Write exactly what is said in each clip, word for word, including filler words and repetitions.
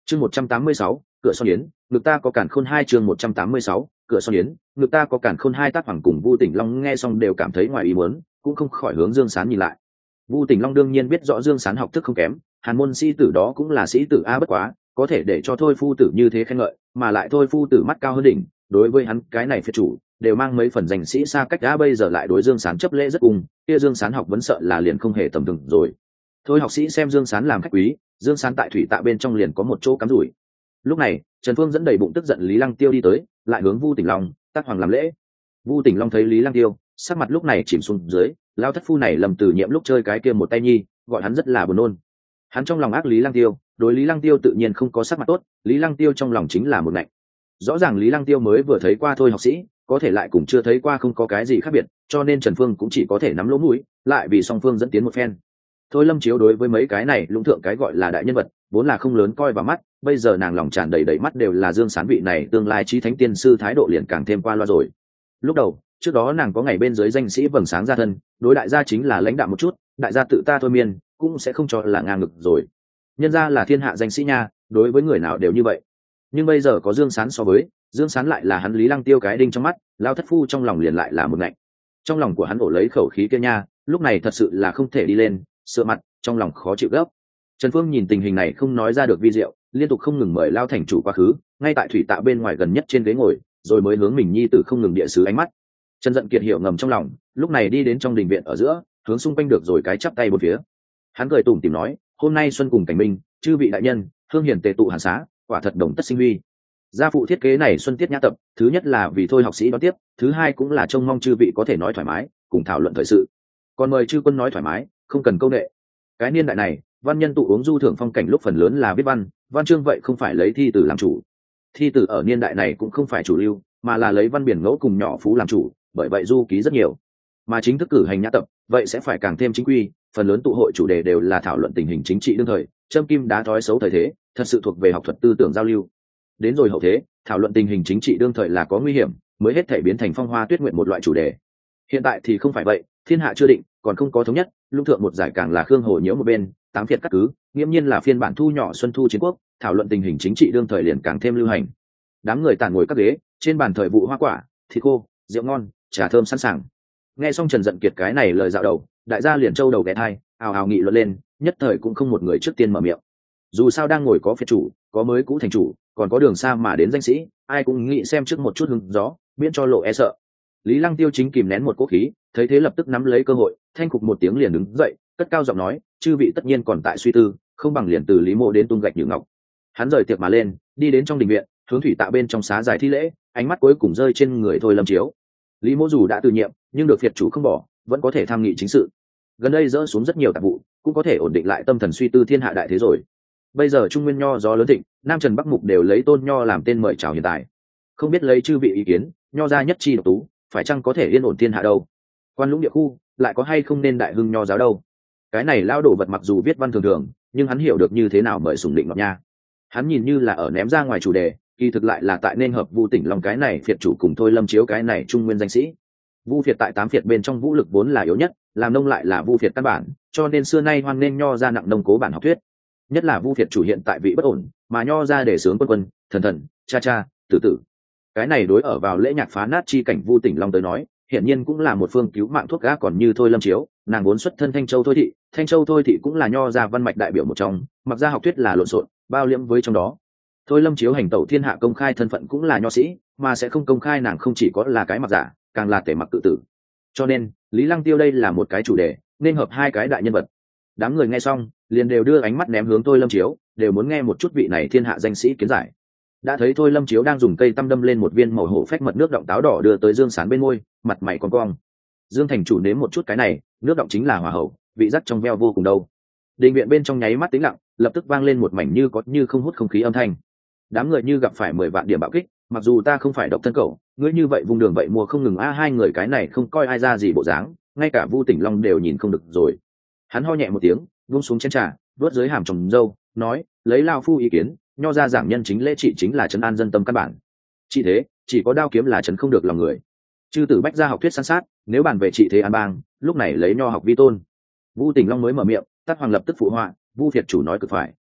chương một trăm tám mươi sáu, cửa son yến, ngực ta có cản khôn hai chương một trăm tám mươi sáu, cửa son yến, ngực ta có cản khôn hai. Tác Hoàng cùng Vu Tỉnh Long nghe xong đều cảm thấy ngoài ý muốn, cũng không khỏi hướng Dương Sán nhìn lại. Vu Tỉnh Long đương nhiên biết rõ Dương Sán học thức không kém, hàn môn sĩ tử đó cũng là sĩ tử a, bất quá có thể để cho thôi phu tử như thế khen ngợi, mà lại thôi phu tử mắt cao hơn đỉnh, đối với hắn cái này phiệt chủ đều mang mấy phần danh sĩ xa cách đã, bây giờ lại đối Dương Sán chấp lễ rất cùng, kia Dương Sán học vẫn sợ là liền không hề tầm thường rồi. Thôi học sĩ xem Dương Sán làm khách quý, Dương Sán tại thủy tạ bên trong liền có một chỗ cắm rủi. Lúc này Trần Phương dẫn đầy bụng tức giận Lý Lăng Tiêu đi tới, lại hướng Vu Tỉnh Long, Tác Hoàng làm lễ. Vu Tỉnh Long thấy Lý Lăng Tiêu sắc mặt lúc này chìm xuống dưới, lao thất phu này lầm từ nhiệm lúc chơi cái kia một tay nhi, gọi hắn rất là buồn nôn. Hắn trong lòng ác Lý Lăng Tiêu, đối Lý Lăng Tiêu tự nhiên không có sắc mặt tốt, Lý Lăng Tiêu trong lòng chính là một ngạnh. Rõ ràng Lý Lăng Tiêu mới vừa thấy qua thôi học sĩ, có thể lại cũng chưa thấy qua không có cái gì khác biệt, cho nên Trần Phương cũng chỉ có thể nắm lỗ mũi, lại vì song phương dẫn tiến một phen. Thôi Lâm Chiếu đối với mấy cái này lũng thượng cái gọi là đại nhân vật, vốn là không lớn coi vào mắt, bây giờ nàng lòng tràn đầy đầy mắt đều là Dương Sán vị này tương lai chí thánh tiên sư, thái độ liền càng thêm qua loa rồi. Lúc đầu, trước đó nàng có ngày bên dưới danh sĩ vầng sáng ra thân, đối đại gia chính là lãnh đạm một chút, đại gia tự ta thôi miên, cũng sẽ không cho là ngang ngực rồi. Nhân ra là thiên hạ danh sĩ nha, đối với người nào đều như vậy. Nhưng bây giờ có Dương Sán so với, Dương Sán lại là hắn Lý Lăng Tiêu cái đinh trong mắt, lao thất phu trong lòng liền lại là một ngạnh. Trong lòng của hắn ổ lấy khẩu khí kia nha, lúc này thật sự là không thể đi lên, sửa mặt, trong lòng khó chịu gấp. Trần Phương nhìn tình hình này không nói ra được vi diệu, liên tục không ngừng mời lao thành chủ quá khứ, ngay tại thủy tạ bên ngoài gần nhất trên ghế ngồi, rồi mới hướng mình nhi tử không ngừng địa sứ ánh mắt. Trần Dận Kiệt hiểu ngầm trong lòng, lúc này đi đến trong đình viện ở giữa, hướng xung quanh được rồi cái chắp tay một phía. Hắn cười tủm tỉm nói, hôm nay xuân cùng cảnh minh, chư vị đại nhân, hương hiền tề tụ hàn xá, quả thật đồng tất sinh huy. Gia phụ thiết kế này xuân tiết nhã tập, thứ nhất là vì thôi học sĩ đón tiếp, thứ hai cũng là trông mong chư vị có thể nói thoải mái, cùng thảo luận thời sự. Còn mời chư quân nói thoải mái, không cần câu nệ. Cái niên đại này, văn nhân tụ uống du thưởng phong cảnh lúc phần lớn là viết văn, văn chương vậy không phải lấy thi tử làm chủ. Thi tử ở niên đại này cũng không phải chủ lưu, mà là lấy văn biển ngẫu cùng nhỏ phú làm chủ, bởi vậy du ký rất nhiều. Mà chính thức cử hành nhã tập, vậy sẽ phải càng thêm chính quy, phần lớn tụ hội chủ đề đều là thảo luận tình hình chính trị đương thời, châm kim đá thói xấu thời thế, thật sự thuộc về học thuật tư tưởng giao lưu. Đến rồi hậu thế, thảo luận tình hình chính trị đương thời là có nguy hiểm, mới hết thể biến thành phong hoa tuyết nguyện một loại chủ đề. Hiện tại thì không phải vậy, thiên hạ chưa định, còn không có thống nhất, lung thượng một giải càng là khương hồ nhiễu một bên, tám phiệt cắt cứ, nghiễm nhiên là phiên bản thu nhỏ xuân thu chiến quốc, thảo luận tình hình chính trị đương thời liền càng thêm lưu hành. Đám người tản ngồi các ghế, trên bàn thời vụ hoa quả, thịt khô, rượu ngon, trà thơm sẵn sàng. Nghe xong Trần Dận Kiệt cái này lời dạo đầu, đại gia liền trâu đầu ghé thai, ào ào nghị luận lên, nhất thời cũng không một người trước tiên mở miệng. Dù sao đang ngồi có phiệt chủ, có mới cũ thành chủ, còn có đường xa mà đến danh sĩ, ai cũng nghĩ xem trước một chút hứng gió, miễn cho lộ e sợ. Lý Lăng Tiêu chính kìm nén một cỗ khí, thấy thế lập tức nắm lấy cơ hội, thanh cục một tiếng liền đứng dậy, cất cao giọng nói, chư vị tất nhiên còn tại suy tư, không bằng liền từ Lý Mộ đến tung gạch như ngọc. Hắn rời tiệc mà lên, đi đến trong đình viện, hướng thủy tạ bên trong xá dài thi lễ, ánh mắt cuối cùng rơi trên người Thôi Lâm Chiếu. Lý Mộ dù đã từ nhiệm, nhưng được phiệt chủ không bỏ, vẫn có thể tham nghị chính sự. Gần đây dỡ xuống rất nhiều tạp vụ, cũng có thể ổn định lại tâm thần suy tư thiên hạ đại thế rồi. Bây giờ Trung Nguyên Nho gió lớn thịnh, Nam Trần Bắc Mục đều lấy Tôn Nho làm tên mời chào hiện tại. Không biết lấy chư vị ý kiến, Nho gia nhất chi độc tú, phải chăng có thể yên ổn thiên hạ đâu? Quan Lũng địa khu, lại có hay không nên đại hưng Nho giáo đâu? Cái này lao đổ vật mặc dù viết văn thường thường, nhưng hắn hiểu được như thế nào mời sủng định ngọc nha. Hắn nhìn như là ở ném ra ngoài chủ đề, kỳ thực lại là tại nên hợp Vu Tỉnh Long cái này phiệt chủ cùng Thôi Lâm Chiếu cái này Trung Nguyên danh sĩ. Vu phiệt tại tám phiệt bên trong vũ lực vốn là yếu nhất, làm nông lại là Vu phiệt căn bản, cho nên xưa nay hoan nên Nho ra nặng nông cố bản học thuyết. Nhất là Vu phiệt chủ hiện tại vị bất ổn, mà Nho ra để sướng quân quân, thần thần, cha cha, tử tử. Cái này đối ở vào lễ nhạc phá nát chi cảnh Vu Tỉnh Long tới nói, hiển nhiên cũng là một phương cứu mạng thuốc gã, còn như Thôi Lâm Chiếu, nàng vốn xuất thân Thanh Châu Thôi thị, Thanh Châu Thôi thị cũng là Nho ra văn mạch đại biểu một trong, mặc ra học thuyết là lộn xộn, bao liễm với trong đó. Thôi Lâm Chiếu hành tẩu thiên hạ công khai thân phận cũng là nho sĩ, mà sẽ không công khai nàng không chỉ có là cái mặc giả, càng là tể mặc tự tử. Cho nên, Lý Lăng Tiêu đây là một cái chủ đề, nên hợp hai cái đại nhân vật. Đám người nghe xong, liền đều đưa ánh mắt ném hướng Thôi Lâm Chiếu, đều muốn nghe một chút vị này thiên hạ danh sĩ kiến giải. Đã thấy Thôi Lâm Chiếu đang dùng cây tăm đâm lên một viên màu hổ phách mật nước động táo đỏ đưa tới Dương Sán bên môi, mặt mày con cong. Dương thành chủ nếm một chút cái này, nước động chính là hòa hậu, vị giác trong veo vô cùng đâu. Đình viện bên trong nháy mắt tĩnh lặng, lập tức vang lên một mảnh như có như không hút không khí âm thanh. Đám người như gặp phải mười vạn điểm bạo kích, mặc dù ta không phải độc thân cậu, ngươi như vậy vùng đường vậy mua không ngừng a, hai người cái này không coi ai ra gì bộ dáng, ngay cả Vu Tỉnh Long đều nhìn không được rồi. Hắn ho nhẹ một tiếng, vung xuống chén trà, vớt dưới hàm trồng dâu, nói, lấy lao phu ý kiến, Nho ra giảng nhân chính lễ trị chính là trấn an dân tâm căn bản. Trị thế, chỉ có đao kiếm là trấn không được lòng người. Chư tử bách gia học thuyết san sát, nếu bàn về trị thế an bang, lúc này lấy Nho học vi tôn. Vu Tỉnh Long mới mở miệng, Tát Hoàng lập tức phụ họa, Vu phiệt chủ nói cực phải.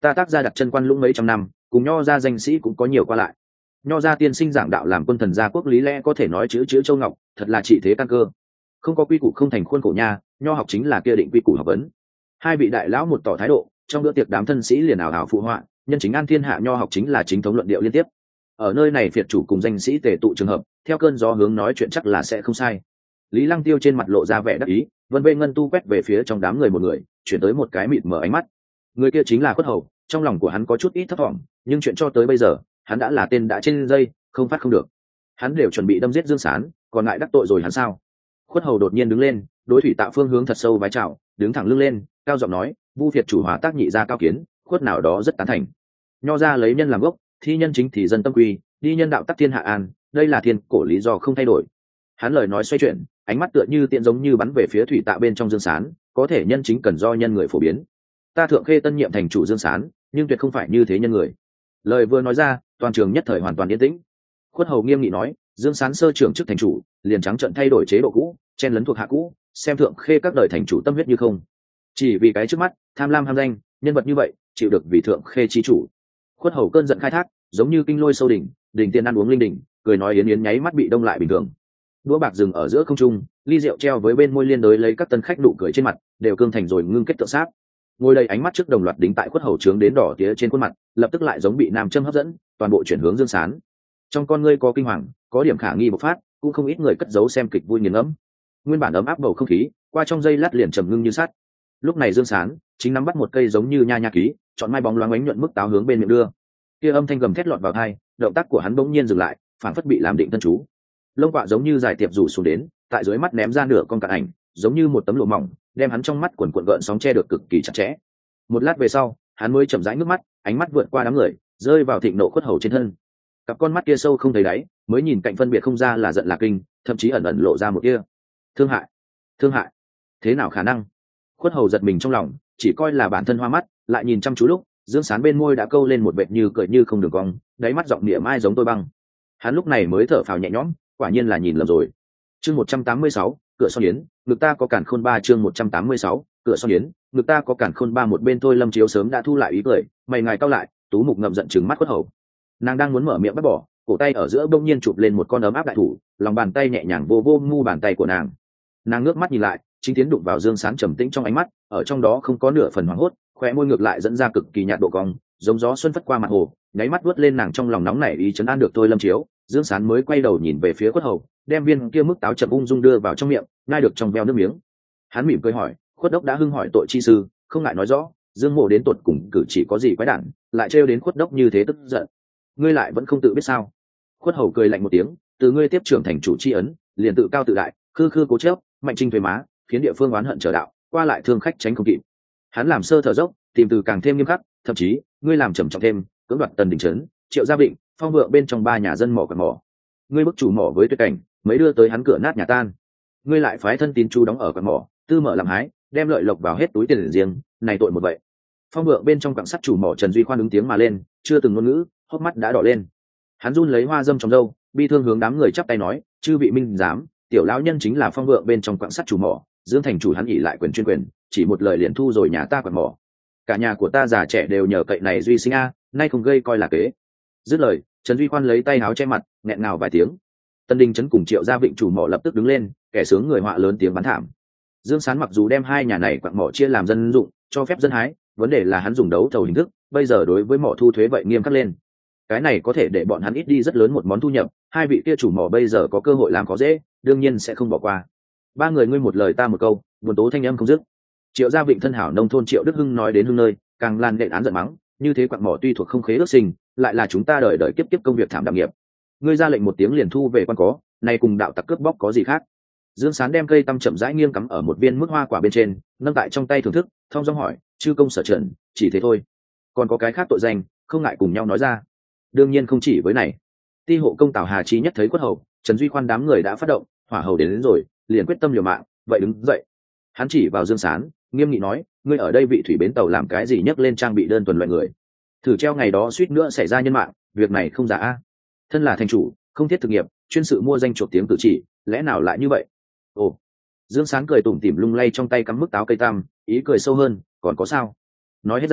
ta tác gia đặt chân quan lũng mấy trăm năm, cùng nho gia danh sĩ cũng có nhiều qua lại. Nho gia tiên sinh giảng đạo làm quân thần gia quốc lý lẽ có thể nói chữ chữ châu ngọc, thật là trị thế căn cơ. Không có quy củ không thành khuôn khổ nha, nho học chính là kia định quy củ học vấn. Hai vị đại lão một tỏ thái độ, trong bữa tiệc đám thân sĩ liền ảo ảo phụ họa, nhân chính an thiên hạ nho học chính là chính thống luận điệu liên tiếp. Ở nơi này phiệt chủ cùng danh sĩ tề tụ trường hợp, theo cơn gió hướng nói chuyện chắc là sẽ không sai. Lý Lăng Tiêu trên mặt lộ ra vẻ đắc ý, vân vê ngân tu quét về phía trong đám người một người, chuyển tới một cái mịt mở ánh mắt. Người kia chính là Khuất Hầu. Trong lòng của hắn có chút ít thất vọng, nhưng chuyện cho tới bây giờ hắn đã là tên đã trên dây, không phát không được. Hắn đều chuẩn bị đâm giết Dương Sán, còn ngại đắc tội rồi hắn sao? Khuất Hầu đột nhiên đứng lên, đối Thủy Tạ phương hướng thật sâu vái chào, đứng thẳng lưng lên, cao giọng nói: vu phiệt chủ hòa tác nhị gia cao kiến, khuất nào đó rất tán thành. Nho ra lấy nhân làm gốc, thi nhân chính thì dân tâm quy, đi nhân đạo tắc thiên hạ an, đây là thiên cổ lý do không thay đổi. Hắn lời nói xoay chuyển, ánh mắt tựa như tiện giống như bắn về phía Thủy Tạ bên trong Dương Sán, có thể nhân chính cần do nhân người phổ biến. Ta Thượng Khê tân nhiệm thành chủ Dương Sán, nhưng tuyệt không phải như thế nhân người. Lời vừa nói ra, toàn trường nhất thời hoàn toàn yên tĩnh. Khuất Hầu nghiêm nghị nói: Dương Sán sơ trưởng chức thành chủ, liền trắng trợn thay đổi chế độ cũ, chen lấn thuộc hạ cũ, xem Thượng Khê các đời thành chủ tâm huyết như không. Chỉ vì cái trước mắt, tham lam ham danh, nhân vật như vậy, chịu được vì Thượng Khê chi chủ. Khuất Hầu cơn giận khai thác, giống như kinh lôi sâu đỉnh, đỉnh tiền ăn uống linh đỉnh, cười nói yến yến nháy mắt bị đông lại bình thường. Đũa bạc dừng ở giữa không trung, ly rượu treo với bên môi liên đối lấy các tân khách nụ cười trên mặt, đều cương thành rồi ngưng kết tượng sáp. Ngồi đây ánh mắt trước đồng loạt đính tại Khuất Hầu trướng đến đỏ tía trên khuôn mặt, lập tức lại giống bị nam châm hấp dẫn, toàn bộ chuyển hướng Dương Sán. Trong con ngươi có kinh hoàng, có điểm khả nghi bộc phát, cũng không ít người cất giấu xem kịch vui nghiền ngẫm. Nguyên bản ấm áp bầu không khí, qua trong giây lát liền trầm ngưng như sắt. Lúc này Dương Sán chính nắm bắt một cây giống như nha nha ký, chọn mai bóng loáng ánh nhuận mức táo hướng bên miệng đưa. Kia âm thanh gầm thét lọt vào tai, động tác của hắn bỗng nhiên dừng lại, phản phất bị làm định thân chú. Lông quạ giống như dài tiệp rủ xuống đến, tại dưới mắt ném ra nửa con cạn ảnh, giống như một tấm lụa mỏng, đem hắn trong mắt quần quần gợn sóng che được cực kỳ chặt chẽ. Một lát về sau, hắn mới chậm rãi ngước mắt, ánh mắt vượt qua đám người, rơi vào thịnh nộ Khuất Hầu trên thân. Cặp con mắt kia sâu không thấy đáy, mới nhìn cạnh phân biệt không ra là giận là kinh, thậm chí ẩn ẩn lộ ra một kia thương hại. Thương hại? Thế nào khả năng? Khuất Hầu giật mình trong lòng, chỉ coi là bản thân hoa mắt, lại nhìn chăm chú lúc, Dương Sán bên môi đã câu lên một vệt như cười như không đường cong, đáy mắt giọng niệm ai giống tôi băng. Hắn lúc này mới thở phào nhẹ nhõm, quả nhiên là nhìn lầm rồi. Chương một trăm tám mươi sáu, cửa son yến, ngực ta có cản khôn ba chương một trăm tám mươi sáu, cửa son yến, ngực ta có cản khôn ba một bên Thôi Lâm Chiếu sớm đã thu lại ý cười, mày ngài cau lại, tú mục ngậm giận trừng mắt Khuất Hầu. Nàng đang muốn mở miệng bắt bỏ, cổ tay ở giữa bỗng nhiên chụp lên một con ấm áp đại thủ, lòng bàn tay nhẹ nhàng vô vô ngu bàn tay của nàng. Nàng ngước mắt nhìn lại, chính tiến đụng vào Dương Sán trầm tĩnh trong ánh mắt, ở trong đó không có nửa phần hoảng hốt, khóe môi ngược lại dẫn ra cực kỳ nhạt độ cong, giống gió xuân phất qua mặt hồ, nháy mắt vớt lên nàng trong lòng nóng nảy ý chấn an được Thôi Lâm Chiếu. Dương Sán mới quay đầu nhìn về phía Khuất Hầu, đem viên kia mức táo chậm ung dung đưa vào trong miệng, nhai được trong veo nước miếng. Hắn mỉm cười hỏi: Khuất đốc đã hưng hỏi tội chi sư, không ngại nói rõ, Dương mộ đến tột cùng cử chỉ có gì quái đản, lại trêu đến Khuất đốc như thế tức giận. Ngươi lại vẫn không tự biết sao? Khuất Hầu cười lạnh một tiếng: từ ngươi tiếp trưởng thành chủ chi ấn, liền tự cao tự đại, khư khư cố chấp, mạnh trinh thuế má, khiến địa phương oán hận trở đạo, qua lại thương khách tránh không kịp. Hắn làm sơ thở dốc, tìm từ càng thêm nghiêm khắc, thậm chí ngươi làm trầm trọng thêm, cưỡng đoạt Tần Đình trấn, Triệu Gia Vịnh, Phong Vượng bên trong ba nhà dân mỏ quạt mỏ. Ngươi bức chủ mỏ với tuyệt cảnh, mới đưa tới hắn cửa nát nhà tan. Ngươi lại phái thân tín chú đóng ở quạt mỏ, tư mở làm hái, đem lợi lộc vào hết túi tiền riêng, này tội một vậy. Phong Vượng bên trong quặng sắt chủ mỏ Trần Duy Khoan ứng tiếng mà lên, chưa từng ngôn ngữ, hốc mắt đã đỏ lên. Hắn run lấy hoa dâm trong râu, bi thương hướng đám người chắp tay nói: chư vị minh giám, tiểu lão nhân chính là Phong Vượng bên trong quặng sắt chủ mỏ, Dương thành chủ hắn ỉ lại quyền chuyên quyền, chỉ một lời liền thu rồi nhà ta quạt mỏ. Cả nhà của ta già trẻ đều nhờ cậy này duy sinh a, nay không gây coi là kế. Dứt lời, Trần Duy Khoan lấy tay áo che mặt, nghẹn ngào vài tiếng. Tân Đình trấn cùng Triệu Gia Vịnh chủ mỏ lập tức đứng lên, kẻ sướng người họa lớn tiếng bán thảm. Dương Sán mặc dù đem hai nhà này quặng mỏ chia làm dân dụng, cho phép dân hái, vấn đề là hắn dùng đấu thầu hình thức, bây giờ đối với mỏ thu thuế vậy nghiêm khắc lên. Cái này có thể để bọn hắn ít đi rất lớn một món thu nhập, hai vị kia chủ mỏ bây giờ có cơ hội làm có dễ, đương nhiên sẽ không bỏ qua. Ba người ngươi một lời ta một câu, buồn tố thanh âm không dứt. Triệu Gia Vịnh thân hảo nông thôn Triệu Đức Hưng nói đến hưng nơi, càng lan đện án giận mắng, như thế quặng mỏ tuy thuộc không khế ước sinh, lại là chúng ta đợi đợi kiếp kiếp công việc thảm đạm nghiệp. Ngươi ra lệnh một tiếng liền thu về quan có, nay cùng đạo tặc cướp bóc có gì khác? Dương Sán đem cây tăm chậm rãi nghiêng cắm ở một viên mức hoa quả bên trên, nâng tại trong tay thưởng thức, thong dong hỏi: chư công sở trần, chỉ thế thôi, còn có cái khác tội danh, không ngại cùng nhau nói ra. Đương nhiên không chỉ với này. Ti hộ công Tào Hà Chi nhất thấy Khuất Hầu, Trần Duy Khoan đám người đã phát động, hỏa hầu đến, đến rồi, liền quyết tâm liều mạng, vậy đứng dậy. Hắn chỉ vào Dương Sán, nghiêm nghị nói: ngươi ở đây vị thủy bến tàu làm cái gì nhấc lên trang bị đơn tuần loại người? Thử treo ngày đó suýt nữa xảy ra nhân mạng, việc này không giả a. Thân là thành chủ, không thiết thực nghiệp, chuyên sự mua danh chuộc tiếng cử chỉ, lẽ nào lại như vậy? Ồ. Dương Sán cười tủm tỉm lung lay trong tay cắm mức táo cây tam, ý cười sâu hơn: còn có sao? Nói hết ra,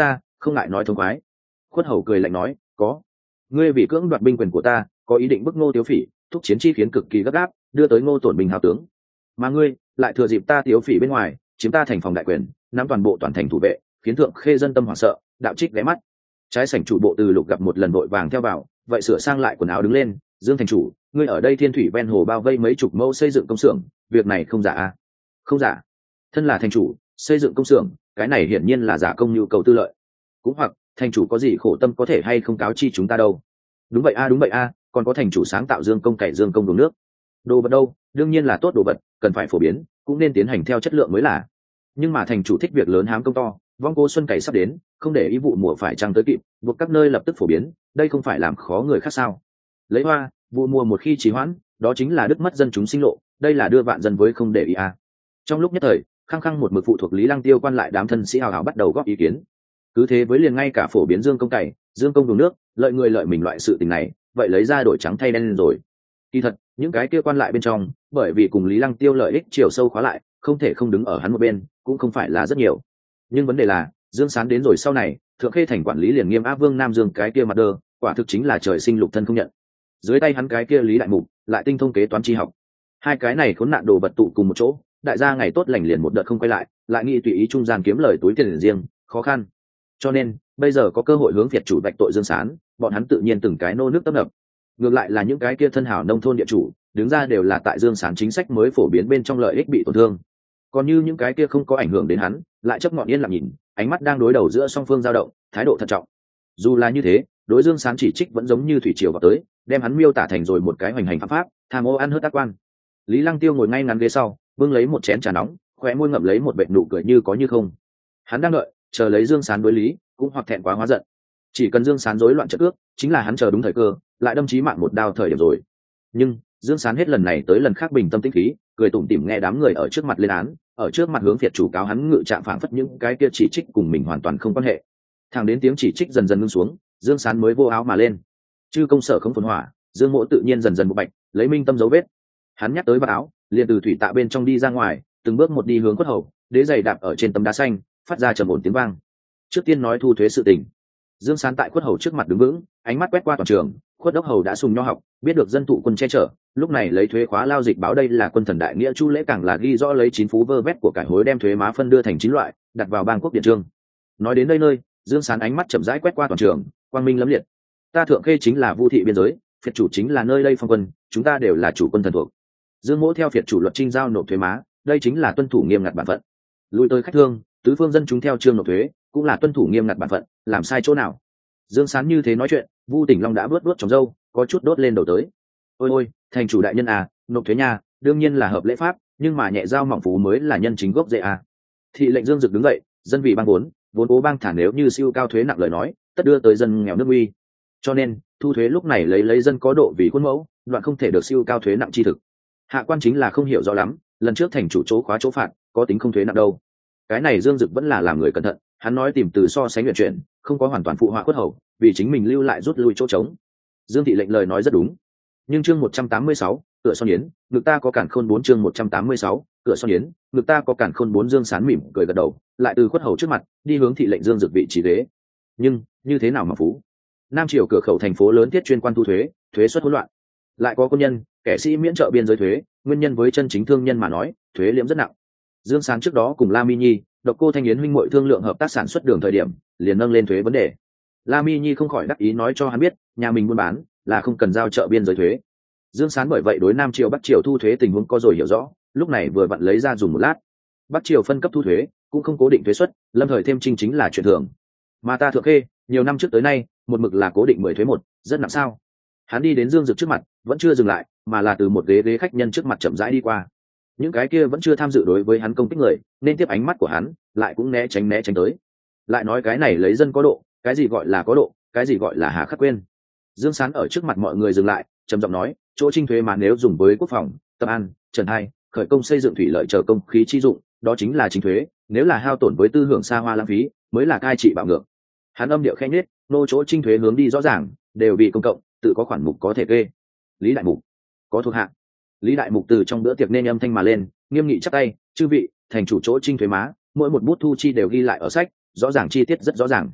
không ngại nói thông khoái. Khuất hầu cười lạnh nói, có. Ngươi vì cưỡng đoạt binh quyền của ta, có ý định bức Ngô Tiếu Phỉ, thúc chiến chi khiến cực kỳ gấp gáp, đưa tới Ngô Tổn Bình hào tướng. Mà ngươi lại thừa dịp ta Tiếu Phỉ bên ngoài, chiếm ta thành phòng đại quyền, nắm toàn bộ toàn thành thủ vệ, khiến thượng khê dân tâm hoảng sợ, đạo trích ghé mắt. Trái sảnh chủ bộ Từ Lục gặp một lần vội vàng theo vào, vậy sửa sang lại quần áo đứng lên, Dương thành chủ, ngươi ở đây thiên thủy ven hồ bao vây mấy chục mẫu xây dựng công xưởng, việc này không giả à? Không giả. Thân là thành chủ, xây dựng công xưởng, cái này hiển nhiên là giả công nhu cầu tư lợi. Cũng hoặc thành chủ có gì khổ tâm có thể hay không cáo chi chúng ta đâu. Đúng vậy a, đúng vậy a, còn có thành chủ sáng tạo dương công cày dương công đồ nước. Đồ vật đâu, đương nhiên là tốt đồ vật, cần phải phổ biến, cũng nên tiến hành theo chất lượng mới là. Nhưng mà thành chủ thích việc lớn hám công to, vong cô xuân cày sắp đến, không để ý vụ mùa phải trăng tới kịp, buộc các nơi lập tức phổ biến, đây không phải làm khó người khác sao? Lấy hoa, vụ mùa một khi trì hoãn, đó chính là đứt mất dân chúng sinh lộ, đây là đưa vạn dân với không để ý a. Trong lúc nhất thời, khăng khăng một mực phụ thuộc Lý Lăng Tiêu quan lại đám thân sĩ hào hào bắt đầu góp ý kiến. Cứ thế với liền ngay cả phổ biến dương công cày, dương công đồ nước, lợi người lợi mình loại sự tình này, vậy lấy ra đổi trắng thay đen rồi. Kỳ thật, những cái kia quan lại bên trong, bởi vì cùng Lý Lăng Tiêu lợi ích chiều sâu khóa lại, không thể không đứng ở hắn một bên, cũng không phải là rất nhiều. Nhưng vấn đề là, Dương Sán đến rồi sau này, Thượng Khê thành quản lý liền nghiêm áp Vương Nam Dương cái kia mặt đơ, quả thực chính là trời sinh lục thân không nhận. Dưới tay hắn cái kia Lý Đại Mục, lại tinh thông kế toán tri học. Hai cái này khốn nạn đồ vật tụ cùng một chỗ, đại gia ngày tốt lành liền một đợt không quay lại, lại nghĩ tùy ý trung gian kiếm lời túi tiền riêng, khó khăn. Cho nên, bây giờ có cơ hội hướng Việt chủ vạch tội Dương Sán, bọn hắn tự nhiên từng cái nô nước tấp nập. Ngược lại là những cái kia thân hảo nông thôn địa chủ, đứng ra đều là tại Dương Sán chính sách mới phổ biến bên trong lợi ích bị tổn thương. Còn như những cái kia không có ảnh hưởng đến hắn, lại chấp ngọn yên lặng nhìn, ánh mắt đang đối đầu giữa song phương dao động, thái độ thận trọng. Dù là như thế, đối Dương Sán chỉ trích vẫn giống như thủy triều vào tới, đem hắn miêu tả thành rồi một cái hoành hành pháp pháp, tham ô ăn hớt tác quan. Lý Lăng Tiêu ngồi ngay ngắn ghế sau, bưng lấy một chén trà nóng, khóe môi ngậm lấy một vệt nụ cười như có như không. Hắn đang đợi, chờ lấy Dương Sán đối lý, cũng hoặc thẹn quá hóa giận. Chỉ cần Dương Sán rối loạn trận ước, chính là hắn chờ đúng thời cơ, lại đâm chí mạng một đao thời điểm rồi. Nhưng Dương Sán hết lần này tới lần khác bình tâm tĩnh khí, cười tủm tỉm nghe đám người ở trước mặt lên án, ở trước mặt hướng Việt chủ cáo hắn ngự trạng phảng phất những cái kia chỉ trích cùng mình hoàn toàn không quan hệ. Thẳng đến tiếng chỉ trích dần dần ngưng xuống, Dương Sán mới vô áo mà lên. Chư công sở không phồn hỏa, Dương Mỗ tự nhiên dần dần một bạch, lấy minh tâm dấu vết. Hắn nhắc tới vào áo, liền từ thủy tạ bên trong đi ra ngoài, từng bước một đi hướng Quất Hầu, đế giày đạp ở trên tấm đá xanh, phát ra trầm ổn tiếng vang. Trước tiên nói thu thuế sự tình. Dương Sán tại Quất Hầu trước mặt đứng vững, ánh mắt quét qua toàn trường, Khuất Đốc Hầu đã sùng nho học, biết được dân tụ quân che chở, lúc này lấy thuế khóa lao dịch báo đây là quân thần đại nghĩa chu lễ, càng là ghi rõ lấy chín phú vơ vét của cải hối đem thuế má phân đưa thành chín loại, đặt vào bang quốc điện trương. Nói đến đây nơi, Dương Sán ánh mắt chậm rãi quét qua toàn trường, quang minh lẫm liệt. Ta Thượng Khê chính là Vu thị biên giới, phiệt chủ chính là nơi đây phong quân, chúng ta đều là chủ quân thần thuộc. Dương Mỗ theo phiệt chủ luật trinh giao nộp thuế má, đây chính là tuân thủ nghiêm ngặt bản phận. Lui tới khách thương, tứ phương dân chúng theo chương nộp thuế, cũng là tuân thủ nghiêm ngặt bản phận, làm sai chỗ nào? Dương Sán như thế nói chuyện, Vu Tỉnh Long đã vớt vớt trong râu, có chút đốt lên đầu tới. Ôi ôi, thành chủ đại nhân à, nộp thuế nha, đương nhiên là hợp lễ pháp, nhưng mà nhẹ giao mỏng phú mới là nhân chính gốc rễ à. Thị lệnh Dương Dực đứng dậy, dân vì bang vốn, vốn cố bang thả nếu như siêu cao thuế nặng lời nói, tất đưa tới dân nghèo nước uy. Cho nên, thu thuế lúc này lấy lấy dân có độ vì khuôn mẫu, đoạn không thể được siêu cao thuế nặng chi thực. Hạ quan chính là không hiểu rõ lắm, lần trước thành chủ chỗ khóa chỗ phạt, có tính không thuế nặng đâu. Cái này Dương Dực vẫn là làm người cẩn thận, hắn nói tìm từ so sánh luyện chuyện, không có hoàn toàn phụ họa Khuất Hầu, vì chính mình lưu lại rút lui chỗ trống. Dương thị lệnh lời nói rất đúng. Nhưng chương một trăm tám mươi sáu, cửa son yến, ngực ta có cản khôn bốn chương một trăm tám mươi sáu, cửa son yến, ngực ta có cản khôn bốn. Dương Sán mỉm cười gật đầu, lại từ Khuất Hầu trước mặt đi hướng thị lệnh Dương Dực vị trí ghế. Nhưng như thế nào mà phú? Nam triều cửa khẩu thành phố lớn thiết chuyên quan thu thuế, thuế suất hỗn loạn. Lại có quân nhân, kẻ sĩ miễn trợ biên giới thuế, nguyên nhân với chân chính thương nhân mà nói, thuế liễm rất nặng. Dương Sán trước đó cùng La Mi Nhi, Độc Cô Thanh Yến huynh muội thương lượng hợp tác sản xuất đường thời điểm, liền nâng lên thuế vấn đề. La Mi Nhi không khỏi đắc ý nói cho hắn biết, nhà mình buôn bán là không cần giao chợ biên giới thuế. Dương Sán bởi vậy đối Nam triều Bắc triều thu thuế tình huống có rồi hiểu rõ, lúc này vừa vặn lấy ra dùng một lát. Bắc triều phân cấp thu thuế, cũng không cố định thuế suất, lâm thời thêm trinh chính là chuyện thường. Mà ta Thượng Khê, nhiều năm trước tới nay, một mực là cố định mười thuế một, rất nặng sao? Hắn đi đến Dương Dực trước mặt, vẫn chưa dừng lại, mà là từ một ghế ghế khách nhân trước mặt chậm rãi đi qua. Những cái kia vẫn chưa tham dự đối với hắn công kích người, nên tiếp ánh mắt của hắn, lại cũng né tránh né tránh tới. Lại nói cái này lấy dân có độ, cái gì gọi là có độ, cái gì gọi là hà khắc quên. Dương Sán ở trước mặt mọi người dừng lại, trầm giọng nói, chỗ trinh thuế mà nếu dùng với quốc phòng, tập an, trần hai, khởi công xây dựng thủy lợi chờ công khí chi dụng, đó chính là chính thuế, nếu là hao tổn với tư hưởng xa hoa lãng phí, mới là cai trị bạo ngược. Hắn âm điệu khẽ nhếch, nô chỗ trinh thuế hướng đi rõ ràng, đều vì công cộng, tự có khoản mục có thể kê. Lý đại mục, có thuộc hạ. Lý đại mục từ trong bữa tiệc nên âm thanh mà lên, nghiêm nghị chắp tay, chư vị, thành chủ chỗ trinh thuế má, mỗi một bút thu chi đều ghi lại ở sách, rõ ràng chi tiết rất rõ ràng.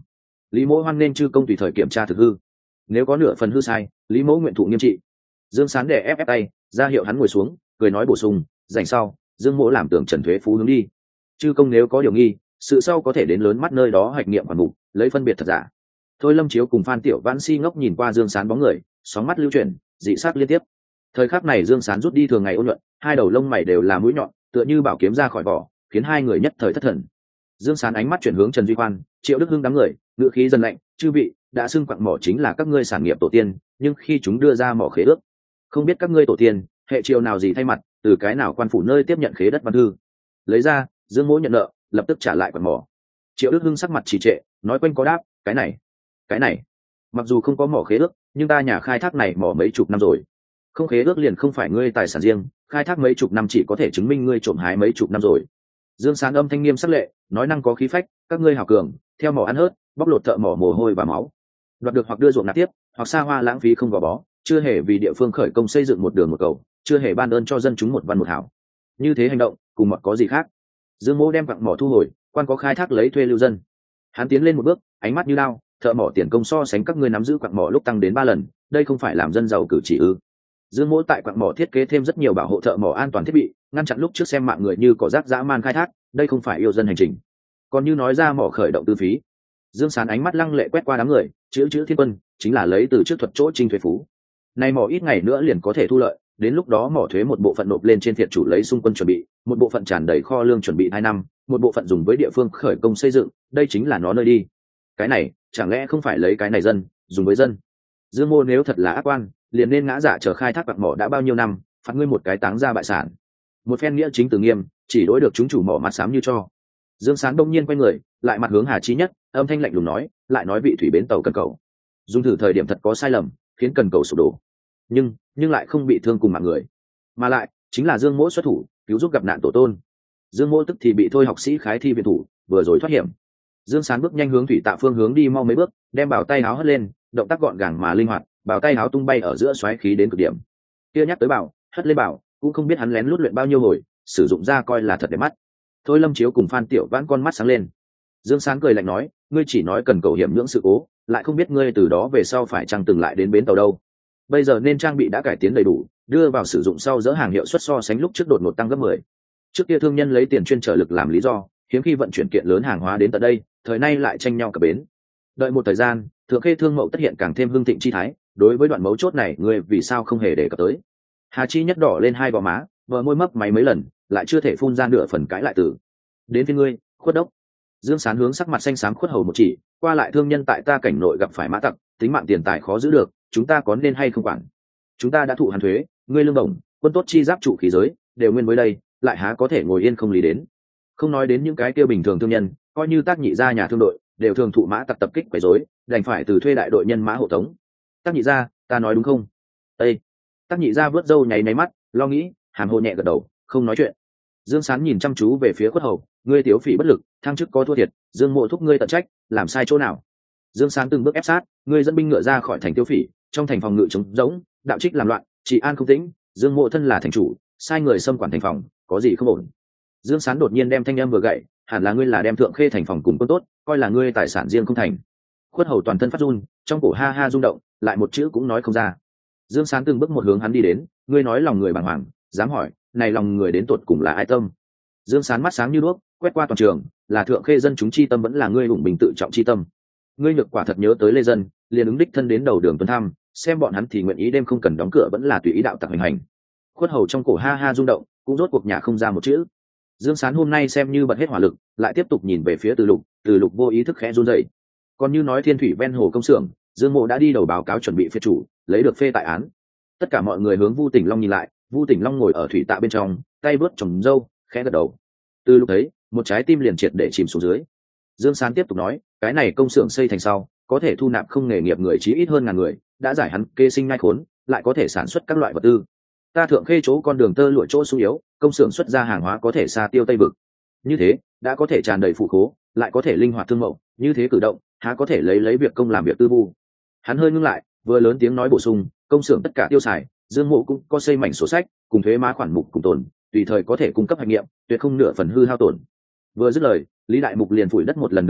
Lý mỗ hoan nên chư công tùy thời kiểm tra thực hư, nếu có nửa phần hư sai Lý mỗ nguyện thụ nghiêm trị. Dương Sán đè ép ép tay ra hiệu hắn ngồi xuống, cười nói bổ sung, dành sau Dương mỗ làm tưởng trần thuế phú hướng đi, chư công nếu có điều nghi sự sau có thể đến lớn mắt nơi đó hạch nghiệm khoản mục lấy phân biệt thật giả. Thôi Lâm Chiếu cùng Phan Tiểu Vãn si ngốc nhìn qua Dương Sán bóng người, sóng mắt lưu chuyển, dị sắc liên tiếp. Thời khắc này Dương Sán rút đi thường ngày ôn nhuận, hai đầu lông mày đều là mũi nhọn, tựa như bảo kiếm ra khỏi vỏ, khiến hai người nhất thời thất thần. Dương Sán ánh mắt chuyển hướng Trần Duy Khoan, Triệu Đức Hưng đám người, ngữ khí dần lạnh, chư vị đã xưng quặng mỏ chính là các ngươi sản nghiệp tổ tiên, nhưng khi chúng đưa ra mỏ khế ước, không biết các ngươi tổ tiên hệ triều nào gì thay mặt, từ cái nào quan phủ nơi tiếp nhận khế đất văn thư, lấy ra. Dương mỗ nhận nợ, lập tức trả lại quặng mỏ. Triệu Đức Hưng sắc mặt trì trệ, nói quanh có đáp, cái này cái này mặc dù không có mỏ khế ước, nhưng ta nhà khai thác này mỏ mấy chục năm rồi, không khế ước liền không phải ngươi tài sản riêng, khai thác mấy chục năm chỉ có thể chứng minh ngươi trộm hái mấy chục năm rồi. Dương Sán âm thanh nghiêm sắc lệ, nói năng có khí phách, các ngươi hào cường theo mỏ ăn hớt, bóc lột thợ mỏ mồ hôi và máu, đoạt được hoặc đưa ruộng nạp tiếp, hoặc xa hoa lãng phí không gò bó, chưa hề vì địa phương khởi công xây dựng một đường một cầu, chưa hề ban ơn cho dân chúng một văn một hảo. Như thế hành động cùng mọt có gì khác? Dương mỗ đem quặng mỏ thu hồi, quan có khai thác lấy thuê lưu dân. Hắn tiến lên một bước, ánh mắt như lao, thợ mỏ tiền công so sánh các ngươi nắm giữ quặng mỏ lúc tăng đến ba lần, đây không phải làm dân giàu cử chỉ ư? Dương mỗ tại quặng mỏ thiết kế thêm rất nhiều bảo hộ thợ mỏ an toàn thiết bị, ngăn chặn lúc trước xem mạng người như cỏ rác dã man khai thác, đây không phải yêu dân hành trình. Còn như nói ra mỏ khởi động tư phí. Dương Sán ánh mắt lăng lệ quét qua đám người, chữ chữ thiên quân chính là lấy từ trước thuật chỗ trinh thuế phú. Nay mỏ ít ngày nữa liền có thể thu lợi, đến lúc đó mỏ thuế một bộ phận nộp lên trên thiệt chủ lấy xung quân chuẩn bị, một bộ phận tràn đầy kho lương chuẩn bị hai năm, một bộ phận dùng với địa phương khởi công xây dựng, đây chính là nó nơi đi. Cái này chẳng lẽ không phải lấy cái này dân dùng với dân? Dương mô nếu thật là ác quan, liền nên ngã dạ chờ khai thác bạc mỏ đã bao nhiêu năm, phạt ngươi một cái táng ra bại sản. Một phen nghĩa chính từ nghiêm, chỉ đối được chúng chủ mỏ mặt xám như cho. Dương Sán đông nhiên quay người, lại mặt hướng Hà Chí Nhất, âm thanh lạnh lùng nói, lại nói vị thủy bến tàu cần cầu, dùng thử thời điểm thật có sai lầm, khiến cần cầu sụp đổ, nhưng nhưng lại không bị thương cùng mạng người, mà lại chính là Dương Mỗ xuất thủ cứu giúp gặp nạn tổ tôn. Dương Mỗ tức thì bị thôi học sĩ khái thi viện thủ, vừa rồi thoát hiểm. Dương Sán bước nhanh hướng thủy tạ phương hướng đi mau mấy bước, đem bảo tay áo hất lên, động tác gọn gàng mà linh hoạt, bảo tay áo tung bay ở giữa xoáy khí đến cực điểm. Kia nhắc tới bảo, hất lên bảo, cũng không biết hắn lén lút luyện bao nhiêu hồi, sử dụng ra coi là thật đẹp mắt. Thôi Lâm Chiếu cùng Phan Tiểu Vãn con mắt sáng lên. Dương Sán cười lạnh nói, ngươi chỉ nói cần cầu hiểm nhưỡng sự cố, lại không biết ngươi từ đó về sau phải chăng từng lại đến bến tàu đâu. Bây giờ nên trang bị đã cải tiến đầy đủ, đưa vào sử dụng sau dỡ hàng hiệu suất so sánh lúc trước đột ngột tăng gấp mười. Trước kia thương nhân lấy tiền chuyên trở lực làm lý do, hiếm khi vận chuyển kiện lớn hàng hóa đến tận đây, thời nay lại tranh nhau cập bến. Đợi một thời gian, Thượng Khê thương mậu tất hiện càng thêm hưng thịnh chi thái, đối với đoạn mấu chốt này, ngươi vì sao không hề đề cập tới? Hà Chi Nhất đỏ lên hai gò má, vợ môi mấp máy mấy lần, lại chưa thể phun ra nửa phần cãi lại từ. Đến phía ngươi, khuất đốc. Dương Sán hướng sắc mặt xanh xám khuất hầu một chỉ, qua lại thương nhân tại ta cảnh nội gặp phải mã tặc, tính mạng tiền tài khó giữ được, chúng ta có nên hay không quản? Chúng ta đã thụ hàn thuế, ngươi lương đồng, quân tốt chi giáp trụ khí giới, đều nguyên với đây, lại há có thể ngồi yên không lý đến? Không nói đến những cái kia bình thường thương nhân, coi như Tác Nhị gia nhà thương đội, đều thường thụ mã tặc tập kích quấy rối, đành phải từ thuê đại đội nhân mã hộ tống. Tác Nhị gia, ta nói đúng không? Ê! Tác Nhị gia vớt râu nháy nháy mắt, lo nghĩ, hàm hồ nhẹ gật đầu, không nói chuyện. Dương Sán nhìn chăm chú về phía khuất hầu, ngươi thiếu phỉ bất lực, thăng chức có thua thiệt, Dương Mộ thúc ngươi tận trách, làm sai chỗ nào? Dương Sán từng bước ép sát, ngươi dẫn binh ngựa ra khỏi thành tiêu phỉ, trong thành phòng ngự trống rỗng, đạo trích làm loạn, trị an không tĩnh, Dương Mộ thân là thành chủ, sai người xâm quản thành phòng, có gì không ổn? Dương Sán đột nhiên đem thanh âm vừa gậy, hẳn là ngươi là đem Thượng Khê thành phòng cùng quân tốt, coi là ngươi tài sản riêng không thành. Khuất hầu toàn thân phát run, trong cổ ha ha rung động, lại một chữ cũng nói không ra. Dương Sán từng bước một hướng hắn đi đến, ngươi nói lòng người bàng hoàng, dám hỏi, này lòng người đến tột cùng là ai tâm? Dương Sán mắt sáng như đuốc, quét qua toàn trường, là Thượng Khê dân chúng chi tâm vẫn là ngươi ủng bình tự trọng chi tâm? Ngươi nhược quả thật nhớ tới Lê Dân, liền ứng đích thân đến đầu đường tuần thăm, xem bọn hắn thì nguyện ý đêm không cần đóng cửa vẫn là tùy ý đạo tặc hành hành. Khuất hầu trong cổ ha ha rung động, cũng rốt cuộc nhà không ra một chữ. Dương Sán hôm nay xem như bật hết hỏa lực, lại tiếp tục nhìn về phía Từ Lục, Từ Lục vô ý thức khẽ run rẩy. Còn như nói Thiên Thủy ven hồ công xưởng, Dương Mộ đã đi đầu báo cáo chuẩn bị phê chủ, lấy được phê tại án. Tất cả mọi người hướng Vu Tỉnh Long nhìn lại, Vu Tỉnh Long ngồi ở thủy tạ bên trong, tay vớt trồng râu, khẽ gật đầu. Từ lúc thấy, một trái tim liền triệt để chìm xuống dưới. Dương Sán tiếp tục nói, cái này công xưởng xây thành sau, có thể thu nạp không nghề nghiệp người chí ít hơn ngàn người, đã giải hắn kê sinh ngai khốn, lại có thể sản xuất các loại vật tư. Ta Thượng Khê chỗ con đường tơ lụa chỗ sung yếu, công xưởng xuất ra hàng hóa có thể xa tiêu Tây vực. Như thế, đã có thể tràn đầy phụ khố, lại có thể linh hoạt thương mậu, như thế cử động, há có thể lấy lấy việc công làm việc tư vu. Hắn hơi ngưng lại, vừa lớn tiếng nói bổ sung, công xưởng tất cả tiêu xài, Dương Mộ cũng có xây mảnh sổ sách, cùng thuế má khoản mục cùng tồn, tùy thời có thể cung cấp hành nghiệm, tuyệt không nửa phần hư hao tổn. Vừa dứt lời, Lý Đại Mục liền phủi đất một lần đứng lên,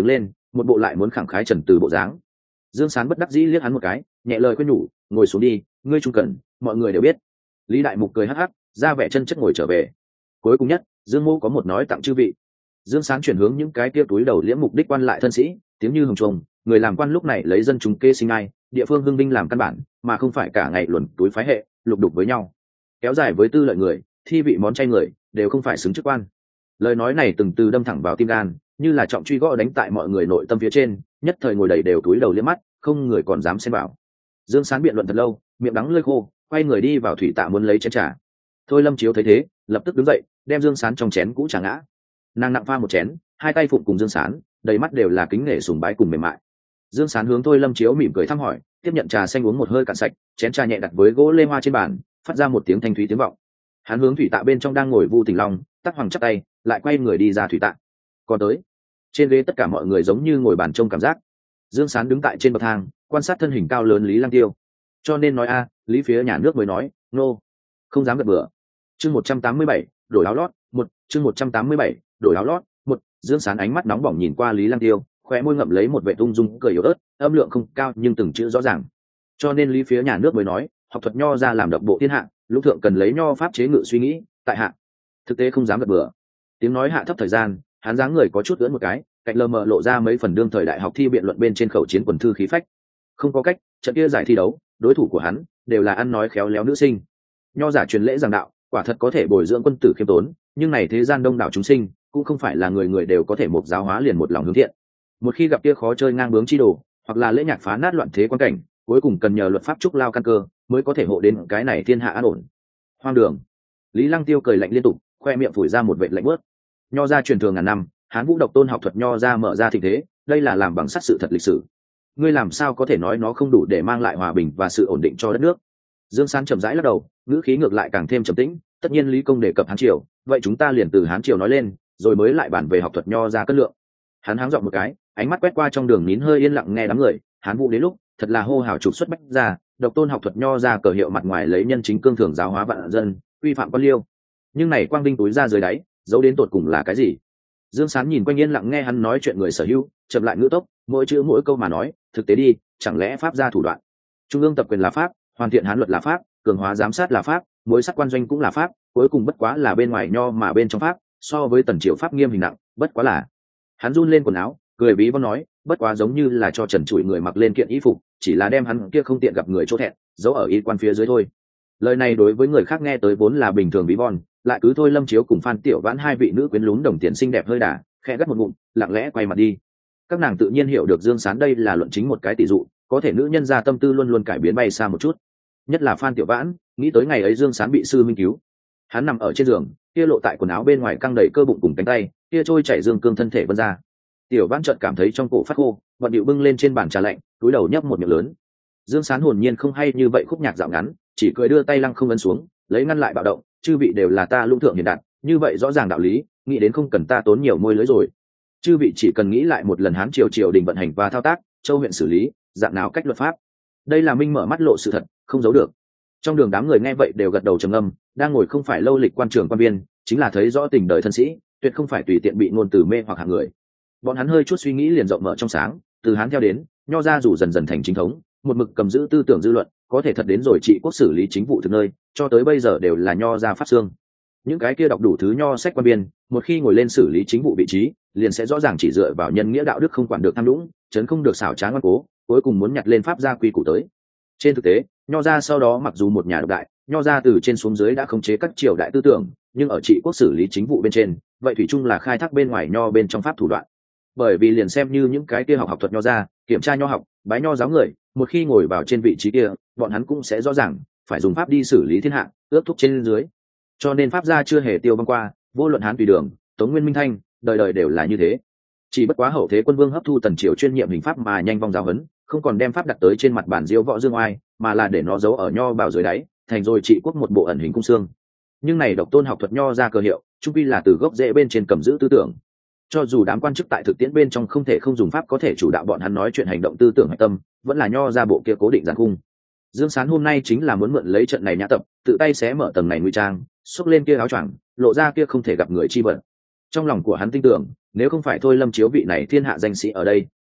một bộ lại muốn khẳng khái trần từ bộ dáng. Dương Sán bất đắc dĩ liếc hắn một cái, nhẹ lời khuyên nhủ, ngồi xuống đi, ngươi trung cần, mọi người đều biết. Lý Đại Mục cười hắc hắc, ra vẻ chân chất ngồi trở về. Cuối cùng nhất, Dương Mô có một nói tặng chư vị. Dương Sán chuyển hướng những cái kia túi đầu liễm mục đích quan lại thân sĩ, tiếng như hồng trùng, người làm quan lúc này lấy dân chúng kê sinh ai, địa phương hưng binh làm căn bản, mà không phải cả ngày luồn túi phái hệ, lục đục với nhau. Kéo dài với tư lợi người, thi vị món chay người, đều không phải xứng chức quan. Lời nói này từng từ đâm thẳng vào tim gan, như là trọng truy gõ đánh tại mọi người nội tâm phía trên, nhất thời ngồi đầy đều túi đầu liếc mắt, không người còn dám xen vào. Dương Sán biện luận thật lâu, miệng đắng lưỡi khô, quay người đi vào thủy tạ muốn lấy chén trà. Thôi Lâm Chiếu thấy thế, lập tức đứng dậy, đem Dương Sán trong chén cũ trà ngã. Nàng nặng pha một chén, hai tay phụng cùng Dương Sán, đầy mắt đều là kính nể sùng bái cùng mềm mại. Dương Sán hướng Thôi Lâm Chiếu mỉm cười thăm hỏi, tiếp nhận trà xanh uống một hơi cạn sạch, chén trà nhẹ đặt với gỗ lê hoa trên bàn, phát ra một tiếng thanh thúy tiếng vọng. Hắn hướng thủy tạ bên trong đang ngồi Vu Tình Long, tắc hoàng chắp tay, lại quay người đi ra thủy tạ. Còn tới, trên ghế tất cả mọi người giống như ngồi bàn trông cảm giác. Dương Sán đứng tại trên bậc thang, quan sát thân hình cao lớn Lý Lăng Tiêu. Cho nên nói a, Lý phía nhà nước mới nói, nô, không dám gật bừa. Chương một trăm tám mươi bảy, đổi áo lót, một, chương một trăm tám mươi bảy, đổi áo lót, một. Dương Sán ánh mắt nóng bỏng nhìn qua Lý Lăng Tiêu, khóe môi ngậm lấy một vẻ ung dung cười yếu ớt, âm lượng không cao nhưng từng chữ rõ ràng. Cho nên Lý phía nhà nước mới nói, học thuật nho ra làm độc bộ thiên hạ, lũng thượng cần lấy nho pháp chế ngự suy nghĩ, tại hạ thực tế không dám gật bừa. Tiếng nói hạ thấp thời gian, hắn dáng người có chút ưỡn một cái, cạnh lờ mờ lộ ra mấy phần đương thời đại học thi biện luận bên trên khẩu chiến quần thư khí phách. Không có cách, trận kia giải thi đấu, đối thủ của hắn đều là ăn nói khéo léo nữ sinh. Nho giả truyền lễ giảng đạo, quả thật có thể bồi dưỡng quân tử khiêm tốn, nhưng này thế gian đông đảo chúng sinh, cũng không phải là người người đều có thể một giáo hóa liền một lòng hướng thiện. Một khi gặp kia khó chơi ngang bướng chi đồ, hoặc là lễ nhạc phá nát loạn thế quan cảnh, cuối cùng cần nhờ luật pháp trúc lao căn cơ, mới có thể hộ đến cái này thiên hạ an ổn. Hoang đường. Lý Lăng Tiêu cười lạnh liên tục, khoe miệng phủi ra một vệt lạnh bớt. Nho gia truyền thường ngàn năm, Hán Vũ độc tôn học thuật nho gia mở ra thịnh thế, đây là làm bằng sắt sự thật lịch sử. Ngươi làm sao có thể nói nó không đủ để mang lại hòa bình và sự ổn định cho đất nước? Dương Sán chậm rãi lắc đầu, ngữ khí ngược lại càng thêm trầm tĩnh. Tất nhiên Lý công đề cập Hán triều, vậy chúng ta liền từ Hán triều nói lên, rồi mới lại bàn về học thuật nho gia cất lượng. Hắn háng giọng một cái, ánh mắt quét qua trong đường nín hơi yên lặng nghe đám người. Hán Vũ đến lúc thật là hô hào trục xuất bách ra, độc tôn học thuật nho ra cờ hiệu mặt ngoài lấy nhân chính cương thường giáo hóa vạn dân, quy phạm quan liêu. Nhưng này quang vinh túi ra dưới đáy, giấu đến tột cùng là cái gì? Dương Sán nhìn quanh yên lặng nghe hắn nói chuyện người sở hữu, chậm lại ngữ tốc, mỗi chữ mỗi câu mà nói, thực tế đi, chẳng lẽ pháp ra thủ đoạn? Trung ương tập quyền là pháp, hoàn thiện Hán luật là pháp, cường hóa giám sát là pháp, mối sắc quan doanh cũng là pháp, cuối cùng bất quá là bên ngoài nho mà bên trong pháp, so với tần triều pháp nghiêm hình nặng, bất quá là. Hắn run lên quần áo, cười ví von nói, bất quá giống như là cho trần trụi người mặc lên kiện y phục, chỉ là đem hắn kia không tiện gặp người chỗ thẹn, giấu ở y quan phía dưới thôi. Lời này đối với người khác nghe tới vốn là bình thường ví von, lại cứ Thôi Lâm Chiếu cùng Phan Tiểu Vãn hai vị nữ quyến lún đồng tiền xinh đẹp hơi đà, khẽ gắt một ngụm, lặng lẽ quay mặt đi. Các nàng tự nhiên hiểu được Dương Sán đây là luận chính một cái tỷ dụ, có thể nữ nhân ra tâm tư luôn luôn cải biến bay xa một chút. Nhất là Phan Tiểu Vãn, nghĩ tới ngày ấy Dương Sán bị sư minh cứu, hắn nằm ở trên giường, kia lộ tại quần áo bên ngoài căng đầy cơ bụng cùng cánh tay, kia trôi chảy dương cương thân thể vân ra. Tiểu Vãn chợt cảm thấy trong cổ phát khô, vận điệu bưng lên trên bàn trà lạnh, cúi đầu nhấp một miệng lớn. Dương Sán hồn nhiên không hay như vậy khúc nhạc dạo ngắn, chỉ cười đưa tay lăng không ấn xuống, lấy ngăn lại bạo động, chư vị đều là ta lũng thượng hiền đạt, như vậy rõ ràng đạo lý, nghĩ đến không cần ta tốn nhiều môi lưới rồi. Chư vị chỉ cần nghĩ lại một lần Hán triều triều đình vận hành và thao tác, châu huyện xử lý, dạng nào cách luật pháp. Đây là minh mở mắt lộ sự thật, không giấu được. Trong đường đám người nghe vậy đều gật đầu trầm ngâm, đang ngồi không phải lâu lịch quan trường quan viên, chính là thấy rõ tình đời thân sĩ, tuyệt không phải tùy tiện bị ngôn từ mê hoặc hạng người. Bọn hắn hơi chút suy nghĩ liền rộng mở trong sáng, từ Hán theo đến nho ra dù dần dần thành chính thống, một mực cầm giữ tư tưởng dư luận, có thể thật đến rồi trị quốc xử lý chính vụ thực nơi, cho tới bây giờ đều là nho ra pháp xương. Những cái kia đọc đủ thứ nho sách quan biên, một khi ngồi lên xử lý chính vụ vị trí, liền sẽ rõ ràng chỉ dựa vào nhân nghĩa đạo đức không quản được tham nhũng, chấn không được xảo trá ngoan cố, cuối cùng muốn nhặt lên pháp gia quy củ tới. Trên thực tế, nho ra sau đó mặc dù một nhà độc đại, nho ra từ trên xuống dưới đã khống chế các triều đại tư tưởng, nhưng ở trị quốc xử lý chính vụ bên trên, vậy thủy chung là khai thác bên ngoài nho bên trong pháp thủ đoạn. Bởi vì liền xem như những cái kia học học thuật nho ra, kiểm tra nho học, bái nho giáo người, một khi ngồi vào trên vị trí kia, bọn hắn cũng sẽ rõ ràng phải dùng pháp đi xử lý thiên hạ, ước thúc trên dưới. Cho nên pháp gia chưa hề tiêu băng qua, vô luận Hán tùy đường, Tống Nguyên Minh Thanh, đời đời đều là như thế. Chỉ bất quá hậu thế quân vương hấp thu tần triều chuyên nhiệm hình pháp mà nhanh vong giáo huấn, không còn đem pháp đặt tới trên mặt bản diêu võ dương oai, mà là để nó giấu ở nho bảo dưới đáy, thành rồi trị quốc một bộ ẩn hình cung xương. Nhưng này độc tôn học thuật nho ra cơ hiệu, chung quy là từ gốc rễ bên trên cầm giữ tư tưởng. Cho dù đám quan chức tại thực tiễn bên trong không thể không dùng pháp có thể chủ đạo bọn hắn nói chuyện hành động tư tưởng hạch tâm, vẫn là nho ra bộ kia cố định giàn cung. Dương Sán hôm nay chính là muốn mượn lấy trận này nhã tập, tự tay xé mở tầng này nguy trang, xúc lên kia áo choàng, lộ ra kia không thể gặp người chi vật. Trong lòng của hắn tin tưởng, nếu không phải Thôi Lâm Chiếu vị này thiên hạ danh sĩ ở đây,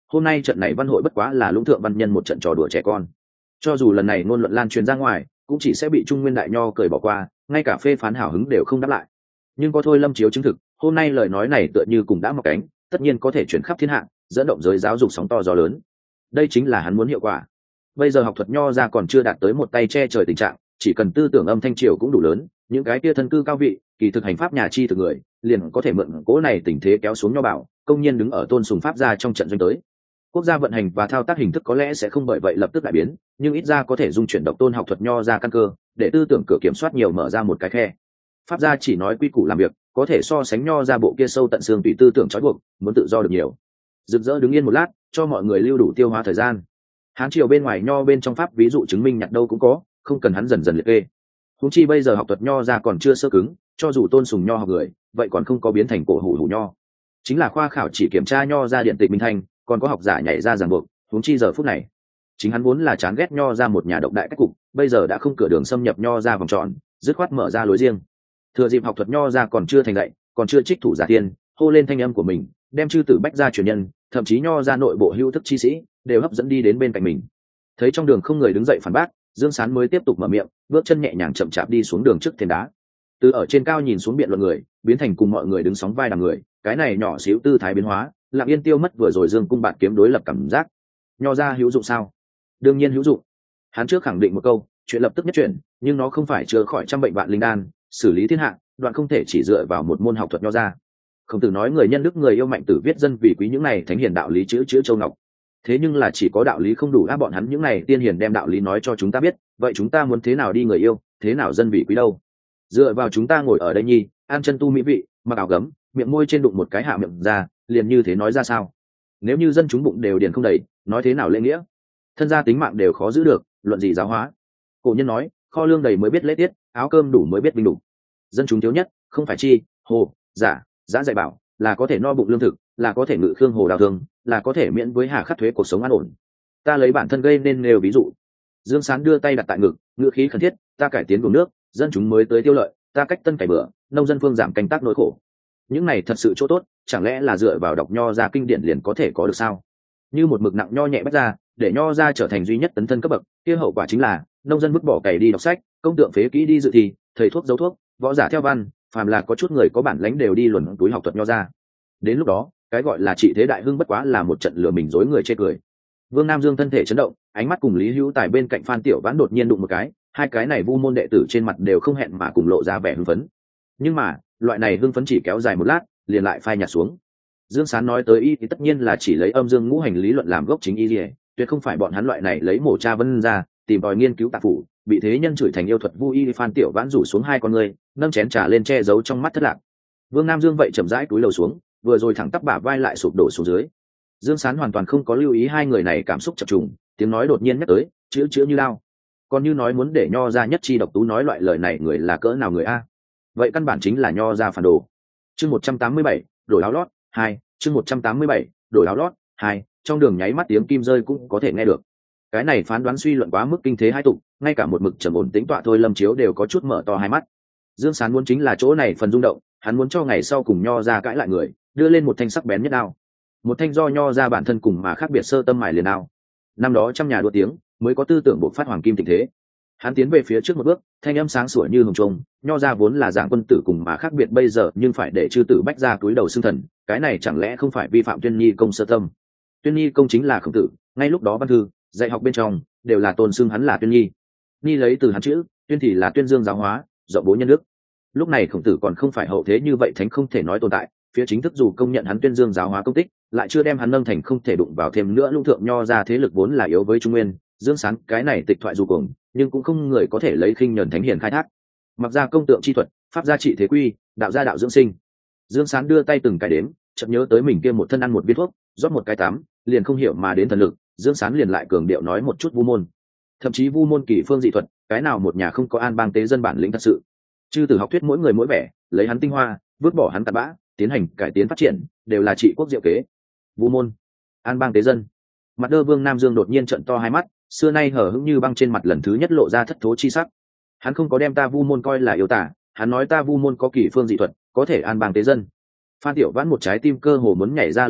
hôm nay trận này văn hội bất quá là lũng thượng văn nhân một trận trò đùa trẻ con. Cho dù lần này ngôn luận lan truyền ra ngoài, cũng chỉ sẽ bị Trung Nguyên đại nho cười bỏ qua, ngay cả phê phán hào hứng đều không đáp lại. Nhưng có Thôi Lâm Chiếu chứng thực, hôm nay lời nói này tựa như cùng đã mọc cánh, tất nhiên có thể chuyển khắp thiên hạ, dẫn động giới giáo dục sóng to gió lớn. Đây chính là hắn muốn hiệu quả. Bây giờ học thuật nho ra còn chưa đạt tới một tay che trời tình trạng, chỉ cần tư tưởng âm thanh triều cũng đủ lớn, những cái kia thân cư cao vị, kỳ thực hành pháp nhà chi thực người, liền có thể mượn cố này tình thế kéo xuống nho bảo, công nhiên đứng ở tôn sùng pháp gia trong trận doanh tới. Quốc gia vận hành và thao tác hình thức có lẽ sẽ không bởi vậy lập tức đại biến, nhưng ít ra có thể dung chuyển độc tôn học thuật nho ra căn cơ, để tư tưởng cửa kiểm soát nhiều mở ra một cái khe. Pháp gia chỉ nói quy củ làm việc, có thể so sánh nho ra bộ kia sâu tận xương tùy tư tưởng trói buộc, muốn tự do được nhiều. Rực rỡ đứng yên một lát, cho mọi người lưu đủ tiêu hóa thời gian. Hán triều bên ngoài nho bên trong pháp ví dụ chứng minh nhặt đâu cũng có, không cần hắn dần dần liệt kê. Huống chi bây giờ học thuật nho ra còn chưa sơ cứng, cho dù tôn sùng nho học người, vậy còn không có biến thành cổ hủ hủ nho. Chính là khoa khảo chỉ kiểm tra nho ra điện tịch minh thành, còn có học giả nhảy ra ràng buộc. Huống chi giờ phút này, chính hắn vốn là chán ghét nho ra một nhà độc đại cách cục, bây giờ đã không cửa đường xâm nhập nho ra vòng tròn, dứt khoát mở ra lối riêng. Thừa dịp học thuật nho ra còn chưa thành dạy, còn chưa trích thủ giả tiên, hô lên thanh âm của mình, đem chư tử bách gia truyền nhân, thậm chí nho ra nội bộ hữu thức chi sĩ đều hấp dẫn đi đến bên cạnh mình. Thấy trong đường không người đứng dậy phản bác, Dương Sán mới tiếp tục mở miệng, bước chân nhẹ nhàng chậm chạp đi xuống đường trước thềm đá. Từ ở trên cao nhìn xuống biện luận người, biến thành cùng mọi người đứng sóng vai đằng người, cái này nhỏ xíu tư thái biến hóa, lặng yên tiêu mất vừa rồi Dương cung bạn kiếm đối lập cảm giác. Nho ra hữu dụng sao? Đương nhiên hữu dụng. Hắn trước khẳng định một câu, chuyện lập tức nhất chuyển, nhưng nó không phải chữa khỏi trăm bệnh vạn linh đan, xử lý thiên hạ, đoạn không thể chỉ dựa vào một môn học thuật nho ra. Không từ nói người nhân đức người yêu mạnh tử viết dân vì quý những này thánh hiền đạo lý chữ chữ châu ngọc. Thế nhưng là chỉ có đạo lý không đủ á, bọn hắn những này tiên hiền đem đạo lý nói cho chúng ta biết, vậy chúng ta muốn thế nào đi người yêu, thế nào dân vì quý đâu? Dựa vào chúng ta ngồi ở đây nhi, ăn chân tu mỹ vị, mặc áo gấm, miệng môi trên đụng một cái hạ miệng ra, liền như thế nói ra sao? Nếu như dân chúng bụng đều điền không đầy, nói thế nào lễ nghĩa? Thân gia tính mạng đều khó giữ được, luận gì giáo hóa? Cổ nhân nói, kho lương đầy mới biết lễ tiết, áo cơm đủ mới biết binh đủ. Dân chúng thiếu nhất, không phải chi, hồ, giả, giã dạy bảo, là có thể no bụng lương thực, là có thể ngự khương hồ đào thương, là có thể miễn với hà khắc thuế cuộc sống an ổn. Ta lấy bản thân gây nên nêu ví dụ. Dương Sán đưa tay đặt tại ngực, ngữ khí khẩn thiết, ta cải tiến vùng nước, dân chúng mới tới tiêu lợi, ta cách tân cải bữa, nông dân phương giảm canh tác nỗi khổ. Những này thật sự chỗ tốt, chẳng lẽ là dựa vào đọc nho ra kinh điển liền có thể có được sao? Như một mực nặng nho nhẹ bách ra, để nho ra trở thành duy nhất tấn thân cấp bậc, kia hậu quả chính là nông dân vứt bỏ cày đi đọc sách, công tượng phế kỹ đi dự thi, thầy thuốc giấu thuốc, võ giả theo văn, phàm là có chút người có bản lãnh đều đi luồn túi học thuật nho ra. Đến lúc đó, cái gọi là trị thế đại hưng bất quá là một trận lừa mình dối người chê cười. Vương Nam Dương thân thể chấn động, ánh mắt cùng Lý Hữu Tài bên cạnh Phan Tiểu Vãn đột nhiên đụng một cái, hai cái này vu môn đệ tử trên mặt đều không hẹn mà cùng lộ ra vẻ hưng phấn. Nhưng mà, loại này hưng phấn chỉ kéo dài một lát, liền lại phai nhạt xuống. Dương Sán nói tới y thì tất nhiên là chỉ lấy âm dương ngũ hành lý luận làm gốc chính y, tuyệt không phải bọn hắn loại này lấy mổ cha vân ra, tìm tòi nghiên cứu tạp phủ, bị thế nhân chửi thành yêu thuật vu y. Phan Tiểu Vãn rủ xuống hai con người, nâng chén trà lên che giấu trong mắt thất lạc. Vương Nam Dương vậy chậm rãi cúi đầu xuống, vừa rồi thẳng tắp bả vai lại sụp đổ xuống dưới. Dương Sán hoàn toàn không có lưu ý hai người này cảm xúc chập trùng, tiếng nói đột nhiên nhắc tới, chữ chữ như lao. Còn như nói muốn để nho ra nhất chi độc tú nói loại lời này người là cỡ nào người a? Vậy căn bản chính là nho ra phản đồ. Chương một trăm tám mươi bảy, đổi áo lót, hai, chương một trăm tám mươi bảy, đổi áo lót, hai, trong đường nháy mắt tiếng kim rơi cũng có thể nghe được. Cái này phán đoán suy luận quá mức kinh thế hai tục, ngay cả một mực trầm ổn tĩnh tọa Thôi Lâm Chiếu đều có chút mở to hai mắt. Dương Sán muốn chính là chỗ này phần rung động, hắn muốn cho ngày sau cùng nho ra cãi lại người, đưa lên một thanh sắc bén nhất đao. Một thanh do nho ra bản thân cùng mà khác biệt sơ tâm mài liền đao. Năm đó trăm nhà đua tiếng, mới có tư tưởng buộc phát hoàng kim tình thế. Hắn tiến về phía trước một bước, thanh âm sáng sủa như hồng trung, nho ra vốn là dạng quân tử cùng mà khác biệt bây giờ, nhưng phải để chư tử bách ra túi đầu xưng thần, cái này chẳng lẽ không phải vi phạm Tuyên Nhi công sơ tâm? Tuyên Nhi công chính là Khổng Tử, ngay lúc đó văn thư, dạy học bên trong đều là tôn xưng hắn là Tuyên Nhi. Nhi lấy từ hắn chữ, Tuyên thì là Tuyên Dương giáo hóa, rộng bố nhân đức. Lúc này Khổng Tử còn không phải hậu thế như vậy thánh không thể nói tồn tại, phía chính thức dù công nhận hắn Tuyên Dương giáo hóa công tích, lại chưa đem hắn nâng thành không thể đụng vào thêm nữa. Lũng thượng nho ra thế lực vốn là yếu với Trung Nguyên, Dương Sán cái này tịch thoại dù cùng, nhưng cũng không người có thể lấy khinh nhẫn thánh hiền khai thác. Mặc ra công tượng chi thuật, pháp gia trị thế quy, đạo gia đạo dưỡng sinh. Dương Sán đưa tay từng cái đếm, chợt nhớ tới mình kia một thân ăn một viên thuốc, rót một cái tắm, liền không hiểu mà đến thần lực. Dương Sán liền lại cường điệu nói một chút vu môn, thậm chí vu môn kỳ phương dị thuật, cái nào một nhà không có an bang tế dân bản lĩnh thật sự. Chư tử học thuyết mỗi người mỗi vẻ, lấy hắn tinh hoa, vứt bỏ hắn tạt bã, tiến hành cải tiến phát triển, đều là trị quốc diệu kế. Vu môn, an bang tế dân. Mặt đơ Vương Nam Dương đột nhiên trợn to hai mắt, xưa nay hở hững như băng trên mặt lần thứ nhất lộ ra thất thố chi sắc. Hắn không có đem ta vu môn coi là yêu tả, hắn nói ta vu môn có kỳ phương dị thuật, có thể an bang tế dân. Phan Tiểu Vãn một trái tim cơ hồ muốn nhảy ra lồng ngực,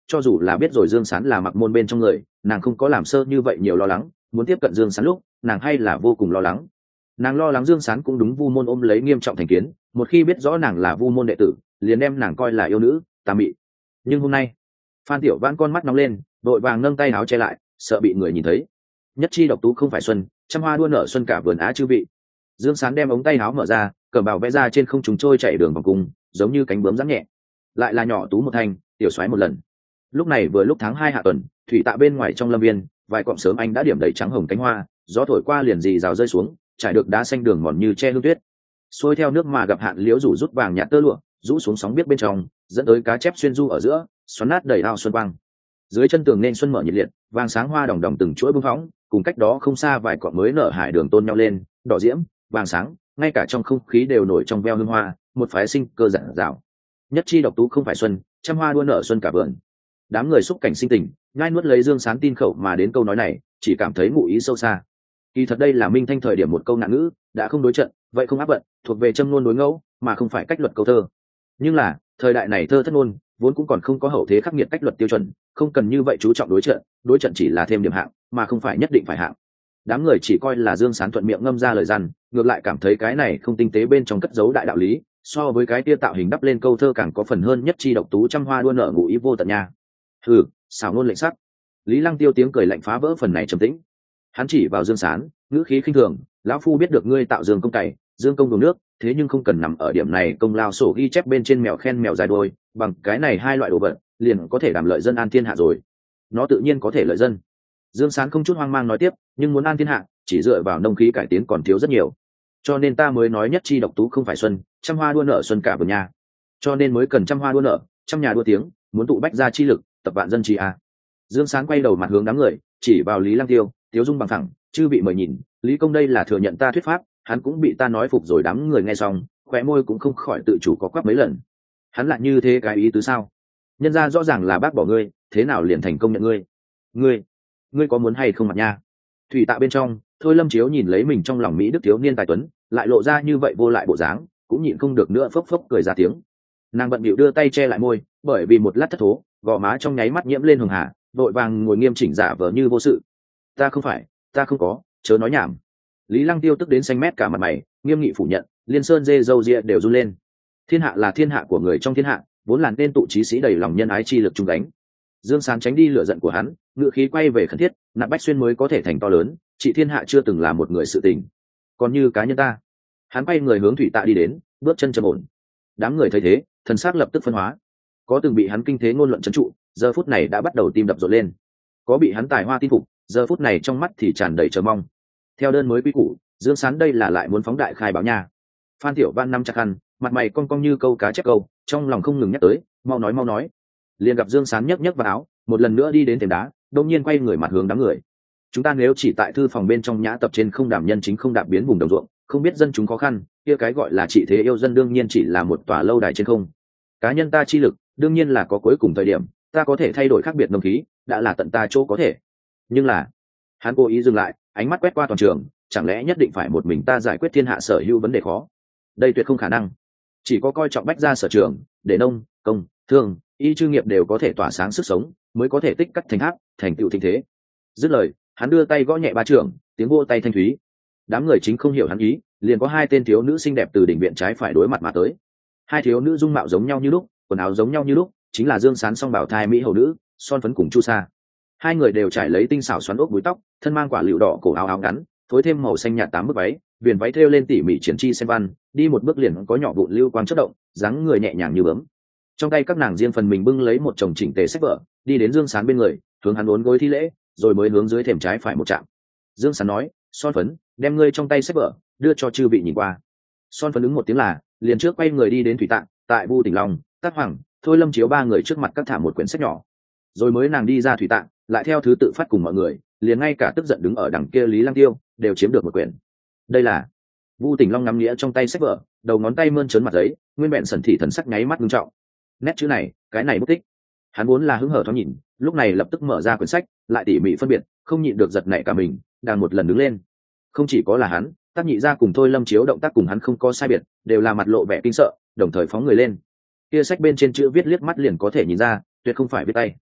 cho dù là biết rồi Dương Sán là mặc môn bên trong người, nàng không có làm sơ như vậy nhiều lo lắng, muốn tiếp cận Dương Sán lúc nàng hay là vô cùng lo lắng. Nàng lo lắng Dương Sán cũng đúng vu môn ôm lấy nghiêm trọng thành kiến, một khi biết rõ nàng là vu môn đệ tử liền đem nàng coi là yêu nữ tà mị. Nhưng hôm nay Phan Tiểu Vãn con mắt nóng lên, vội vàng nâng tay áo che lại, sợ bị người nhìn thấy. Nhất chi độc tú không phải xuân, trăm hoa đua nở xuân cả vườn á chư vị. Dương Sán đem ống tay áo mở ra, cẩm bào vẽ ra trên không trung trôi chạy đường vòng cung, giống như cánh bướm giãn nhẹ. Lại là nhỏ tú một thanh, tiểu xoáy một lần. Lúc này vừa lúc tháng hai hạ tuần, thủy tạ bên ngoài trong lâm viên, vài cọng sớm anh đã điểm đầy trắng hồng cánh hoa, gió thổi qua liền rì rào rơi xuống, trải được đá xanh đường mòn như che hương tuyết. Xuôi theo nước mà gặp hạn liễu rủ rút vàng nhạt tơ lụa, rũ xuống sóng biết bên trong, dẫn tới cá chép xuyên du ở giữa, xoắn nát đầy ao xuân quang. Dưới chân tường nên xuân mở nhiệt liệt, vàng sáng hoa đồng đồng từng chuỗi bông phóng, cùng cách đó không xa vài cọng mới nở hải đường tôn nhau lên, đỏ diễm, vàng sáng, ngay cả trong không khí đều nổi trong veo hương hoa, một phái sinh cơ rạng rào. Nhất chi độc tú không phải xuân, trăm hoa đua nở xuân cả vườn. Đám người xúc cảnh sinh tình, nhai nuốt lấy Dương Sán tin khẩu mà đến câu nói này, chỉ cảm thấy ngụ ý sâu xa. Kỳ thật đây là Minh Thanh thời điểm một câu nạn ngữ, đã không đối trận, vậy không áp vận, thuộc về châm ngôn đối ngẫu, mà không phải cách luật câu thơ. Nhưng là, thời đại này thơ thất ngôn, vốn cũng còn không có hậu thế khắc nghiệt cách luật tiêu chuẩn, không cần như vậy chú trọng đối trận, đối trận chỉ là thêm điểm hạng, mà không phải nhất định phải hạng. Đám người chỉ coi là Dương Sán thuận miệng ngâm ra lời răn, ngược lại cảm thấy cái này không tinh tế bên trong cất giấu đại đạo lý, so với cái kia tạo hình đắp lên câu thơ càng có phần hơn nhất chi độc tú trăm hoa đua nở ngụ ý vô tận nha. Hừ, xảo ngôn lệnh sắc. Lý Lăng Tiêu tiếng cười lạnh phá vỡ phần này trầm tĩnh. Hắn chỉ vào Dương Sán, ngữ khí khinh thường, lão phu biết được ngươi tạo Dương công cày, Dương công đổ nước, thế nhưng không cần nằm ở điểm này công lao sổ ghi chép bên trên mèo khen mèo dài đôi, bằng cái này hai loại đồ vật, liền có thể đảm lợi dân an thiên hạ rồi. Nó tự nhiên có thể lợi dân. Dương Sán không chút hoang mang nói tiếp, nhưng muốn an thiên hạ, chỉ dựa vào nông khí cải tiến còn thiếu rất nhiều. Cho nên ta mới nói nhất chi độc tú không phải xuân, trăm hoa đua nở xuân cả vườn nhà. Cho nên mới cần trăm hoa đua nở, trăm nhà đua tiếng, muốn tụ bách gia chi lực, tập vạn dân trí a. Dương Sán quay đầu mặt hướng đám người, chỉ vào Lý Lăng Tiêu, Tiếu Dung bằng thẳng, chư bị mời nhìn, Lý công đây là thừa nhận ta thuyết pháp, hắn cũng bị ta nói phục rồi. Đám người nghe xong, khóe môi cũng không khỏi tự chủ có quắp mấy lần. Hắn lại như thế cái ý tứ sao? Nhân ra rõ ràng là bác bỏ ngươi, thế nào liền thành công nhận ngươi? Ngươi, ngươi có muốn hay không mặt nha? Thủy tạ bên trong, Thôi Lâm Chiếu nhìn lấy mình trong lòng mỹ đức thiếu niên tài tuấn, lại lộ ra như vậy vô lại bộ dáng, cũng nhịn không được nữa phốc phốc cười ra tiếng. Nàng bận bịu đưa tay che lại môi, bởi vì một lát thất thố, gò má trong nháy mắt nhiễm lên hường hà, vội vàng ngồi nghiêm chỉnh giả vờ như vô sự. Ta không phải, ta không có, chớ nói nhảm. Lý Lăng Tiêu tức đến xanh mét cả mặt mày, nghiêm nghị phủ nhận, liên sơn dê dâu ria đều run lên. Thiên hạ là thiên hạ của người trong thiên hạ, vốn là nên tụ trí sĩ đầy lòng nhân ái chi lực chung đánh. Dương Sán tránh đi lửa giận của hắn, ngự khí quay về khẩn thiết, nạp bách xuyên mới có thể thành to lớn, trị thiên hạ chưa từng là một người sự tình. Còn như cá nhân ta, hắn quay người hướng thủy tạ đi đến, bước chân trầm ổn. Đám người thấy thế, thần sắc lập tức phân hóa. Có từng bị hắn kinh thế ngôn luận trấn trụ, giờ phút này đã bắt đầu tim đập rộn lên. Có bị hắn tài hoa tin phục, giờ phút này trong mắt thì tràn đầy chờ mong. Theo đơn mới quy củ, Dương Sán đây là lại muốn phóng đại khai báo nha. Phan Tiểu Văn năm chặt khăn, mặt mày cong cong như câu cá chép câu, trong lòng không ngừng nhắc tới, mau nói mau nói. Liền gặp Dương Sán nhấc nhấc vào áo, một lần nữa đi đến thềm đá, đột nhiên quay người mặt hướng đám người. Chúng ta nếu chỉ tại thư phòng bên trong nhã tập trên không đảm nhân chính không đạp biến vùng đồng ruộng, không biết dân chúng khó khăn, kia cái gọi là trị thế yêu dân đương nhiên chỉ là một tòa lâu đài trên không. Cá nhân ta chi lực, đương nhiên là có cuối cùng thời điểm, ta có thể thay đổi khác biệt nông khí, đã là tận ta chỗ có thể. Nhưng là, hắn cố ý dừng lại, ánh mắt quét qua toàn trường, chẳng lẽ nhất định phải một mình ta giải quyết thiên hạ sở hữu vấn đề khó? Đây tuyệt không khả năng. Chỉ có coi trọng bách gia sở trường, để nông, công, thương, y chư nghiệp đều có thể tỏa sáng sức sống, mới có thể tích cắt thành tháp, thành tựu thịnh thế. Dứt lời, hắn đưa tay gõ nhẹ ba trưởng, tiếng vỗ tay thanh thúy. Đám người chính không hiểu hắn ý, liền có hai tên thiếu nữ xinh đẹp từ đỉnh viện trái phải đối mặt mà tới. Hai thiếu nữ dung mạo giống nhau như lúc, quần áo giống nhau như lúc, chính là Dương Sán song bảo thai mỹ hầu nữ, Son Phấn cùng Chu Sa. Hai người đều trải lấy tinh xảo xoắn ốc búi tóc, thân mang quả lựu đỏ cổ áo áo ngắn, phối thêm màu xanh nhạt tám bức váy, viền váy thêu lên tỉ mỉ triển chi sen văn, đi một bước liền có nhỏ vụn lưu quang chớp động, dáng người nhẹ nhàng như bướm. Trong tay các nàng riêng phần mình bưng lấy một chồng chỉnh tề sách vở, đi đến Dương Sán bên người, hướng hắn uốn gối thi lễ, rồi mới hướng dưới thềm trái phải một chạm. Dương Sán nói, Son Phấn, đem ngươi trong tay sách vở đưa cho chư vị nhìn qua. Son Phấn ứng một tiếng là, liền trước quay người đi đến thủy tạng, tại Vu Tỉnh Long, Tác Hoàng, Thôi Lâm Chiếu ba người trước mặt các thả một quyển sách nhỏ. Rồi mới nàng đi ra thủy tạng, lại theo thứ tự phát cùng mọi người, liền ngay cả tức giận đứng ở đằng kia Lý Lăng Tiêu đều chiếm được một quyển. Đây là Vu Tỉnh Long ngắm nghĩa trong tay sách vở, đầu ngón tay mơn trớn mặt giấy, nguyên vẹn sẩn thị thần sắc nháy mắt nghiêm trọng. Nét chữ này, cái này bút tích. Hắn vốn là hứng hở thoáng nhìn, lúc này lập tức mở ra quyển sách, lại tỉ mỉ phân biệt, không nhịn được giật nảy cả mình, đang một lần đứng lên. Không chỉ có là hắn, Tác Nhị gia cùng Thôi Lâm Chiếu động tác cùng hắn không có sai biệt, đều là mặt lộ vẻ kinh sợ, đồng thời phóng người lên. Kia sách bên trên chữ viết liếc mắt liền có thể nhìn ra, tuyệt không phải viết tay.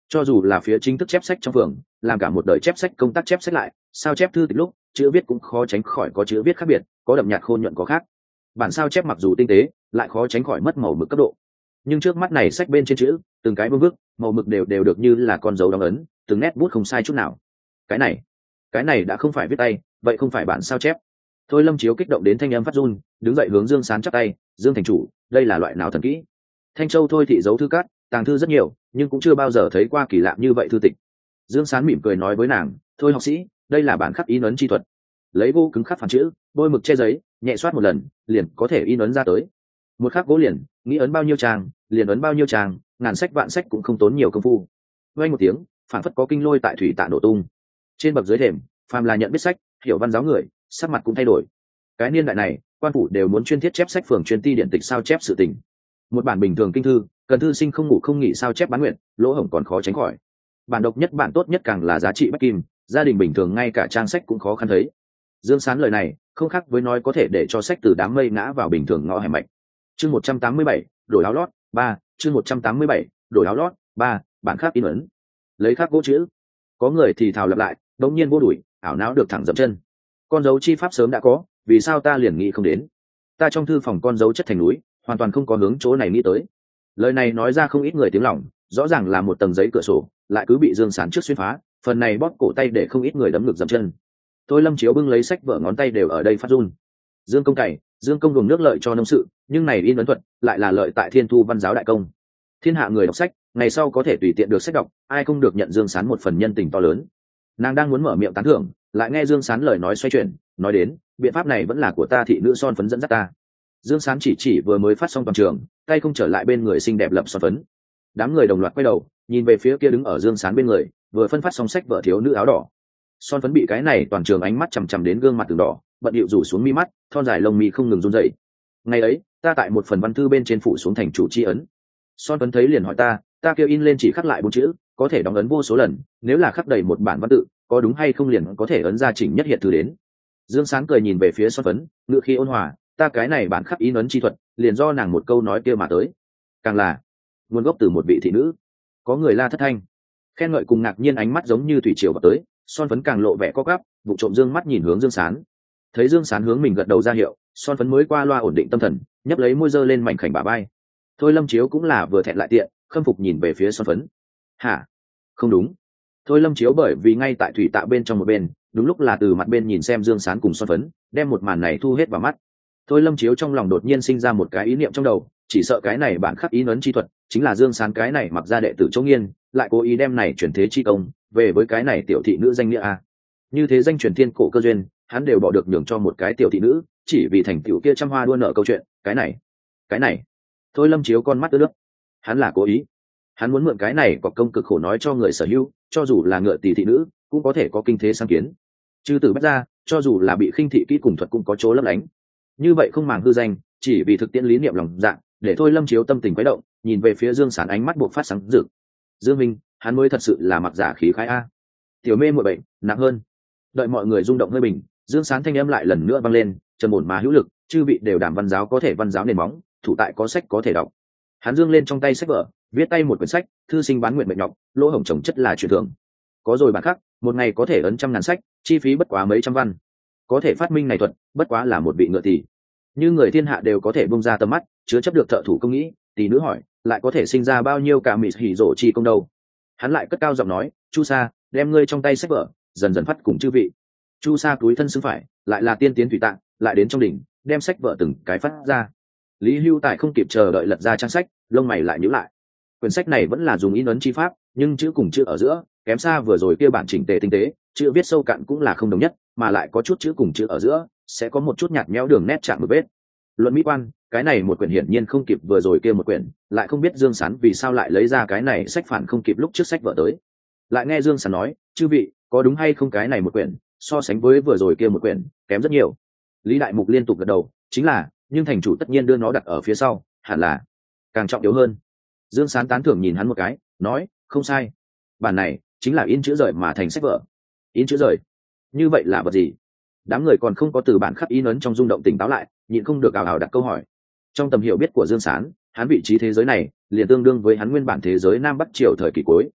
cho dù là phía chính thức chép sách trong phường làm cả một đời chép sách công tác chép sách lại sao chép thư tịch lúc chữ viết cũng khó tránh khỏi có chữ viết khác biệt, có đậm nhạt khôn nhuận có khác. Bản sao chép mặc dù tinh tế lại khó tránh khỏi mất màu mực cấp độ, nhưng trước mắt này sách bên trên chữ từng cái vương vức màu mực đều đều được như là con dấu đóng ấn, từng nét bút không sai chút nào. cái này cái này đã không phải viết tay, vậy không phải bản sao chép. Thôi Lâm Chiếu kích động đến thanh âm phát run, đứng dậy hướng Dương Sán chắp tay. Dương thành chủ, đây là loại nào thần kỹ? Thanh Châu thôi thị giấu thư cát tàng thư rất nhiều, nhưng cũng chưa bao giờ thấy qua kỳ lạ như vậy thư tịch. Dương Sán mỉm cười nói với nàng, thôi học sĩ, đây là bản khắc in ấn chi thuật, lấy gỗ cứng khắc phản chữ, bôi mực che giấy, nhẹ soát một lần liền có thể in ấn ra tới. Một khắc gỗ liền nghĩ ấn bao nhiêu trang liền ấn bao nhiêu trang, ngàn sách vạn sách cũng không tốn nhiều công phu. Vang một tiếng, phản phất có kinh lôi tại thủy tạ nổ tung. Trên bậc dưới thềm, phàm là nhận biết sách hiểu văn giáo người sắc mặt cũng thay đổi. Cái niên đại này quan phủ đều muốn chuyên thiết chép sách phường chuyên ti điện tịch sao chép sự tình. Một bản bình thường kinh thư cần thư sinh không ngủ không nghỉ sao chép bán nguyện, lỗ hổng còn khó tránh khỏi. Bản độc nhất bản tốt nhất càng là giá trị bách kim, gia đình bình thường ngay cả trang sách cũng khó khăn thấy. Dương Sán lời này không khác với nói có thể để cho sách từ đám mây ngã vào bình thường ngõ hẻm mạnh. Chương một trăm tám mươi bảy, đổi áo lót ba. Chương một trăm tám mươi bảy, đổi áo lót ba. Bản khắc in ấn, lấy khắc gỗ chữ. Có người thì thào lặp lại, đống nhiên vô đuổi, ảo não được thẳng dậm chân. Con dấu chi pháp sớm đã có, vì sao ta liền nghĩ không đến? Ta trong thư phòng con dấu chất thành núi, hoàn toàn không có hướng chỗ này nghĩ tới. Lời này nói ra không ít người tiếng lòng, rõ ràng là một tầng giấy cửa sổ, lại cứ bị Dương Sán trước xuyên phá, phần này bóp cổ tay để không ít người đấm ngực dậm chân. Thôi Lâm Chiếu bưng lấy sách vở ngón tay đều ở đây phát run. Dương công cày, Dương công dùng nước lợi cho nông sự, nhưng này in ấn thuật lại là lợi tại Thiên Thu Văn giáo đại công. Thiên hạ người đọc sách, ngày sau có thể tùy tiện được sách đọc, ai không được nhận Dương Sán một phần nhân tình to lớn. Nàng đang muốn mở miệng tán thưởng, lại nghe Dương Sán lời nói xoay chuyển, nói đến, biện pháp này vẫn là của ta thị nữ son phấn dẫn dắt ta. Dương Sán chỉ chỉ vừa mới phát xong toàn trường, tay không trở lại bên người xinh đẹp lập son phấn. Đám người đồng loạt quay đầu, nhìn về phía kia đứng ở Dương Sán bên người, vừa phân phát xong sách vở thiếu nữ áo đỏ. Son phấn bị cái này toàn trường ánh mắt chằm chằm đến gương mặt từng đỏ, bận điệu rủ xuống mi mắt, thon dài lông mi không ngừng run rẩy. Ngày ấy, ta tại một phần văn thư bên trên phủ xuống thành chủ chi ấn. Son phấn thấy liền hỏi ta, ta kêu in lên chỉ khắc lại bốn chữ, có thể đóng ấn vô số lần, nếu là khắc đầy một bản văn tự, có đúng hay không liền có thể ấn ra chỉnh nhất hiện thư đến. Dương Sán cười nhìn về phía Son phấn, ngữ khí ôn hòa, ta cái này bản khắc in ấn chi thuật, liền do nàng một câu nói kia mà tới. Càng là nguồn gốc từ một vị thị nữ. Có người la thất thanh, khen ngợi cùng ngạc nhiên ánh mắt giống như thủy triều vào tới. Son phấn càng lộ vẻ co quắp, vụ trộm dương mắt nhìn hướng Dương Sán. Thấy Dương Sán hướng mình gật đầu ra hiệu, Son phấn mới qua loa ổn định tâm thần, nhấp lấy môi dơ lên mảnh khảnh bả vai. Thôi Lâm Chiếu cũng là vừa thẹn lại tiện, khâm phục nhìn về phía Son phấn. Hả? Không đúng. Thôi Lâm Chiếu bởi vì ngay tại thủy tạ bên trong một bên, đúng lúc là từ mặt bên nhìn xem Dương Sán cùng Son phấn, đem một màn này thu hết vào mắt. Thôi Lâm Chiếu trong lòng đột nhiên sinh ra một cái ý niệm trong đầu, chỉ sợ cái này bản khắc ý ấn chi thuật chính là Dương Sán cái này mặc ra đệ tử Châu Nghiên, lại cố ý đem này chuyển thế chi công về với cái này tiểu thị nữ danh nghĩa a. Như thế danh truyền thiên cổ cơ duyên, hắn đều bỏ được nhường cho một cái tiểu thị nữ, chỉ vì thành tiểu kia trăm hoa đua nợ câu chuyện, cái này, cái này. Thôi Lâm Chiếu con mắt ướt nước. Hắn là cố ý. Hắn muốn mượn cái này có công cực khổ nói cho người sở hữu, cho dù là ngựa tỷ thị nữ, cũng có thể có kinh thế sáng kiến. Chư tử bách ra, cho dù là bị khinh thị kỹ cùng thuật cũng có chỗ lấp lánh. Như vậy không màng hư danh, chỉ vì thực tiễn lý niệm lòng dạ, để Thôi Lâm Chiếu tâm tình quấy động, nhìn về phía Dương Sán ánh mắt buộc phát sáng rực. Dương Minh, hắn mới thật sự là mặc giả khí khái a. Tiểu mê muội bệnh nặng hơn. Đợi mọi người rung động hơi bình, Dương Sán thanh âm lại lần nữa vang lên, trầm ổn mà hữu lực, chư vị đều đảm văn giáo có thể văn giáo nền móng, thủ tại có sách có thể đọc. Hắn dương lên trong tay sách vở, viết tay một quyển sách, thư sinh bán nguyện mệnh nhọc, lỗ hổng trồng chất là chuyện thường. Có rồi bản khắc, một ngày có thể ấn trăm ngàn sách, chi phí bất quá mấy trăm văn. Có thể phát minh này thuật, bất quá là một vị ngựa tỷ. Như người thiên hạ đều có thể bung ra tầm mắt, chứa chấp được thợ thủ công nghĩ, tỷ nữ hỏi, lại có thể sinh ra bao nhiêu cả mịt hỉ rổ chi công đâu. Hắn lại cất cao giọng nói, Chu Sa, đem ngươi trong tay sách vở, dần dần phát cùng chư vị. Chu Sa túi thân xứng phải, lại là tiên tiến thủy tạng, lại đến trong đỉnh, đem sách vở từng cái phát ra. Lý Hưu Tài không kịp chờ đợi lật ra trang sách, lông mày lại nhíu lại. Quyển sách này vẫn là dùng in ấn chi pháp, nhưng chữ cùng chữ ở giữa, kém xa vừa rồi kia bản chỉnh tề tinh tế, chữ viết sâu cạn cũng là không đồng nhất, mà lại có chút chữ cùng chữ ở giữa, sẽ có một chút nhạt nhẽo đường nét chạm một vết. Luận mỹ quan, cái này một quyển hiển nhiên không kịp vừa rồi kia một quyển, lại không biết Dương Sán vì sao lại lấy ra cái này sách phản không kịp lúc trước sách vở tới. Lại nghe Dương Sán nói, chư vị, có đúng hay không cái này một quyển, so sánh với vừa rồi kia một quyển, kém rất nhiều. Lý Đại Mục liên tục gật đầu, chính là, nhưng thành chủ tất nhiên đưa nó đặt ở phía sau, hẳn là càng trọng yếu hơn. Dương Sán tán thưởng nhìn hắn một cái, nói, không sai. Bản này chính là in chữ rời mà thành sách vở. In chữ rời? Như vậy là vật gì? Đám người còn không có từ bản khắc in ấn trong rung động tỉnh táo lại, nhịn không được ào ào đặt câu hỏi. Trong tầm hiểu biết của Dương Sán, hắn vị trí thế giới này liền tương đương với hắn nguyên bản thế giới Nam Bắc Triều thời kỳ cuối.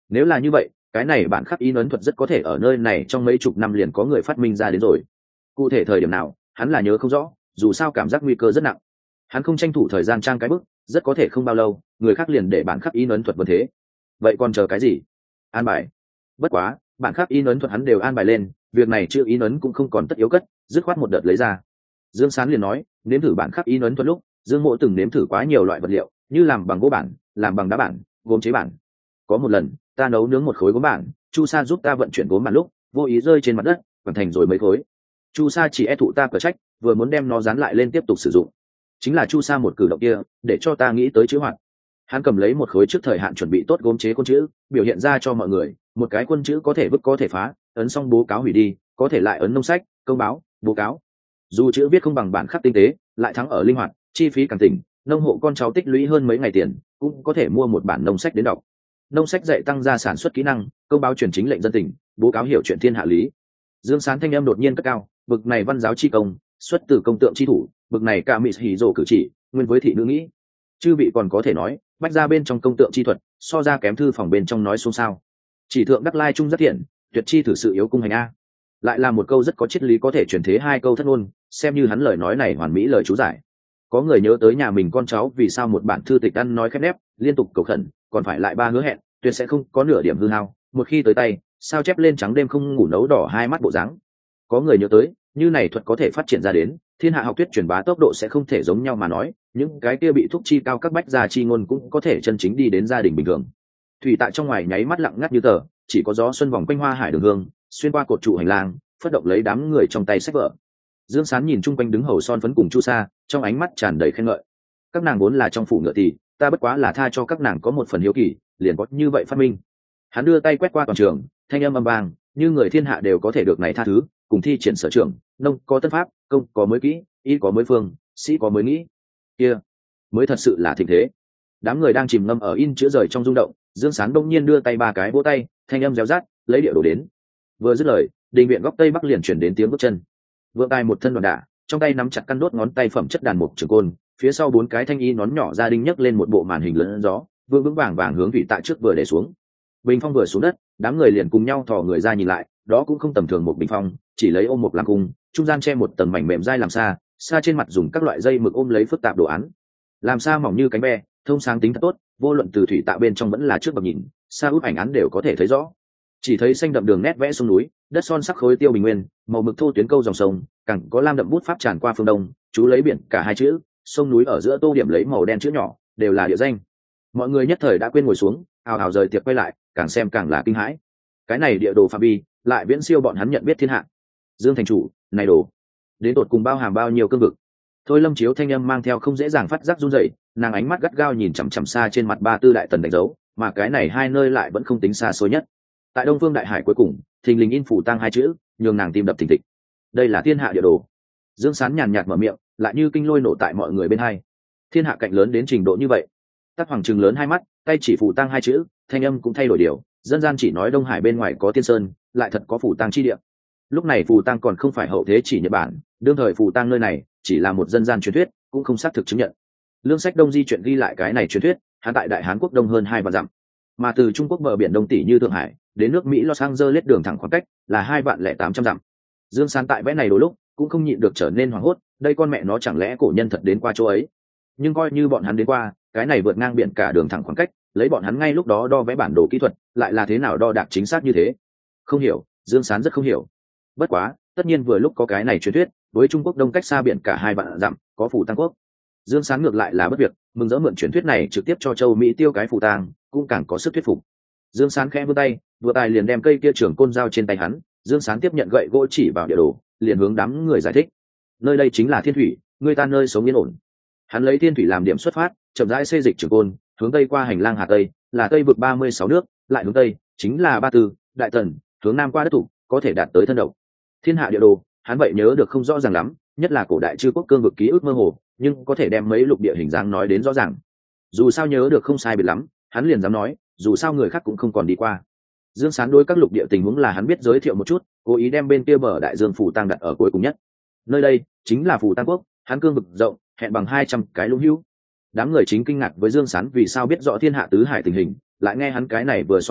Nếu là như vậy, cái này bản khắc in ấn thuật rất có thể ở nơi này trong mấy chục năm liền có người phát minh ra đến rồi. Cụ thể thời điểm nào hắn là nhớ không rõ, dù sao cảm giác nguy cơ rất nặng. Hắn không tranh thủ thời gian trang cái bức, rất có thể không bao lâu người khác liền để bản khắc in ấn thuật vấn thế. Vậy còn chờ cái gì? An bài. Bất quá bản khắc in ấn thuật hắn đều an bài lên, việc này chưa in ấn cũng không còn tất yếu cất, dứt khoát một đợt lấy ra. Dương Sán liền nói, nếm thử bản khắc in ấn thuật lúc, Dương Mộ từng nếm thử quá nhiều loại vật liệu, như làm bằng gỗ bản, làm bằng đá bản, gốm chế bản. Có một lần ta nấu nướng một khối gốm bản, Chu Sa giúp ta vận chuyển gốm bản lúc vô ý rơi trên mặt đất, hoàn thành rồi mấy khối. Chu Sa chỉ e thụ ta cở trách, vừa muốn đem nó dán lại lên tiếp tục sử dụng. Chính là Chu Sa một cử động kia để cho ta nghĩ tới chữ hoạt. Hắn cầm lấy một khối trước thời hạn chuẩn bị tốt gốm chế quân chữ, biểu hiện ra cho mọi người, một cái quân chữ có thể vứt có thể phá, ấn xong bố cáo hủy đi, có thể lại ấn nông sách, công báo, bố cáo. Dù chữ viết không bằng bản khắc tinh tế, lại thắng ở linh hoạt, chi phí càng tỉnh, nông hộ con cháu tích lũy hơn mấy ngày tiền, cũng có thể mua một bản nông sách đến đọc. Nông sách dạy tăng gia sản xuất kỹ năng, công báo truyền chính lệnh dân tình, bố cáo hiểu chuyện thiên hạ lý. Dương Sán thanh âm đột nhiên cất cao, bực này văn giáo chi công, xuất từ công tượng chi thủ, bực này cả mị hỉ rồ cử chỉ, nguyên với thị nữ nghĩ. Chư vị còn có thể nói, bách ra bên trong công tượng chi thuật, so ra kém thư phòng bên trong nói xôn xao. Chỉ thượng đắc lai trung rất thiện, tuyệt chi thử sự yếu cung hành a. Lại là một câu rất có triết lý, có thể truyền thế hai câu thất ngôn, xem như hắn lời nói này hoàn mỹ lời chú giải. Có người nhớ tới nhà mình con cháu vì sao một bản thư tịch ăn nói khép nép, liên tục cầu khẩn, còn phải lại ba hứa hẹn, tuyệt sẽ không có nửa điểm hư hao, một khi tới tay sao chép lên trắng đêm không ngủ nấu đỏ hai mắt bộ dáng. Có người nhớ tới, như này thuật có thể phát triển ra đến, thiên hạ học thuyết truyền bá tốc độ sẽ không thể giống nhau mà nói, những cái kia bị thúc chi cao các bách gia chi ngôn cũng có thể chân chính đi đến gia đình bình thường. Thủy tại trong ngoài nháy mắt lặng ngắt như tờ, chỉ có gió xuân vòng quanh hoa hải đường hương, xuyên qua cột trụ hành lang, phất động lấy đám người trong tay sách vở. Dương Sán nhìn chung quanh đứng hầu son phấn cùng Chu Sa, trong ánh mắt tràn đầy khen ngợi. Các nàng vốn là trong phủ ngựa thì, ta bất quá là tha cho các nàng có một phần hiếu kỳ, liền có như vậy phát minh. Hắn đưa tay quét qua toàn trường, thanh âm âm vang, như người thiên hạ đều có thể được này tha thứ, cùng thi triển sở trường, nông có tân pháp, công có mới kỹ, y có mới phương, sĩ có mới nghĩ. Kia, mới thật sự là thịnh thế. Đám người đang chìm ngâm ở in chữ rời trong rung động, Dương Sán đông nhiên đưa tay ba cái vỗ tay, thanh âm réo rát, lấy điệu đổ đến. Vừa dứt lời, đình viện góc tây bắc liền chuyển đến tiếng bước chân. Vượng Tài một thân đoàn đả, trong tay nắm chặt căn đốt ngón tay phẩm chất đàn mục trường côn, phía sau bốn cái thanh y nón nhỏ gia đình nhấc lên một bộ màn hình lớn gió, vương vững vàng vàng hướng vị tại trước vừa để xuống. Bình phong vừa xuống đất, đám người liền cùng nhau thò người ra nhìn lại, đó cũng không tầm thường một bình phong, chỉ lấy ôm một làm cung, trung gian che một tầng mảnh mềm dai làm xa, xa trên mặt dùng các loại dây mực ôm lấy phức tạp đồ án. Làm xa mỏng như cánh be, thông sáng tính thật tốt, vô luận từ thủy tạ bên trong vẫn là trước bậc nhìn, xa úp ảnh án đều có thể thấy rõ. Chỉ thấy xanh đậm đường nét vẽ sông núi, đất son sắc khối tiêu bình nguyên, màu mực thô tuyến câu dòng sông, càng có lam đậm bút pháp tràn qua phương đông, chú lấy biển cả hai chữ, sông núi ở giữa tô điểm lấy màu đen chữ nhỏ, đều là địa danh. Mọi người nhất thời đã quên ngồi xuống, ào ào rời tiệc quay lại, càng xem càng là kinh hãi. Cái này địa đồ phạm vi lại viễn siêu bọn hắn nhận biết thiên hạ. Dương thành chủ, này đồ đến tột cùng bao hàm bao nhiêu cương vực. Thôi Lâm Chiếu thanh âm mang theo không dễ dàng phát giác run rẩy, nàng ánh mắt gắt gao nhìn chằm chằm xa trên mặt ba tư đại tần đánh dấu, mà cái này hai nơi lại vẫn không tính xa xôi nhất. Tại Đông Phương đại hải cuối cùng, thình lình in phủ tang hai chữ, nhường nàng tim đập thình thịch. Đây là thiên hạ địa đồ. Dương Sán nhàn nhạt mở miệng, lại như kinh lôi nổ tại mọi người bên hai. Thiên hạ cạnh lớn đến trình độ như vậy. Tắc Hoàng trừng lớn hai mắt, tay chỉ phủ tang hai chữ, thanh âm cũng thay đổi điều, dân gian chỉ nói Đông Hải bên ngoài có tiên sơn, lại thật có phủ tang chi địa. Lúc này phù tang còn không phải hậu thế chỉ Nhật Bản, đương thời phù tang nơi này chỉ là một dân gian truyền thuyết, cũng không xác thực chứng nhận. Lương Sách Đông di chuyện ghi lại cái này truyền thuyết, hắn tại Đại Hán quốc đông hơn hai vạn dặm, mà từ Trung Quốc bờ biển Đông tỷ như Thượng Hải đến nước Mỹ Los Angeles đường thẳng khoảng cách là hai vạn lẻ tám trăm dặm. Dương Sán tại vẽ này đôi lúc cũng không nhịn được trở nên hoảng hốt, đây con mẹ nó chẳng lẽ cổ nhân thật đến qua chỗ ấy? Nhưng coi như bọn hắn đến qua, cái này vượt ngang biển cả đường thẳng khoảng cách, lấy bọn hắn ngay lúc đó đo vẽ bản đồ kỹ thuật, lại là thế nào đo đạc chính xác như thế? Không hiểu, Dương Sán rất không hiểu. Bất quá, tất nhiên vừa lúc có cái này truyền thuyết, với Trung Quốc đông cách xa biển cả hai vạn dặm, có phủ tang quốc. Dương Sán ngược lại là bất việc, mừng rỡ mượn truyền thuyết này trực tiếp cho châu Mỹ tiêu cái phủ tang, cũng càng có sức thuyết phục. Dương Sán khẽ vươn tay, vừa tài liền đem cây kia trường côn dao trên tay hắn, Dương Sán tiếp nhận gậy gỗ chỉ vào địa đồ, liền hướng đám người giải thích. Nơi đây chính là Thiên Thủy, người ta nơi sống yên ổn. Hắn lấy Thiên Thủy làm điểm xuất phát, chậm rãi xây dịch trường côn, hướng tây qua hành lang Hà Tây, là Tây vực ba mươi sáu nước, lại hướng tây, chính là Ba Tư, Đại Tần, hướng nam qua đất thủ, có thể đạt tới thân độc. Thiên hạ địa đồ, hắn vậy nhớ được không rõ ràng lắm, nhất là cổ đại chư quốc cương vực ký ức mơ hồ, nhưng có thể đem mấy lục địa hình dáng nói đến rõ ràng. Dù sao nhớ được không sai biệt lắm, hắn liền dám nói, dù sao người khác cũng không còn đi qua. Dương Sán đối các lục địa tình huống là hắn biết giới thiệu một chút, cố ý đem bên kia bờ đại dương phủ tang đặt ở cuối cùng nhất. Nơi đây chính là phủ tang quốc, hắn cương vực rộng, hẹn bằng hai trăm cái lũng hữu. Đám người chính kinh ngạc với Dương Sán vì sao biết rõ thiên hạ tứ hải tình hình, lại nghe hắn cái này vừa so sánh,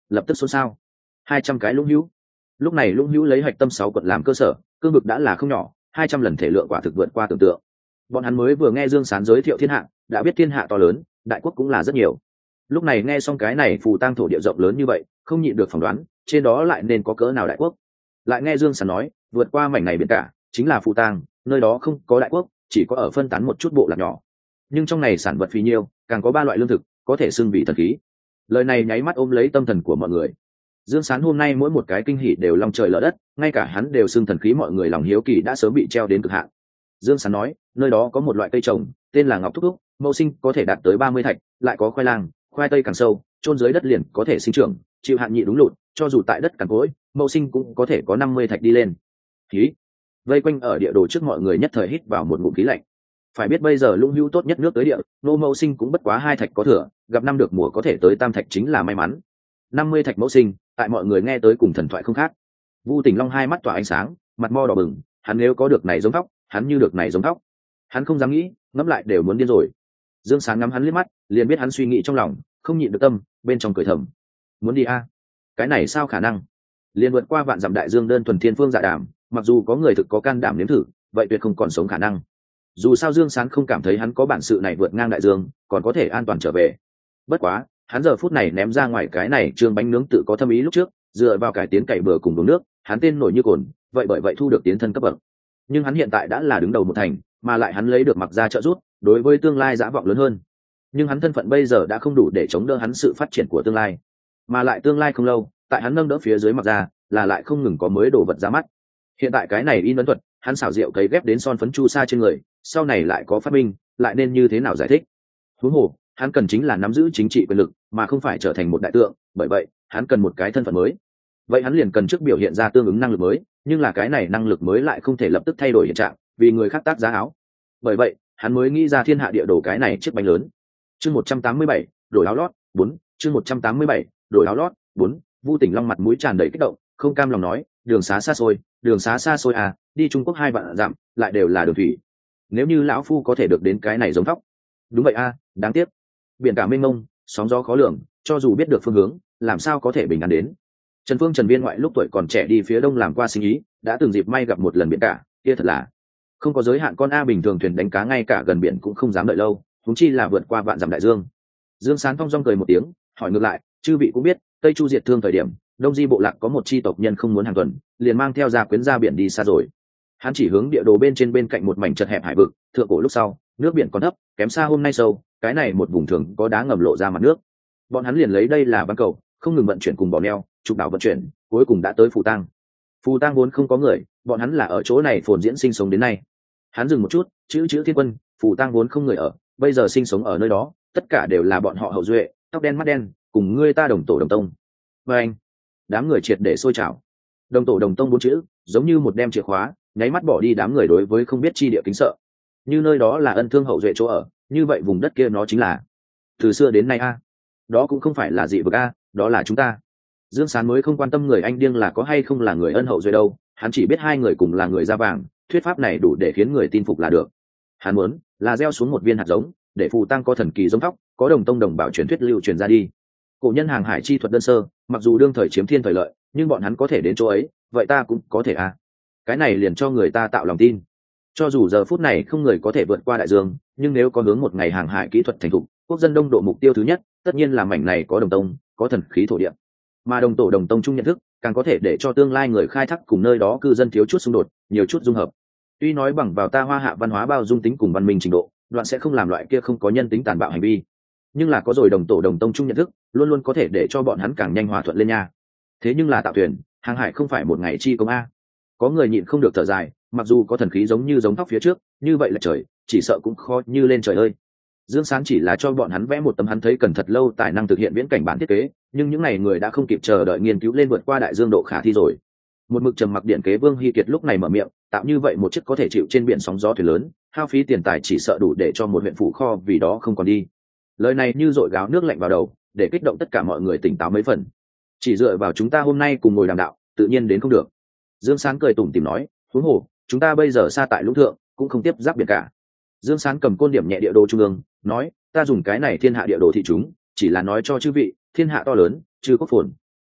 lập tức xôn xao. Hai trăm cái lũng hữu. Lúc này lũng hữu lấy hạch tâm sáu quận làm cơ sở, cương vực đã là không nhỏ, hai trăm lần thể lượng quả thực vượt qua tưởng tượng. Bọn hắn mới vừa nghe Dương Sán giới thiệu thiên hạ, đã biết thiên hạ to lớn, đại quốc cũng là rất nhiều. Lúc này nghe xong cái này phù tang thổ địa rộng lớn như vậy, không nhịn được phỏng đoán trên đó lại nên có cỡ nào đại quốc. Lại nghe Dương Sán nói vượt qua mảnh này biển cả chính là phù tang, nơi đó không có đại quốc, chỉ có ở phân tán một chút bộ lạc nhỏ, nhưng trong này sản vật phì nhiêu, càng có ba loại lương thực có thể xưng vị thần khí. Lời này nháy mắt ôm lấy tâm thần của mọi người. Dương Sán hôm nay mỗi một cái kinh hỉ đều long trời lở đất, ngay cả hắn đều xưng thần khí, mọi người lòng hiếu kỳ đã sớm bị treo đến cực hạn. Dương Sán nói nơi đó có một loại cây trồng tên là ngọc thúc thúc, mẫu sinh có thể đạt tới ba mươi thạch, lại có khoai lang, khoai tây càng sâu chôn dưới đất liền có thể sinh trưởng, chịu hạn nhị đúng lụt, cho dù tại đất cằn cỗi mẫu sinh cũng có thể có năm mươi thạch đi lên. Khí vây quanh ở địa đồ trước mọi người nhất thời hít vào một ngụm khí lạnh. Phải biết bây giờ lũng hữu tốt nhất nước tới địa, nô mẫu sinh cũng bất quá hai thạch có thừa, gặp năm được mùa có thể tới tam thạch chính là may mắn. Năm mươi thạch mẫu sinh tại mọi người nghe tới cùng thần thoại không khác. Vu Tỉnh Long hai mắt tỏa ánh sáng, mặt mo đỏ bừng, hắn nếu có được này giống tóc, hắn như được này giống tóc, hắn không dám nghĩ, ngẫm lại đều muốn điên rồi. Dương Sáng ngắm hắn liếc mắt, liền biết hắn suy nghĩ trong lòng, không nhịn được tâm bên trong cười thầm, muốn đi a à? Cái này sao khả năng? Liền vượt qua vạn dặm đại dương đơn thuần thiên phương dạ đàm, mặc dù có người thực có can đảm nếm thử, vậy tuyệt không còn sống khả năng. Dù sao Dương Sáng không cảm thấy hắn có bản sự này vượt ngang đại dương, còn có thể an toàn trở về. Bất quá, hắn giờ phút này ném ra ngoài cái này trương bánh nướng tự có thâm ý lúc trước, dựa vào cải tiến cày bừa cùng đốn nước, hắn tên nổi như cồn, vậy bởi vậy thu được tiến thân cấp bậc. Nhưng hắn hiện tại đã là đứng đầu một thành, mà lại hắn lấy được mặc ra trợ giúp, đối với tương lai dã vọng lớn hơn. Nhưng hắn thân phận bây giờ đã không đủ để chống đỡ hắn sự phát triển của tương lai, mà lại tương lai không lâu, tại hắn nâng đỡ phía dưới mặc ra, là lại không ngừng có mới đồ vật ra mắt. Hiện tại cái này in ấn thuật, hắn xảo diệu cấy ghép đến son phấn chu sa trên người, sau này lại có phát minh, lại nên như thế nào giải thích? Huống hồ, hắn cần chính là nắm giữ chính trị quyền lực, mà không phải trở thành một đại tượng, bởi vậy, hắn cần một cái thân phận mới. Vậy hắn liền cần trước biểu hiện ra tương ứng năng lực mới, nhưng là cái này năng lực mới lại không thể lập tức thay đổi hiện trạng, vì người khác tác giá áo. Bởi vậy, hắn mới nghĩ ra thiên hạ địa đồ cái này chiếc bánh lớn. Chương một trăm tám mươi bảy, đổi áo lót, bốn, chương một trăm tám mươi bảy, đổi áo lót, bốn. Vu Tỉnh Long mặt mũi tràn đầy kích động, không cam lòng nói, đường xá xa xôi, đường xá xa xôi à, đi Trung Quốc hai vạn dặm, lại đều là đường thủy. Nếu như lão phu có thể được đến cái này giống tóc. Đúng vậy a, à, đáng tiếc. Biển cả mênh mông, sóng gió khó lường, cho dù biết được phương hướng, làm sao có thể bình an đến. Trần Phương Trần Viên ngoại lúc tuổi còn trẻ đi phía đông làm qua sinh ý, đã từng dịp may gặp một lần biển cả, kia thật là không có giới hạn, con a bình thường thuyền đánh cá ngay cả gần biển cũng không dám đợi lâu, huống chi là vượt qua vạn dặm đại dương. Dương Sán thong dong cười một tiếng, hỏi ngược lại, chư vị cũng biết, Tây Chu diệt thương thời điểm, Đông Di bộ lạc có một chi tộc nhân không muốn hàng tuần, liền mang theo gia quyến ra biển đi xa rồi. Hắn chỉ hướng địa đồ bên trên bên cạnh một mảnh chật hẹp hải vực, thượng cổ lúc sau, nước biển còn thấp, kém xa hôm nay sâu, cái này một vùng thường có đá ngầm lộ ra mặt nước. Bọn hắn liền lấy đây là ban cầu, không ngừng vận chuyển cùng bỏ neo, trục đảo vận chuyển, cuối cùng đã tới Phù Tang. Phù Tang vốn không có người, bọn hắn là ở chỗ này phồn diễn sinh sống đến nay. Hắn dừng một chút, chữ chữ thiên quân, Phù Tang vốn không người ở, bây giờ sinh sống ở nơi đó, tất cả đều là bọn họ hậu duệ, tóc đen mắt đen, cùng ngươi ta đồng tổ đồng tông. Và anh, đám người triệt để sôi trào. Đồng tổ đồng tông bốn chữ, giống như một đem chìa khóa, nháy mắt bỏ đi đám người đối với không biết chi địa kính sợ. Như nơi đó là ân thương hậu duệ chỗ ở, như vậy vùng đất kia nó chính là từ xưa đến nay a. Đó cũng không phải là dị vực a, đó là chúng ta. Dương Sán mới không quan tâm người anh điên là có hay không là người ân hậu duệ đâu, hắn chỉ biết hai người cùng là người da vàng, thuyết pháp này đủ để khiến người tin phục là được. Hắn muốn là gieo xuống một viên hạt giống, để Phù Tang có thần kỳ giống tóc, có đồng tông đồng bảo truyền thuyết lưu truyền ra đi. Cổ nhân hàng hải chi thuật đơn sơ, mặc dù đương thời chiếm thiên thời lợi, nhưng bọn hắn có thể đến chỗ ấy, vậy ta cũng có thể à. Cái này liền cho người ta tạo lòng tin. Cho dù giờ phút này không người có thể vượt qua đại dương, nhưng nếu có hướng một ngày hàng hải kỹ thuật thành thục, quốc dân đông độ mục tiêu thứ nhất, tất nhiên là mảnh này có đồng tông, có thần khí thổ địa. Mà đồng tổ đồng tông chung nhận thức, càng có thể để cho tương lai người khai thác cùng nơi đó cư dân thiếu chút xung đột, nhiều chút dung hợp. Tuy nói bằng vào ta Hoa Hạ văn hóa bao dung tính cùng văn minh trình độ, đoạn sẽ không làm loại kia không có nhân tính tàn bạo hành vi. Nhưng là có rồi đồng tổ đồng tông chung nhận thức, luôn luôn có thể để cho bọn hắn càng nhanh hòa thuận lên nha. Thế nhưng là tạo thuyền, hàng hải không phải một ngày chi công a. Có người nhịn không được thở dài, mặc dù có thần khí giống như giống tóc phía trước, như vậy là trời, chỉ sợ cũng khó như lên trời ơi. Dương Sán chỉ là cho bọn hắn vẽ một tấm hắn thấy cần thật lâu tài năng thực hiện viễn cảnh bản thiết kế, nhưng những ngày người đã không kịp chờ đợi nghiên cứu lên vượt qua đại dương độ khả thi rồi. Một mực trầm mặc điện kế Vương Hy Kiệt lúc này mở miệng, tạo như vậy một chiếc có thể chịu trên biển sóng gió thuyền lớn, hao phí tiền tài chỉ sợ đủ để cho một huyện phủ kho vì đó không còn đi. Lời này như dội gáo nước lạnh vào đầu, để kích động tất cả mọi người tỉnh táo mấy phần. Chỉ dựa vào chúng ta hôm nay cùng ngồi đàm đạo, tự nhiên đến không được. Dương Sán cười tủm tỉm nói, huống hồ, chúng ta bây giờ xa tại lũng thượng, cũng không tiếp giáp biển cả. Dương Sán cầm côn điểm nhẹ địa đồ trung ương, nói, ta dùng cái này thiên hạ địa đồ thị chúng, chỉ là nói cho chư vị, thiên hạ to lớn, chư quốc phồn.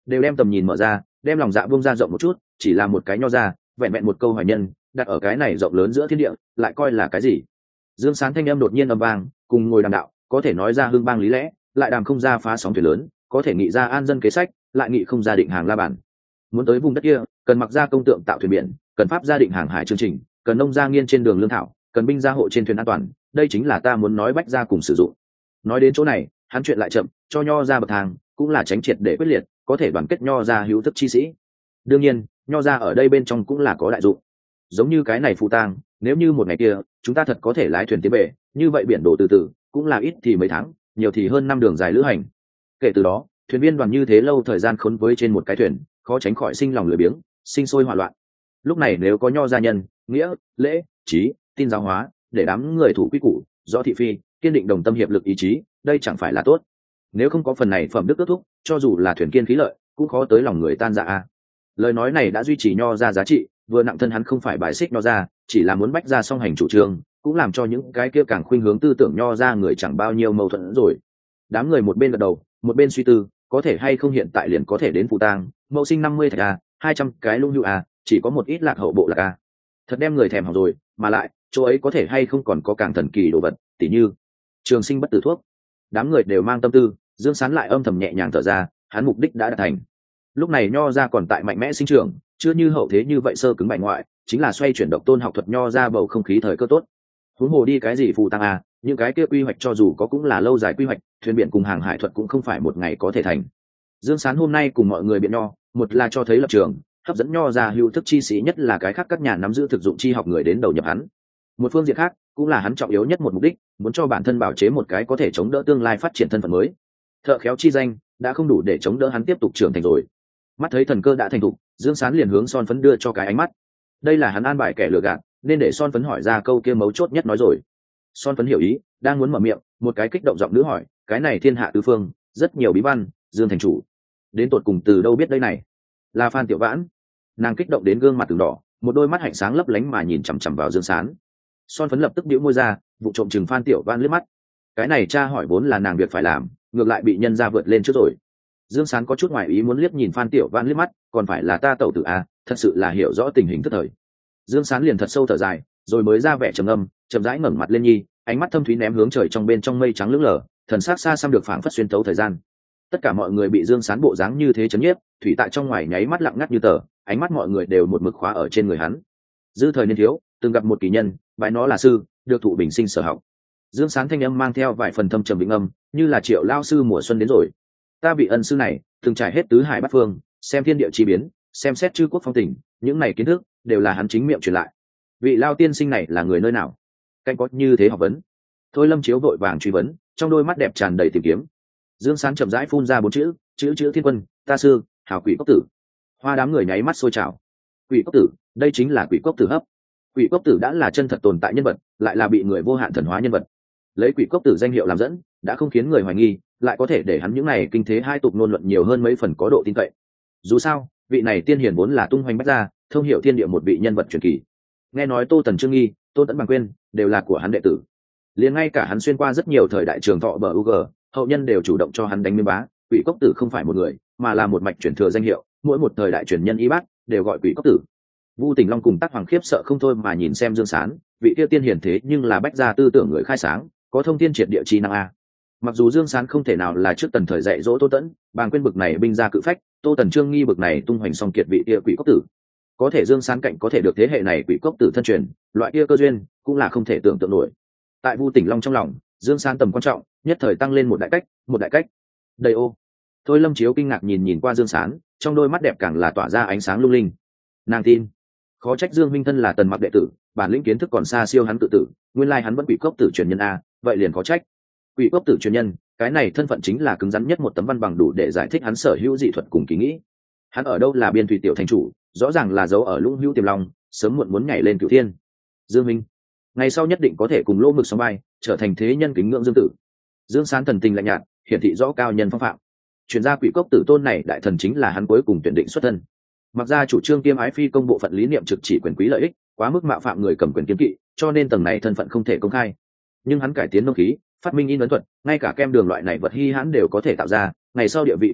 đều đem tầm nhìn mở ra, đem lòng dạ buông ra rộng một chút, chỉ là một cái nho ra, vẹn vẹn một câu hoài nhân, đặt ở cái này rộng lớn giữa thiên địa, lại coi là cái gì? Dương Sán thanh âm đột nhiên âm vang, cùng ngồi đàm đạo, có thể nói ra hương bang lý lẽ, lại đàm không ra phá sóng thuyền lớn, có thể nghị ra an dân kế sách, lại nghị không ra định hàng la bản. Muốn tới vùng đất kia, cần mặc ra công tượng tạo thuyền biển, cần pháp gia định hàng hải chương trình, cần nông gia nghiên trên đường lương thảo, cần binh gia hộ trên thuyền an toàn, đây chính là ta muốn nói bách gia cùng sử dụng. Nói đến chỗ này, hắn chuyện lại chậm, cho nho ra bậc thang, cũng là tránh triệt để quyết liệt, có thể đoàn kết nho ra hữu thức chi sĩ. Đương nhiên, nho ra ở đây bên trong cũng là có đại dụng. Giống như cái này phù tang, nếu như một ngày kia, chúng ta thật có thể lái thuyền tiến về, như vậy biển đổ từ từ, cũng là ít thì mấy tháng, nhiều thì hơn năm đường dài lữ hành. Kể từ đó, thuyền viên đoàn như thế lâu thời gian khốn với trên một cái thuyền, khó tránh khỏi sinh lòng lười biếng, sinh sôi hỏa loạn. Lúc này nếu có nho gia nhân, nghĩa, lễ, trí, tin giáo hóa, để đám người thủ quy củ, rõ thị phi, kiên định đồng tâm hiệp lực ý chí, đây chẳng phải là tốt. Nếu không có phần này phẩm đức kết thúc, cho dù là thuyền kiên khí lợi, cũng khó tới lòng người tan dạ a. Lời nói này đã duy trì nho ra giá trị, vừa nặng thân hắn không phải bài xích nho ra, chỉ là muốn bách ra song hành chủ trương, cũng làm cho những cái kia càng khuynh hướng tư tưởng nho ra người chẳng bao nhiêu mâu thuẫn rồi. Đám người một bên gật đầu, một bên suy tư, có thể hay không hiện tại liền có thể đến phù tang, mậu sinh năm mươi thạch a, hai trăm cái lung hữu a, chỉ có một ít lạc hậu bộ lạc a. Thật đem người thèm hỏng rồi, mà lại, chỗ ấy có thể hay không còn có càng thần kỳ đồ vật, tỉ như trường sinh bất tử thuốc. Đám người đều mang tâm tư, Dương Sán lại âm thầm nhẹ nhàng thở ra, hắn mục đích đã đạt thành. Lúc này nho ra còn tại mạnh mẽ sinh trưởng, chưa như hậu thế như vậy sơ cứng bại ngoại, chính là xoay chuyển độc tôn học thuật nho ra bầu không khí thời cơ tốt. Huống hồ đi cái gì phù tăng à, những cái kia quy hoạch cho dù có cũng là lâu dài quy hoạch, thuyền biển cùng hàng hải thuật cũng không phải một ngày có thể thành. Dương Sán hôm nay cùng mọi người biện nho, một là cho thấy lập trường, hấp dẫn nho ra hữu thức chi sĩ, nhất là cái khác các nhà nắm giữ thực dụng chi học người đến đầu nhập hắn. Một phương diện khác, cũng là hắn trọng yếu nhất một mục đích, muốn cho bản thân bảo chế một cái có thể chống đỡ tương lai phát triển thân phận mới. Thợ khéo chi danh đã không đủ để chống đỡ hắn tiếp tục trưởng thành rồi. Mắt thấy thần cơ đã thành thục, Dương Sán liền hướng Son Phấn đưa cho cái ánh mắt. Đây là hắn an bài kẻ lừa gạt, nên để Son Phấn hỏi ra câu kia mấu chốt nhất nói rồi. Son Phấn hiểu ý, đang muốn mở miệng, một cái kích động giọng nữ hỏi, cái này thiên hạ tứ phương, rất nhiều bí văn, Dương thành chủ, đến tột cùng từ đâu biết đây này? Là Phan Tiểu Vãn. Nàng kích động đến gương mặt từng đỏ, một đôi mắt hạnh sáng lấp lánh mà nhìn chằm chằm vào Dương Sán. Son Phấn lập tức bĩu môi ra, vụ trộm chừng Phan Tiểu Vãn liếc mắt. Cái này cha hỏi vốn là nàng việc phải làm, ngược lại bị nhân ra vượt lên trước rồi. Dương Sán có chút ngoài ý muốn liếc nhìn Phan Tiểu Vãn liếc mắt, còn phải là ta tẩu tử à, thật sự là hiểu rõ tình hình tức thời. Dương Sán liền thật sâu thở dài, rồi mới ra vẻ trầm ngâm, chậm rãi ngẩng mặt lên nhi, ánh mắt thâm thúy ném hướng trời trong bên trong mây trắng lững lờ, thần sắc xa xăm được phảng phất xuyên tấu thời gian. Tất cả mọi người bị Dương Sán bộ dáng như thế chấn nhiếp, thủy tại trong ngoài nháy mắt lặng ngắt như tờ, ánh mắt mọi người đều một mực khóa ở trên người hắn. Dư thời niên thiếu, từng gặp một kỳ nhân, bái nó là sư, được thụ bình sinh sở học. Dương Sán thanh âm mang theo vài phần thâm trầm vĩnh âm, như là Triệu lao sư mùa xuân đến rồi. Ta vị ân sư này, từng trải hết tứ hải bát phương, xem thiên địa chi biến, xem xét chư quốc phong tình, những này kiến thức đều là hắn chính miệng truyền lại. Vị lao tiên sinh này là người nơi nào? Canh có như thế học vấn? Thôi Lâm Chiếu vội vàng truy vấn, trong đôi mắt đẹp tràn đầy tìm kiếm. Dương Sán chậm rãi phun ra bốn chữ, chữ chữ thiên quân, ta sư, hào quỷ cốc tử. Hoa đám người nháy mắt sôi trào. Quỷ cốc tử, đây chính là quỷ cốc tử hấp. Quỷ cốc tử đã là chân thật tồn tại nhân vật, lại là bị người vô hạn thần hóa nhân vật. Lấy quỷ cốc tử danh hiệu làm dẫn, đã không khiến người hoài nghi, lại có thể để hắn những này kinh thế hai tục ngôn luận nhiều hơn mấy phần có độ tin cậy. Dù sao, vị này tiên hiền vốn là tung hoành bách gia, thông hiểu thiên địa một vị nhân vật truyền kỳ. Nghe nói Tô Tần Trương Nghi, Tôn Tẫn Bằng Quyên đều là của hắn đệ tử. Liền ngay cả hắn xuyên qua rất nhiều thời đại trường thọ bờ u g, hậu nhân đều chủ động cho hắn đánh miếng bá. Quỷ cốc tử không phải một người, mà là một mạch truyền thừa danh hiệu, mỗi một thời đại truyền nhân y bác đều gọi quỷ cốc tử. Vu Tỉnh Long cùng Tắc Hoàng khiếp sợ không thôi mà nhìn xem Dương Sán, vị kia tiên hiền thế nhưng là bách gia tư tưởng người khai sáng, có thông thiên triệt địa chi năng a. Mặc dù Dương Sán không thể nào là trước tần thời dạy dỗ Tô Tẫn, Bàng Quyên bực này binh gia cự phách, Tô Tần Trương Nghi bực này tung hoành song kiệt vị kia quỷ cốc tử. Có thể Dương Sán cạnh có thể được thế hệ này quỷ cốc tử thân truyền, loại kia cơ duyên cũng là không thể tưởng tượng nổi. Tại Vu Tỉnh Long trong lòng, Dương Sán tầm quan trọng, nhất thời tăng lên một đại cách, một đại cách. Đầy ô. Thôi Lâm Chiếu kinh ngạc nhìn nhìn qua Dương Sán, trong đôi mắt đẹp càng là tỏa ra ánh sáng lung linh. Nàng tin, khó trách Dương Minh thân là Tần Mặc đệ tử, bản lĩnh kiến thức còn xa siêu hắn tự tử, nguyên lai hắn vẫn quỷ cốc tử truyền nhân a, vậy liền khó trách. Quỷ cốc tử truyền nhân, cái này thân phận chính là cứng rắn nhất một tấm văn bằng đủ để giải thích hắn sở hữu dị thuật cùng ký nghĩ. Hắn ở đâu là biên thủy tiểu thành chủ, rõ ràng là dấu ở lũng hữu tiềm long, sớm muộn muốn nhảy lên cửu thiên. Dương Minh, ngày sau nhất định có thể cùng Lỗ Mực sóng vai, trở thành thế nhân kính ngưỡng Dương tử. Dương Sán thần tình lạnh nhạt, hiển thị rõ cao nhân phong phạm. Chuyển ra quỷ cốc tử tôn này đại thần chính là hắn cuối cùng tuyển định xuất thân. Mặc ra chủ trương kiêm ái phi công bộ phận lý niệm trực chỉ quyền quý lợi ích, quá mức mạo phạm người cầm quyền kiếm kỵ, cho nên tầng này thân phận không thể công khai. Nhưng hắn cải tiến nông khí, phát minh in ấn thuật, ngay cả kem đường loại này vật hi hãn đều có thể tạo ra, ngày sau địa vị càng cao,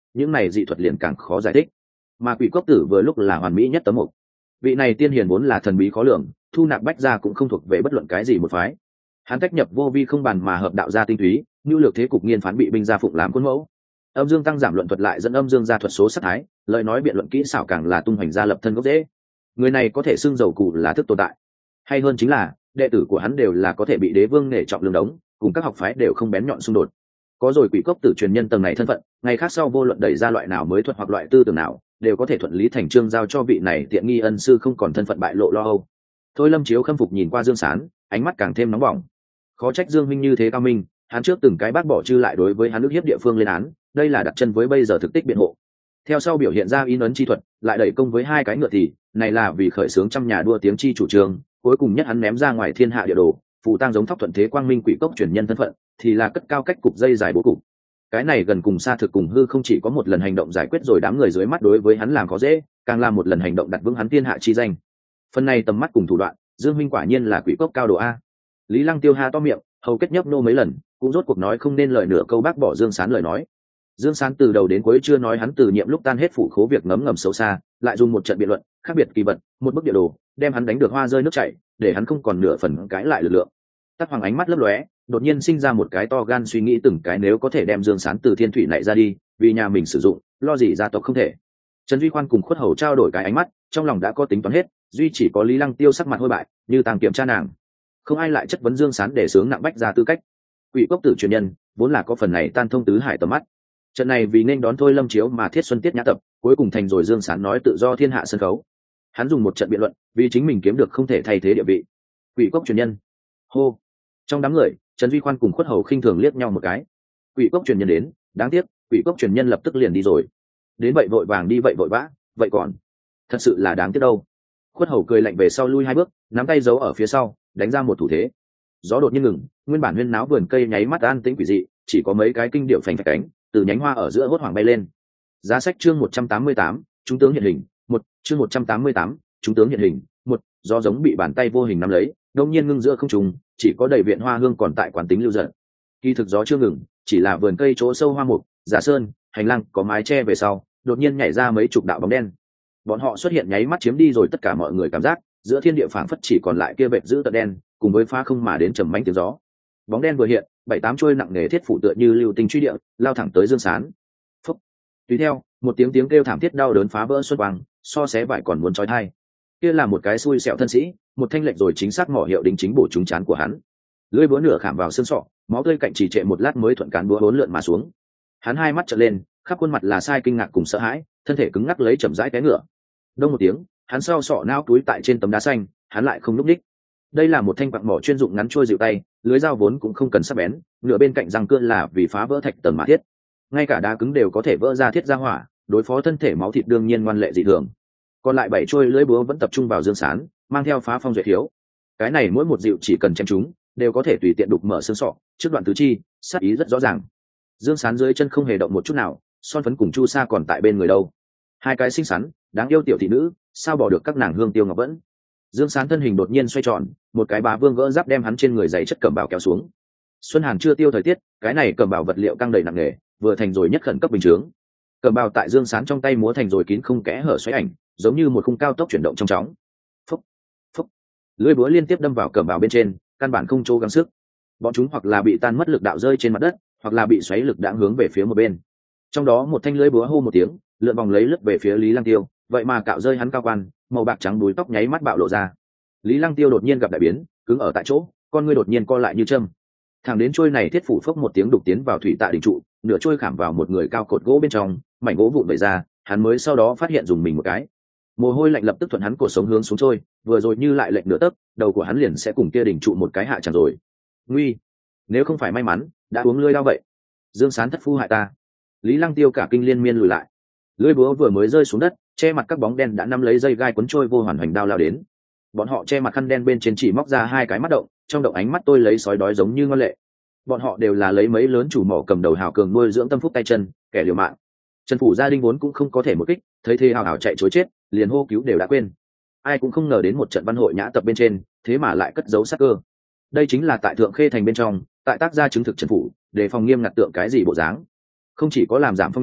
những này dị thuật liền càng khó giải thích. Mà quỷ cốc tử vừa lúc là hoàn mỹ nhất tấm mục. Vị này tiên hiền vốn là thần bí khó lường, thu nạp bách gia cũng không thuộc về bất luận cái gì một phái. Hắn tách nhập vô vi không bàn mà hợp đạo gia tinh túy, nhu lược thế cục nghiên phán bị binh gia phụng làm khuôn mẫu. Âm dương tăng giảm luận thuật lại dẫn âm dương gia thuật số sát thái, lời nói biện luận kỹ xảo càng là tung hoành gia lập thân gốc dễ. Người này có thể xưng dầu cụ là thức tồn tại, hay hơn chính là đệ tử của hắn đều là có thể bị đế vương nể trọng lương đống, cùng các học phái đều không bén nhọn xung đột. Có rồi quỷ cốc tử truyền nhân tầng này thân phận, ngày khác sau vô luận đẩy ra loại nào mới thuật hoặc loại tư tưởng nào, đều có thể thuận lý thành chương giao cho vị này tiện nghi ân sư không còn thân phận bại lộ lo âu. Thôi Lâm Chiếu khâm phục nhìn qua Dương Sán, ánh mắt càng thêm nóng bỏng. Khó trách Dương Minh như thế cao minh, hắn trước từng cái bác bỏ chư lại đối với hắn ức hiếp địa phương lên án, đây là đặt chân với bây giờ thực tích biện hộ. Theo sau biểu hiện ra in ấn chi thuật, lại đẩy công với hai cái ngựa thì, này là vì khởi xướng trăm nhà đua tiếng chi chủ trương, cuối cùng nhất hắn ném ra ngoài thiên hạ địa đồ, phù tang giống thóc thuận thế quang minh quỷ cốc truyền nhân thân phận, thì là cất cao cách cục dây dài bố cục. Cái này gần cùng xa thực cùng hư không chỉ có một lần hành động giải quyết rồi đám người dưới mắt đối với hắn làm khó dễ, càng là một lần hành động đặt vững hắn thiên hạ chi danh. Phần này tầm mắt cùng thủ đoạn, Dương Minh quả nhiên là quỷ cốc cao độ a. Lý Lăng Tiêu ha to miệng, hầu kết nhấp nô mấy lần, cũng rốt cuộc nói không nên lời nửa câu bác bỏ Dương Sán lời nói. Dương Sán từ đầu đến cuối chưa nói hắn từ nhiệm lúc tan hết phủ khố việc ngấm ngầm xấu xa, lại dùng một trận biện luận khác biệt kỳ vật, một bức địa đồ, đem hắn đánh được hoa rơi nước chảy, để hắn không còn nửa phần cãi lại lực lượng. Tắc Hoàng ánh mắt lấp lóe, đột nhiên sinh ra một cái to gan suy nghĩ từng cái nếu có thể đem Dương Sán từ thiên thủy này ra đi, vì nhà mình sử dụng, lo gì gia tộc không thể. Trần Duy Khoan cùng Khuất Hầu trao đổi cái ánh mắt, trong lòng đã có tính toán hết, duy chỉ có Lý Lăng Tiêu sắc mặt hôi bại, như tàng kiểm tra nàng. Không ai lại chất vấn Dương Sán để sướng nặng bách ra tư cách. Quỷ cốc tử truyền nhân, vốn là có phần này tan thông tứ hải tầm mắt. Trận này vì nên đón Thôi Lâm Chiếu mà thiết xuân tiết nhã tập, cuối cùng thành rồi Dương Sán nói tự do thiên hạ sân khấu. Hắn dùng một trận biện luận, vì chính mình kiếm được không thể thay thế địa vị. Quỷ cốc truyền nhân. Hô. Trong đám người, Trần Duy Khoan cùng Khuất Hầu khinh thường liếc nhau một cái. Quỷ cốc truyền nhân đến, đáng tiếc, quỷ cốc truyền nhân lập tức liền đi rồi. Đến vậy vội vàng đi vậy vội vã, vậy còn thật sự là đáng tiếc đâu. Khuất Hầu cười lạnh về sau lui hai bước, nắm tay giấu ở phía sau, đánh ra một thủ thế. Gió đột nhiên ngừng, nguyên bản huyên náo vườn cây nháy mắt an tĩnh quỷ dị, chỉ có mấy cái kinh điệu phành phạch cánh từ nhánh hoa ở giữa hốt hoảng bay lên. Giá sách chương một trăm tám mươi tám, chúng tướng hiện hình, một, chương một trăm tám mươi tám, chúng tướng hiện hình, một, do giống bị bàn tay vô hình nắm lấy, đột nhiên ngưng giữa không trung, chỉ có đầy viện hoa hương còn tại quán tính lưu dần. Kỳ thực gió chưa ngừng, chỉ là vườn cây chỗ sâu hoa mục, giả sơn, hành lang có mái che về sau, đột nhiên nhảy ra mấy chục đạo bóng đen. Bọn họ xuất hiện nháy mắt chiếm đi rồi tất cả mọi người cảm giác, giữa thiên địa phảng phất chỉ còn lại kia vệt giữ tận đen, cùng với phá không mà đến trầm mãnh tiếng gió. Bóng đen vừa hiện, bảy tám trôi nặng nề thiết phủ tựa như lưu tinh truy địa, lao thẳng tới Dương Sán. Phúc. Tùy theo, một tiếng tiếng kêu thảm thiết đau đớn phá vỡ xuân quang, so xé vải còn muốn chói tai. Kia là một cái xui xẻo thân sĩ, một thanh lệnh rồi chính xác mỏ hiệu đính chính bổ trúng chán của hắn. Lưỡi búa nửa khảm vào xương sọ, máu tươi cạnh chỉ trệ một lát mới thuận cán búa bốn lượn mà xuống. Hắn hai mắt trợn lên, khắp khuôn mặt là sai kinh ngạc cùng sợ hãi, thân thể cứng ngắc lấy chậm rãi té ngựa. Đông một tiếng, hắn sau sọ não túi tại trên tấm đá xanh, hắn lại không lúc đích. Đây là một thanh quặng mỏ chuyên dụng ngắn trôi dịu tay, lưới dao vốn cũng không cần sắc bén, nửa bên cạnh răng cưa là vì phá vỡ thạch tầng mà thiết. Ngay cả đá cứng đều có thể vỡ ra thiết ra hỏa, đối phó thân thể máu thịt đương nhiên ngoan lệ dị thường. Còn lại bảy trôi lưỡi búa vẫn tập trung vào Dương Sán, mang theo phá phong duyệt thiếu. Cái này mỗi một dịu chỉ cần chém chúng, đều có thể tùy tiện đục mở xương sọ, trước đoạn tứ chi, sát ý rất rõ ràng. Dương Sán dưới chân không hề động một chút nào, son phấn cùng chu sa còn tại bên người đâu. Hai cái xinh xắn, đáng yêu tiểu thị nữ, sao bỏ được các nàng hương tiêu ngọc vẫn. Dương Sán thân hình đột nhiên xoay tròn, một cái bá vương gỡ giáp đem hắn trên người giày chất cẩm bào kéo xuống. Xuân Hàn chưa tiêu thời tiết, cái này cẩm bào vật liệu căng đầy nặng nề, vừa thành rồi nhất khẩn cấp bình chướng. Cẩm bào tại Dương Sán trong tay múa thành rồi kín không kẽ hở xoáy ảnh, giống như một khung cao tốc chuyển động trong chóng. Phúc, phúc, lưỡi búa liên tiếp đâm vào cẩm bào bên trên, căn bản không chỗ gắng sức. Bọn chúng hoặc là bị tan mất lực đạo rơi trên mặt đất, hoặc là bị xoáy lực đãng hướng về phía một bên. Trong đó một thanh lưỡi búa hô một tiếng, lượn vòng lấy lướt về phía Lý Lăng Tiêu, vậy mà cạo rơi hắn cao quan, màu bạc trắng đuôi tóc nháy mắt bạo lộ ra. Lý Lăng Tiêu đột nhiên gặp đại biến, cứng ở tại chỗ, con ngươi đột nhiên co lại như châm. Thẳng đến trôi này thiết phủ phốc một tiếng đục tiến vào thủy tạ đỉnh trụ, nửa trôi khảm vào một người cao cột gỗ bên trong, mảnh gỗ vụn vẩy ra, hắn mới sau đó phát hiện dùng mình một cái. Mồ hôi lạnh lập tức thuận hắn cổ sống hướng xuống trôi, vừa rồi như lại lệnh nửa tấc, đầu của hắn liền sẽ cùng kia đỉnh trụ một cái hạ chẳng rồi. Nguy, nếu không phải may mắn, đã uống lưỡi đau vậy. Dương Sán thất phu hại ta. Lý Lăng Tiêu cả kinh liên miên lùi lại. Lưỡi búa vừa mới rơi xuống đất, che mặt các bóng đen đã nắm lấy dây gai cuốn trôi vô hoàn hoành đao lao đến. Bọn họ che mặt khăn đen bên trên chỉ móc ra hai cái mắt động, trong động ánh mắt tôi lấy sói đói giống như ngoan lệ. Bọn họ đều là lấy mấy lớn chủ mỏ cầm đầu hào cường nuôi dưỡng tâm phúc tay chân, kẻ liều mạng. Trần phủ gia đình vốn cũng không có thể một kích, thấy thế hào hào chạy trối chết, liền hô cứu đều đã quên. Ai cũng không ngờ đến một trận văn hội nhã tập bên trên, thế mà lại cất giấu sát cơ. Đây chính là tại Thượng Khê thành bên trong, tại tác gia chứng thực Trần phủ, để phòng nghiêm ngặt tượng cái gì bộ dáng. Không chỉ có làm giảm phong nhã,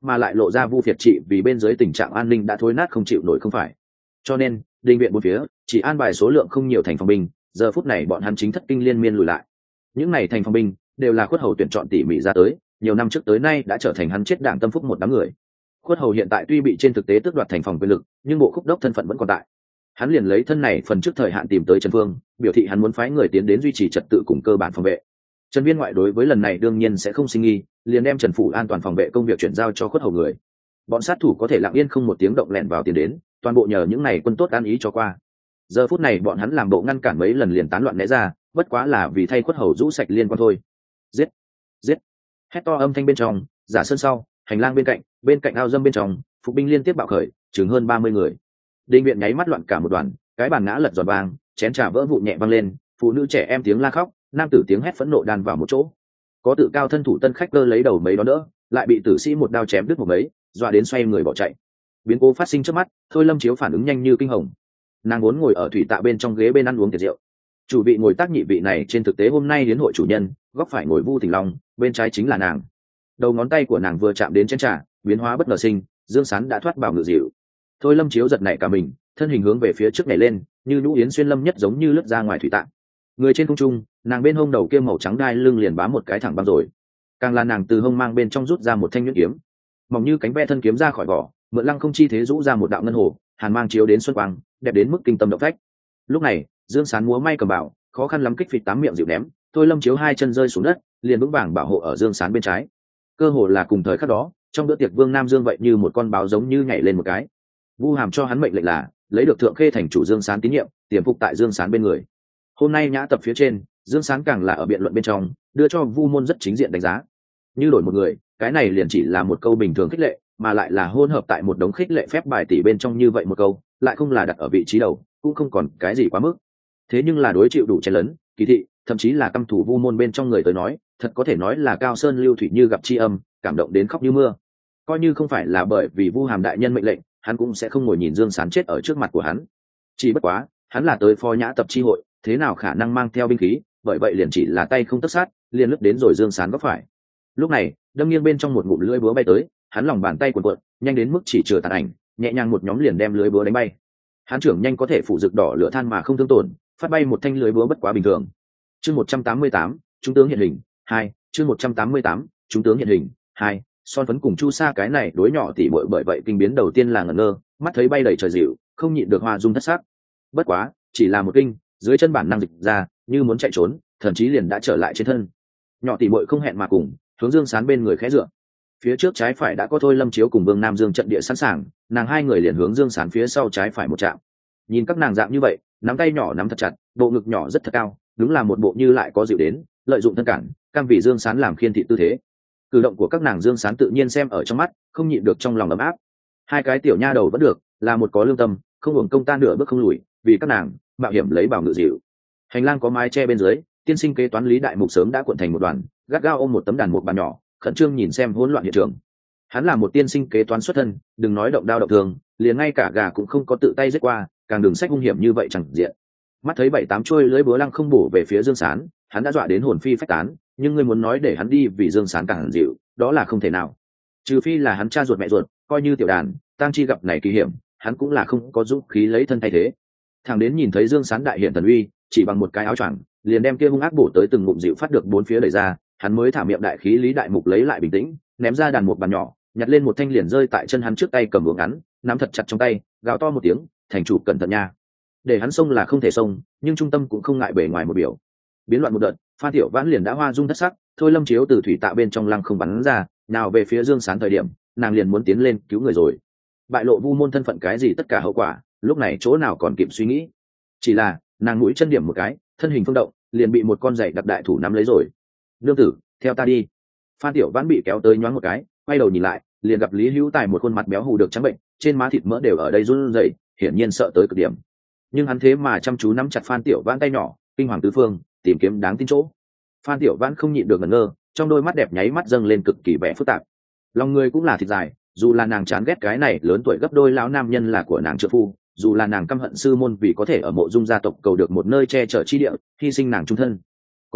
mà lại lộ ra vu phiệt trị vì bên dưới tình trạng an ninh đã thối nát không chịu nổi không phải. Cho nên đình viện bốn phía chỉ an bài số lượng không nhiều thành phòng binh, giờ phút này bọn hắn chính thất kinh liên miên lùi lại. Những này thành phòng binh đều là Khuất Hầu tuyển chọn tỉ mỉ ra tới, nhiều năm trước tới nay đã trở thành hắn chết đảng tâm phúc một đám người. Khuất Hầu hiện tại tuy bị trên thực tế tước đoạt thành phòng quyền lực, nhưng bộ khúc đốc thân phận vẫn còn tại. Hắn liền lấy thân này phần trước thời hạn tìm tới Trần Phương, biểu thị hắn muốn phái người tiến đến duy trì trật tự cùng cơ bản phòng vệ. Trần Viên ngoại đối với lần này đương nhiên sẽ không sinh nghi, liền đem Trần phủ an toàn phòng vệ công việc chuyển giao cho Khuất Hầu người. Bọn sát thủ có thể lặng yên không một tiếng động lẻn vào tiến đến, toàn bộ nhờ những này quân tốt an ý cho qua. Giờ phút này bọn hắn làm bộ ngăn cản mấy lần liền tán loạn né ra, bất quá là vì thay Khuất Hầu rũ sạch liên quan thôi. Giết, giết! Hét to âm thanh bên trong, giả sơn sau, hành lang bên cạnh, bên cạnh ao dâm bên trong, phục binh liên tiếp bạo khởi, chừng hơn ba mươi người. Đinh viện nháy mắt loạn cả một đoàn, cái bàn ngã lật giòn vang, chén trà vỡ vụn nhẹ văng lên, phụ nữ trẻ em tiếng la khóc, nam tử tiếng hét phẫn nộ đan vào một chỗ. Có tự cao thân thủ tân khách cơ lấy đầu mấy đó đỡ, lại bị tử sĩ một đao chém đứt một mấy, dọa đến xoay người bỏ chạy. Biến cố phát sinh trước mắt, Thôi Lâm Chiếu phản ứng nhanh như kinh hồng. Nàng muốn ngồi ở thủy tạ bên trong ghế bên ăn uống tiệc rượu. Chủ vị ngồi tác nhị vị này trên thực tế hôm nay đến hội chủ nhân, góc phải ngồi Vu Tỉnh Long, bên trái chính là nàng. Đầu ngón tay của nàng vừa chạm đến chén trà, biến hóa bất ngờ sinh, Dương Sán đã thoát bảo ngự dịu. Thôi Lâm Chiếu giật nảy cả mình, thân hình hướng về phía trước nhảy lên, như nhũ yến xuyên lâm nhất giống như lướt ra ngoài thủy tạng. Người trên không trung, nàng bên hông đầu kia màu trắng đai lưng liền bám một cái thẳng băng rồi. Càng là nàng từ hông mang bên trong rút ra một thanh nhuyễn kiếm, mỏng như cánh ve thân kiếm ra khỏi vỏ, mượn lăng không chi thế rũ ra một đạo ngân hồ, hàn mang chiếu đến xuân quang, đẹp đến mức kinh tâm động phách. Lúc này, Dương Sán múa may cầm bảo, khó khăn lắm kích phịch tám miệng dịu ném, Thôi Lâm Chiếu hai chân rơi xuống đất, liền vững vàng bảo hộ ở Dương Sán bên trái. Cơ hồ là cùng thời khắc đó, trong bữa tiệc Vương Nam Dương vậy như một con báo giống như nhảy lên một cái. Vu Hàm cho hắn mệnh lệnh là lấy được Thượng Khê thành chủ Dương Sán tín nhiệm, tiềm phục tại Dương Sán bên người. Hôm nay nhã tập phía trên, Dương Sán càng là ở biện luận bên trong, đưa cho Vu môn rất chính diện đánh giá. Như đổi một người, cái này liền chỉ là một câu bình thường khích lệ, mà lại là hôn hợp tại một đống khích lệ phép bài tỷ bên trong như vậy một câu, lại không là đặt ở vị trí đầu, cũng không còn cái gì quá mức. Thế nhưng là đối chịu đủ chen lớn, kỳ thị, thậm chí là căm thủ Vu môn bên trong người tới nói, thật có thể nói là cao sơn lưu thủy như gặp tri âm, cảm động đến khóc như mưa. Coi như không phải là bởi vì Vu Hàm đại nhân mệnh lệnh, hắn cũng sẽ không ngồi nhìn Dương Sán chết ở trước mặt của hắn. Chỉ bất quá, hắn là tới phó nhã tập chi hội, thế nào khả năng mang theo binh khí, bởi vậy liền chỉ là tay không tất sát, liền lướt đến rồi Dương Sán góc phải. Lúc này, đâm nghiêng bên trong một ngụm lưỡi búa bay tới, hắn lòng bàn tay cuộn cuộn, nhanh đến mức chỉ chừa tàn ảnh, nhẹ nhàng một nhóm liền đem lưỡi búa đánh bay. Hắn trưởng nhanh có thể phủ rực đỏ lửa than mà không thương tổn, phát bay một thanh lưỡi búa bất quá bình thường. Chương một trăm tám mươi tám, trung tướng hiện hình, hai, chương một trăm tám mươi tám, trung tướng hiện hình, hai. Son Phấn cùng Chu Sa cái này đối nhỏ tỉ muội bởi vậy kinh biến đầu tiên là ngẩn ngơ, mắt thấy bay đầy trời dịu, không nhịn được hoa dung thất sắc. Bất quá, chỉ là một kinh, dưới chân bản năng dịch ra, như muốn chạy trốn, thậm chí liền đã trở lại trên thân. Nhỏ tỉ muội không hẹn mà cùng, hướng Dương Sán bên người khẽ dựa. Phía trước trái phải đã có Thôi Lâm Chiếu cùng Vương Nam Dương trận địa sẵn sàng, nàng hai người liền hướng Dương Sán phía sau trái phải một chạm. Nhìn các nàng dạng như vậy, nắm tay nhỏ nắm thật chặt, bộ ngực nhỏ rất thật cao, đúng là một bộ như lại có dịu đến, lợi dụng thân cản, cam vì Dương Sán làm khiên thị tư thế. Cử động của các nàng Dương Sán tự nhiên xem ở trong mắt, không nhịn được trong lòng ấm áp. Hai cái tiểu nha đầu vẫn được, là một có lương tâm, không hưởng công tan nửa bước không lùi, vì các nàng mạo hiểm lấy bảo ngự dịu. Hành lang có mái che bên dưới, tiên sinh kế toán Lý Đại Mục sớm đã cuộn thành một đoàn, gắt gao ôm một tấm đàn một bàn nhỏ, khẩn trương nhìn xem hỗn loạn hiện trường. Hắn là một tiên sinh kế toán xuất thân, đừng nói động đao động thường, liền ngay cả gà cũng không có tự tay giết qua, càng đừng sách hung hiểm như vậy chẳng diện. Mắt thấy bảy tám trôi lưỡi búa lăng không bổ về phía Dương Sán, hắn đã dọa đến hồn phi phách tán, nhưng ngươi muốn nói để hắn đi vì Dương Sán càng dịu, đó là không thể nào. Trừ phi là hắn cha ruột mẹ ruột, coi như tiểu đàn, tang chi gặp này kỳ hiểm, hắn cũng là không có dũng khí lấy thân thay thế. Thằng đến nhìn thấy Dương Sán đại hiện thần uy, chỉ bằng một cái áo choàng, liền đem kia hung ác bổ tới từng ngụm dịu phát được bốn phía đẩy ra, hắn mới thả miệng đại khí Lý Đại Mục lấy lại bình tĩnh, ném ra đàn một bàn nhỏ, nhặt lên một thanh liền rơi tại chân hắn trước tay cầm uống ngắn, nắm thật chặt trong tay, gào to một tiếng, thành chủ cẩn thận nha. Để hắn xông là không thể xông, nhưng trung tâm cũng không ngại bề ngoài một biểu. Biến loạn một đợt, Phan Tiểu Vãn liền đã hoa dung thất sắc, Thôi Lâm Chiếu từ thủy tạ bên trong lăng không bắn ra, nào về phía Dương Sán thời điểm, nàng liền muốn tiến lên cứu người rồi. Bại lộ Vu môn thân phận cái gì tất cả hậu quả, lúc này chỗ nào còn kịp suy nghĩ. Chỉ là, nàng mũi chân điểm một cái, thân hình phương động, liền bị một con giày đặc đại thủ nắm lấy rồi. Nương tử, theo ta đi. Phan Tiểu Vãn bị kéo tới nhoáng một cái, quay đầu nhìn lại, liền gặp Lý Hữu Tài một khuôn mặt béo hù được trắng bệnh, trên má thịt mỡ đều ở đây run rẩy, hiển nhiên sợ tới cực điểm. Nhưng hắn thế mà chăm chú nắm chặt Phan Tiểu Vãn tay nhỏ, kinh hoàng tứ phương, tìm kiếm đáng tin chỗ. Phan Tiểu Vãn không nhịn được ngẩn ngơ, trong đôi mắt đẹp nháy mắt dâng lên cực kỳ vẻ phức tạp. Lòng người cũng là thịt dài, dù là nàng chán ghét cái này lớn tuổi gấp đôi lão nam nhân là của nàng trợ phu, dù là nàng căm hận sư môn vì có thể ở mộ dung gia tộc cầu được một nơi che chở chi địa, hy sinh nàng trung thân, có thể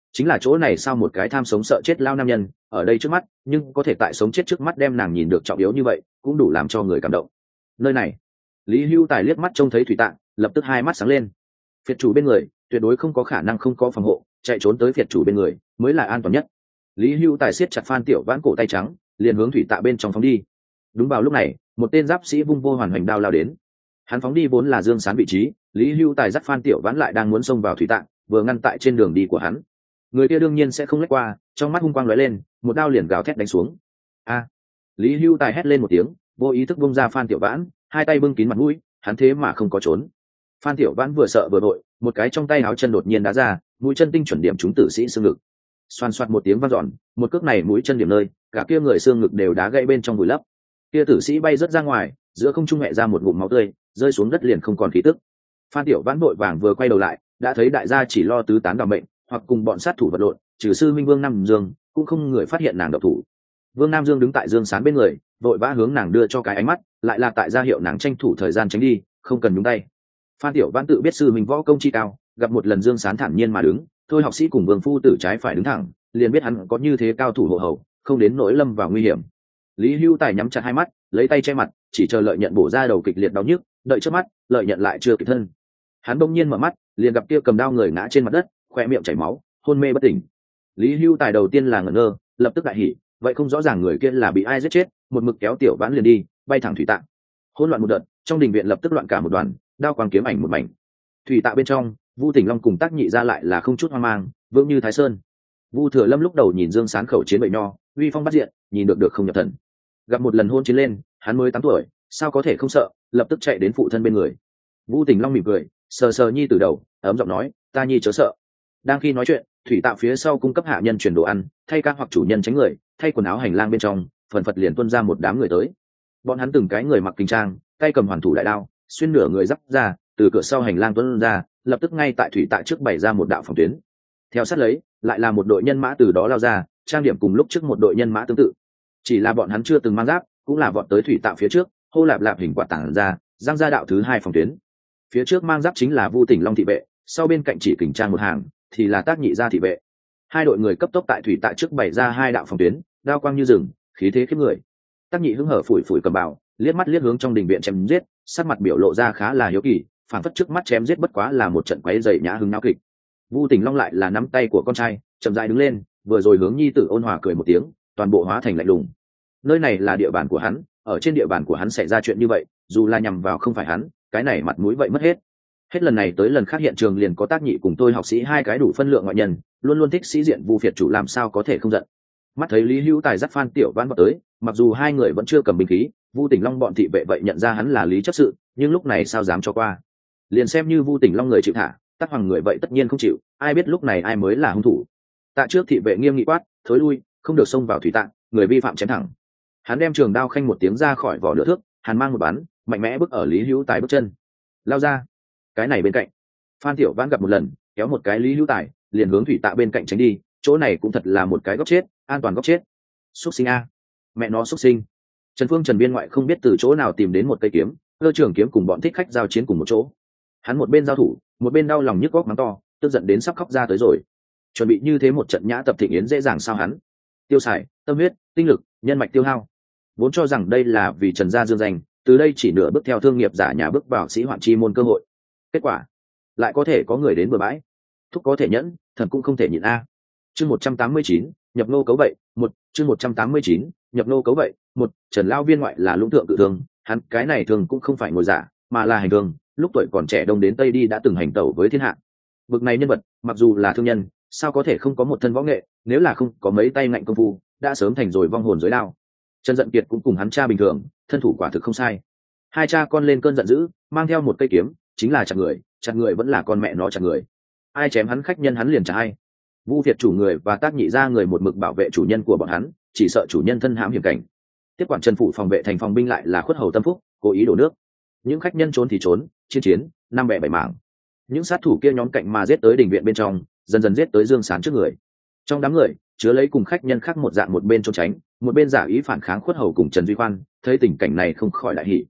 chính là chỗ này sao một cái tham sống sợ chết lao nam nhân ở đây trước mắt, nhưng có thể tại sống chết trước mắt đem nàng nhìn được trọng yếu như vậy cũng đủ làm cho người cảm động. Nơi này, Lý Hưu Tài liếc mắt trông thấy thủy tạng, lập tức hai mắt sáng lên. Phiệt chủ bên người tuyệt đối không có khả năng không có phòng hộ, chạy trốn tới phiệt chủ bên người mới là an toàn nhất. Lý Hưu Tài siết chặt Phan Tiểu Vãn cổ tay trắng, liền hướng thủy tạ bên trong phóng đi. Đúng vào lúc này, một tên giáp sĩ vung vô hoàn hoành đao lao đến. Hắn phóng đi vốn là Dương Sán vị trí, Lý Hưu Tài dắt Phan Tiểu Vãn lại đang muốn xông vào thủy tạ, vừa ngăn tại trên đường đi của hắn. Người kia đương nhiên sẽ không lách qua, trong mắt hung quang lóe lên, một đao liền gào thét đánh xuống. A! Lý Hưu Tài hét lên một tiếng, vô ý thức bung ra Phan Tiểu Vãn, hai tay bưng kín mặt mũi, hắn thế mà không có trốn. Phan Tiểu Vãn vừa sợ vừa đội, một cái trong tay áo chân đột nhiên đá ra, mũi chân tinh chuẩn điểm trúng tử sĩ xương ngực. Xoan xoạt một tiếng vang dọn, một cước này mũi chân điểm nơi, cả kia người xương ngực đều đá gãy bên trong vùi lấp. Kia tử sĩ bay rất ra ngoài, giữa không trung mẹ ra một ngụm máu tươi, rơi xuống đất liền không còn khí tức. Phan Tiểu Vãn vội vàng vừa quay đầu lại, đã thấy đại gia chỉ lo tứ tán đòn bệnh, hoặc cùng bọn sát thủ vật lộn, trừ sư minh Vương Nam Dương, cũng không người phát hiện nàng độc thủ. Vương Nam Dương đứng tại Dương Sán bên người, vội vã hướng nàng đưa cho cái ánh mắt, lại là tại gia hiệu nàng tranh thủ thời gian tránh đi, không cần nhúng tay. Phan Tiểu Vãn tự biết sư mình võ công chi cao, gặp một lần Dương Sán thản nhiên mà đứng, thôi học sĩ cùng Vương phu tử trái phải đứng thẳng, liền biết hắn có như thế cao thủ hộ hầu, không đến nỗi lâm vào nguy hiểm. Lý Hưu Tài nhắm chặt hai mắt, lấy tay che mặt, chỉ chờ lợi nhận bổ ra đầu kịch liệt đau nhức, đợi trước mắt, lợi nhận lại chưa kịp thân. Hắn bỗng nhiên mở mắt, liền gặp kia cầm đao người ngã trên mặt đất, khóe miệng chảy máu, hôn mê bất tỉnh. Lý Hưu Tài đầu tiên là ngẩn ngơ, lập tức đại hỉ, vậy không rõ ràng người kia là bị ai giết chết, một mực kéo Tiểu Vãn liền đi, bay thẳng thủy tạ. Hỗn loạn một đợt, trong đình viện lập tức loạn cả một đoàn, đao quang kiếm ảnh một mảnh. Thủy tạ bên trong, Vu Tỉnh Long cùng Tác Nhị ra lại là không chút hoang mang, vững như Thái Sơn. Vu Thừa Lâm lúc đầu nhìn Dương Sán khẩu chiến bậy nho, uy phong bắt diện, nhìn được được không nhập thần. Gặp một lần hôn chiến lên, hắn mới tám tuổi, sao có thể không sợ, lập tức chạy đến phụ thân bên người. Vu Tỉnh Long mỉm cười, sờ sờ nhi từ đầu, ấm giọng nói, ta nhi chớ sợ. Đang khi nói chuyện, thủy tạ phía sau cung cấp hạ nhân chuyển đồ ăn, thay ca hoặc chủ nhân tránh người, thay quần áo hành lang bên trong, phần phật liền tuôn ra một đám người tới. Bọn hắn từng cái người mặc kinh trang, tay cầm hoàn thủ đại đao, xuyên nửa người giáp ra, từ cửa sau hành lang tuôn ra, lập tức ngay tại thủy tạ trước bày ra một đạo phòng tuyến. Theo sát lấy, lại là một đội nhân mã từ đó lao ra, trang điểm cùng lúc trước một đội nhân mã tương tự. Chỉ là bọn hắn chưa từng mang giáp, cũng là vọt tới thủy tạ phía trước, hô lạp lạp hình quạt tảng ra, giang ra đạo thứ hai phòng tuyến. Phía trước mang giáp chính là Vu Tỉnh Long thị vệ, sau bên cạnh chỉ kình trang một hàng thì là Tác Nhị gia thị vệ. Hai đội người cấp tốc tại thủy tạ trước bày ra hai đạo phòng tuyến, đao quang như rừng, khí thế khiếp người. Tác Nhị hứng hở phủi phủi cầm bào, liếc mắt liếc hướng trong đình viện chém giết, sắc mặt biểu lộ ra khá là hiếu kỳ, phản phất trước mắt chém giết bất quá là một trận quấy rầy nhã hứng náo kịch. Vu Tỉnh Long lại là nắm tay của con trai, chậm rãi đứng lên, vừa rồi hướng nhi tử ôn hòa cười một tiếng, toàn bộ hóa thành lạnh lùng. Nơi này là địa bàn của hắn, ở trên địa bàn của hắn xảy ra chuyện như vậy, dù là nhằm vào không phải hắn, cái này mặt mũi vậy mất hết. Hết lần này tới lần khác hiện trường liền có Tác Nhị cùng tôi học sĩ hai cái đủ phân lượng ngoại nhân, luôn luôn thích sĩ diện Vu phiệt chủ làm sao có thể không giận. Mắt thấy Lý Hữu Tài dắt Phan Tiểu Vãn vào tới, mặc dù hai người vẫn chưa cầm binh khí, Vu Tỉnh Long bọn thị vệ vậy nhận ra hắn là Lý chấp sự, nhưng lúc này sao dám cho qua. Liền xem như Vu Tỉnh Long người chịu thả, Tác Hoàng người vậy tất nhiên không chịu, ai biết lúc này ai mới là hung thủ. Tạ trước thị vệ nghiêm nghị quát, thối lui, không được xông vào thủy tạng, người vi phạm chém thẳng. Hắn đem trường đao khanh một tiếng ra khỏi vỏ lửa thước, hàn mang một bắn, mạnh mẽ bước ở Lý Hữu Tài bước chân. Lao ra. Cái này bên cạnh, Phan Tiểu Vãn gặp một lần, kéo một cái Lý Hữu Tài, liền hướng thủy tạ bên cạnh tránh đi, chỗ này cũng thật là một cái góc chết, an toàn góc chết. Xuất sinh a, mẹ nó xuất sinh. Trần Phương Trần Biên ngoại không biết từ chỗ nào tìm đến một cây kiếm, cơ trường kiếm cùng bọn thích khách giao chiến cùng một chỗ. Hắn một bên giao thủ, một bên đau lòng nhức góc mắng to, tức giận đến sắp khóc ra tới rồi. Chuẩn bị như thế một trận nhã tập thịnh yến dễ dàng sao hắn? Tiêu xài, tâm huyết, tinh lực, nhân mạch tiêu hao. Vốn cho rằng đây là vì Trần gia dương danh, từ đây chỉ nửa bước theo thương nghiệp giả nhà bước vào sĩ hoạn chi môn cơ hội. Kết quả, lại có thể có người đến bừa bãi. Thúc có thể nhẫn, thần cũng không thể nhịn a. Chương một trăm tám mươi chín, nhập nô cấu vậy, một, chương một trăm tám mươi chín, nhập nô cấu vậy, một, Trần Lao Viên ngoại là lũng thượng cự thương, hắn cái này thường cũng không phải ngồi giả, mà là hành thương, lúc tuổi còn trẻ đông đến tây đi đã từng hành tẩu với thiên hạ. Bực này nhân vật, mặc dù là thương nhân, sao có thể không có một thân võ nghệ, nếu là không có mấy tay ngạnh công phu, đã sớm thành rồi vong hồn dưới đao. Trần Dận Kiệt cũng cùng hắn cha bình thường, thân thủ quả thực không sai. Hai cha con lên cơn giận dữ, mang theo một cây kiếm, chính là chặt người, chặt người vẫn là con mẹ nó chặt người. Ai chém hắn khách nhân hắn liền trả ai. Vu Việt chủ người và Tác Nhị gia người một mực bảo vệ chủ nhân của bọn hắn, chỉ sợ chủ nhân thân hãm hiểm cảnh. Tiếp quản Trần phủ phòng vệ thành phòng binh lại là khuất hầu tâm phúc, cố ý đổ nước. Những khách nhân trốn thì trốn, chiến chiến, năm bẻ bảy mảng. Những sát thủ kia nhóm cạnh mà giết tới đình viện bên trong, dần dần giết tới Dương Sán trước người. Trong đám người, chứa lấy cùng khách nhân khác một dạng một bên trốn tránh, một bên giả ý phản kháng khuất hầu cùng Trần Duy Khoan, thấy tình cảnh này không khỏi đại hỉ.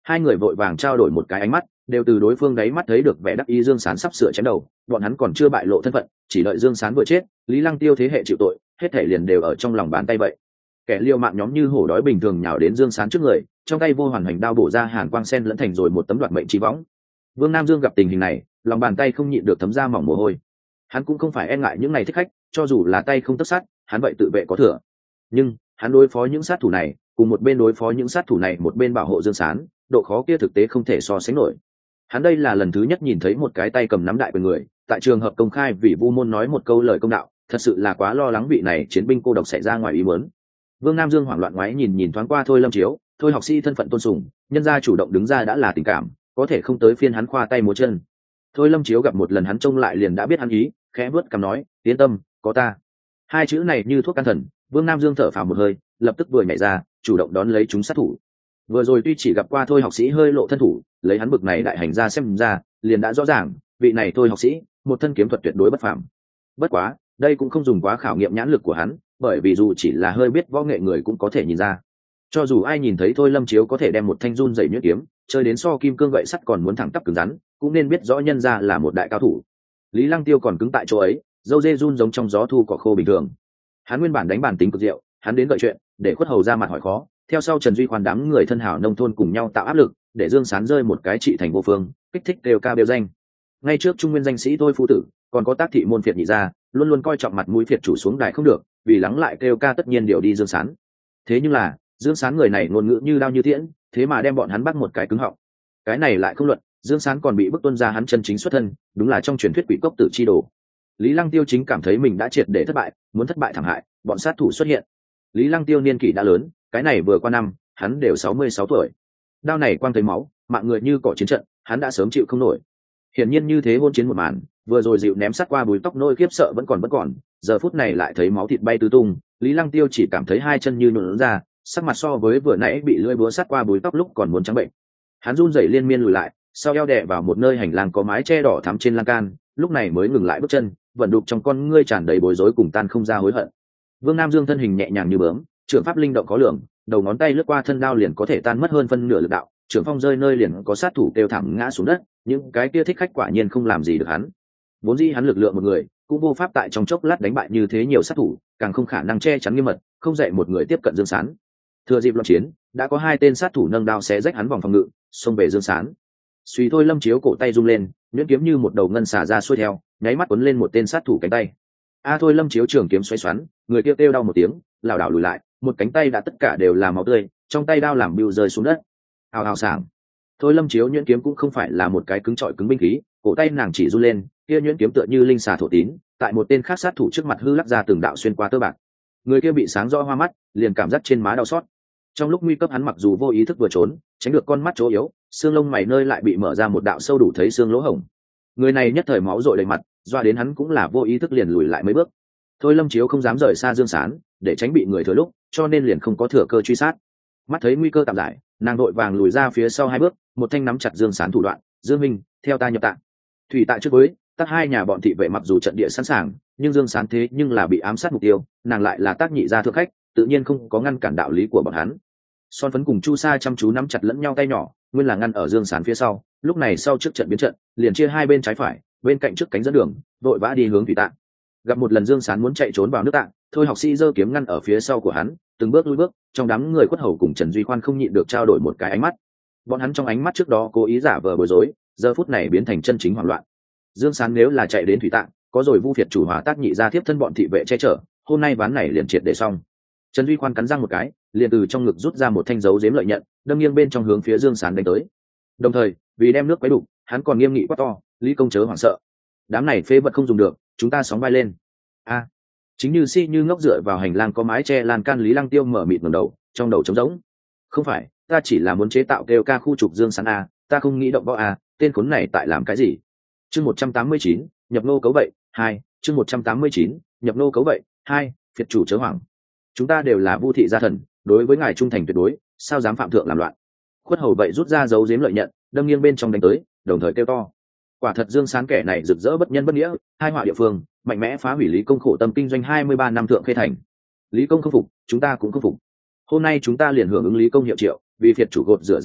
Hai người vội vàng trao đổi một cái ánh mắt, đều từ đối phương đáy mắt thấy được vẻ đắc ý. Dương Sán sắp sửa chém đầu, bọn hắn còn chưa bại lộ thân phận, chỉ đợi Dương Sán vừa chết, Lý Lăng Tiêu thế hệ chịu tội, hết thể liền đều ở trong lòng bàn tay vậy. Kẻ liều mạng nhóm như hổ đói bình thường nhào đến Dương Sán trước người, trong tay vô hoàn hành đao bổ ra hàn quang sen lẫn thành rồi một tấm đoạt mệnh chi võng. Vương Nam Dương gặp tình hình này, lòng bàn tay không nhịn được thấm ra mỏng mồ hôi. Hắn cũng không phải e ngại những này thích khách, cho dù là tay không tất sát, hắn vậy tự vệ có thừa. Nhưng hắn đối phó những sát thủ này, cùng một bên đối phó những sát thủ này, một bên bảo hộ Dương Sán, độ khó kia thực tế không thể so sánh nổi. Hắn đây là lần thứ nhất nhìn thấy một cái tay cầm nắm đại quyền người, tại trường hợp công khai vì vu môn nói một câu lời công đạo, thật sự là quá lo lắng vị này chiến binh cô độc xảy ra ngoài ý muốn. Vương Nam Dương hoảng loạn ngoái nhìn nhìn thoáng qua Thôi Lâm Chiếu, Thôi học sĩ thân phận tôn sùng, nhân gia chủ động đứng ra đã là tình cảm, có thể không tới phiên hắn khoa tay múa chân. Thôi Lâm Chiếu gặp một lần hắn trông lại liền đã biết hắn ý, khẽ bước cằm nói, yên tâm, có ta. Hai chữ này như thuốc can thần. Vương Nam Dương thở phào một hơi, lập tức vừa nhảy ra, chủ động đón lấy chúng sát thủ. Vừa rồi tuy chỉ gặp qua Thôi học sĩ hơi lộ thân thủ, lấy hắn bực này đại hành ra xem ra, liền đã rõ ràng, vị này Thôi học sĩ, một thân kiếm thuật tuyệt đối bất phàm. Bất quá, đây cũng không dùng quá khảo nghiệm nhãn lực của hắn, bởi vì dù chỉ là hơi biết võ nghệ người cũng có thể nhìn ra. Cho dù ai nhìn thấy Thôi Lâm Chiếu có thể đem một thanh run dày nhuyễn kiếm chơi đến so kim cương gậy sắt còn muốn thẳng tắp cứng rắn, cũng nên biết rõ nhân ra là một đại cao thủ. Lý Lăng Tiêu còn cứng tại chỗ ấy, dâu dê run giống trong gió thu cỏ khô bình thường. Hắn nguyên bản đánh bản tính cực diệu, hắn đến gợi chuyện để khuất hầu ra mặt hỏi khó, theo sau Trần Duy khoan đám người thân hảo nông thôn cùng nhau tạo áp lực, để Dương Sán rơi một cái trị thành vô phương, kích thích đều ca đều danh. Ngay trước trung nguyên danh sĩ Thôi phu tử, còn có Tác thị môn phiệt nhị gia, luôn luôn coi trọng mặt mũi phiệt chủ xuống đài không được, vì lắng lại kêu ca tất nhiên điều đi Dương Sán. Thế nhưng là Dương Sán người này ngôn ngữ như đao như tiễn, thế mà đem bọn hắn bắt một cái cứng họng. Cái này lại không luận, Dương Sán còn bị bức tuân ra hắn chân chính xuất thân, đúng là trong truyền thuyết quỷ cốc tử chi đồ. Lý Lăng Tiêu chính cảm thấy mình đã triệt để thất bại, muốn thất bại thảm hại, bọn sát thủ xuất hiện. Lý Lăng Tiêu niên kỷ đã lớn, cái này vừa qua năm, hắn đều sáu mươi sáu tuổi. Đao này quang thấy máu, mạng người như cỏ chiến trận, hắn đã sớm chịu không nổi. Hiển nhiên như thế hôn chiến một màn, vừa rồi dịu ném sát qua bùi tóc nôi khiếp sợ vẫn còn vẫn còn, giờ phút này lại thấy máu thịt bay tứ tung, Lý Lăng Tiêu chỉ cảm thấy hai chân như nhũn ra, sắc mặt so với vừa nãy bị lưỡi búa sát qua bùi tóc lúc còn muốn trắng bệnh. Hắn run rẩy liên miên lùi lại, sau eo đè vào một nơi hành lang có mái che đỏ thắm trên lan can, lúc này mới ngừng lại bước chân, vận đục trong con ngươi tràn đầy bối rối cùng tan không ra hối hận. Vương Nam Dương thân hình nhẹ nhàng như bướm, trưởng pháp linh động có lượng, đầu ngón tay lướt qua thân đao liền có thể tan mất hơn phân nửa lực đạo, trưởng phong rơi nơi liền có sát thủ kêu thảm ngã xuống đất, những cái kia thích khách quả nhiên không làm gì được hắn. Vốn dĩ hắn lực lượng một người, cũng vô pháp tại trong chốc lát đánh bại như thế nhiều sát thủ, càng không khả năng che chắn nghiêm mật, không dạy một người tiếp cận Dương Sán. Thừa dịp loạn chiến, đã có hai tên sát thủ nâng đao xé rách hắn vòng phòng ngự, xông về Dương Sán. Suy Thôi Lâm Chiếu cổ tay rung lên, nhuyễn kiếm như một đầu ngân xả ra xuôi theo, nháy mắt cuốn lên một tên sát thủ cánh tay. A Thôi Lâm Chiếu trường kiếm xoay xoắn, người kia kêu đau một tiếng, lảo đảo lùi lại, một cánh tay đã tất cả đều là máu tươi, trong tay đao làm bưu rơi xuống đất. Hào hào sảng. Thôi Lâm Chiếu nhuyễn kiếm cũng không phải là một cái cứng trọi cứng binh khí, cổ tay nàng chỉ run lên, kia nhuyễn kiếm tựa như linh xà thổ tín, tại một tên khác sát thủ trước mặt hư lắc ra từng đạo xuyên qua tơ bạc. Người kia bị sáng rõ hoa mắt, liền cảm giác trên má đau xót. Trong lúc nguy cấp hắn mặc dù vô ý thức vừa trốn, tránh được con mắt chỗ yếu, xương lông mày nơi lại bị mở ra một đạo sâu đủ thấy xương lỗ hổng. Người này nhất thời máu rội đầy mặt, doa đến hắn cũng là vô ý thức liền lùi lại mấy bước. Thôi Lâm Chiếu không dám rời xa Dương Sán, để tránh bị người thừa lúc, cho nên liền không có thừa cơ truy sát. Mắt thấy nguy cơ tạm giải, nàng đội vàng lùi ra phía sau hai bước, một thanh nắm chặt Dương Sán thủ đoạn, Dương Minh, theo ta nhập tạng. Thủy tại trước với, Tác hai nhà bọn thị vệ mặc dù trận địa sẵn sàng, nhưng Dương Sán thế nhưng là bị ám sát mục tiêu, nàng lại là Tác nhị gia thượng khách, tự nhiên không có ngăn cản đạo lý của bọn hắn. Son Phấn cùng Chu Sa chăm chú nắm chặt lẫn nhau tay nhỏ, nguyên là ngăn ở Dương Sán phía sau, lúc này sau trước trận biến trận, liền chia hai bên trái phải, bên cạnh trước cánh dẫn đường, vội vã đi hướng thủy tạng. Gặp một lần Dương Sán muốn chạy trốn vào nước tạng, Thôi học sĩ giơ kiếm ngăn ở phía sau của hắn, từng bước lùi bước, trong đám người Quất Hầu cùng Trần Duy Khoan không nhịn được trao đổi một cái ánh mắt. Bọn hắn trong ánh mắt trước đó cố ý giả vờ bối rối, giờ phút này biến thành chân chính hoảng loạn. Dương Sán nếu là chạy đến thủy tạng, có rồi Vu Việt chủ Hòa Tác nhị gia tiếp thân bọn thị vệ che chở, hôm nay ván này liền triệt để xong. Trần Duy Khoan cắn răng một cái, liền từ trong ngực rút ra một thanh dấu giếm lợi nhận, đâm nghiêng bên trong hướng phía Dương Sán đánh tới. Đồng thời, vì đem nước quấy đủ, hắn còn nghiêm nghị quát to, Lý công chớ hoảng sợ. Đám này phế vật không dùng được, chúng ta sóng vai lên. A. Chính như si như ngốc dựa vào hành lang có mái che lan can Lý Lăng Tiêu mở mịt ngẩng đầu, trong đầu trống rỗng. Không phải, ta chỉ là muốn chế tạo kêu ca khu trục Dương Sán a, ta không nghĩ động võ a, tên khốn này tại làm cái gì? Chương một trăm tám mươi chín, nhập nô cấu vậy, hai, chương một trăm tám mươi chín, nhập nô cấu vậy, hai, phiệt chủ chớ hoảng. Chúng ta đều là Vu thị gia thần, đối với ngài trung thành tuyệt đối, sao dám phạm thượng làm loạn? Khuất Hầu vậy rút ra dấu giếm lợi nhận, đâm nghiêng bên trong đánh tới, đồng thời kêu to. Quả thật Dương Sán kẻ này rực rỡ bất nhân bất nghĩa, hai họa địa phương, mạnh mẽ phá hủy Lý công khổ tâm kinh doanh hai mươi ba năm thượng khê thành. Lý công không phục, chúng ta cũng không phục. Hôm nay chúng ta liền hưởng ứng Lý công hiệu triệu, vì phiệt chủ gột rửa gian ác,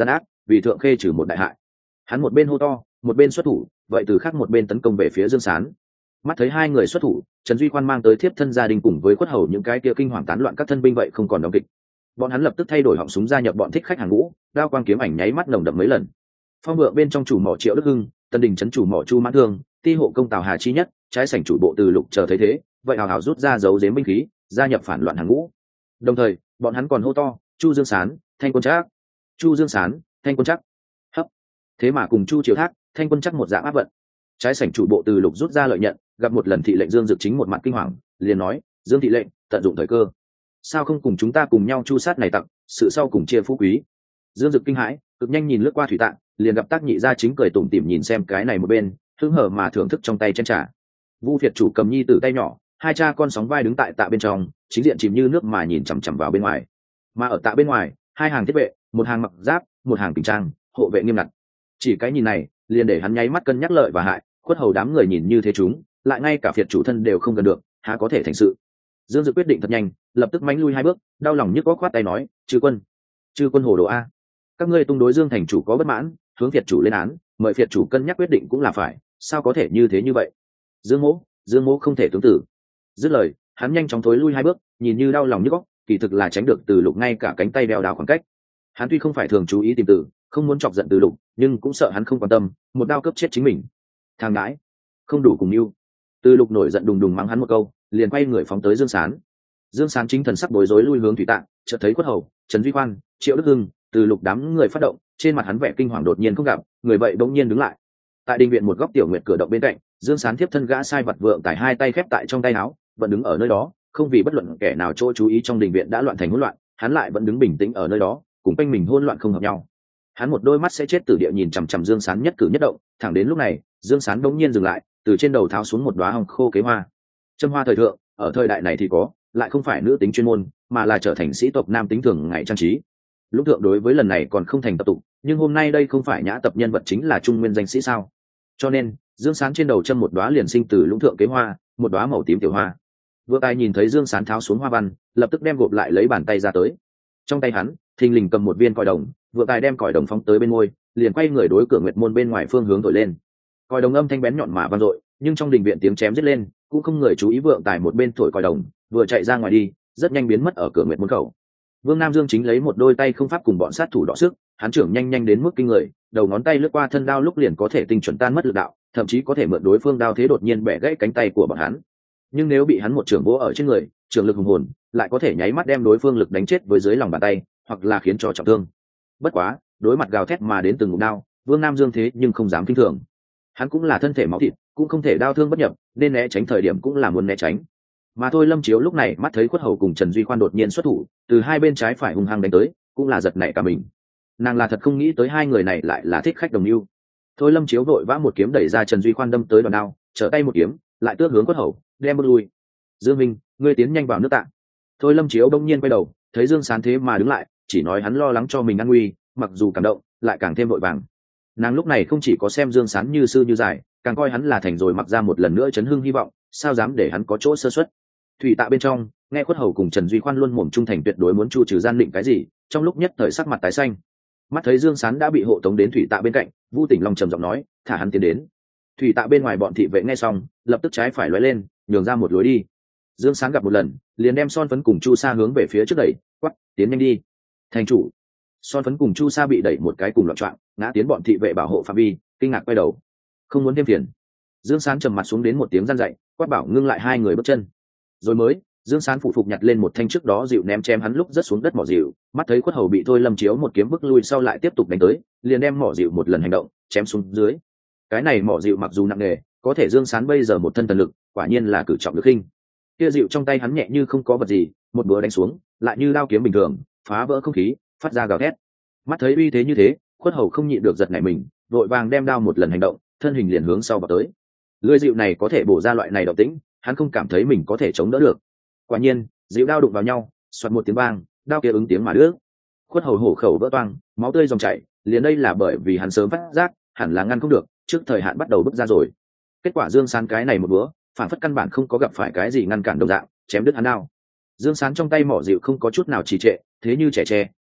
vì thượng khê trừ một đại hại. Hắn một bên hô to, một bên xuất thủ, vậy từ khác một bên tấn công về phía Dương Sán. Mắt thấy hai người xuất thủ, Trần Duy Khoan mang tới thiếp thân gia đình cùng với quất hầu những cái kia kinh hoàng tán loạn các thân binh vậy không còn đóng kịch. Bọn hắn lập tức thay đổi họng súng gia nhập bọn thích khách hàng ngũ, đao quang kiếm ảnh nháy mắt nồng đậm mấy lần. Phong vượng bên trong chủ mỏ Triệu Đức Hưng, Tân Đình trấn chủ mỏ Chu Mãn Thương, ti hộ công Tào Hà Chi Nhất, trái sảnh chủ bộ Từ Lục chờ thấy thế, vậy hào hào rút ra giấu giếm binh khí, gia nhập phản loạn hàng ngũ. Đồng thời, bọn hắn còn hô to, Chu Dương Sán, Thanh Quân Trác, Chu Dương Sán, Thanh Quân Trác. Hấp. Thế mà cùng Chu Triều Thác, Thanh Quân Trác một dạng áp vận. Trái sảnh chủ bộ Từ Lục rút ra lợi nhận, gặp một lần thị lệnh Dương Dực chính một mặt kinh hoàng, liền nói, Dương thị lệnh, tận dụng thời cơ, sao không cùng chúng ta cùng nhau chu sát này tặc, sự sau cùng chia phú quý. Dương Dực kinh hãi, cực nhanh nhìn lướt qua thủy tạng, liền gặp Tác Nhị gia chính cười tủm tỉm nhìn xem cái này một bên, hứng hở mà thưởng thức trong tay chén trà. Vu Việt chủ cầm nhi tử tay nhỏ, hai cha con sóng vai đứng tại tạ bên trong, chính diện chìm như nước mà nhìn chằm chằm vào bên ngoài. Mà ở tạ bên ngoài, hai hàng thiết vệ, một hàng mặc giáp, một hàng kính trang, hộ vệ nghiêm ngặt. Chỉ cái nhìn này, liền để hắn nháy mắt cân nhắc lợi và hại, khuất hầu đám người nhìn như thế chúng, lại ngay cả Việt chủ thân đều không gần được, há có thể thành sự. Dương Dực quyết định thật nhanh, lập tức mánh lui hai bước, đau lòng nhức có khoát tay nói, chư quân, chư quân hồ đồ a, các ngươi tung đối Dương thành chủ có bất mãn, hướng Việt chủ lên án, mời Việt chủ cân nhắc quyết định cũng là phải, sao có thể như thế như vậy. Dương Mỗ, Dương Mỗ không thể tướng tử. Dứt lời, hắn nhanh chóng thối lui hai bước, nhìn như đau lòng nhức óc, kỳ thực là tránh được Từ Lục ngay cả cánh tay đeo đào khoảng cách. Hắn tuy không phải thường chú ý tìm Từ, không muốn chọc giận Từ Lục, nhưng cũng sợ hắn không quan tâm, một đao cướp chết chính mình. Thằng đãi, không đủ cùng yêu. Từ Lục nổi giận đùng đùng mắng hắn một câu, liền quay người phóng tới Dương Sán. Dương Sán chính thần sắc bối rối lui hướng thủy tạng, chợt thấy Quất Hầu, Trần Duy Khoan, Triệu Đức Hưng, Từ Lục đám người phát động, trên mặt hắn vẻ kinh hoàng đột nhiên không gặp, người vậy bỗng nhiên đứng lại. Tại đình viện một góc tiểu nguyệt cửa động bên cạnh, Dương Sán tiếp thân gã sai vật vượng tải hai tay khép tại trong tay áo, vẫn đứng ở nơi đó, không vì bất luận kẻ nào chỗ chú ý trong đình viện đã loạn thành hỗn loạn, hắn lại vẫn đứng bình tĩnh ở nơi đó, cùng quanh mình hỗn loạn không hợp nhau. Hắn một đôi mắt sẽ chết tử địa nhìn chằm chằm Dương Sán nhất cử nhất động, thẳng đến lúc này, Dương Sán bỗng nhiên dừng lại, từ trên đầu tháo xuống một đóa hồng khô kế hoa. Châm hoa thời thượng, ở thời đại này thì có, lại không phải nữ tính chuyên môn, mà là trở thành sĩ tộc nam tính thường ngày trang trí. Lũng thượng đối với lần này còn không thành tập tụ, nhưng hôm nay đây không phải nhã tập nhân vật chính là trung nguyên danh sĩ sao? Cho nên, Dương Sán trên đầu châm một đóa liền sinh từ lũng thượng kế hoa, một đóa màu tím tiểu hoa. Vừa tài nhìn thấy Dương Sán tháo xuống hoa văn, lập tức đem gộp lại lấy bàn tay ra tới. Trong tay hắn, thình lình cầm một viên còi đồng, vừa tài đem còi đồng phóng tới bên môi, liền quay người đối cửa nguyệt môn bên ngoài phương hướng thổi lên. Còi đồng âm thanh bén nhọn mà vang dội, nhưng trong đình viện tiếng chém giết lên, cũng không người chú ý vượng tài một bên thổi còi đồng, vừa chạy ra ngoài đi, rất nhanh biến mất ở cửa nguyệt môn khẩu. Vương Nam Dương chính lấy một đôi tay không pháp cùng bọn sát thủ đọ sức, hắn trưởng nhanh nhanh đến mức kinh người, đầu ngón tay lướt qua thân đao lúc liền có thể tinh chuẩn tan mất lực đạo, thậm chí có thể mượn đối phương đao thế đột nhiên bẻ gãy cánh tay của bọn hắn. Nhưng nếu bị hắn một trưởng vỗ ở trên người, trưởng lực hùng hồn, lại có thể nháy mắt đem đối phương lực đánh chết với dưới lòng bàn tay, hoặc là khiến cho trọng thương. Bất quá, đối mặt gào thét mà đến từng ngụm đao, Vương Nam Dương thế nhưng không dám kinh thường. Hắn cũng là thân thể máu thịt, cũng không thể đao thương bất nhập, nên né tránh thời điểm cũng là muốn né tránh. Mà thôi Lâm Chiếu lúc này mắt thấy Quất Hầu cùng Trần Duy Khoan đột nhiên xuất thủ, từ hai bên trái phải hung hăng đánh tới, cũng là giật nảy cả mình. Nàng là thật không nghĩ tới hai người này lại là thích khách đồng lưu. Thôi Lâm Chiếu vội vã một kiếm đẩy ra Trần Duy Khoan đâm tới đòn đao, trở tay một kiếm, lại tước hướng Quất Hầu, đem bước lui. Dương Minh, ngươi tiến nhanh vào nước Tạng. Thôi Lâm Chiếu đông nhiên quay đầu, thấy Dương Sán thế mà đứng lại, chỉ nói hắn lo lắng cho mình an nguy, mặc dù cảm động, lại càng thêm vội vàng. Nàng lúc này không chỉ có xem Dương Sán như sư như giải, càng coi hắn là thành rồi mặc ra một lần nữa chấn hưng hy vọng, sao dám để hắn có chỗ sơ suất. Thủy tạ bên trong, nghe Quất Hầu cùng Trần Duy Khoan luôn mồm trung thành tuyệt đối muốn chu trừ gian định cái gì, trong lúc nhất thời sắc mặt tái xanh. Mắt thấy Dương Sán đã bị hộ tống đến thủy tạ bên cạnh, Vu Tỉnh Long trầm giọng nói, thả hắn tiến đến. Thủy tạ bên ngoài bọn thị vệ nghe xong, lập tức trái phải lóe lên, nhường ra một lối đi. Dương Sán gặp một lần, liền đem Son Phấn cùng Chu Sa hướng về phía trước đẩy, quắc, tiến nhanh đi. Thành chủ. Son Phấn cùng Chu Sa bị đẩy một cái cùng loạn choạng, ngã tiến bọn thị vệ bảo hộ phạm vi, kinh ngạc quay đầu. Không muốn thêm phiền. Dương Sán trầm mặt xuống đến một tiếng gian dạy, quát bảo ngưng lại hai người bước chân. Rồi mới, Dương Sán phụ phục nhặt lên một thanh trước đó dịu ném chém hắn lúc rất xuống đất mỏ dịu, mắt thấy Quất Hầu bị Thôi Lâm Chiếu một kiếm bức lui sau lại tiếp tục đánh tới, liền đem mỏ dịu một lần hành động, chém xuống dưới. Cái này mỏ dịu mặc dù nặng nề, có thể Dương Sán bây giờ một thân thần lực, quả nhiên là cử trọng lực khinh. Kia dịu trong tay hắn nhẹ như không có vật gì, một búa đánh xuống, lại như đao kiếm bình thường, phá vỡ không khí, phát ra gào thét. Mắt thấy uy thế như thế, Quất Hầu không nhịn được giật nảy mình, vội vàng đem đao một lần hành động, thân hình liền hướng sau vào tới. Lưỡi dịu này có thể bổ ra loại này động tĩnh, hắn không cảm thấy mình có thể chống đỡ được. Quả nhiên, dịu đao đụng vào nhau, xoẹt một tiếng vang, đao kia ứng tiếng mà đứt. Quất Hầu hổ khẩu vỡ toang, máu tươi dòng chảy, liền đây là bởi vì hắn sớm phát giác, hẳn là ngăn không được, trước thời hạn bắt đầu bứt ra rồi. Kết quả Dương Sán cái này một búa, phản phất căn bản không có gặp phải cái gì ngăn cản đồng dạng, chém đứt hắn đao. Dương Sán trong tay mỏ dịu không có chút nào trì trệ, thế như trẻ tre,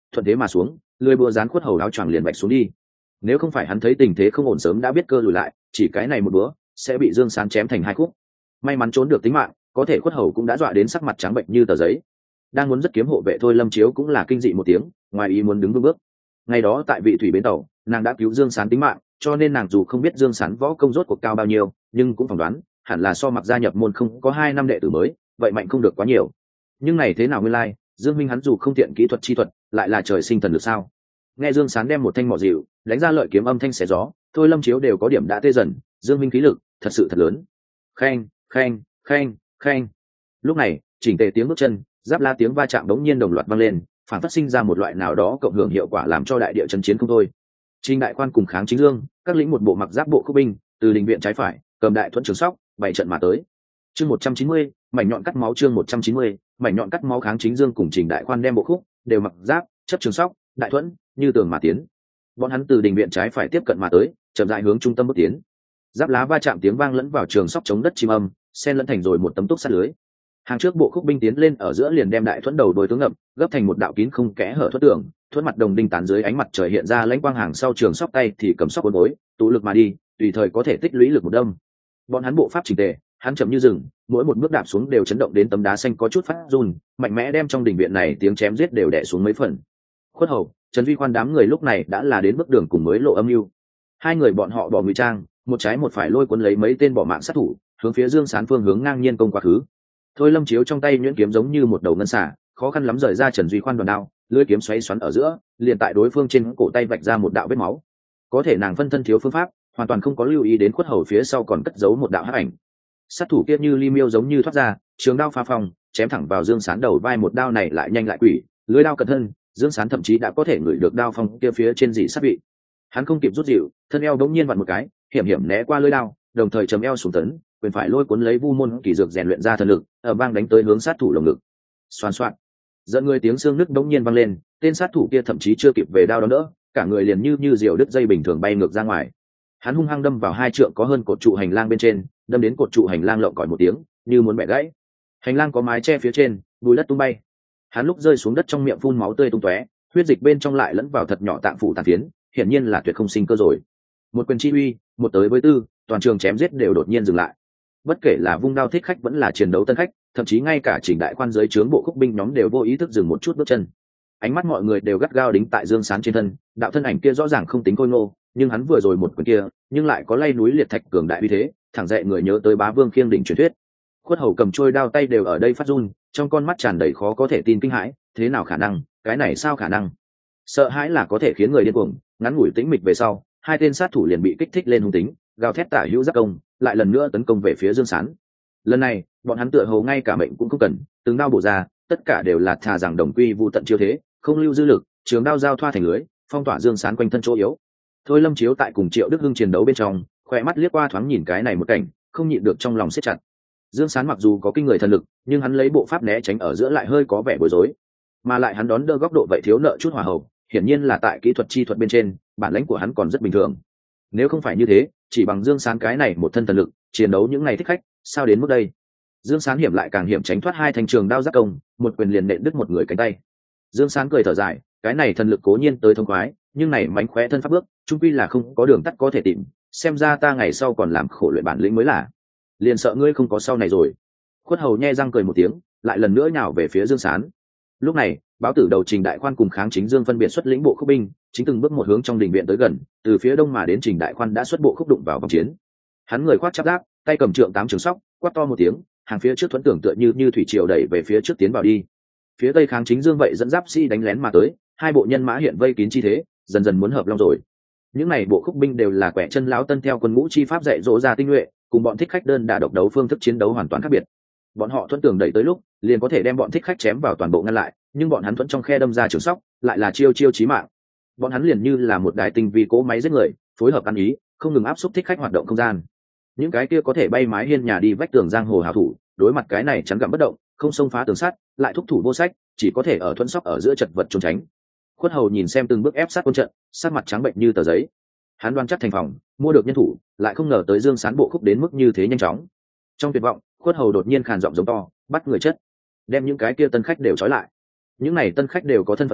thuận thế mà xuống, lưỡi búa dán khuất hầu áo choàng liền bạch xuống đi. Nếu không phải hắn thấy tình thế không ổn sớm đã biết cơ lùi lại, chỉ cái này một búa sẽ bị Dương Sán chém thành hai khúc. May mắn trốn được tính mạng, có thể khuất hầu cũng đã dọa đến sắc mặt trắng bệnh như tờ giấy. Đang muốn rất kiếm hộ vệ thôi Lâm Chiếu cũng là kinh dị một tiếng, ngoài ý muốn đứng vững bước. Ngày đó tại vị thủy bến tàu, nàng đã cứu Dương Sán tính mạng, cho nên nàng dù không biết Dương Sán võ công rốt cuộc cao bao nhiêu, nhưng cũng phỏng đoán hẳn là so mặc gia nhập môn không có hai năm đệ tử mới, vậy mạnh không được quá nhiều. Nhưng này thế nào nguyên lai, Dương Minh hắn dù không tiện kỹ thuật chi thuật, lại là trời sinh thần được sao? Nghe Dương Sán đem một thanh mỏ dịu đánh ra lợi kiếm âm thanh xé gió, thôi Lâm Chiếu đều có điểm đã tê dần. Dương Minh khí lực thật sự thật lớn. Khen, khen, khen, khen. Lúc này, chỉnh tề tiếng bước chân, giáp la tiếng va chạm đống nhiên đồng loạt vang lên, phản phát sinh ra một loại nào đó cộng hưởng hiệu quả làm cho đại địa chấn chiến không thôi. Trình Đại Quan cùng Kháng Chính Dương, các lĩnh một bộ mặc giáp bộ khúc binh, từ đình viện trái phải, cầm đại thuẫn trường sóc, bảy trận mà tới. Chương một trăm chín mươi, mảnh nhọn cắt máu chương một trăm chín mươi, mảnh nhọn cắt máu Kháng Chính Dương cùng Trình Đại Quan đem bộ khúc, đều mặc giáp, chấp trường sóc, đại thuẫn, như tường mà tiến. Bọn hắn từ đình viện trái phải tiếp cận mà tới, chậm rãi hướng trung tâm bước tiến. Giáp lá va chạm tiếng vang lẫn vào trường sóc chống đất chim âm, xen lẫn thành rồi một tấm túc sắt lưới. Hàng trước bộ khúc binh tiến lên ở giữa liền đem đại thuẫn đầu đôi tướng ngậm, gấp thành một đạo kín không kẽ hở thuẫn tường, thuẫn mặt đồng đinh tán dưới ánh mặt trời hiện ra lãnh quang, hàng sau trường sóc tay thì cầm sóc cuốn gối, tụ lực mà đi, tùy thời có thể tích lũy lực một đâm. Bọn hắn bộ pháp chỉnh tề, hắn chậm như rừng, mỗi một bước đạp xuống đều chấn động đến tấm đá xanh có chút phát run, mạnh mẽ đem trong đình viện này tiếng chém giết đều đè xuống mấy phần. Khuất hầu, Trần Duy Khoan đám người lúc này đã là đến bước đường cùng mới lộ âm mưu. Hai người bọn họ bỏ ngụy trang, một trái một phải lôi cuốn lấy mấy tên bỏ mạng sát thủ, hướng phía Dương Sán phương hướng ngang nhiên công quá khứ. Thôi Lâm Chiếu trong tay nhuyễn kiếm giống như một đầu ngân xả, khó khăn lắm rời ra Trần Duy Khoan đòn đao, lưỡi kiếm xoáy xoắn ở giữa, liền tại đối phương trên cổ tay vạch ra một đạo vết máu. Có thể nàng phân thân thiếu phương pháp, hoàn toàn không có lưu ý đến khuất hầu phía sau còn cất giấu một đạo hắc ảnh. Sát thủ kia như ly miêu giống như thoát ra, trường đao pha phòng, chém thẳng vào Dương Sán đầu vai, một đao này lại nhanh lại quỷ, lưỡi đao cẩn thân, Dương Sán thậm chí đã có thể ngửi được đao phong kia phía trên dị sát vị. Hắn không kịp rút dịu, thân eo đống nhiên vặn một cái, hiểm hiểm né qua lưỡi đao, đồng thời chầm eo xuống tấn, quyền phải lôi cuốn lấy vu môn kỳ dược rèn luyện ra thần lực, ở bang đánh tới hướng sát thủ lồng ngực. Xoàn xoạt, dẫn người tiếng xương nứt đống nhiên vang lên, tên sát thủ kia thậm chí chưa kịp về đao đó nữa, cả người liền như như diều đứt dây bình thường bay ngược ra ngoài. Hắn hung hăng đâm vào hai trượng có hơn cột trụ hành lang bên trên, đâm đến cột trụ hành lang lộng còi một tiếng, như muốn bẻ gãy. Hành lang có mái che phía trên, bùi đất tung bay. Hắn lúc rơi xuống đất trong miệng phun máu tươi tung tóe, huyết dịch bên trong lại lẫn vào thật nhỏ tạng phủ tàn phiến, hiển nhiên là tuyệt không sinh cơ rồi. Một quyền chi uy, một tới với tư, toàn trường chém giết đều đột nhiên dừng lại. Bất kể là vung đao thích khách vẫn là chiến đấu tân khách, thậm chí ngay cả Trình Đại Quan dưới trướng bộ khúc binh nhóm đều vô ý thức dừng một chút bước chân. Ánh mắt mọi người đều gắt gao đính tại Dương Sán trên thân, đạo thân ảnh kia rõ ràng không tính khôi ngô, nhưng hắn vừa rồi một quyền kia, nhưng lại có lay núi liệt thạch cường đại uy thế, thẳng dậy người nhớ tới Bá Vương Khiêng đỉnh truyền thuyết. Khuất hầu cầm trôi đao tay đều ở đây phát run, trong con mắt tràn đầy khó có thể tin kinh hãi, thế nào khả năng, cái này sao khả năng? Sợ hãi là có thể khiến người điên cuồng, ngắn ngủi tĩnh mịch về sau, hai tên sát thủ liền bị kích thích lên hung tính, gào thét tả hữu giáp công, lại lần nữa tấn công về phía Dương Sán. Lần này, bọn hắn tựa hồ ngay cả mệnh cũng không cần, từng đao bổ ra, tất cả đều là thà rằng đồng quy vu tận chiêu thế, không lưu dư lực, trường đao giao thoa thành lưới, phong tỏa Dương Sán quanh thân chỗ yếu. Thôi Lâm Chiếu tại cùng Triệu Đức Hưng chiến đấu bên trong, khỏe mắt liếc qua thoáng nhìn cái này một cảnh, không nhịn được trong lòng siết chặt. Dương Sán mặc dù có kinh người thần lực, nhưng hắn lấy bộ pháp né tránh ở giữa lại hơi có vẻ bối rối, mà lại hắn đón đỡ góc độ vậy thiếu nợ chút hòa hậu, hiển nhiên là tại kỹ thuật chi thuật bên trên, bản lĩnh của hắn còn rất bình thường. Nếu không phải như thế, chỉ bằng Dương Sán cái này một thân thần lực, chiến đấu những ngày thích khách, sao đến mức đây? Dương Sán hiểm lại càng hiểm tránh thoát hai thanh trường đao giáp công, một quyền liền nện đứt một người cánh tay. Dương Sán cười thở dài, cái này thần lực cố nhiên tới thông khoái, nhưng này mánh khóe thân pháp bước, chung quy là không có đường tắt có thể tìm, xem ra ta ngày sau còn làm khổ luyện bản lĩnh mới là. Liền sợ ngươi không có sau này rồi. Khuất hầu nhe răng cười một tiếng, lại lần nữa nhào về phía Dương Sán. Lúc này, báo tử đầu Trình Đại Khoan cùng Kháng Chính Dương phân biệt xuất lĩnh bộ khúc binh, chính từng bước một hướng trong đình viện tới gần, từ phía đông mà đến Trình Đại Khoan đã xuất bộ khúc đụng vào vòng chiến. Hắn người khoác chắp giáp, tay cầm trượng tám trường sóc, quát to một tiếng, hàng phía trước thuẫn tưởng tựa như như thủy triều đẩy về phía trước tiến vào đi. Phía tây Kháng Chính Dương vậy dẫn giáp sĩ đánh lén mà tới, hai bộ nhân mã hiện vây kín chi thế, dần dần muốn hợp long rồi. Những này bộ khúc binh đều là quẻ chân lão tân theo quân ngũ chi pháp dạy dỗ ra tinh nhuệ, cùng bọn thích khách đơn đả độc đấu phương thức chiến đấu hoàn toàn khác biệt. Bọn họ thuẫn tưởng đẩy tới lúc, liền có thể đem bọn thích khách chém vào toàn bộ ngăn lại, nhưng bọn hắn thuẫn trong khe đâm ra trường sóc, lại là chiêu chiêu chí mạng. Bọn hắn liền như là một đài tinh vi cỗ máy giết người, phối hợp ăn ý, không ngừng áp xúc thích khách hoạt động không gian. Những cái kia có thể bay mái hiên nhà đi vách tường giang hồ hảo thủ, đối mặt cái này chắn gặm bất động, không xông phá tường sắt, lại thúc thủ vô sách, chỉ có thể ở thuẫn sóc ở giữa chật vật trốn tránh. Khuất hầu nhìn xem từng bước ép sát quân trận, sắc mặt trắng bệnh như tờ giấy. Hắn đoan chắc thành phòng, mua được nhân thủ, lại không ngờ tới Dương Sán bộ khúc đến mức như thế nhanh chóng. Trong tuyệt vọng, Khuất hầu đột nhiên khàn giọng giống to, bắt người chất, đem những cái kia tân khách đều trói lại. Những này tân khách đều có thân phận người,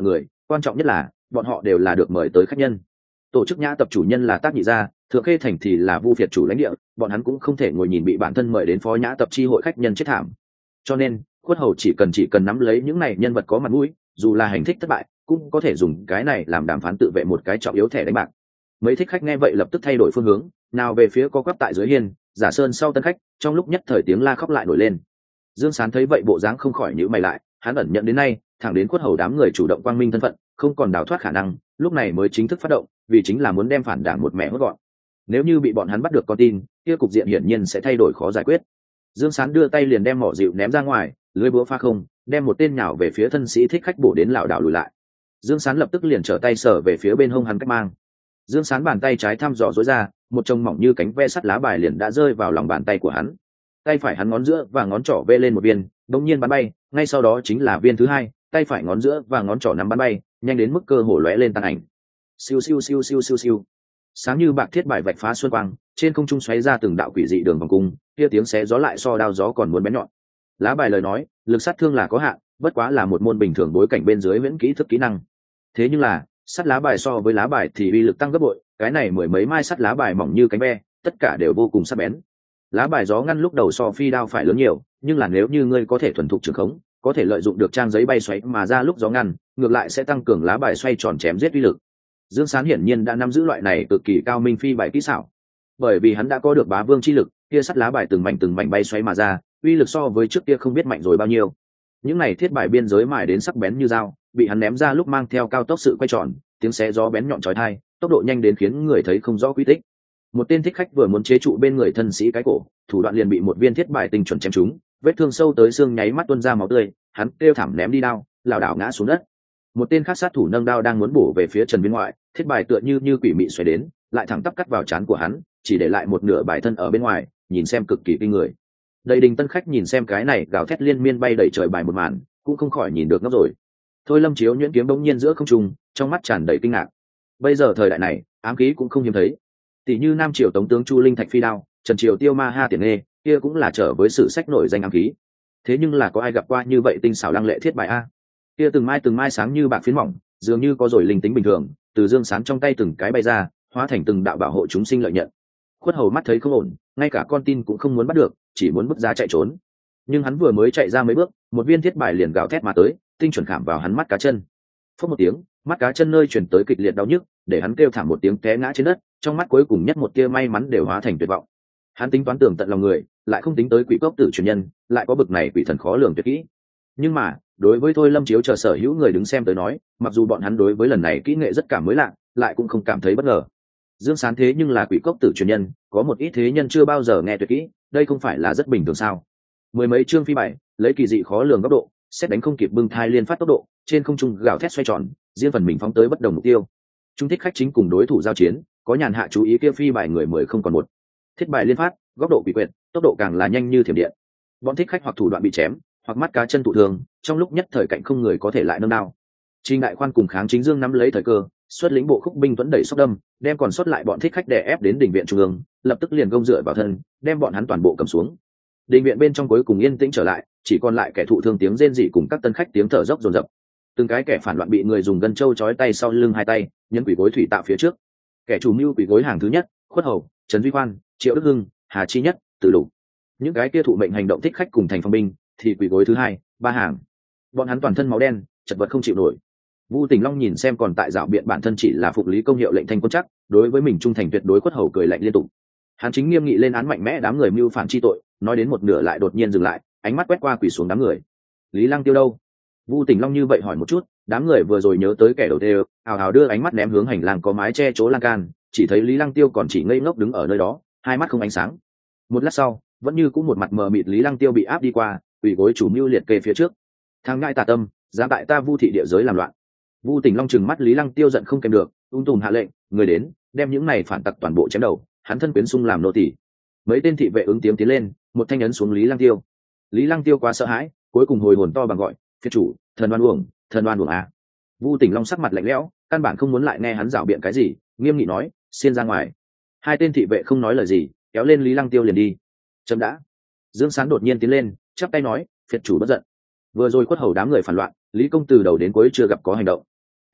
quan trọng nhất là bọn họ đều là được mời tới khách nhân. Tổ chức nhã tập chủ nhân là Tác Nhị gia, Thượng Khê thành thì là Vu Việt chủ lãnh địa, bọn hắn cũng không thể ngồi nhìn bị bản thân mời đến phó nhã tập chi hội khách nhân chết thảm. Cho nên Khuất Hầu chỉ cần chỉ cần nắm lấy những này nhân vật có mặt mũi, dù là hành thích thất bại cũng có thể dùng cái này làm đàm phán tự vệ một cái trọng yếu thẻ đánh bạc. Mấy thích khách nghe vậy lập tức thay đổi phương hướng, nào về phía có quắp tại dưới hiên Giả Sơn sau tân khách, trong lúc nhất thời tiếng la khóc lại nổi lên. Dương Sán thấy vậy bộ dáng không khỏi nhíu mày lại, hắn ẩn nhận đến nay thẳng đến Khuất Hầu đám người chủ động quang minh thân phận, không còn đào thoát khả năng, lúc này mới chính thức phát động, vì chính là muốn đem phản đảng một mẹ hốt gọn. Nếu như bị bọn hắn bắt được con tin, kia cục diện hiển nhiên sẽ thay đổi khó giải quyết. Dương Sán đưa tay liền đem mỏ dịu ném ra ngoài, lưới búa pha không, đem một tên nhào về phía thân sĩ thích khách bổ đến lảo đảo lùi lại. Dương Sán lập tức liền trở tay sở về phía bên hông hắn cách mang. Dương Sán bàn tay trái thăm dò dối ra, một trông mỏng như cánh ve sắt lá bài liền đã rơi vào lòng bàn tay của hắn. Tay phải hắn ngón giữa và ngón trỏ vê lên một viên, đống nhiên bắn bay, ngay sau đó chính là viên thứ hai, tay phải ngón giữa và ngón trỏ nắm bắn bay, nhanh đến mức cơ hồ lóe lên tàn ảnh. Siêu siêu siêu siêu siêu siêu. Sáng như bạc thiết bài vạch phá xuân quang, trên không trung xoáy ra từng đạo quỷ dị đường vòng cung, kia tiếng xé gió lại so đao gió còn muốn bén nhọn. Lá bài lời nói, lực sát thương là có hạn, bất quá là một môn bình thường bối cảnh bên dưới miễn kỹ thức kỹ năng. Thế nhưng là, sắt lá bài so với lá bài thì uy lực tăng gấp bội, cái này mười mấy mai sắt lá bài mỏng như cánh ve, tất cả đều vô cùng sắc bén. Lá bài gió ngăn lúc đầu so phi đao phải lớn nhiều, nhưng là nếu như ngươi có thể thuần thục trường khống, có thể lợi dụng được trang giấy bay xoáy mà ra lúc gió ngăn, ngược lại sẽ tăng cường lá bài xoay tròn chém giết uy lực. Dương Sán hiển nhiên đã nắm giữ loại này cực kỳ cao minh phi bài kỹ xảo, bởi vì hắn đã có được bá vương chi lực, kia sắt lá bài từng mảnh từng mảnh bay xoáy mà ra, uy lực so với trước kia không biết mạnh rồi bao nhiêu. Những này thiết bài biên giới mài đến sắc bén như dao, bị hắn ném ra lúc mang theo cao tốc sự quay tròn, tiếng xé gió bén nhọn chói tai, tốc độ nhanh đến khiến người thấy không rõ quy tích. Một tên thích khách vừa muốn chế trụ bên người thân sĩ cái cổ, thủ đoạn liền bị một viên thiết bài tinh chuẩn chém trúng, vết thương sâu tới xương nháy mắt tuôn ra máu tươi, hắn kêu thảm ném đi đao, lảo đảo ngã xuống đất. Một tên khác sát thủ nâng đao đang muốn bổ về phía Trần Viên ngoại, thiết bài tựa như như quỷ mị xoay đến, lại thẳng tắp cắt vào trán của hắn, chỉ để lại một nửa bài thân ở bên ngoài, nhìn xem cực kỳ kinh người. Đầy đình tân khách nhìn xem cái này gào thét liên miên bay đầy trời bài một màn, cũng không khỏi nhìn được ngốc rồi. Thôi Lâm Chiếu nhuyễn kiếm bỗng nhiên giữa không trung, trong mắt tràn đầy kinh ngạc. Bây giờ thời đại này, ám khí cũng không hiếm thấy. Tỷ như Nam Triều Tống tướng Chu Linh Thạch phi đao, Trần Triều Tiêu Ma Ha Tiền Nghê, kia cũng là trở với sử sách nổi danh ám khí. Thế nhưng là có ai gặp qua như vậy tinh xảo lăng lệ thiết bài a? Kia từng mai từng mai sáng như bạc phiến mỏng, dường như có rồi linh tính bình thường, từ Dương Sán trong tay từng cái bay ra, hóa thành từng đạo bảo hộ chúng sinh lợi nhận. Khuất Hầu mắt thấy không ổn, ngay cả con tin cũng không muốn bắt được, chỉ muốn bước ra chạy trốn. Nhưng hắn vừa mới chạy ra mấy bước, một viên thiết bài liền gào thét mà tới, tinh chuẩn khảm vào hắn mắt cá chân. Phốc một tiếng, mắt cá chân nơi truyền tới kịch liệt đau nhức, để hắn kêu thảm một tiếng té ngã trên đất, trong mắt cuối cùng nhất một tia may mắn đều hóa thành tuyệt vọng. Hắn tính toán tưởng tận lòng người, lại không tính tới quỷ cốc tử truyền nhân, lại có bực này quỷ thần khó lường tuyệt kỹ. Nhưng mà, đối với Thôi Lâm Chiếu chờ sở hữu người đứng xem tới nói, mặc dù bọn hắn đối với lần này kỹ nghệ rất cảm mới lạ, lại cũng không cảm thấy bất ngờ. Dương Sán thế nhưng là quỷ cốc tử truyền nhân, có một ít thế nhân chưa bao giờ nghe tuyệt kỹ, đây không phải là rất bình thường sao? Mười mấy chương phi bảy, lấy kỳ dị khó lường góc độ, xét đánh không kịp bưng thai liên phát tốc độ, trên không trung gào thét xoay tròn, riêng phần mình phóng tới bất đồng mục tiêu. Trung thích khách chính cùng đối thủ giao chiến, có nhàn hạ chú ý kia phi bài người mười không còn một. Thiết bài liên phát, góc độ quỷ quyệt, tốc độ càng là nhanh như thiểm điện. Bọn thích khách hoặc thủ đoạn bị chém, hoặc mắt cá chân thụ thương, trong lúc nhất thời cạnh không người có thể lại nâng đao. Trình Đại Khoan cùng Kháng Chính Dương nắm lấy thời cơ, xuất lĩnh bộ khúc binh tuấn đẩy sóc đâm, đem còn sót lại bọn thích khách đè ép đến đỉnh viện trung ương, lập tức liền gông dựa vào thân, đem bọn hắn toàn bộ cầm xuống. Đỉnh viện bên trong cuối cùng yên tĩnh trở lại, chỉ còn lại kẻ thụ thương tiếng rên rỉ cùng các tân khách tiếng thở dốc dồn dập. Từng cái kẻ phản loạn bị người dùng gân châu trói tay sau lưng hai tay, nhấn quỷ gối thủy tạo phía trước. Kẻ chủ mưu quỷ gối hàng thứ nhất, Khuất Hầu, Trần Duy Khoan, Triệu Đức Hưng, Hà Chi Nhất, Tử Lục. Những cái kia thụ mệnh hành động thích khách cùng thành phong binh thì quỷ gối thứ hai, ba hàng. Bọn hắn toàn thân máu đen, chật vật không chịu nổi. Vu Tỉnh Long nhìn xem còn tại dạo biện bản thân chỉ là phục lý công hiệu lệnh thanh quân chắc, đối với mình trung thành tuyệt đối Khuất Hầu cười lạnh liên tục. Hắn chính nghiêm nghị lên án mạnh mẽ đám người mưu phản chi tội, nói đến một nửa lại đột nhiên dừng lại, ánh mắt quét qua quỳ xuống đám người. Lý Lăng Tiêu đâu? Vu Tỉnh Long như vậy hỏi một chút, đám người vừa rồi nhớ tới kẻ đầu tiên, ào ào đưa ánh mắt ném hướng hành lang có mái che chỗ lan can, chỉ thấy Lý Lăng Tiêu còn chỉ ngây ngốc đứng ở nơi đó, hai mắt không ánh sáng. Một lát sau, vẫn như cũng một mặt mờ mịt Lý Lăng Tiêu bị áp đi qua, quỳ gối chủ mưu liệt kê phía trước. Thằng ngại tà tâm, dám tại ta Vu thị địa giới làm loạn. Vu Tỉnh Long trừng mắt Lý Lăng Tiêu giận không kèm được, ung tùm hạ lệnh, người đến, đem những này phản tặc toàn bộ chém đầu, hắn thân quyến sung làm nô tỳ. Mấy tên thị vệ ứng tiếng tiến lên, một thanh ấn xuống Lý Lăng Tiêu. Lý Lăng Tiêu quá sợ hãi, cuối cùng hồi hồn to bằng gọi, phiệt chủ, thần đoan uổng, thần đoan uổng à. Vu Tỉnh Long sắc mặt lạnh lẽo, căn bản không muốn lại nghe hắn giảo biện cái gì, nghiêm nghị nói, xiên ra ngoài. Hai tên thị vệ không nói lời gì, kéo lên Lý Lăng Tiêu liền đi. Chấm đã. Dương Sán đột nhiên tiến lên, chắp tay nói, phiệt chủ bất giận. Vừa rồi Khuất Hầu đám người phản loạn, Lý công từ đầu đến cuối chưa gặp có hành động.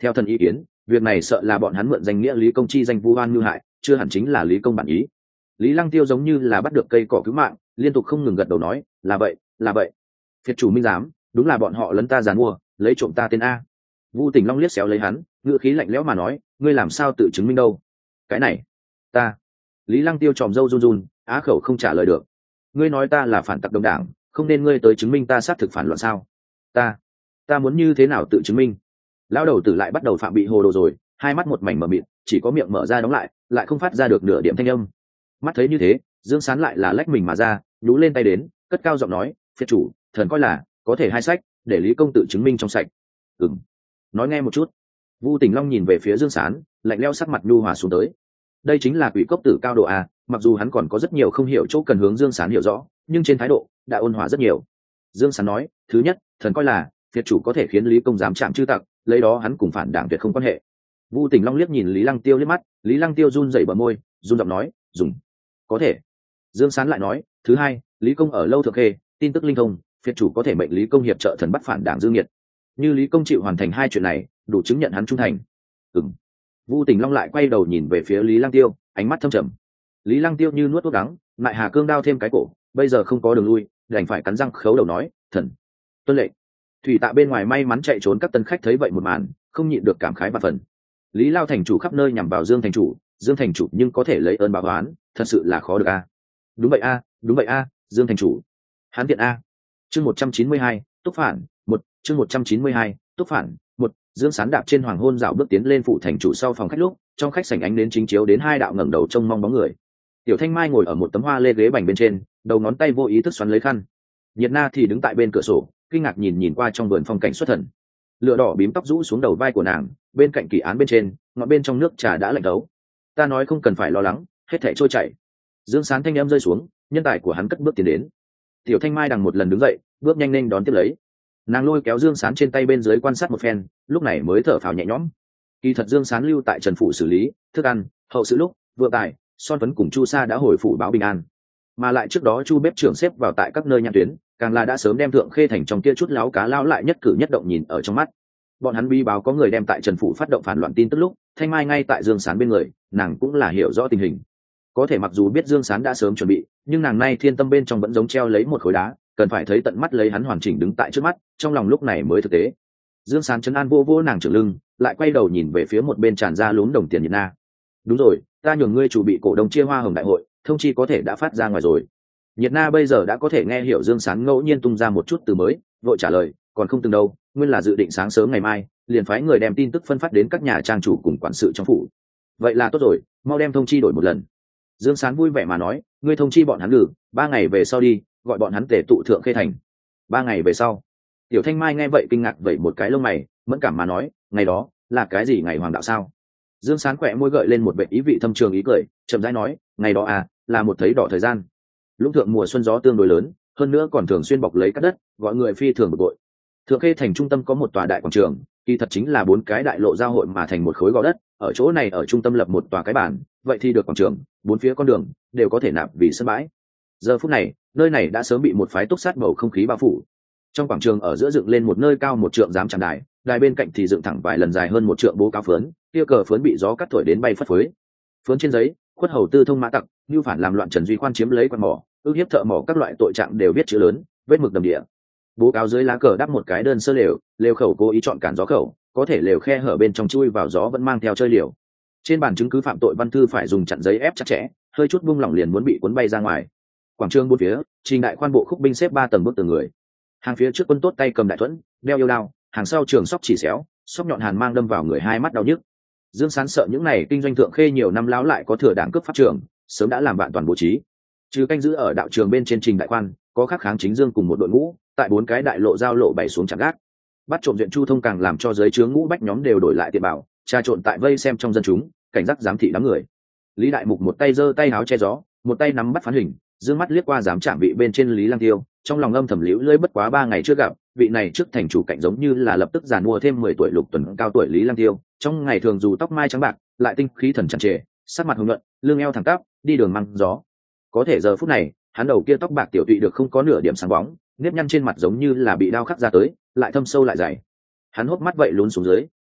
Theo thần ý kiến, việc này sợ là bọn hắn mượn danh nghĩa Lý Công chi danh vu oan ngư hại, chưa hẳn chính là Lý Công bản ý. Lý Lăng Tiêu giống như là bắt được cây cỏ cứu mạng, liên tục không ngừng gật đầu nói, là vậy, là vậy. Phiệt chủ minh giám, đúng là bọn họ lấn ta giàn mua, lấy trộm ta tên a. Vu Tỉnh Long liếc xéo lấy hắn, ngữ khí lạnh lẽo mà nói, ngươi làm sao tự chứng minh đâu? Cái này, ta. Lý Lăng Tiêu tròm râu run run, á khẩu không trả lời được. Ngươi nói ta là phản tặc đồng đảng, không nên ngươi tới chứng minh ta xác thực phản loạn sao? Ta, ta muốn như thế nào tự chứng minh? Lão đầu tử lại bắt đầu phạm bị hồ đồ rồi, hai mắt một mảnh mờ mịt, chỉ có miệng mở ra đóng lại, lại không phát ra được nửa điểm thanh âm. Mắt thấy như thế, Dương Sán lại là lách mình mà ra, nhú lên tay đến, cất cao giọng nói, phiệt chủ, thần coi là có thể hai sách, để Lý công tự chứng minh trong sạch. Ừm, nói nghe một chút. Vu Tỉnh Long nhìn về phía Dương Sán, lạnh lẽo sắc mặt nhu hòa xuống tới. Đây chính là quỷ cốc tử cao độ a, mặc dù hắn còn có rất nhiều không hiểu chỗ cần hướng Dương Sán hiểu rõ, nhưng trên thái độ đã ôn hòa rất nhiều. Dương Sán nói, thứ nhất, thần coi là phiệt chủ có thể khiến Lý công dám chạm chư tặc, lấy đó hắn cùng phản đảng tuyệt không quan hệ. Vu Tỉnh Long liếc nhìn Lý Lăng Tiêu liếc mắt, Lý Lăng Tiêu run rẩy bờ môi, run giọng nói, dùng. Có thể. Dương Sán lại nói, thứ hai, Lý công ở lâu thượng khê, tin tức linh thông, phiệt chủ có thể mệnh Lý công hiệp trợ thần bắt phản đảng Dương Nhiệt. Như Lý công chịu hoàn thành hai chuyện này, đủ chứng nhận hắn trung thành. Ừm. Vu Tỉnh Long lại quay đầu nhìn về phía Lý Lăng Tiêu, ánh mắt thâm trầm. Lý Lăng Tiêu như nuốt thuốc đắng, lại hà cương đao thêm cái cổ, bây giờ không có đường lui, đành phải cắn răng khấu đầu nói, thần. Tuân lệnh. Thủy Tạ bên ngoài may mắn chạy trốn các tân khách thấy vậy một màn, không nhịn được cảm khái và phần. Lý Lao thành chủ khắp nơi nhằm vào Dương thành chủ, Dương thành chủ nhưng có thể lấy ơn báo oán, thật sự là khó được a. Đúng vậy a, đúng vậy a, Dương thành chủ. Hán tiện a. Chương một trăm chín mươi hai, Túc phản, một, chương một trăm chín mươi hai, Túc phản, một. Dương Sán đạp trên hoàng hôn dạo bước tiến lên phụ thành chủ sau phòng khách lúc, trong khách sảnh ánh đến chính chiếu đến hai đạo ngẩng đầu trông mong bóng người. Tiểu Thanh Mai ngồi ở một tấm hoa lê ghế bành bên trên, đầu ngón tay vô ý thức xoắn lấy khăn. Nhiệt Na thì đứng tại bên cửa sổ, kinh ngạc nhìn nhìn qua trong vườn phong cảnh xuất thần. Lửa đỏ bím tóc rũ xuống đầu vai của nàng, bên cạnh kỳ án bên trên, ngọn bên trong nước trà đã lạnh đấu. Ta nói không cần phải lo lắng, hết thảy trôi chảy. Dương Sán thanh âm rơi xuống, nhân tài của hắn cất bước tiến đến. Tiểu Thanh Mai đằng một lần đứng dậy, bước nhanh nhanh đón tiếp lấy. Nàng lôi kéo Dương Sán trên tay bên dưới quan sát một phen, lúc này mới thở phào nhẹ nhõm. Kỳ thật Dương Sán lưu tại Trần phủ xử lý thức ăn, hậu sự lúc vượng tài, Son Tuấn cùng Chu Sa đã hồi phủ báo bình an, mà lại trước đó Chu bếp trưởng xếp vào tại các nơi nhãn tuyến, càng là đã sớm đem Thượng Khê thành trong kia chút láo cá lao lại nhất cử nhất động nhìn ở trong mắt. Bọn hắn bi báo có người đem tại Trần phủ phát động phản loạn tin tức lúc, Thanh Mai ngay tại Dương Sán bên người, nàng cũng là hiểu rõ tình hình. Có thể mặc dù biết Dương Sán đã sớm chuẩn bị, nhưng nàng nay thiên tâm bên trong vẫn giống treo lấy một khối đá, cần phải thấy tận mắt lấy hắn hoàn chỉnh đứng tại trước mắt, trong lòng lúc này mới thực tế. Dương Sán trấn an vô vô nàng trưởng lưng, lại quay đầu nhìn về phía một bên tràn ra lún đồng tiền Nhiệt Na. Đúng rồi, ta nhường ngươi chủ bị cổ đông chia hoa hồng đại hội, thông chi có thể đã phát ra ngoài rồi. Nhiệt Na bây giờ đã có thể nghe hiểu Dương Sán ngẫu nhiên tung ra một chút từ mới, vội trả lời, còn không từng đâu, nguyên là dự định sáng sớm ngày mai, liền phái người đem tin tức phân phát đến các nhà trang chủ cùng quản sự trong phủ. Vậy là tốt rồi, mau đem thông chi đổi một lần. Dương Sán vui vẻ mà nói, ngươi thông chi bọn hắn gửi, ba ngày về sau đi, gọi bọn hắn tề tụ Thượng Khê thành. Ba ngày về sau. Tiểu Thanh Mai nghe vậy kinh ngạc vẩy một cái lông mày, mẫn cảm mà nói, ngày đó là cái gì ngày hoàng đạo sao? Dương Sán khỏe môi gợi lên một vẻ ý vị thâm trường ý cười, chậm rãi nói, ngày đó à, là một thấy đỏ thời gian. Lúc thượng mùa xuân gió tương đối lớn, hơn nữa còn thường xuyên bọc lấy các đất, gọi người phi thường bực bội. Thượng Khê thành trung tâm có một tòa đại quảng trường, kỳ thật chính là bốn cái đại lộ giao hội mà thành một khối gò đất, ở chỗ này ở trung tâm lập một tòa cái bản, vậy thì được quảng trường, bốn phía con đường đều có thể nạp vì sân bãi. Giờ phút này, nơi này đã sớm bị một phái túc sát bầu không khí bao phủ. Trong quảng trường ở giữa dựng lên một nơi cao một trượng giám tràng đài, đài bên cạnh thì dựng thẳng vài lần dài hơn một trượng bố cáo phướn, kia cờ phướn bị gió cắt thổi đến bay phất phới. Phướn trên giấy, khuất hầu tư thông mã tặc, như phản làm loạn Trần Duy Khoan chiếm lấy quan mỏ, ước hiếp thợ mỏ các loại tội trạng đều viết chữ lớn, vết mực đầm địa. Bố cáo dưới lá cờ đắp một cái đơn sơ lều, lều khẩu cố ý chọn cản gió khẩu, có thể lều khe hở bên trong chui vào gió vẫn mang theo chơi liều. Trên bản chứng cứ phạm tội văn thư phải dùng chặn giấy ép chặt chẽ, hơi chút buông lỏng liền muốn bị cuốn bay ra ngoài. Quảng trường bốn phía, trình đại khoan bộ khúc binh xếp ba tầng bước từng người. Hàng phía trước quân tốt tay cầm đại thuẫn, đeo yêu đao, hàng sau trường sóc chỉ xéo, sóc nhọn hàn mang đâm vào người hai mắt đau nhức. Dương Sán sợ những này kinh doanh Thượng Khê nhiều năm láo lại có thừa đảng cướp pháp trường, sớm đã làm bạn toàn bố trí. Trừ canh giữ ở đạo trường bên trên trình đại khoan, có khắc kháng chính dương cùng một đội ngũ, tại bốn cái đại lộ giao lộ bày xuống chặn gác. Bắt trộm duyện chu thông càng làm cho giới chướng ngũ bách nhóm đều đổi lại tiền bảo, trà trộn tại vây xem trong dân chúng, cảnh giác giám thị đám người. Lý Đại Mục một tay giơ tay háo che gió, một tay nắm bắt phán hình, dương mắt liếc qua giám trạm vị bên trên Lý Lăng Tiêu, trong lòng âm thầm liễu lưỡi bất quá ba ngày trước gặp, vị này trước thành chủ cạnh giống như là lập tức giàn mua thêm mười tuổi lục tuần cao tuổi Lý Lăng Tiêu, trong ngày thường dù tóc mai trắng bạc, lại tinh khí thần tràn trề, sắc mặt hồng nhuận, lưng eo thẳng tắp, đi đường măng gió. Có thể giờ phút này, hắn đầu kia tóc bạc tiểu tụy được không có nửa điểm sáng bóng, nếp nhăn trên mặt giống như là bị đao khắc ra tới, lại thâm sâu lại dày. Hắn hốc mắt vậy lún xuống dưới,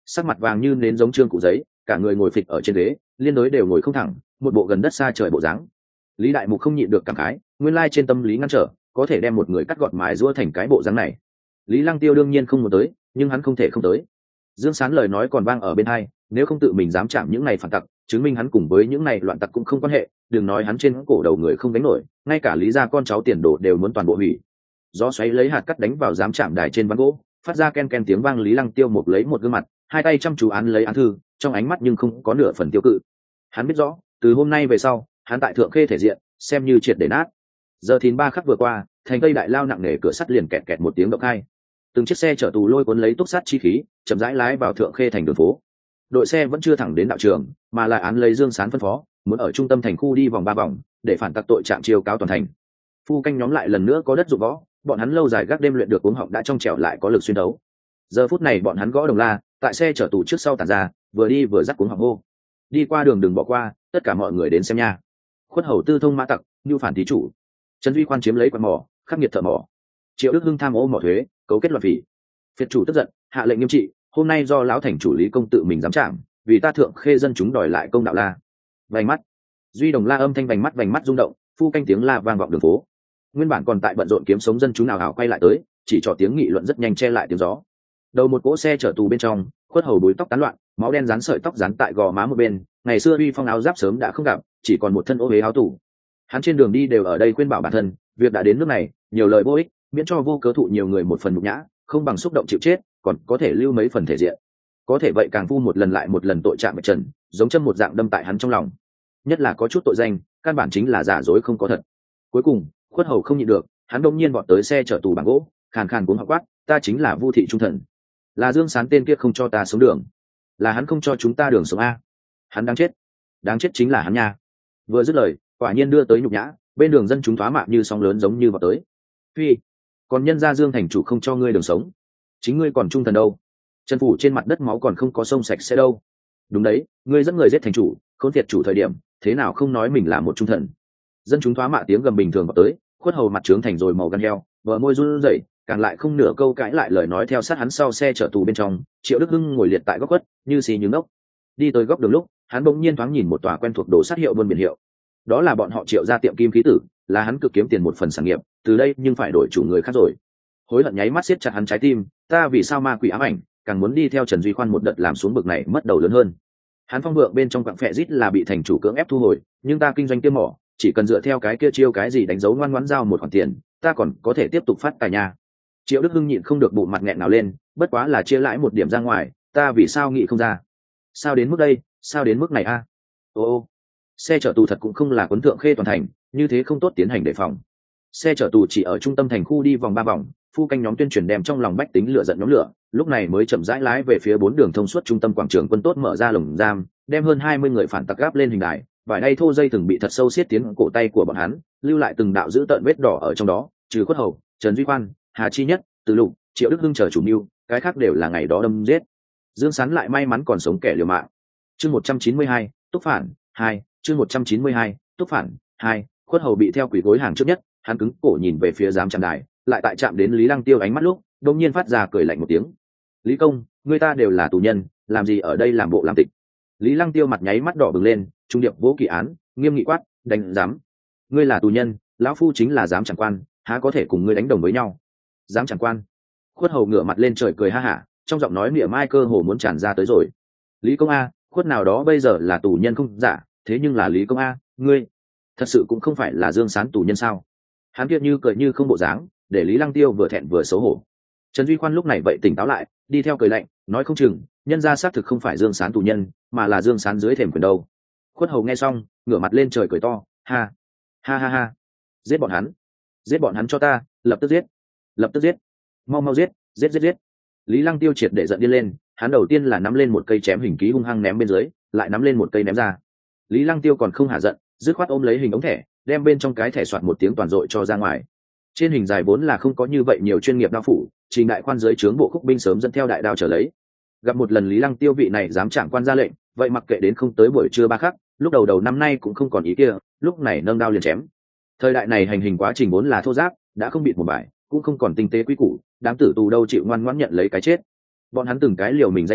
sắc mặt vàng như nến giống trương cụ giấy, cả người ngồi phịch ở trên ghế, liên đối đều ngồi không thẳng, một bộ gần đất xa trời bộ dáng. Lý đại mục không nhịn được cảm khái, nguyên lai trên tâm lý ngăn trở có thể đem một người cắt gọt mài rũa thành cái bộ dáng này. Lý Lăng Tiêu đương nhiên không muốn tới, nhưng hắn không thể không tới. Dương Sán lời nói còn vang ở bên tai, nếu không tự mình dám chạm những này phản tặc, chứng minh hắn cùng với những này loạn tặc cũng không quan hệ, đừng nói hắn trên cổ đầu người không đánh nổi, ngay cả Lý gia con cháu tiền đồ đều muốn toàn bộ hủy. Gió xoáy lấy hạt cắt đánh vào dám chạm đài trên ván gỗ, phát ra ken ken tiếng vang. Lý Lăng Tiêu một lấy một gương mặt, hai tay chăm chú án lấy án thư, trong ánh mắt nhưng không có nửa phần tiêu cự. Hắn biết rõ, từ hôm nay về sau, hắn tại Thượng Khê thể diện xem như triệt để nát. Giờ thìn ba khắc vừa qua, thành cây đại lao nặng nề cửa sắt liền kẹt kẹt một tiếng động hai. Từng chiếc xe chở tù lôi cuốn lấy túc sắt chi khí, chậm rãi lái vào Thượng Khê thành đường phố. Đội xe vẫn chưa thẳng đến đạo trường, mà lại án lấy Dương Sán phân phó, muốn ở trung tâm thành khu đi vòng ba vòng, để phản tặc tội trạng chiêu cáo toàn thành. Phu canh nhóm lại lần nữa có đất dụng võ, bọn hắn lâu dài gác đêm luyện được uống họng đã trong trẻo lại có lực xuyên đấu. Giờ phút này bọn hắn gõ đồng la, tại xe chở tù trước sau tản ra, vừa đi vừa dắt cuống họng hô. Đi qua đường đừng bỏ qua, tất cả mọi người đến xem nha. Khuất hầu tư thông mã tặc, như phản thí chủ. Trần Duy Khoan chiếm lấy quạt mỏ, khắc nghiệt thợ mỏ. Triệu Đức Hưng tham ô mỏ thuế, cấu kết loạn phỉ. Phiệt chủ tức giận, hạ lệnh nghiêm trị, hôm nay do lão thành chủ Lý công tự mình dám chạm, vì ta Thượng Khê dân chúng đòi lại công đạo la. Vành mắt, Duy Đồng la âm thanh vành mắt vành mắt rung động, phu canh tiếng la vang vọng đường phố. Nguyên bản còn tại bận rộn kiếm sống dân chúng nào hào quay lại tới, chỉ cho tiếng nghị luận rất nhanh che lại tiếng gió. Đầu một cỗ xe chở tù bên trong, Khuất hầu búi tóc tán loạn, máu đen dán sợi tóc dán tại gò má một bên, ngày xưa uy phong áo giáp sớm đã không gặp, chỉ còn một thân ô huế áo tủ. Hắn trên đường đi đều ở đây khuyên bảo bản thân, việc đã đến nước này, nhiều lời vô ích, miễn cho vô cớ thụ nhiều người một phần nhục nhã, không bằng xúc động chịu chết, còn có thể lưu mấy phần thể diện. Có thể vậy càng vu một lần lại một lần tội trạng bạch trần, giống châm một dạng đâm tại hắn trong lòng. Nhất là có chút tội danh, căn bản chính là giả dối không có thật. Cuối cùng, Khuất hầu không nhịn được, hắn đông nhiên vọt tới xe chở tù bảng gỗ, khàn khàn cuống học quát, ta chính là Vu thị trung thần, là Dương Sán tên kia không cho ta sống đường, là hắn không cho chúng ta đường sống a, hắn đáng chết, đáng chết chính là hắn nha. Vừa dứt lời, quả nhiên đưa tới nhục nhã, bên đường dân chúng thoá mạ như sóng lớn giống như vào tới. Phi, còn nhân gia Dương thành chủ không cho ngươi đường sống, chính ngươi còn trung thần đâu? Trần phủ trên mặt đất máu còn không có sông sạch sẽ đâu. Đúng đấy, ngươi dẫn người giết thành chủ, khốn thiệt chủ thời điểm, thế nào không nói mình là một trung thần? Dân chúng thoá mạ tiếng gầm bình thường vào tới, Khuất hầu mặt trướng thành rồi màu gan heo, vợ môi run rẩy, càng lại không nửa câu cãi lại lời nói theo sát hắn sau xe chở tù bên trong. Triệu Đức Hưng ngồi liệt tại góc khuất, như xì như ngốc. Đi tới góc đường lúc, hắn bỗng nhiên thoáng nhìn một tòa quen thuộc đồ sát hiệu buôn biển hiệu. Đó là bọn họ Triệu ra tiệm kim khí tử, là hắn cực kiếm tiền một phần sản nghiệp, từ đây nhưng phải đổi chủ người khác rồi. Hối hận nháy mắt siết chặt hắn trái tim, ta vì sao ma quỷ ám ảnh, càng muốn đi theo Trần Duy Khoan một đợt làm xuống bực này mất đầu lớn hơn. Hắn phong vượng bên trong quặng phệ rít là bị thành chủ cưỡng ép thu hồi, nhưng ta kinh doanh tiêm mỏ, chỉ cần dựa theo cái kia chiêu cái gì đánh dấu ngoan ngoãn giao một khoản tiền, ta còn có thể tiếp tục phát tài nhà. Triệu Đức Hưng nhịn không được bụng mặt nghẹn nào lên, bất quá là chia lãi một điểm ra ngoài, ta vì sao nghĩ không ra? Sao đến mức đây, sao đến mức này a? À? Ô ô, xe chở tù thật cũng không là Quấn Thượng Khê toàn thành, như thế không tốt tiến hành đề phòng. Xe chở tù chỉ ở trung tâm thành khu đi vòng ba vòng, phu canh nhóm tuyên truyền đem trong lòng bách tính lửa giận nhóm lửa, lúc này mới chậm rãi lái về phía bốn đường thông suốt trung tâm quảng trường quân tốt mở ra lồng giam, đem hơn hai mươi người phản tặc gáp lên hình đài, vài đay thô dây từng bị thật sâu xiết tiến cổ tay của bọn hắn, lưu lại từng đạo dữ tợn vết đỏ ở trong đó, trừ Khuất hầu, Trần Duy Khoan, Hà Chi Nhất, Từ Lục, Triệu Đức Hưng chờ chủ mưu, cái khác đều là ngày đó đâm giết. Dương Sán lại may mắn còn sống kẻ liều mạng. Chương một trăm chín mươi hai, Túc phản hai, chương một trăm chín mươi hai, Túc phản hai. Khuất hầu bị theo quỷ gối hàng trước nhất, hắn cứng cổ nhìn về phía giám chạm đài, lại tại chạm đến Lý Lăng Tiêu ánh mắt lúc, đột nhiên phát ra cười lạnh một tiếng. Lý công, người ta đều là tù nhân, làm gì ở đây làm bộ làm tịch? Lý Lăng Tiêu mặt nháy mắt đỏ bừng lên, trung điệp vỗ kỳ án, nghiêm nghị quát, đánh giám. Ngươi là tù nhân, lão phu chính là giám chẳng quan, há có thể cùng ngươi đánh đồng với nhau? Giám chẳng quan. Khuất hầu ngửa mặt lên trời cười ha hả, trong giọng nói miệng mai cơ hồ muốn tràn ra tới rồi. Lý công a, Khuất nào đó bây giờ là tù nhân không giả, thế nhưng là Lý công a, ngươi thật sự cũng không phải là Dương Sán tù nhân sao? Hắn kiệt như cười như không bộ dáng, để Lý Lăng Tiêu vừa thẹn vừa xấu hổ. Trần Duy Khoan lúc này vậy tỉnh táo lại, đi theo cười lạnh, nói không chừng nhân gia xác thực không phải Dương Sán tù nhân, mà là Dương Sán dưới thềm quyền đâu. Khuất hầu nghe xong, ngửa mặt lên trời cười to, ha ha ha ha, giết bọn hắn, giết bọn hắn cho ta, lập tức giết, lập tức giết, mau mau giết, giết giết giết. Lý Lăng Tiêu triệt để giận điên lên, hắn đầu tiên là nắm lên một cây chém hình ký hung hăng ném bên dưới, lại nắm lên một cây ném ra. Lý Lăng Tiêu còn không hạ giận, dứt khoát ôm lấy hình ống thẻ, đem bên trong cái thẻ soạt một tiếng toàn dội cho ra ngoài. Trên hình dài vốn là không có như vậy nhiều chuyên nghiệp đao phủ, Trình đại quan dưới trướng bộ khúc binh sớm dẫn theo đại đao trở lấy. Gặp một lần Lý Lăng Tiêu vị này dám chẳng quan ra lệnh, vậy mặc kệ đến không tới buổi trưa ba khắc, lúc đầu đầu năm nay cũng không còn ý kia, lúc này nâng đao liền chém. Thời đại này hành hình quá trình vốn là thô giáp, đã không bịt một bài, cũng không còn tinh tế quý củ, đám tử tù đâu chịu ngoan ngoãn nhận lấy cái chết. Bọn hắn từng cái liều mình dãy rủa,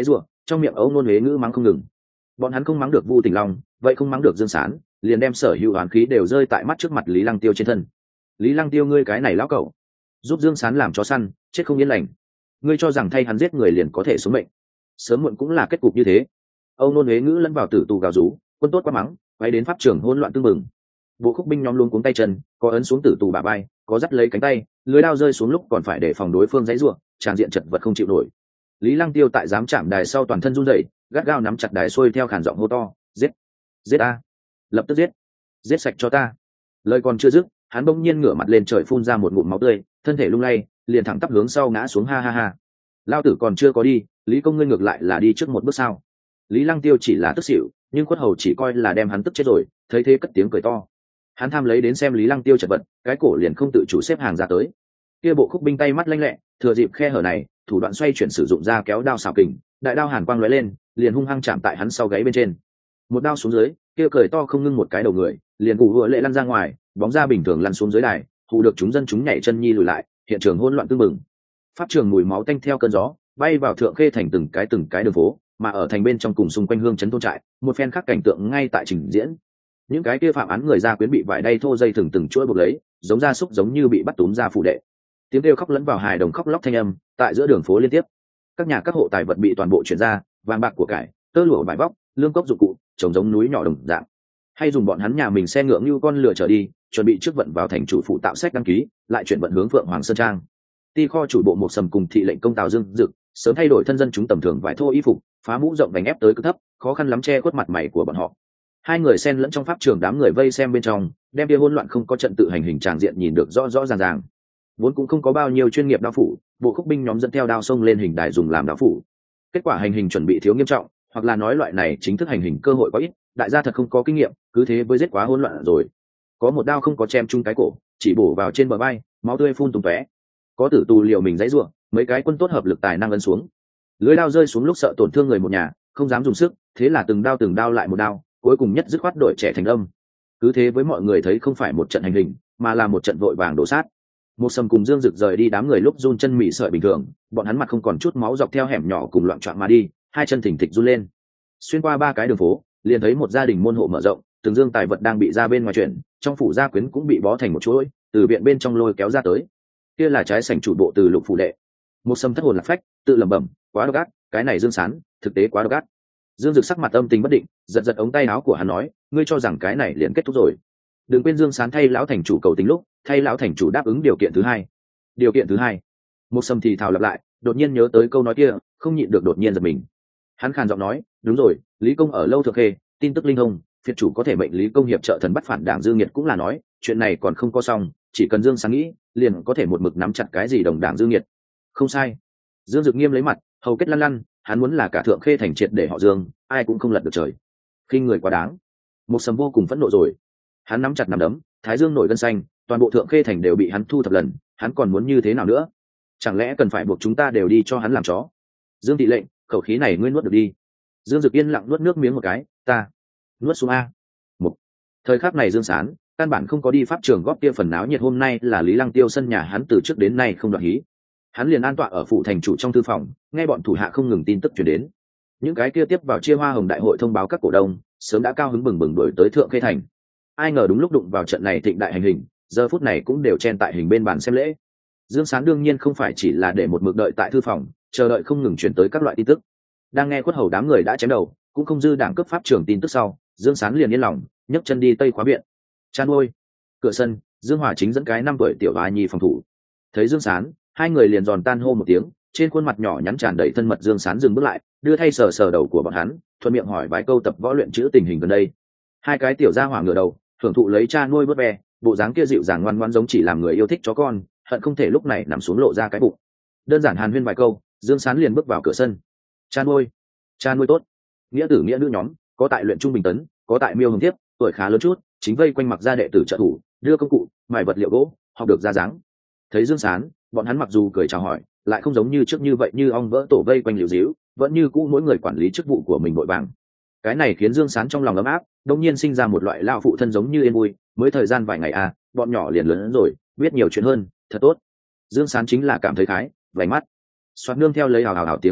trong miệng ấu nôn huế ngữ mắng không ngừng. Bọn hắn không mắng được Vu Tỉnh Long, vậy không mắng được Dương Sán, liền đem sở hữu oán khí đều rơi tại mắt trước mặt Lý Lăng Tiêu trên thân. Lý Lăng Tiêu, ngươi cái này lão cẩu, giúp Dương Sán làm chó săn, chết không yên lành. Ngươi cho rằng thay hắn giết người liền có thể sống mệnh, sớm muộn cũng là kết cục như thế. Âu nôn huế ngữ lẫn vào tử tù gào rú, quân tốt quá mắng, quay đến pháp trường hỗn loạn tương mừng. Bộ khúc binh nhóm luôn cuống tay chân, có ấn xuống tử tù bả vai, có dắt lấy cánh tay, lưới đao rơi xuống lúc còn phải để phòng đối phương dãy rủa, tràng diện chật vật không chịu nổi. Lý Lăng Tiêu tại giám chạm đài sau toàn thân run rẩy, gắt gao nắm chặt đài xuôi theo khản giọng hô to, giết, giết a, lập tức giết, giết sạch cho ta. Lời còn chưa dứt, hắn bỗng nhiên ngửa mặt lên trời phun ra một ngụm máu tươi, thân thể lung lay, liền thẳng tắp hướng sau ngã xuống. Ha ha ha, lao tử còn chưa có đi, Lý công ngươi ngược lại là đi trước một bước sao? Lý Lăng Tiêu chỉ là tức xỉu, nhưng khuất hầu chỉ coi là đem hắn tức chết rồi, thấy thế cất tiếng cười to. Hắn tham lấy đến xem Lý Lăng Tiêu chật vật, cái cổ liền không tự chủ xếp hàng ra tới. Kia bộ khúc binh tay mắt lanh lẹ, thừa dịp khe hở này, thủ đoạn xoay chuyển sử dụng ra kéo đao xảo kình, đại đao hàn quang lóe lên, liền hung hăng chạm tại hắn sau gáy bên trên. Một đao xuống dưới, kia cười to không ngưng một cái đầu người, liền cù vừa lệ lăn ra ngoài, bóng ra bình thường lăn xuống dưới đài, hù được chúng dân chúng nhảy chân nhi lùi lại, hiện trường hỗn loạn tương mừng. Pháp trường mùi máu tanh theo cơn gió, bay vào Thượng Khê thành từng cái từng cái đường phố, mà ở thành bên trong cùng xung quanh hương trấn thôn trại, một phen khác cảnh tượng ngay tại trình diễn. Những cái kia phạm án người ra quyến bị vải đay thô dây thừng từng chuỗi buộc lấy, giống gia súc giống như bị bắt túm ra phủ đệ. Tiếng kêu khóc lẫn vào hài đồng khóc lóc thanh âm, tại giữa đường phố liên tiếp. Các nhà các hộ tài vật bị toàn bộ chuyển ra, vàng bạc của cải, tơ lụa vải vóc, lương cốc dụng cụ, trồng giống núi nhỏ đồng dạng. Hay dùng bọn hắn nhà mình xe ngựa như con lửa trở đi, chuẩn bị trước vận vào thành chủ phụ tạo sách đăng ký, lại chuyển vận hướng Phượng Hoàng Sơn Trang. Ti kho chủ bộ một sầm cùng thị lệnh công Tào Dương Dực, sớm thay đổi thân dân chúng tầm thường vải thô y phục, phá mũ rộng đánh ép tới cực thấp, khó khăn lắm che khuất mặt mày của bọn họ. Hai người xen lẫn trong pháp trường đám người vây xem bên trong, đem kia hỗn loạn không có trận tự hành hình tràng diện nhìn được rõ rõ ràng ràng. Vốn cũng không có bao nhiêu chuyên nghiệp đao phủ, bộ khúc binh nhóm dẫn theo đao xông lên hình đài dùng làm đao phủ. Kết quả hành hình chuẩn bị thiếu nghiêm trọng, hoặc là nói loại này chính thức hành hình cơ hội có ít, đại gia thật không có kinh nghiệm, cứ thế với giết quá hỗn loạn rồi. Có một đao không có chém chung cái cổ, chỉ bổ vào trên bờ vai, máu tươi phun tung tóe. Có tử tù liều mình dãy rủa, mấy cái quân tốt hợp lực tài năng ấn xuống. Lưới đao rơi xuống lúc sợ tổn thương người một nhà, không dám dùng sức, thế là từng đao từng đao lại một đao, cuối cùng nhất dứt khoát đội trẻ thành âm. Cứ thế với mọi người thấy không phải một trận hành hình, mà là một trận vội vàng đổ sát. Một sầm cùng Dương Dực rời đi đám người lúc run chân mị sợi bình thường, bọn hắn mặt không còn chút máu dọc theo hẻm nhỏ cùng loạn trọn mà đi, hai chân thình thịch run lên. Xuyên qua ba cái đường phố, liền thấy một gia đình môn hộ mở rộng, từng dương tài vật đang bị ra bên ngoài chuyển, trong phủ gia quyến cũng bị bó thành một chuỗi, từ viện bên trong lôi kéo ra tới. Kia là trái sảnh chủ bộ từ Lục phủ đệ. Một sầm thất hồn lạc phách, tự lẩm bẩm, quá độc ác, cái này Dương Sán, thực tế quá độc ác. Dương Dực sắc mặt âm tình bất định, giật giật ống tay áo của hắn nói, ngươi cho rằng cái này liền kết thúc rồi? Đừng quên Dương Sán thay lão thành chủ cầu tình lúc, thay lão thành chủ đáp ứng điều kiện thứ hai. Điều kiện thứ hai? Một sầm thì thào lặp lại, đột nhiên nhớ tới câu nói kia, không nhịn được đột nhiên giật mình. Hắn khàn giọng nói, đúng rồi, Lý công ở lâu Thượng Khê, tin tức linh thông, phiệt chủ có thể mệnh Lý công hiệp trợ thần bắt phản đảng Dương Nghiệt cũng là nói, chuyện này còn không có xong, chỉ cần Dương Sán nghĩ, liền có thể một mực nắm chặt cái gì đồng đảng Dương Nghiệt. Không sai. Dương Dực nghiêm lấy mặt, hầu kết lăn lăn, hắn muốn là cả Thượng Khê thành triệt để họ Dương, ai cũng không lật được trời. Khinh người quá đáng. Một sầm vô cùng phẫn nộ rồi. Hắn nắm chặt nắm đấm, thái dương nổi gân xanh, toàn bộ Thượng Khê thành đều bị hắn thu thập lần, hắn còn muốn như thế nào nữa? Chẳng lẽ cần phải buộc chúng ta đều đi cho hắn làm chó? Dương thị lệnh, khẩu khí này ngươi nuốt được đi. Dương Dực yên lặng nuốt nước miếng một cái, ta nuốt xuống a. Một thời khắc này Dương Sán căn bản không có đi pháp trường góp kia phần náo nhiệt, hôm nay là Lý Lăng Tiêu sân nhà hắn từ trước đến nay không đoạn hí. Hắn liền an tọa ở phủ thành chủ trong thư phòng, nghe bọn thủ hạ không ngừng tin tức truyền đến. Những cái kia tiếp vào chia hoa hồng đại hội thông báo các cổ đông, sớm đã cao hứng bừng bừng đuổi tới Thượng Khê thành. Ai ngờ đúng lúc đụng vào trận này thịnh đại hành hình, giờ phút này cũng đều chen tại hình bên bàn xem lễ. Dương Sán đương nhiên không phải chỉ là để một mực đợi tại thư phòng, chờ đợi không ngừng truyền tới các loại tin tức. Đang nghe khuất hầu đám người đã chém đầu, cũng không dư đảng cấp pháp trưởng tin tức sau, Dương Sán liền yên lòng, nhấc chân đi tây khóa viện. Chan ôi, cửa sân, Dương Hòa chính dẫn cái năm tuổi tiểu Hoa Nhi phòng thủ. Thấy Dương Sán, hai người liền giòn tan hô một tiếng, trên khuôn mặt nhỏ nhắn tràn đầy thân mật. Dương Sán dừng bước lại, đưa thay sờ sờ đầu của bọn hắn, thuận miệng hỏi vài câu tập võ luyện chữ tình hình gần đây. Hai cái tiểu gia hỏa ngửa đầu, thưởng thụ lấy cha nuôi vớt ve, bộ dáng kia dịu dàng ngoan ngoãn giống chỉ làm người yêu thích chó con, hận không thể lúc này nằm xuống lộ ra cái bụng. Đơn giản hàn huyên vài câu, Dương Sán liền bước vào cửa sân. Cha nuôi, cha nuôi tốt. Nghĩa tử nghĩa nữ nhóm, có tại luyện trung bình tấn, có tại miêu hồng thiếp, tuổi khá lớn chút, chính vây quanh mặc gia đệ tử trợ thủ, đưa công cụ, mài vật liệu gỗ, học được ra dáng. Thấy Dương Sán, bọn hắn mặc dù cười chào hỏi, lại không giống như trước như vậy như ong vỡ tổ vây quanh liều díu, vẫn như cũ mỗi người quản lý chức vụ của mình vội vàng. Cái này khiến Dương Sán trong lòng ấm áp, đột nhiên sinh ra một loại lao phụ thân giống như yên vui, mới thời gian vài ngày à, bọn nhỏ liền lớn hơn rồi, biết nhiều chuyện hơn, thật tốt. Dương Sán chính là cảm thấy khái, vành mắt. Soạt nương theo lấy hào hào hào tiếng vỡ vụn,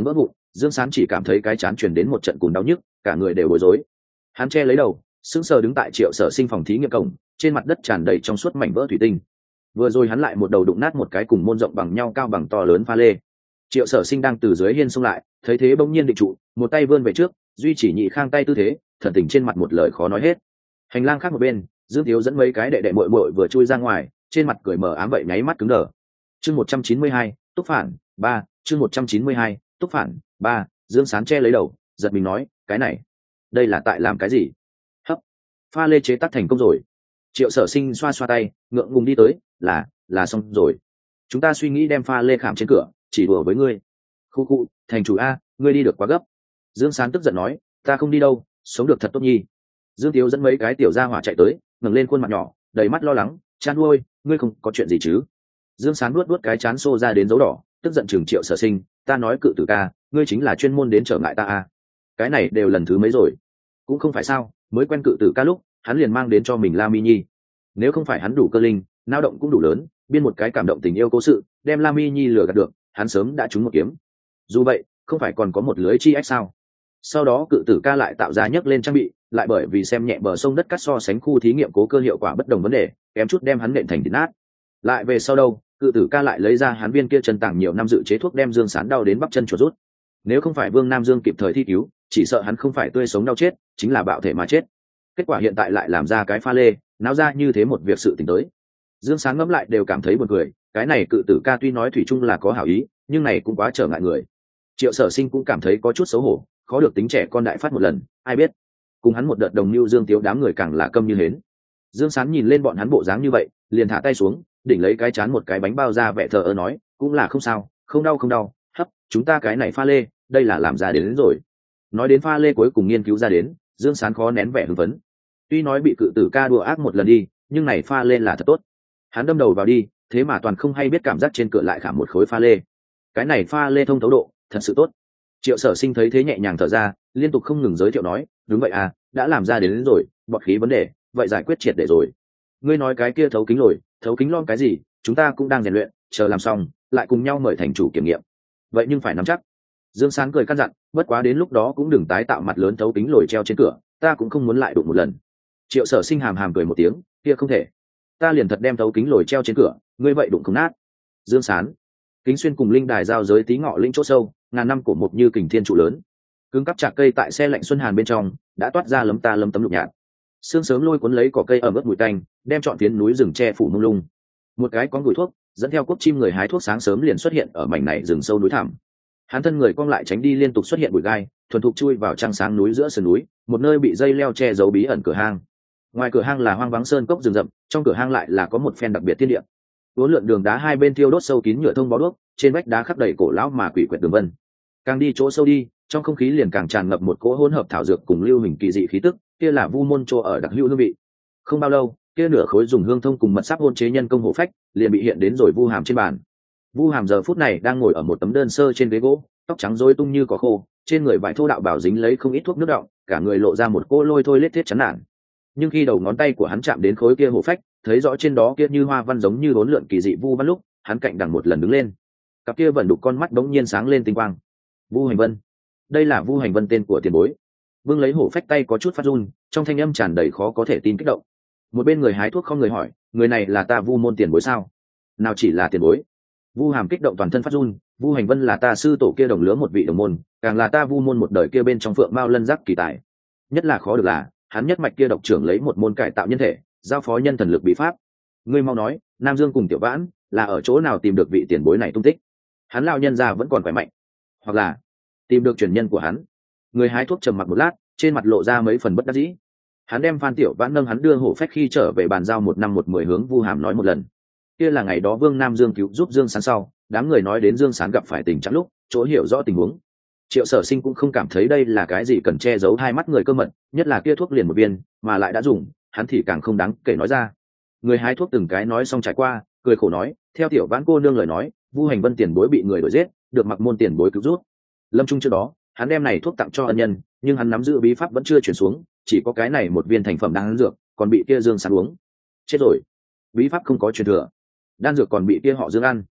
Dương Sán chỉ cảm thấy cái chán truyền đến một trận cùn đau nhức, cả người đều bối rối. Hắn che lấy đầu, sững sờ đứng tại Triệu Sở Sinh phòng thí nghiệm cổng, trên mặt đất tràn đầy trong suốt mảnh vỡ thủy tinh. Vừa rồi hắn lại một đầu đụng nát một cái cùng môn rộng bằng nhau cao bằng to lớn pha lê. Triệu Sở Sinh đang từ dưới hiên xông lại, thấy thế bỗng nhiên định trụ, một tay vươn về trước, duy chỉ nhị khang tay tư thế, thần tình trên mặt một lời khó nói hết. Hành lang khác một bên, Dương Thiếu dẫn mấy cái đệ đệ muội muội vừa chui ra ngoài, trên mặt cười mờ ám vậy nháy mắt cứng đờ. Chương một trăm chín mươi hai, Túc phản, ba, chương một trăm chín mươi hai, Túc phản, ba, Dương Sán che lấy đầu, giật mình nói, cái này, đây là tại làm cái gì? Hấp, pha lê chế tác thành công rồi. Triệu Sở Sinh xoa xoa tay, ngượng ngùng đi tới, là, là xong rồi. Chúng ta suy nghĩ đem pha lê khảm trên cửa, chỉ đùa với ngươi. Khu khu, thành chủ a, ngươi đi được quá gấp. Dương Sán tức giận nói, ta không đi đâu, sống được thật tốt nhi. Dương Tiếu dẫn mấy cái tiểu gia hỏa chạy tới, ngẩng lên khuôn mặt nhỏ, đầy mắt lo lắng, Chan ơi, ngươi không có chuyện gì chứ? Dương Sán nuốt nuốt cái chán xô ra đến dấu đỏ, tức giận chừng Triệu Sở Sinh, ta nói cự tử ca, ngươi chính là chuyên môn đến trở ngại ta à? Cái này đều lần thứ mấy rồi? Cũng không phải sao, mới quen cự tử ca lúc, hắn liền mang đến cho mình La Mi Nhi. Nếu không phải hắn đủ cơ linh, nao động cũng đủ lớn, biên một cái cảm động tình yêu cố sự, đem La Mi Nhi lừa gạt được, hắn sớm đã trúng một kiếm. Dù vậy, không phải còn có một lưới chi ách sao? Sau đó cự tử ca lại tạo ra nhấc lên trang bị, lại bởi vì xem nhẹ bờ sông đất cắt so sánh khu thí nghiệm cố cơ hiệu quả bất đồng vấn đề, kém chút đem hắn nện thành thịt nát. Lại về sau đâu, cự tử ca lại lấy ra hắn viên kia chân tàng nhiều năm dự chế thuốc đem Dương Sán đau đến bắp chân chuột rút. Nếu không phải Vương Nam Dương kịp thời thi cứu, chỉ sợ hắn không phải tươi sống đau chết, chính là bạo thể mà chết. Kết quả hiện tại lại làm ra cái pha lê, náo ra như thế một việc sự tình tới. Dương Sán ngẫm lại đều cảm thấy buồn cười, cái này cự tử ca tuy nói thủy chung là có hảo ý, nhưng này cũng quá trở ngại người. Triệu Sở Sinh cũng cảm thấy có chút xấu hổ, khó được tính trẻ con đại phát một lần, ai biết. Cùng hắn một đợt đồng lưu Dương Tiếu đám người càng là câm như hến. Dương Sán nhìn lên bọn hắn bộ dáng như vậy, liền thả tay xuống, đỉnh lấy cái chán một cái bánh bao ra vẻ thờ ơ nói, cũng là không sao, không đau không đau, hấp, chúng ta cái này pha lê, đây là làm ra đến, đến rồi. Nói đến pha lê cuối cùng nghiên cứu ra đến, Dương Sán khó nén vẻ hưng phấn. Tuy nói bị cự tử ca đùa ác một lần đi, nhưng này pha lê là thật tốt. Hắn đâm đầu vào đi, thế mà toàn không hay biết cảm giác trên cửa lại khảm một khối pha lê. Cái này pha lê thông thấu độ, thật sự tốt. Triệu Sở Sinh thấy thế nhẹ nhàng thở ra, liên tục không ngừng giới thiệu nói, đúng vậy à, đã làm ra đến, đến rồi, bọt khí vấn đề, vậy giải quyết triệt để rồi. Ngươi nói cái kia thấu kính lồi, thấu kính lon cái gì, chúng ta cũng đang rèn luyện, chờ làm xong, lại cùng nhau mời thành chủ kiểm nghiệm. Vậy nhưng phải nắm chắc. Dương Sán cười căn dặn, bất quá đến lúc đó cũng đừng tái tạo mặt lớn thấu kính lồi treo trên cửa, ta cũng không muốn lại đụng một lần. Triệu Sở Sinh hàm hàm cười một tiếng, kia không thể, ta liền thật đem thấu kính lồi treo trên cửa, ngươi vậy đụng không nát. Dương Sán, kính xuyên cùng linh đài giao giới tí ngọ linh chỗ sâu, ngàn năm cổ mục như kình thiên trụ lớn, cứng cắp chạc cây tại xe lạnh xuân hàn bên trong đã toát ra lấm ta lấm tấm lục nhạt, sương sớm lôi cuốn lấy cỏ cây ở mức bụi tanh, đem trọn phiến núi rừng che phủ mông lung. Một cái con gùi thuốc dẫn theo cuốc chim người hái thuốc sáng sớm liền xuất hiện ở mảnh này rừng sâu núi thẳm. Hắn thân người cong lại tránh đi liên tục xuất hiện bụi gai, thuần thục chui vào trăng sáng núi giữa sườn núi, một nơi bị dây leo che giấu bí ẩn cửa hang. Ngoài cửa hang là hoang vắng sơn cốc rừng rậm, trong cửa hang lại là có một phen đặc biệt thiên địa. Uốn lượn đường đá hai bên thiêu đốt sâu kín nhựa thông bó đuốc, trên vách đá khắc đầy cổ lão mà quỷ quyệt đường vân. Càng đi chỗ sâu đi, trong không khí liền càng tràn ngập một cỗ hỗn hợp thảo dược cùng lưu hình kỳ dị khí tức, kia là vu môn chỗ ở đặc hữu hương vị. Không bao lâu, kia nửa khối dùng hương thông cùng mật sáp hôn chế nhân công hộ phách liền bị hiện đến rồi Vu Hàm trên bàn. Vu Hàm giờ phút này đang ngồi ở một tấm đơn sơ trên ghế gỗ, tóc trắng rối tung như cỏ khô, trên người vải thô đạo bảo dính lấy không ít thuốc nước đọng, cả người lộ ra một cỗ lôi thôi lết thiết chán nản. Nhưng khi đầu ngón tay của hắn chạm đến khối kia hộ phách, thấy rõ trên đó kia như hoa văn giống như bốn lượn kỳ dị vu văn lúc, hắn cạnh đằng một lần đứng lên. Cặp kia vẫn đục con mắt đống nhiên sáng lên tinh quang. Vu Hành Vân, đây là Vu Hành Vân tên của tiền bối. Vương lấy hổ phách tay có chút phát run, trong thanh âm tràn đầy khó có thể tin kích động. Một bên người hái thuốc không người hỏi, người này là ta Vu môn tiền bối sao? Nào chỉ là tiền bối. Vu Hàm kích động toàn thân phát run, Vu Hành Vân là ta sư tổ kia đồng lứa một vị đồng môn, càng là ta Vu môn một đời kia bên trong phượng mao lân giác kỳ tài. Nhất là khó được là, hắn nhất mạch kia độc trưởng lấy một môn cải tạo nhân thể, giao phó nhân thần lực bí pháp. Ngươi mau nói, Nam Dương cùng Tiểu Vãn là ở chỗ nào tìm được vị tiền bối này tung tích? Hắn lao nhân ra vẫn còn khỏe mạnh, hoặc là tìm được truyền nhân của hắn. Người hái thuốc trầm mặc một lát, trên mặt lộ ra mấy phần bất đắc dĩ. Hắn đem Phan Tiểu Vãn nâng hắn đưa hổ phách khi trở về bàn giao một năm một mười hướng Vu Hàm nói một lần. Kia là ngày đó Vương Nam Dương cứu giúp Dương Sán sau, đám người nói đến Dương Sán gặp phải tình trạng lúc, chỗ hiểu rõ tình huống. Triệu Sở Sinh cũng không cảm thấy đây là cái gì cần che giấu hai mắt người cơ mật, nhất là kia thuốc liền một viên, mà lại đã dùng, hắn thì càng không đáng kể nói ra. Người hái thuốc từng cái nói xong trải qua, cười khổ nói, theo Tiểu Vãn cô nương lời nói, Vu Hành Vân tiền bối bị người đuổi giết, được Mặc môn tiền bối cứu giúp. Lâm Trung trước đó, hắn đem này thuốc tặng cho ân nhân, nhưng hắn nắm giữ bí pháp vẫn chưa chuyển xuống, chỉ có cái này một viên thành phẩm đan dược, còn bị kia Dương Sán uống. Chết rồi, bí pháp không có truyền thừa, đan dược còn bị kia họ Dương ăn.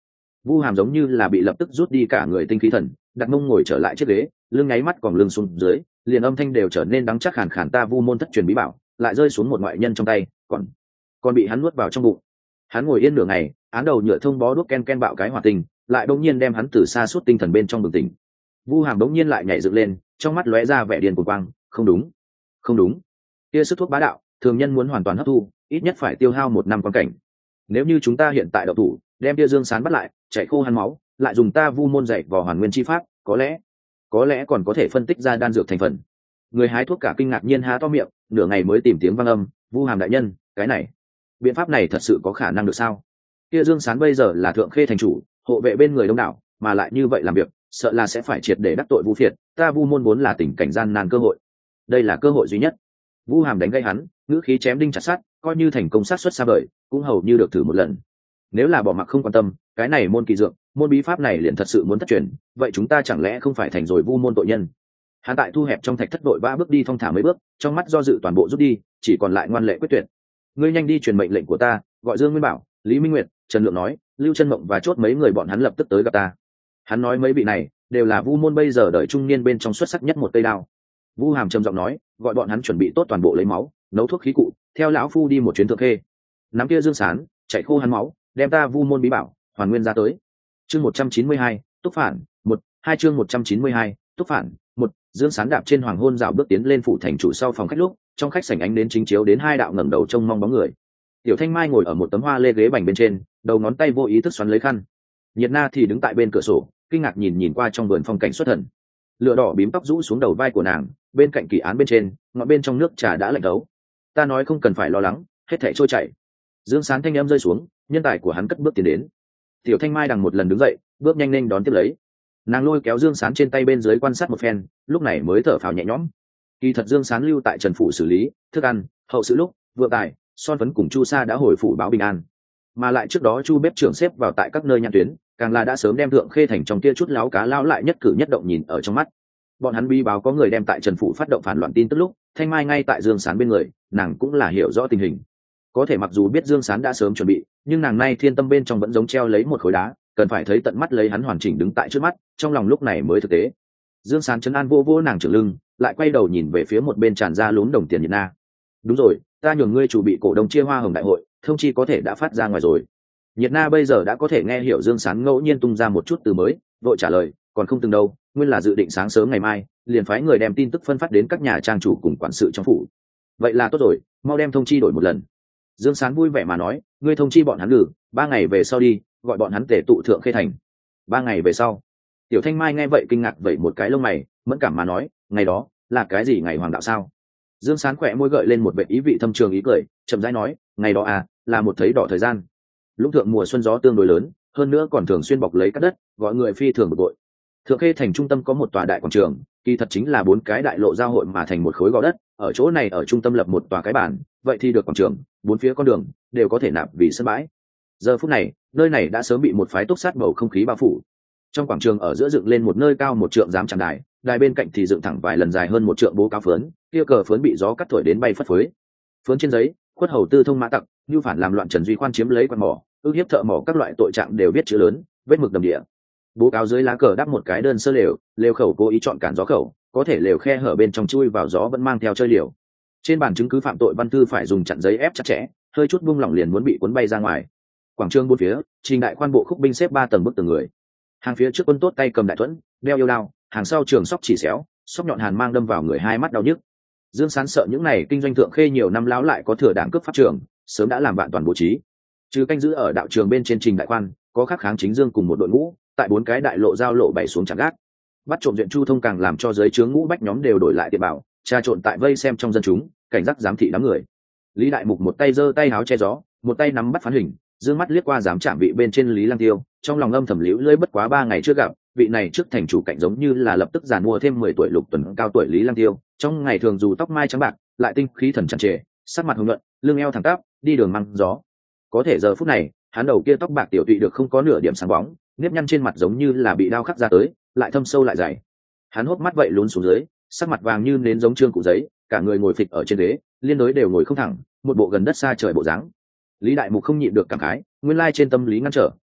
Vu Hàm giống như là bị lập tức rút đi cả người tinh khí thần, đặt mông ngồi trở lại chiếc ghế, lưng nháy mắt còn lưng xuống dưới, liền âm thanh đều trở nên đắng chắc khàn khàn, ta Vu môn thất truyền bí bảo lại rơi xuống một ngoại nhân trong tay, còn còn bị hắn nuốt vào trong bụng. Hắn ngồi yên nửa ngày, án đầu nhựa thông bó đuốc ken ken bạo cái hỏa tình, lại đột nhiên đem hắn từ xa suốt tinh thần bên trong bừng tỉnh. Vu Hàm đột nhiên lại nhảy dựng lên, trong mắt lóe ra vẻ điên cuồng quang, không đúng, không đúng, kia sức thuốc bá đạo, thường nhân muốn hoàn toàn hấp thu, ít nhất phải tiêu hao một năm quan cảnh. Nếu như chúng ta hiện tại đậu thủ, đem tia Dương Sán bắt lại, chạy khô hắn máu, lại dùng ta Vu môn dạy vào hoàn nguyên chi pháp, có lẽ, có lẽ còn có thể phân tích ra đan dược thành phần. Người hái thuốc cả kinh ngạc nhiên há to miệng, nửa ngày mới tìm tiếng vang âm, Vu Hàm đại nhân, cái này, biện pháp này thật sự có khả năng được sao? Kia Dương Sán bây giờ là thượng khê thành chủ, hộ vệ bên người đông đảo, mà lại như vậy làm việc, sợ là sẽ phải triệt để đắc tội Vu Phiệt, ta Vu môn vốn là tình cảnh gian nan cơ hội, đây là cơ hội duy nhất. Vu Hàm đánh gây hắn, ngữ khí chém đinh chặt sắt, coi như thành công sát xuất xa vời, cũng hầu như được thử một lần. Nếu là bỏ mặc không quan tâm, cái này môn kỳ dược, môn bí pháp này liền thật sự muốn thất truyền, vậy chúng ta chẳng lẽ không phải thành rồi Vu môn tội nhân? Hắn tại thu hẹp trong thạch thất đội ba bước đi thong thả mấy bước, trong mắt do dự toàn bộ rút đi, chỉ còn lại ngoan lệ quyết tuyệt. Ngươi nhanh đi truyền mệnh lệnh của ta, gọi Dương Nguyên Bảo, Lý Minh Nguyệt, Trần Lượng nói, Lưu Chân Mộng và chốt mấy người bọn hắn lập tức tới gặp ta. Hắn nói mấy vị này đều là Vu môn bây giờ đời trung niên bên trong xuất sắc nhất một cây đao. Vu Hàm trầm giọng nói, gọi bọn hắn chuẩn bị tốt toàn bộ lấy máu, nấu thuốc khí cụ, theo lão phu đi một chuyến thượng khê. Nắm kia Dương Sán, chạy khô hắn máu, đem ta Vu môn bí bảo hoàn nguyên ra tới. Chương một trăm chín mươi hai, Túc phản, một, hai chương một trăm chín mươi hai, Túc phản, một. Dương Sán đạp trên hoàng hôn dạo bước tiến lên phủ thành chủ sau phòng khách lúc, trong khách sảnh ánh đến chính chiếu đến hai đạo ngẩng đầu trông mong bóng người. Tiểu Thanh Mai ngồi ở một tấm hoa lê ghế bành bên trên, đầu ngón tay vô ý thức xoắn lấy khăn. Nhiệt Na thì đứng tại bên cửa sổ, kinh ngạc nhìn nhìn qua trong vườn phong cảnh xuất thần. Lửa đỏ bím tóc rũ xuống đầu vai của nàng, bên cạnh kỳ án bên trên, ngọn bên trong nước trà đã lạnh đấu. Ta nói không cần phải lo lắng, hết thảy trôi chảy. Dương Sán thanh âm rơi xuống, nhân tài của hắn cất bước tiến đến. Tiểu Thanh Mai đằng một lần đứng dậy, bước nhanh lên đón tiếp lấy. Nàng lôi kéo Dương Sán trên tay bên dưới quan sát một phen, lúc này mới thở phào nhẹ nhõm. Kỳ thật Dương Sán lưu tại Trần phủ xử lý thức ăn, hậu sự lúc vượng tài, son phấn cùng Chu Sa đã hồi phủ báo bình an, mà lại trước đó Chu bếp trưởng xếp vào tại các nơi nhãn tuyến, càng là đã sớm đem thượng khê thành trong kia chút láo cá lao lại nhất cử nhất động nhìn ở trong mắt. Bọn hắn bi báo có người đem tại Trần phủ phát động phản loạn tin tức lúc, Thanh Mai ngay tại Dương Sán bên người, nàng cũng là hiểu rõ tình hình. Có thể mặc dù biết Dương Sán đã sớm chuẩn bị, nhưng nàng nay thiên tâm bên trong vẫn giống treo lấy một khối đá, cần phải thấy tận mắt lấy hắn hoàn chỉnh đứng tại trước mắt, trong lòng lúc này mới thực tế. Dương Sán trấn an vô vô nàng trưởng lưng, lại quay đầu nhìn về phía một bên tràn ra lún đồng tiền Nhiệt Na. Đúng rồi, ta nhường ngươi chủ bị cổ đông chia hoa hồng đại hội, thông chi có thể đã phát ra ngoài rồi. Nhiệt Na bây giờ đã có thể nghe hiểu Dương Sán ngẫu nhiên tung ra một chút từ mới, vội trả lời, còn không từng đâu, nguyên là dự định sáng sớm ngày mai, liền phái người đem tin tức phân phát đến các nhà trang chủ cùng quản sự trong phủ. Vậy là tốt rồi, mau đem thông chi đổi một lần. Dương Sán vui vẻ mà nói, ngươi thông chi bọn hắn lử, ba ngày về sau đi, gọi bọn hắn tề tụ thượng khê thành. Ba ngày về sau. Tiểu Thanh Mai nghe vậy kinh ngạc vậy một cái lông mày, mẫn cảm mà nói, ngày đó là cái gì ngày hoàng đạo sao? Dương Sán khỏe môi gợi lên một vẻ ý vị thâm trường ý cười, chậm rãi nói, ngày đó à, là một thấy đỏ thời gian. Lúc thượng mùa xuân gió tương đối lớn, hơn nữa còn thường xuyên bọc lấy các đất, gọi người phi thường bực bội. Thượng khê thành trung tâm có một tòa đại quảng trường, kỳ thật chính là bốn cái đại lộ giao hội mà thành một khối gò đất, ở chỗ này ở trung tâm lập một tòa cái bản, vậy thì được quảng trường, bốn phía con đường đều có thể nạp vì sân bãi. Giờ phút này, nơi này đã sớm bị một phái túc sát bầu không khí bao phủ. Trong quảng trường ở giữa dựng lên một nơi cao một trượng giám tràng đài, đài bên cạnh thì dựng thẳng vài lần dài hơn một trượng bố cáo phướn, kia cờ phướn bị gió cắt thổi đến bay phất phới. Phướn trên giấy, khuất hầu tư thông mã tặc, như phản làm loạn Trần Duy Khoan chiếm lấy quan mỏ, ước hiếp thợ mỏ các loại tội trạng đều viết chữ lớn, vết mực đầm địa. Bố cáo dưới lá cờ đắp một cái đơn sơ lều, lều khẩu cố ý chọn cản gió khẩu, có thể lều khe hở bên trong chui vào gió vẫn mang theo chơi liều. Trên bản chứng cứ phạm tội văn thư phải dùng chặn giấy ép chặt chẽ, hơi chút buông lỏng liền muốn bị cuốn bay ra ngoài. Quảng trường bốn phía, trình đại khoan bộ khúc binh xếp ba tầng bức tường người. Hàng phía trước quân tốt tay cầm đại thuẫn, đeo yêu đao, hàng sau trường sóc chỉ xéo, sóc nhọn hàn mang đâm vào người hai mắt đau nhức. Dương Sán sợ những này kinh doanh thượng khê nhiều năm láo lại có thừa đảng cướp pháp trường, sớm đã làm bạn toàn bố trí. Trừ canh giữ ở đạo trường bên trên trình đại khoan, có khắc kháng chính dương cùng một đội ngũ, tại bốn cái đại lộ giao lộ bày xuống chặn gác. Bắt trộm duyện chu thông càng làm cho giới chướng ngũ bách nhóm đều đổi lại tiệm bảo, trà trộn tại vây xem trong dân chúng, cảnh giác giám thị đám người. Lý Đại Mục một tay giơ tay háo che gió, một tay nắm bắt phán hình, dương mắt liếc qua dám chạm vị bên trên Lý Lăng Tiêu, trong lòng âm thầm liễu lưỡi, bất quá ba ngày chưa gặp, vị này trước thành chủ cạnh giống như là lập tức giàn mua thêm mười tuổi lục tuần cao tuổi Lý Lăng Tiêu, trong ngày thường dù tóc mai trắng bạc, lại tinh khí thần tràn trề, sắc mặt hồng nhuận, lưng eo thẳng tắp, đi đường măng gió. Có thể giờ phút này, hắn đầu kia tóc bạc tiểu tụy được không có nửa điểm sáng bóng, nếp nhăn trên mặt giống như là bị đao khắc ra tới, lại thâm sâu lại dày. Hắn hốc mắt vậy lún xuống dưới, sắc mặt vàng như nến giống trương cụ giấy, cả người ngồi phịch ở trên ghế, liên đối đều ngồi không thẳng, một bộ gần đất xa trời bộ dáng. Lý Đại Mục không nhịn được cảm khái, nguyên lai trên tâm lý ngăn trở,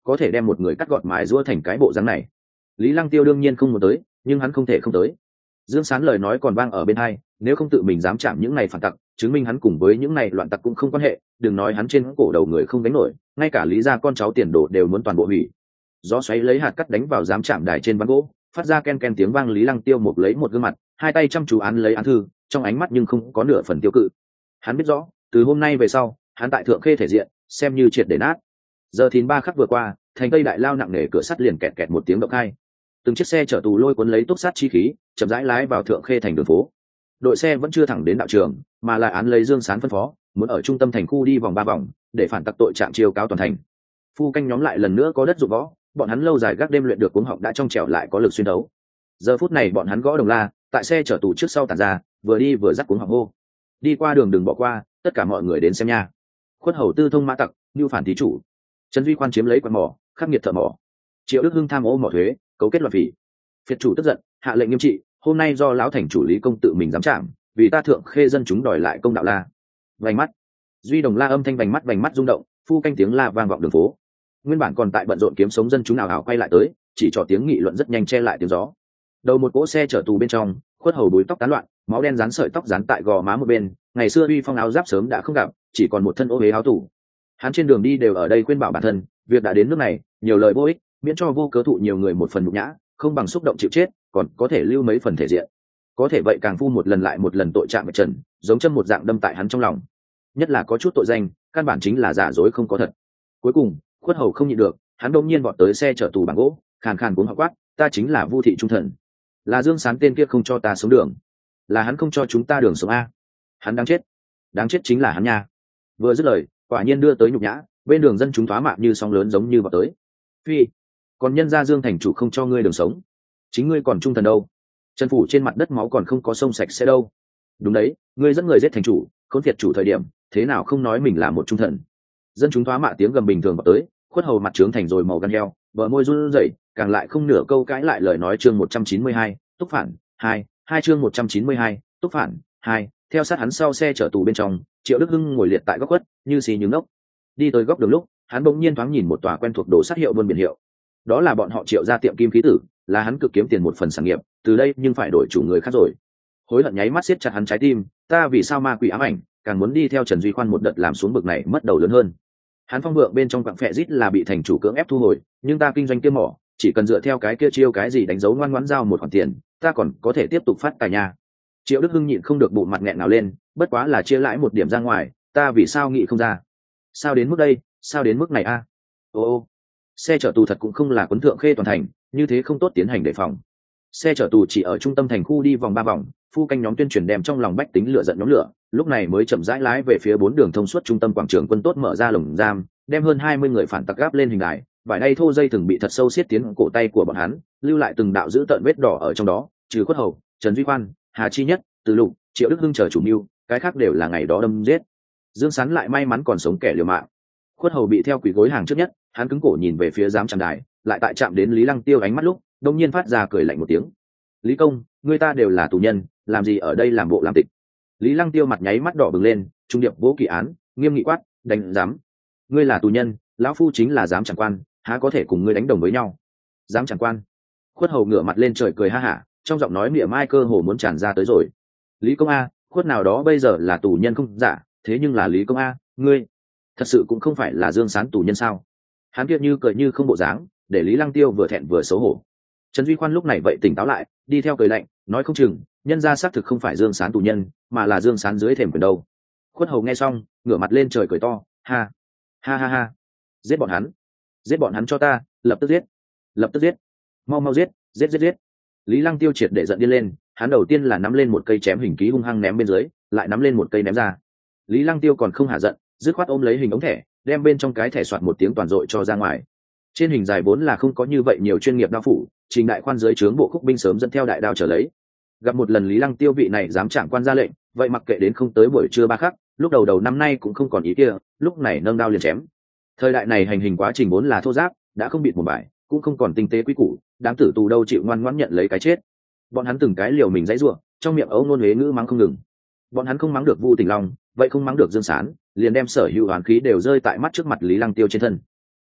có thể đem một người cắt gọt mài giũa thành cái bộ dáng này. Lý Lăng Tiêu đương nhiên không muốn tới, nhưng hắn không thể không tới. Dương Sán lời nói còn vang ở bên hai, nếu không tự mình dám chạm những này phản tặc, chứng minh hắn cùng với những này loạn tặc cũng không quan hệ, đừng nói hắn trên cổ đầu người không đánh nổi, ngay cả Lý gia con cháu tiền đồ đều muốn toàn bộ hủy. Gió xoáy lấy hạt cắt đánh vào dám chạm đài trên ván gỗ, phát ra ken ken tiếng vang. Lý Lăng Tiêu một lấy một gương mặt, hai tay chăm chú án lấy án thư, trong ánh mắt nhưng không có nửa phần tiêu cự. Hắn biết rõ, từ hôm nay về sau, hắn tại Thượng Khê thể diện xem như triệt để nát. Giờ thìn ba khắc vừa qua, thành tây đại lao nặng nề cửa sắt liền kẹt kẹt một tiếng động khai. Từng chiếc xe chở tù lôi cuốn lấy túc sát chi khí, chậm rãi lái vào Thượng Khê thành đường phố. Đội xe vẫn chưa thẳng đến đạo trường, mà lại án lấy Dương Sán phân phó, muốn ở trung tâm thành khu đi vòng ba vòng, để phản tặc tội trạng chiêu cáo toàn thành. Phu canh nhóm lại lần nữa có đất dụng võ, bọn hắn lâu dài gác đêm luyện được cuống họng đã trong trẻo lại có lực xuyên đấu. Giờ phút này bọn hắn gõ đồng la, tại xe chở tù trước sau tản ra, vừa đi vừa dắt cuống họng hô: đi qua đường đừng bỏ qua, tất cả mọi người đến xem nha. Khuất hầu tư thông mã tặc, như phản thí chủ. Trần Duy Khoan chiếm lấy quan mỏ, khắc nghiệt thợ mỏ. Triệu Đức Hưng tham ô mỏ thuế, cấu kết loạn phỉ. Phiệt chủ tức giận, hạ lệnh nghiêm trị, hôm nay do lão thành chủ Lý Công tự mình dám chạm, vì ta Thượng Khê dân chúng đòi lại công đạo la. Vành mắt, Duy Đồng la âm thanh vành mắt vành mắt rung động, phu canh tiếng la vang vọng đường phố. Nguyên bản còn tại bận rộn kiếm sống dân chúng nào ảo quay lại tới, chỉ cho tiếng nghị luận rất nhanh che lại tiếng gió. Đầu một cỗ xe chở tù bên trong, Khuất hầu búi tóc tán loạn, máu đen dán sợi tóc dán tại gò má một bên, ngày xưa uy phong áo giáp sớm đã không gặp, chỉ còn một thân ô huế áo tủ. Hắn trên đường đi đều ở đây khuyên bảo bản thân, việc đã đến nước này, nhiều lời vô ích, miễn cho vô cớ thụ nhiều người một phần nhục nhã, không bằng xúc động chịu chết, còn có thể lưu mấy phần thể diện. Có thể vậy càng phun một lần lại một lần tội trạng vạch trần, giống châm một dạng đâm tại hắn trong lòng. Nhất là có chút tội danh, căn bản chính là giả dối không có thật. Cuối cùng, Khuất hầu không nhịn được, hắn đột nhiên vọt tới xe chở tù bằng gỗ, khàn khàn cuống họng quát: ta chính là Vu thị trung thần, là Dương Sán tên kia không cho ta sống đường, là hắn không cho chúng ta đường sống a, hắn đáng chết, đáng chết chính là hắn nha. Vừa dứt lời, quả nhiên đưa tới nhục nhã, bên đường dân chúng thoá mạ như sóng lớn giống như vào tới. Phi, còn nhân gia Dương thành chủ không cho ngươi đường sống, chính ngươi còn trung thần đâu? Trần phủ trên mặt đất máu còn không có sông sạch sẽ đâu. Đúng đấy, ngươi dẫn người giết thành chủ, khốn thiệt chủ thời điểm, thế nào không nói mình là một trung thần? Dân chúng thoá mạ tiếng gầm bình thường vào tới, Khuất hầu mặt trướng thành rồi màu gan heo, bờ môi run rẩy, càng lại không nửa câu cãi lại lời nói. Chương một trăm chín mươi hai, túc phản hai, hai chương một trăm chín mươi hai, túc phản hai. Theo sát hắn sau xe chở tù bên trong, Triệu Đức Hưng ngồi liệt tại góc khuất, như xì như ngốc. Đi tới góc đường lúc, hắn bỗng nhiên thoáng nhìn một tòa quen thuộc đồ sát hiệu buôn biển hiệu. Đó là bọn họ Triệu ra tiệm kim khí tử, là hắn cực kiếm tiền một phần sản nghiệp, từ đây nhưng phải đổi chủ người khác rồi. Hối hận nháy mắt siết chặt hắn trái tim, ta vì sao ma quỷ ám ảnh, càng muốn đi theo Trần Duy Khoan một đợt làm xuống bực này mất đầu lớn hơn. Hắn phong vượng bên trong quặng phệ rít là bị thành chủ cưỡng ép thu hồi, nhưng ta kinh doanh kia mỏ, chỉ cần dựa theo cái kia chiêu cái gì đánh dấu ngoan ngoãn giao một khoản tiền, ta còn có thể tiếp tục phát tài nhà. Triệu Đức Hưng nhịn không được bụng mặt nghẹn nào lên, bất quá là chia lãi một điểm ra ngoài, ta vì sao nghĩ không ra? Sao đến mức đây, sao đến mức này a? À? Ô ô, xe chở tù thật cũng không là quấn Thượng Khê toàn thành, như thế không tốt tiến hành đề phòng. Xe chở tù chỉ ở trung tâm thành khu đi vòng ba vòng, phu canh nhóm tuyên truyền đem trong lòng bách tính lửa giận nhóm lửa, lúc này mới chậm rãi lái về phía bốn đường thông suốt trung tâm quảng trường quân tốt mở ra lồng giam, đem hơn hai mươi người phản tặc gáp lên hình đài, vải đay thô dây từng bị thật sâu xiết tiến cổ tay của bọn hắn, lưu lại từng đạo dữ tợn vết đỏ ở trong đó, trừ Khuất hầu, Trần Duy Khoan, Hà Chi Nhất, Từ Lục, Triệu Đức Hưng chờ chủ mưu, cái khác đều là ngày đó đâm giết. Dương Sán lại may mắn còn sống kẻ liều mạng. Khuất hầu bị theo quỷ gối hàng trước nhất, hắn cứng cổ nhìn về phía giám tràng đài, lại tại chạm đến Lý Lăng Tiêu ánh mắt lúc, đông nhiên phát ra cười lạnh một tiếng. Lý công, người ta đều là tù nhân, làm gì ở đây làm bộ làm tịch? Lý Lăng Tiêu mặt nháy mắt đỏ bừng lên, trung điệp vỗ kỳ án, nghiêm nghị quát, đánh giám. Ngươi là tù nhân, lão phu chính là giám chẳng quan, há có thể cùng ngươi đánh đồng với nhau? Giám chẳng quan. Khuất hầu ngửa mặt lên trời cười ha hả, trong giọng nói mỉa mai cơ hồ muốn tràn ra tới rồi. Lý công a, Khuất nào đó bây giờ là tù nhân không giả, thế nhưng là Lý công a, ngươi thật sự cũng không phải là Dương Sán tù nhân sao? Hắn kia như cười như không bộ dáng, để Lý Lăng Tiêu vừa thẹn vừa xấu hổ. Trần Duy Khoan lúc này vậy tỉnh táo lại, đi theo cười lạnh, nói không chừng nhân gia xác thực không phải Dương Sán tù nhân, mà là Dương Sán dưới thềm quyền đâu. Khuất hầu nghe xong, ngửa mặt lên trời cười to, ha ha ha ha, giết bọn hắn, giết bọn hắn cho ta, lập tức giết, lập tức giết, mau mau giết, giết giết giết. Lý Lăng Tiêu triệt để giận điên lên, hắn đầu tiên là nắm lên một cây chém hình ký hung hăng ném bên dưới, lại nắm lên một cây ném ra. Lý Lăng Tiêu còn không hả giận, dứt khoát ôm lấy hình ống thẻ, đem bên trong cái thẻ soạt một tiếng toàn dội cho ra ngoài. Trên hình dài vốn là không có như vậy nhiều chuyên nghiệp đao phủ, Trình Đại Khoan dưới trướng bộ khúc binh sớm dẫn theo đại đao trở lấy. Gặp một lần Lý Lăng Tiêu vị này dám chạm quan ra lệnh, vậy mặc kệ đến không tới buổi trưa ba khắc, lúc đầu đầu năm nay cũng không còn ý kia, lúc này nâng đao liền chém. Thời đại này hành hình quá trình vốn là thô giáp, đã không bịt một bài, cũng không còn tinh tế quý củ, đám tử tù đâu chịu ngoan ngoãn nhận lấy cái chết. Bọn hắn từng cái liều mình dãy rủa, trong miệng ấu ngôn huế ngữ mắng không ngừng. Bọn hắn không mắng được Vu Tỉnh Long, vậy không mắng được Dương Sán, liền đem sở hữu oán khí đều rơi tại mắt trước mặt Lý Lăng Tiêu trên thân.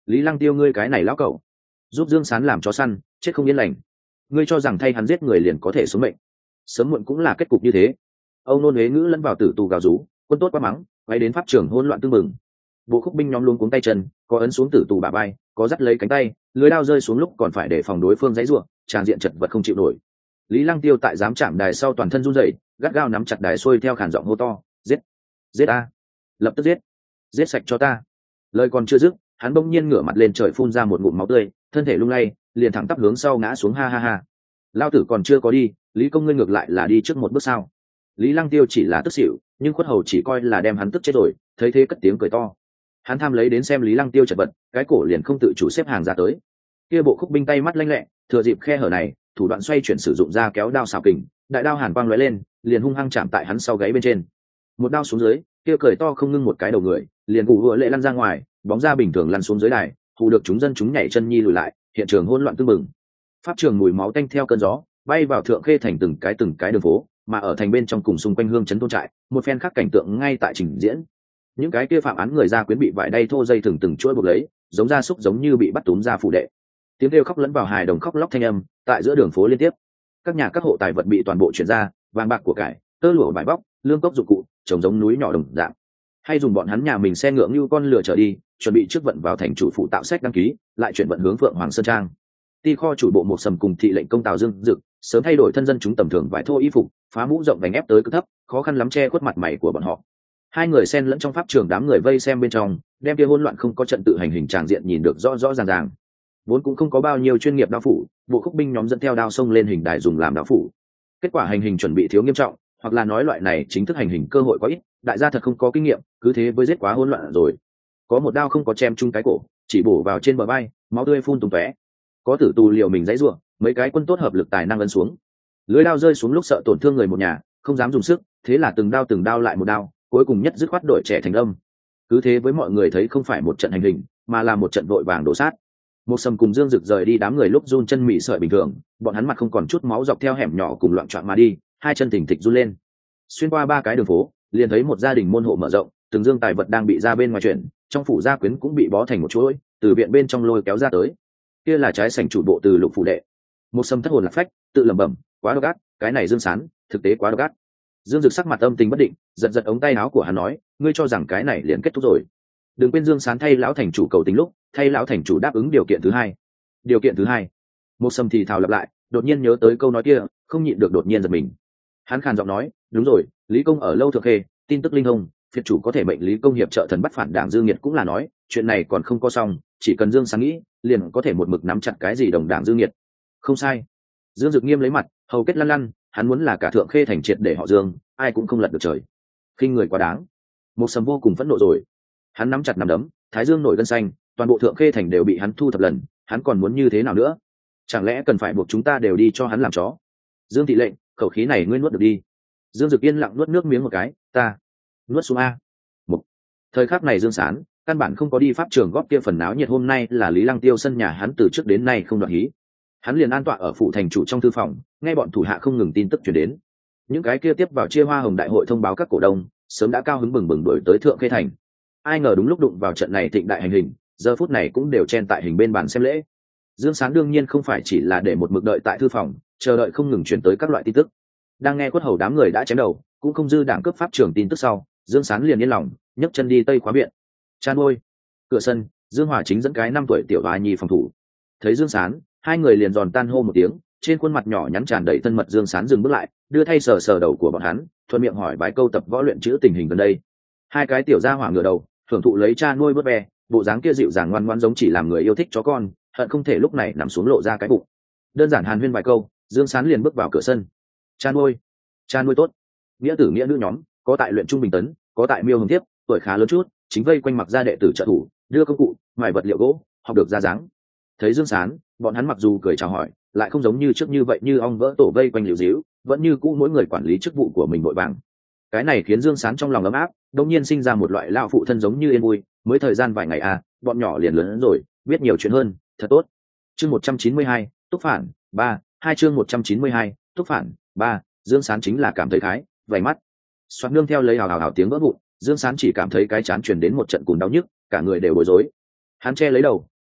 Lý Lăng Tiêu ngươi cái này lão cẩu, giúp Dương Sán làm chó săn, chết không yên lành. Ngươi cho rằng thay hắn giết người liền có thể sống mệnh? Sớm muộn cũng là kết cục như thế. Âu Nôn Huế ngữ lẫn vào tử tù gào rú, quân tốt quá mắng, quay đến pháp trường hỗn loạn tương mừng. Bộ khúc binh nhóm luôn cuống tay chân, có ấn xuống tử tù bả vai, có dắt lấy cánh tay, lưới đao rơi xuống lúc còn phải để phòng đối phương giãy giụa, tràn diện chật vật không chịu nổi. Lý Lăng Tiêu tại giám chạm đài sau toàn thân run rẩy, gắt gao nắm chặt đài xuôi theo khàn giọng hô to, giết, giết a, lập tức giết, giết sạch cho ta. Lời còn chưa dứt, hắn bỗng nhiên ngửa mặt lên trời phun ra một ngụm máu tươi, thân thể lung lay, liền thẳng tắp hướng sau ngã xuống. Ha ha ha, lao tử còn chưa có đi, Lý công ngươi ngược lại là đi trước một bước sao? Lý Lăng Tiêu chỉ là tức xỉu, nhưng khuất hầu chỉ coi là đem hắn tức chết rồi, thấy thế cất tiếng cười to. Hắn tham lấy đến xem Lý Lăng Tiêu chật vật, cái cổ liền không tự chủ xếp hàng ra tới. Kia bộ khúc binh tay mắt lanh lẹ, thừa dịp khe hở này, thủ đoạn xoay chuyển sử dụng ra kéo đao xảo kình, đại đao hàn quang lóe lên, liền hung hăng chạm tại hắn sau gáy bên trên. Một đao xuống dưới, kia cười to không ngưng một cái đầu người, liền gù gùa lệ lăn ra ngoài, bóng ra bình thường lăn xuống dưới đài, hù được chúng dân chúng nhảy chân nhi lùi lại, hiện trường hỗn loạn tương mừng. Pháp trường mùi máu tanh theo cơn gió, bay vào Thượng Khê thành từng cái từng cái đường phố, mà ở thành bên trong cùng xung quanh hương trấn thôn trại, một phen khác cảnh tượng ngay tại trình diễn. Những cái kia phạm án người gia quyến bị vải đay thô dây thừng từng chuỗi buộc lấy, giống gia súc giống như bị bắt túm ra phủ đệ. Tiếng kêu khóc lẫn vào hài đồng khóc lóc thanh âm, tại giữa đường phố liên tiếp. Các nhà các hộ tài vật bị toàn bộ chuyển ra, vàng bạc của cải, tơ lụa vải bóc, lương cốc dụng cụ, trồng giống núi nhỏ đồng dạng. Hay dùng bọn hắn nhà mình xe ngựa như con lừa trở đi, chuẩn bị trước vận vào thành chủ phụ tạo sách đăng ký, lại chuyển vận hướng Phượng Hoàng Sơn Trang. Ti kho chủ bộ một sầm cùng thị lệnh công Tào Dương Dực, sớm thay đổi thân dân chúng tầm thường vải thô y phục, phá mũ rộng đánh ép tới cực thấp, khó khăn lắm che khuất mặt mày của bọn họ. Hai người xen lẫn trong pháp trường đám người vây xem bên trong, đem kia hỗn loạn không có trận tự hành hình tràng diện nhìn được rõ rõ ràng ràng. Vốn cũng không có bao nhiêu chuyên nghiệp đao phủ, bộ khúc binh nhóm dẫn theo đao xông lên hình đài dùng làm đao phủ. Kết quả hành hình chuẩn bị thiếu nghiêm trọng, hoặc là nói loại này chính thức hành hình cơ hội quá ít, đại gia thật không có kinh nghiệm, cứ thế với giết quá hỗn loạn rồi. Có một đao không có chém chung cái cổ, chỉ bổ vào trên bờ vai, máu tươi phun tung tóe. Có tử tù liều mình giãy giụa, mấy cái quân tốt hợp lực tài năng ấn xuống. Lưới đao rơi xuống lúc sợ tổn thương người một nhà, không dám dùng sức, thế là từng đao từng đao lại một đao, cuối cùng nhất dứt khoát đổi trẻ thành âm. Cứ thế với mọi người thấy không phải một trận hành hình, mà là một trận vội vàng đổ sát. Một sầm cùng Dương Dực rời đi đám người lúc run chân mị sợi bình thường, bọn hắn mặt không còn chút máu dọc theo hẻm nhỏ cùng loạn trọn mà đi, hai chân thình thịch run lên. Xuyên qua ba cái đường phố, liền thấy một gia đình môn hộ mở rộng, từng dương tài vật đang bị ra bên ngoài chuyển, trong phủ gia quyến cũng bị bó thành một chuỗi, từ viện bên trong lôi kéo ra tới. Kia là trái sảnh chủ bộ từ Lục phủ đệ. Một sầm thất hồn lạc phách, tự lẩm bẩm, quá độc ác, cái này Dương Sán, thực tế quá độc ác. Dương Dực sắc mặt âm tình bất định, giật giật ống tay áo của hắn nói, ngươi cho rằng cái này liền kết thúc rồi? Đừng quên Dương Sán thay lão thành chủ cầu tình lúc, thay lão thành chủ đáp ứng điều kiện thứ hai. Điều kiện thứ hai? Một sầm thì thào lặp lại, đột nhiên nhớ tới câu nói kia, không nhịn được đột nhiên giật mình. Hắn khàn giọng nói, đúng rồi, Lý công ở lâu Thượng Khê, tin tức linh thông, phiệt chủ có thể mệnh Lý công hiệp trợ thần bắt phản đảng Dương Nghiệt cũng là nói, chuyện này còn không có xong, chỉ cần Dương Sán nghĩ, liền có thể một mực nắm chặt cái gì đồng đảng Dương Nghiệt. Không sai. Dương Dực nghiêm lấy mặt, hầu kết lăn lăn, hắn muốn là cả Thượng Khê thành triệt để họ Dương, ai cũng không lật được trời. Khinh người quá đáng. Một sầm vô cùng phẫn nộ rồi. Hắn nắm chặt nắm đấm, thái dương nổi gân xanh, toàn bộ Thượng Khê thành đều bị hắn thu thập lần, hắn còn muốn như thế nào nữa? Chẳng lẽ cần phải buộc chúng ta đều đi cho hắn làm chó? Dương thị lệnh, khẩu khí này ngươi nuốt được đi. Dương Dực yên lặng nuốt nước miếng một cái, ta nuốt xuống a. Một thời khắc này Dương Sán căn bản không có đi pháp trường góp kia phần náo nhiệt, hôm nay là Lý Lăng Tiêu sân nhà hắn từ trước đến nay không đoạt hí. Hắn liền an tọa ở phủ thành chủ trong thư phòng, nghe bọn thủ hạ không ngừng tin tức truyền đến. Những cái kia tiếp vào chia hoa hồng đại hội thông báo các cổ đông, sớm đã cao hứng bừng bừng đuổi tới Thượng Khê thành. Ai ngờ đúng lúc đụng vào trận này thịnh đại hành hình, giờ phút này cũng đều chen tại hình bên bàn xem lễ. Dương Sán đương nhiên không phải chỉ là để một mực đợi tại thư phòng, chờ đợi không ngừng truyền tới các loại tin tức. Đang nghe quất hầu đám người đã chém đầu, cũng không dư đảng cướp pháp trường tin tức sau, Dương Sán liền yên lòng, nhấc chân đi tây khóa viện. Chan ôi, cửa sân, Dương Hòa chính dẫn cái năm tuổi tiểu Hoa Nhi phòng thủ. Thấy Dương Sán, hai người liền giòn tan hô một tiếng, trên khuôn mặt nhỏ nhắn tràn đầy thân mật. Dương Sán dừng bước lại, đưa thay sờ sờ đầu của bọn hắn, thuận miệng hỏi vài câu tập võ luyện chữ tình hình gần đây. Hai cái tiểu gia hỏa ngửa đầu, thưởng thụ lấy cha nuôi bớt ve, bộ dáng kia dịu dàng ngoan ngoãn giống chỉ làm người yêu thích chó con, hận không thể lúc này nằm xuống lộ ra cái bụng. Đơn giản hàn huyên vài câu, Dương Sán liền bước vào cửa sân. Cha nuôi, cha nuôi tốt. Nghĩa tử nghĩa nữ nhóm, có tại luyện trung bình tấn, có tại miêu hồng tiếp, tuổi khá lớn chút, chính vây quanh mặc gia đệ tử trợ thủ, đưa công cụ, mài vật liệu gỗ, học được ra dáng. Thấy Dương Sán, bọn hắn mặc dù cười chào hỏi, lại không giống như trước như vậy như ong vỡ tổ vây quanh liều díu, vẫn như cũ mỗi người quản lý chức vụ của mình vội vàng. Cái này khiến Dương Sán trong lòng ấm áp, đột nhiên sinh ra một loại lao phụ thân giống như yên vui, mới thời gian vài ngày à, bọn nhỏ liền lớn hơn rồi, biết nhiều chuyện hơn, thật tốt. Chương một trăm chín mươi hai, Túc phản, ba, hai chương một trăm chín mươi hai, Túc phản, ba, Dương Sán chính là cảm thấy khái, vành mắt. Soạt nương theo lấy hào hào hào tiếng vỡ vụn, Dương Sán chỉ cảm thấy cái chán truyền đến một trận cùn đau nhức, cả người đều bối rối. Hắn che lấy đầu,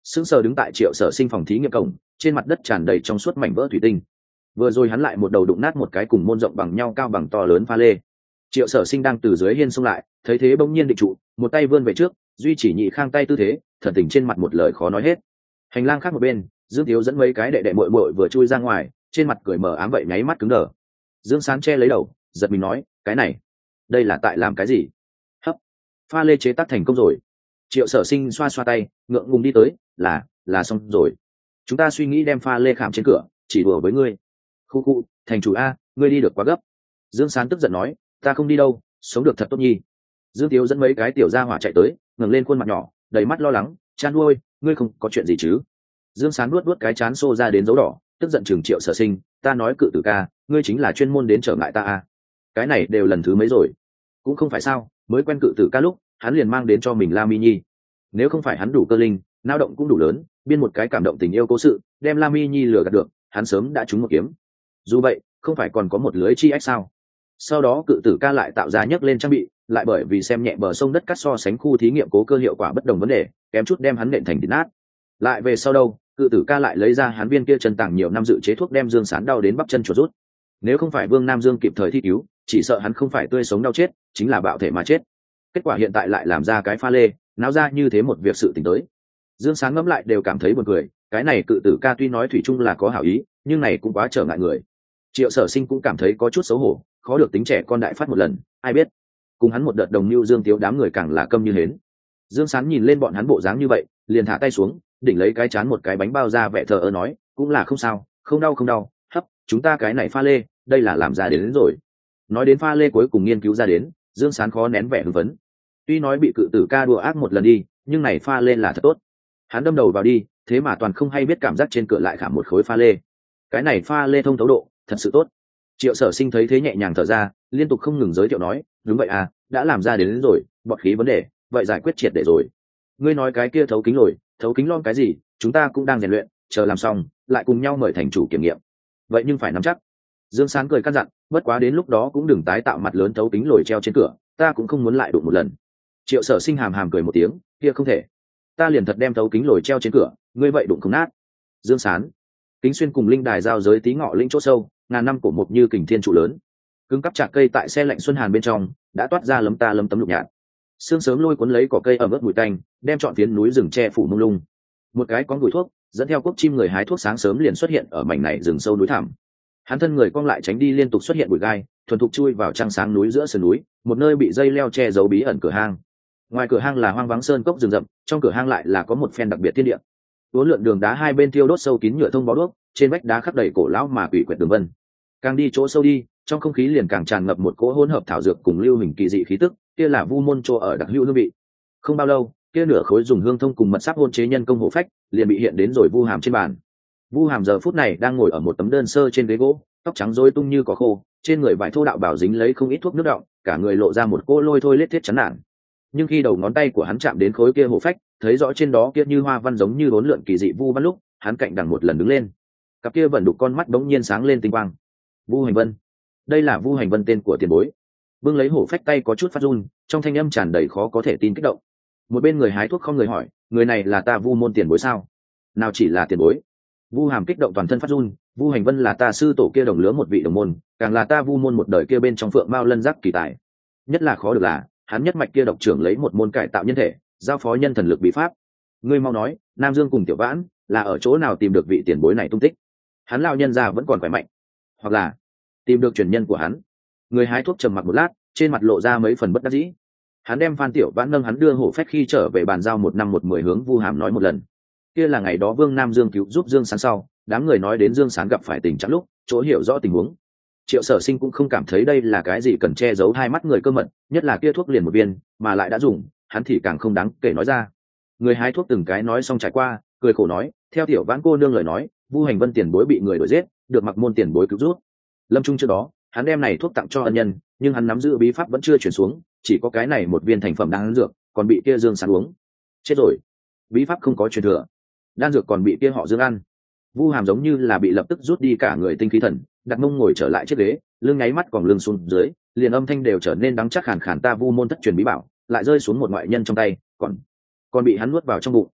sững sờ đứng tại Triệu Sở Sinh phòng thí nghiệm cổng, trên mặt đất tràn đầy trong suốt mảnh vỡ thủy tinh. Vừa rồi hắn lại một đầu đụng nát một cái cùng môn rộng bằng nhau cao bằng to lớn pha lê. Triệu Sở Sinh đang từ dưới hiên xông lại, thấy thế bỗng nhiên định trụ, một tay vươn về trước, duy chỉ nhị khang tay tư thế, thần tình trên mặt một lời khó nói hết. Hành lang khác một bên, Dương Thiếu dẫn mấy cái đệ đệ muội muội vừa chui ra ngoài, trên mặt cười mờ ám vậy nháy mắt cứng đờ. Dương Sán che lấy đầu, giật mình nói, cái này, đây là tại làm cái gì? Hấp, pha lê chế tác thành công rồi. Triệu Sở Sinh xoa xoa tay, ngượng ngùng đi tới, là, là xong rồi. Chúng ta suy nghĩ đem pha lê khảm trên cửa, chỉ đùa với ngươi. Khu khu, thành chủ a, ngươi đi được quá gấp. Dương Sán tức giận nói, ta không đi đâu, sống được thật tốt nhi. Dương Tiếu dẫn mấy cái tiểu gia hỏa chạy tới, ngẩng lên khuôn mặt nhỏ, đầy mắt lo lắng, chan nuôi, ngươi không có chuyện gì chứ? Dương Sán nuốt nuốt cái chán xô ra đến dấu đỏ, tức giận chừng Triệu Sở Sinh, ta nói cự tử ca, ngươi chính là chuyên môn đến trở ngại ta à? Cái này đều lần thứ mấy rồi? Cũng không phải sao, mới quen cự tử ca lúc, hắn liền mang đến cho mình La Mi Nhi. Nếu không phải hắn đủ cơ linh, nao động cũng đủ lớn, biên một cái cảm động tình yêu cố sự, đem La Mi Nhi lừa gạt được, hắn sớm đã trúng một kiếm. Dù vậy, không phải còn có một lưới chi ách sao? Sau đó cự tử ca lại tạo ra nhấc lên trang bị, lại bởi vì xem nhẹ bờ sông đất cắt so sánh khu thí nghiệm cố cơ hiệu quả bất đồng vấn đề, kém chút đem hắn nện thành thịt nát. Lại về sau đâu, cự tử ca lại lấy ra hắn viên kia chân tàng nhiều năm dự chế thuốc đem Dương Sán đau đến bắp chân chuột rút. Nếu không phải Vương Nam Dương kịp thời thi cứu, chỉ sợ hắn không phải tươi sống đau chết, chính là bạo thể mà chết. Kết quả hiện tại lại làm ra cái pha lê, náo ra như thế một việc sự tình tới. Dương Sán ngẫm lại đều cảm thấy buồn cười, cái này cự tử ca tuy nói thủy chung là có hảo ý, nhưng này cũng quá trở ngại người. Triệu Sở Sinh cũng cảm thấy có chút xấu hổ, khó được tính trẻ con đại phát một lần, ai biết. Cùng hắn một đợt đồng lưu Dương Tiếu đám người càng là câm như hến. Dương Sán nhìn lên bọn hắn bộ dáng như vậy, liền thả tay xuống, đỉnh lấy cái chán một cái bánh bao ra vẻ thờ ơ nói, cũng là không sao, không đau không đau, hấp, chúng ta cái này pha lê, đây là làm ra đến, đến rồi. Nói đến pha lê cuối cùng nghiên cứu ra đến, Dương Sán khó nén vẻ hưng phấn. Tuy nói bị cự tử ca đùa ác một lần đi, nhưng này pha lê là thật tốt. Hắn đâm đầu vào đi, thế mà toàn không hay biết cảm giác trên cửa lại khảm một khối pha lê. Cái này pha lê thông thấu độ, thật sự tốt. Triệu Sở Sinh thấy thế nhẹ nhàng thở ra, liên tục không ngừng giới thiệu nói, đúng vậy à, đã làm ra đến, đến rồi, bọt khí vấn đề, vậy giải quyết triệt để rồi. Ngươi nói cái kia thấu kính rồi, thấu kính lon cái gì, chúng ta cũng đang rèn luyện, chờ làm xong, lại cùng nhau mời thành chủ kiểm nghiệm. Vậy nhưng phải nắm chắc. Dương Sán cười căn dặn, bất quá đến lúc đó cũng đừng tái tạo mặt lớn thấu kính lồi treo trên cửa, ta cũng không muốn lại đụng một lần. Triệu Sở Sinh hàm hàm cười một tiếng, kia không thể, ta liền thật đem thấu kính lồi treo trên cửa, ngươi vậy đụng không nát. Dương Sán, kính xuyên cùng linh đài giao giới tí ngọ lĩnh chỗ sâu, ngàn năm cổ mục như kình thiên trụ lớn, cứng cắp chạc cây tại xe lạnh xuân hàn bên trong đã toát ra lấm ta lấm tấm lục nhạt, sương sớm lôi cuốn lấy cỏ cây ở mức bụi tanh, đem trọn phiến núi rừng che phủ mông lung. Một cái con gùi thuốc dẫn theo quốc chim người hái thuốc sáng sớm liền xuất hiện ở mảnh này rừng sâu núi thẳm. Hắn thân người cong lại tránh đi liên tục xuất hiện bụi gai, thuần thục chui vào trăng sáng núi giữa sườn núi, một nơi bị dây leo che giấu bí ẩn cửa hang. Ngoài cửa hang là hoang vắng sơn cốc rừng rậm, trong cửa hang lại là có một phen đặc biệt thiên địa. Uốn lượn đường đá hai bên thiêu đốt sâu kín nhựa thông bó đuốc, trên vách đá khắc đầy cổ lão mà quỷ quyệt đường vân. Càng đi chỗ sâu đi, trong không khí liền càng tràn ngập một cỗ hỗn hợp thảo dược cùng lưu hình kỳ dị khí tức, kia là vu môn chỗ ở đặc hữu hương vị. Không bao lâu, kia nửa khối dùng hương thông cùng mật sáp hôn chế nhân công hộ phách liền bị hiện đến rồi Vu Hàm trên bàn. Vu Hàm giờ phút này đang ngồi ở một tấm đơn sơ trên ghế gỗ, tóc trắng rối tung như cỏ khô, trên người vải thô đạo bảo dính lấy không ít thuốc nước đọng, cả người lộ ra một cỗ lôi thôi lết thiết chán nản. Nhưng khi đầu ngón tay của hắn chạm đến khối kia hộ phách, thấy rõ trên đó kia như hoa văn giống như hỗn lượn kỳ dị vu văn lúc, hắn cạnh đằng một lần đứng lên. Cặp kia vẫn đục con mắt đống nhiên sáng lên tinh quang. Vu Hành Vân, đây là Vu Hành Vân tên của tiền bối. Bưng lấy hổ phách tay có chút phát run, trong thanh âm tràn đầy khó có thể tin kích động. Một bên người hái thuốc không người hỏi, người này là ta Vu môn tiền bối sao? Nào chỉ là tiền bối. Vu Hàm kích động toàn thân phát run, Vu Hành Vân là ta sư tổ kia đồng lứa một vị đồng môn, càng là ta Vu môn một đời kia bên trong phượng mao lân giác kỳ tài. Nhất là khó được là, hắn nhất mạch kia độc trưởng lấy một môn cải tạo nhân thể, giao phó nhân thần lực bí pháp. Ngươi mau nói, Nam Dương cùng Tiểu Vãn là ở chỗ nào tìm được vị tiền bối này tung tích? Hắn lão nhân gia vẫn còn khỏe mạnh, hoặc là tìm được truyền nhân của hắn. Người hái thuốc trầm mặc một lát, trên mặt lộ ra mấy phần bất đắc dĩ. Hắn đem Phan Tiểu Vãn nâng hắn đưa hổ phách khi trở về bàn giao một năm một mười hướng Vu Hàm nói một lần. Kia là ngày đó Vương Nam Dương cứu giúp Dương Sán sau, đám người nói đến Dương Sán gặp phải tình trạng lúc, chỗ hiểu rõ tình huống. Triệu Sở Sinh cũng không cảm thấy đây là cái gì cần che giấu hai mắt người cơ mật, nhất là kia thuốc liền một viên, mà lại đã dùng, hắn thì càng không đáng kể nói ra. Người hái thuốc từng cái nói xong trải qua, cười khổ nói, theo Tiểu Vãn cô nương lời nói, Vu Hành Vân tiền bối bị người đuổi giết, được Mặc môn tiền bối cứu giúp. Lâm Trung trước đó, hắn đem này thuốc tặng cho ân nhân, nhưng hắn nắm giữ bí pháp vẫn chưa chuyển xuống, chỉ có cái này một viên thành phẩm đan dược, còn bị kia Dương Sán uống. Chết rồi, bí pháp không có truyền thừa, đan dược còn bị kia họ Dương ăn. Vu Hàm giống như là bị lập tức rút đi cả người tinh khí thần, đặt mông ngồi trở lại chiếc ghế, lưng nháy mắt còn lưng xuống dưới, liền âm thanh đều trở nên đắng chắc khàn khàn, ta Vu môn thất truyền bí bảo, lại rơi xuống một ngoại nhân trong tay, còn còn bị hắn nuốt vào trong bụng.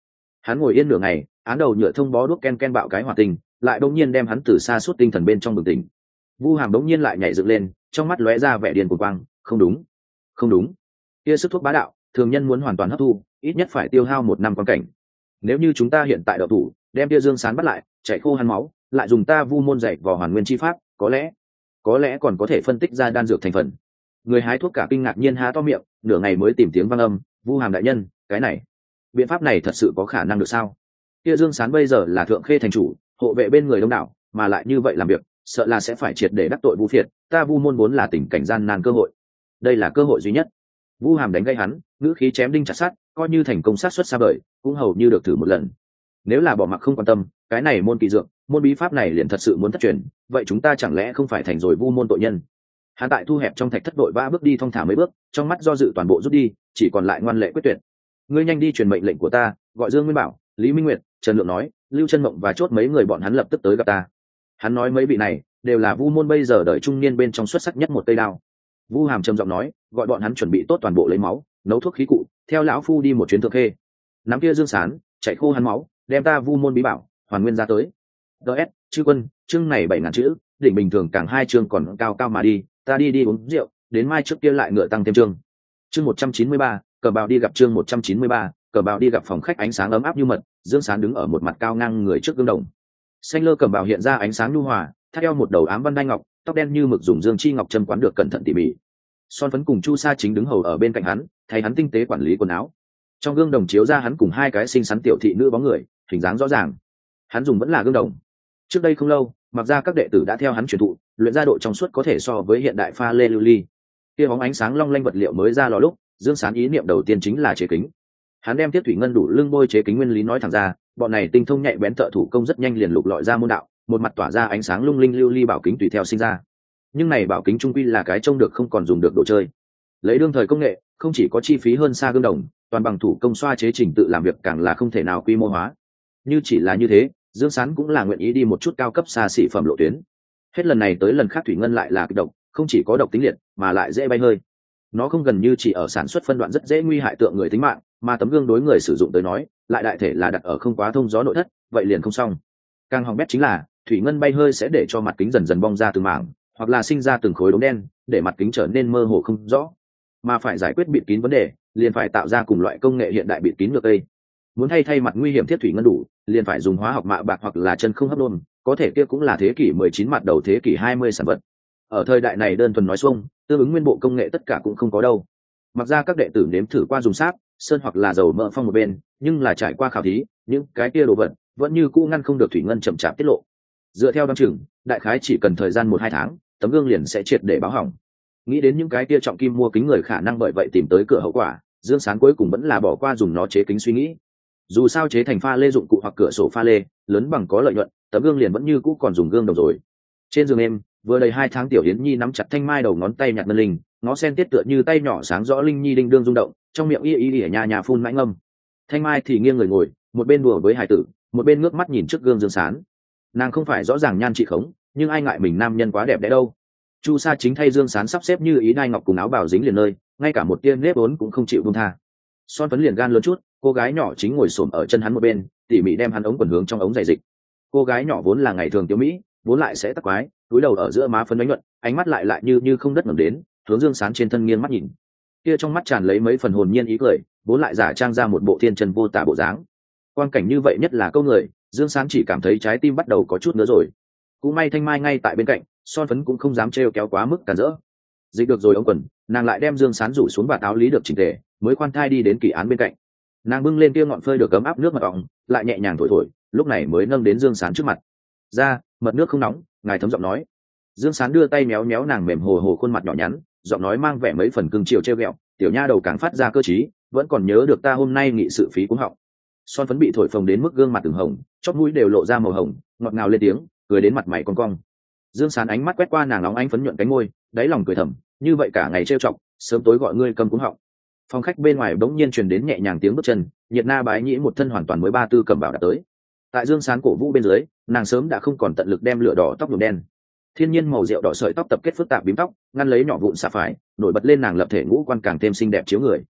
Hắn ngồi yên nửa ngày, án đầu nhựa thông bó đuốc ken ken bạo cái hỏa tình, lại đột nhiên đem hắn từ xa suốt tinh thần bên trong bừng tỉnh. Vu Hàm đột nhiên lại nhảy dựng lên, trong mắt lóe ra vẻ điên cuồng quang, không đúng, không đúng. Kia sức thuốc bá đạo, thường nhân muốn hoàn toàn hấp thu, ít nhất phải tiêu hao một năm quan cảnh. Nếu như chúng ta hiện tại đậu thủ, đem Tia Dương Sán bắt lại, chạy khô hắn máu, lại dùng ta Vu môn dạy vào hoàn nguyên chi pháp, có lẽ, có lẽ còn có thể phân tích ra đan dược thành phần. Người hái thuốc cả kinh ngạc nhiên há to miệng, nửa ngày mới tìm tiếng vang âm, Vu Hàm đại nhân, cái này, biện pháp này thật sự có khả năng được sao? Tia Dương Sán bây giờ là thượng khê thành chủ, hộ vệ bên người đông đảo, mà lại như vậy làm việc, sợ là sẽ phải triệt để đắc tội Vu Phiệt, ta Vu môn vốn là tình cảnh gian nan cơ hội. Đây là cơ hội duy nhất. Vu Hàm đánh gây hắn, ngữ khí chém đinh chặt sắt, coi như thành công sát xuất xa vời, cũng hầu như được thử một lần. Nếu là bỏ mặc không quan tâm, cái này môn kỳ dược, môn bí pháp này liền thật sự muốn thất truyền, vậy chúng ta chẳng lẽ không phải thành rồi Vu môn tội nhân? Hắn tại thu hẹp trong thạch thất đội ba bước đi thong thả mấy bước, trong mắt do dự toàn bộ rút đi, chỉ còn lại ngoan lệ quyết tuyệt. Ngươi nhanh đi truyền mệnh lệnh của ta, gọi Dương Nguyên Bảo, Lý Minh Nguyệt, Trần Lượng nói, Lưu Chân Mộng và chốt mấy người bọn hắn lập tức tới gặp ta. Hắn nói mấy vị này đều là Vu môn bây giờ đời trung niên bên trong xuất sắc nhất một cây đao. Vu Hàm trầm giọng nói, gọi bọn hắn chuẩn bị tốt toàn bộ lấy máu, nấu thuốc khí cụ, theo lão phu đi một chuyến thượng khê. Nắm kia Dương Sán, chạy khô hắn máu, đem ta Vu môn bí bảo hoàn nguyên ra tới. ds chư quân chương này bảy ngàn chữ, đỉnh bình thường càng hai chương còn cao cao mà đi, ta đi đi uống rượu, đến mai trước kia lại ngựa tăng thêm chương. Chương một trăm chín mươi ba, cờ bào đi gặp chương một trăm chín mươi ba, cờ bào đi gặp phòng khách ánh sáng ấm áp như mật, Dương Sán đứng ở một mặt cao ngang người trước gương đồng. Xanh lơ cẩm bào hiện ra ánh sáng nhu hòa, thắt eo một đầu ám văn đai ngọc, tóc đen như mực dùng dương chi ngọc châm quán được cẩn thận tỉ mỉ. Son phấn cùng Chu Sa chính đứng hầu ở bên cạnh hắn, thay hắn tinh tế quản lý quần áo. Trong gương đồng chiếu ra hắn cùng hai cái xinh xắn tiểu thị nữ bóng người, hình dáng rõ ràng. Hắn dùng vẫn là gương đồng. Trước đây không lâu, mặc ra các đệ tử đã theo hắn truyền thụ, luyện ra độ trong suốt có thể so với hiện đại pha lê lưu ly. Kia bóng ánh sáng long lanh vật liệu mới ra lò lúc, Dương Sán ý niệm đầu tiên chính là chế kính. Hắn đem Tiết Thủy Ngân đủ lưng bôi chế kính nguyên lý nói thẳng ra, bọn này tinh thông nhạy bén thợ thủ công rất nhanh liền lục lọi ra môn đạo, một mặt tỏa ra ánh sáng lung linh lưu ly bảo kính tùy theo sinh ra. Nhưng này bảo kính trung quy là cái trông được không còn dùng được đồ chơi. Lấy đương thời công nghệ, không chỉ có chi phí hơn xa gương đồng, toàn bằng thủ công xoa chế trình tự làm việc càng là không thể nào quy mô hóa. Như chỉ là như thế, Dương Sán cũng là nguyện ý đi một chút cao cấp xa xỉ phẩm lộ tuyến. Hết lần này tới lần khác Thủy Ngân lại là kịch độc, không chỉ có độc tính liệt, mà lại dễ bay hơi. Nó không gần như chỉ ở sản xuất phân đoạn rất dễ nguy hại tượng người tính mạng, mà tấm gương đối người sử dụng tới nói, lại đại thể là đặt ở không quá thông gió nội thất, vậy liền không xong. Càng hỏng bét chính là, thủy ngân bay hơi sẽ để cho mặt kính dần dần bong ra từng mảng, hoặc là sinh ra từng khối đốm đen, để mặt kính trở nên mơ hồ không rõ. Mà phải giải quyết bịt kín vấn đề, liền phải tạo ra cùng loại công nghệ hiện đại bịt kín được đây. Muốn thay thay mặt nguy hiểm thiết thủy ngân đủ, liền phải dùng hóa học mạ bạc hoặc là chân không hấp đôn, có thể kia cũng là thế kỷ mười chín mặt đầu thế kỷ hai mươi sản vật. Ở thời đại này đơn thuần nói xuông, tương ứng nguyên bộ công nghệ tất cả cũng không có đâu. Mặc ra các đệ tử nếm thử qua dùng sáp, sơn hoặc là dầu mỡ phong một bên, nhưng là trải qua khảo thí, những cái kia đồ vật vẫn như cũ ngăn không được thủy ngân chậm chạp tiết lộ. Dựa theo đo chừng, đại khái chỉ cần thời gian một hai tháng, tấm gương liền sẽ triệt để báo hỏng. Nghĩ đến những cái kia trọng kim mua kính người khả năng bởi vậy tìm tới cửa hậu quả, Dương Sán cuối cùng vẫn là bỏ qua dùng nó chế kính suy nghĩ. Dù sao chế thành pha lê dụng cụ hoặc cửa sổ pha lê lớn bằng có lợi nhuận, tấm gương liền vẫn như cũ còn dùng gương đồng rồi. Trên giường em, vừa đầy hai tháng tiểu Yến Nhi nắm chặt thanh mai đầu ngón tay nhặt ngân linh, nó sen tiết tựa như tay nhỏ sáng rõ linh nhi đinh đương rung động, trong miệng y y ở nhà nhà phun mãi ngâm. Thanh mai thì nghiêng người ngồi, một bên đùa với hải tử, một bên ngước mắt nhìn trước gương Dương Sán. Nàng không phải rõ ràng nhan trị khống, nhưng ai ngại mình nam nhân quá đẹp đẽ đâu. Chu Sa chính thay Dương Sán sắp xếp như ý đai ngọc cùng áo bào dính liền nơi, ngay cả một tia nếp vốn cũng không chịu buông tha. Son phấn liền gan lớn chút, cô gái nhỏ chính ngồi xổm ở chân hắn một bên, tỉ mỉ đem hắn ống quần hướng trong ống giày dịch. Cô gái nhỏ vốn là ngày thường tiểu mỹ, vốn lại sẽ tắc quái, cúi đầu ở giữa má phấn đánh nhuận, ánh mắt lại lại như như không đất ngẩng đến, hướng Dương Sán trên thân nghiêng mắt nhìn. Kia trong mắt tràn lấy mấy phần hồn nhiên ý cười, vốn lại giả trang ra một bộ thiên trần vô tả bộ dáng. Quan cảnh như vậy nhất là câu người, Dương Sán chỉ cảm thấy trái tim bắt đầu có chút nữa rồi. Cũng may Thanh Mai ngay tại bên cạnh, Son phấn cũng không dám trêu kéo quá mức cản rỡ. Dịch được rồi ống quần, nàng lại đem Dương Sán rủ xuống và áo lý được chỉnh tề, mới khoan thai đi đến kỳ án bên cạnh. Nàng bưng lên kia ngọn phơi được cấm áp nước mật ong, lại nhẹ nhàng thổi thổi, lúc này mới nâng đến Dương Sán trước mặt. Ra, mật nước không nóng, ngài thấm giọng nói. Dương Sán đưa tay méo méo nàng mềm hồ hồ khuôn mặt nhỏ nhắn, giọng nói mang vẻ mấy phần cưng chiều trêu ghẹo, tiểu nha đầu càng phát ra cơ trí, vẫn còn nhớ được ta hôm nay nghị sự phí cũng họng. Son phấn bị thổi phồng đến mức gương mặt từng hồng, chóp mũi đều lộ ra màu hồng, ngọt ngào lên tiếng, cười đến mặt mày cong cong. Dương Sán ánh mắt quét qua nàng nóng ánh phấn nhuận cánh môi, đáy lòng cười thầm, như vậy cả ngày trêu chọc, sớm tối gọi ngươi cầm cũng họng. Phòng khách bên ngoài bỗng nhiên truyền đến nhẹ nhàng tiếng bước chân, Nhiệt Na bái nhĩ một thân hoàn toàn mới ba tư cầm bảo đã tới. Tại Dương Sán cổ vũ bên dưới, nàng sớm đã không còn tận lực đem lửa đỏ tóc nhuộm đen. Thiên nhiên màu rượu đỏ sợi tóc tập kết phức tạp bím tóc, ngăn lấy nhỏ vụn xà phải, nổi bật lên nàng lập thể ngũ quan càng thêm xinh đẹp chiếu người.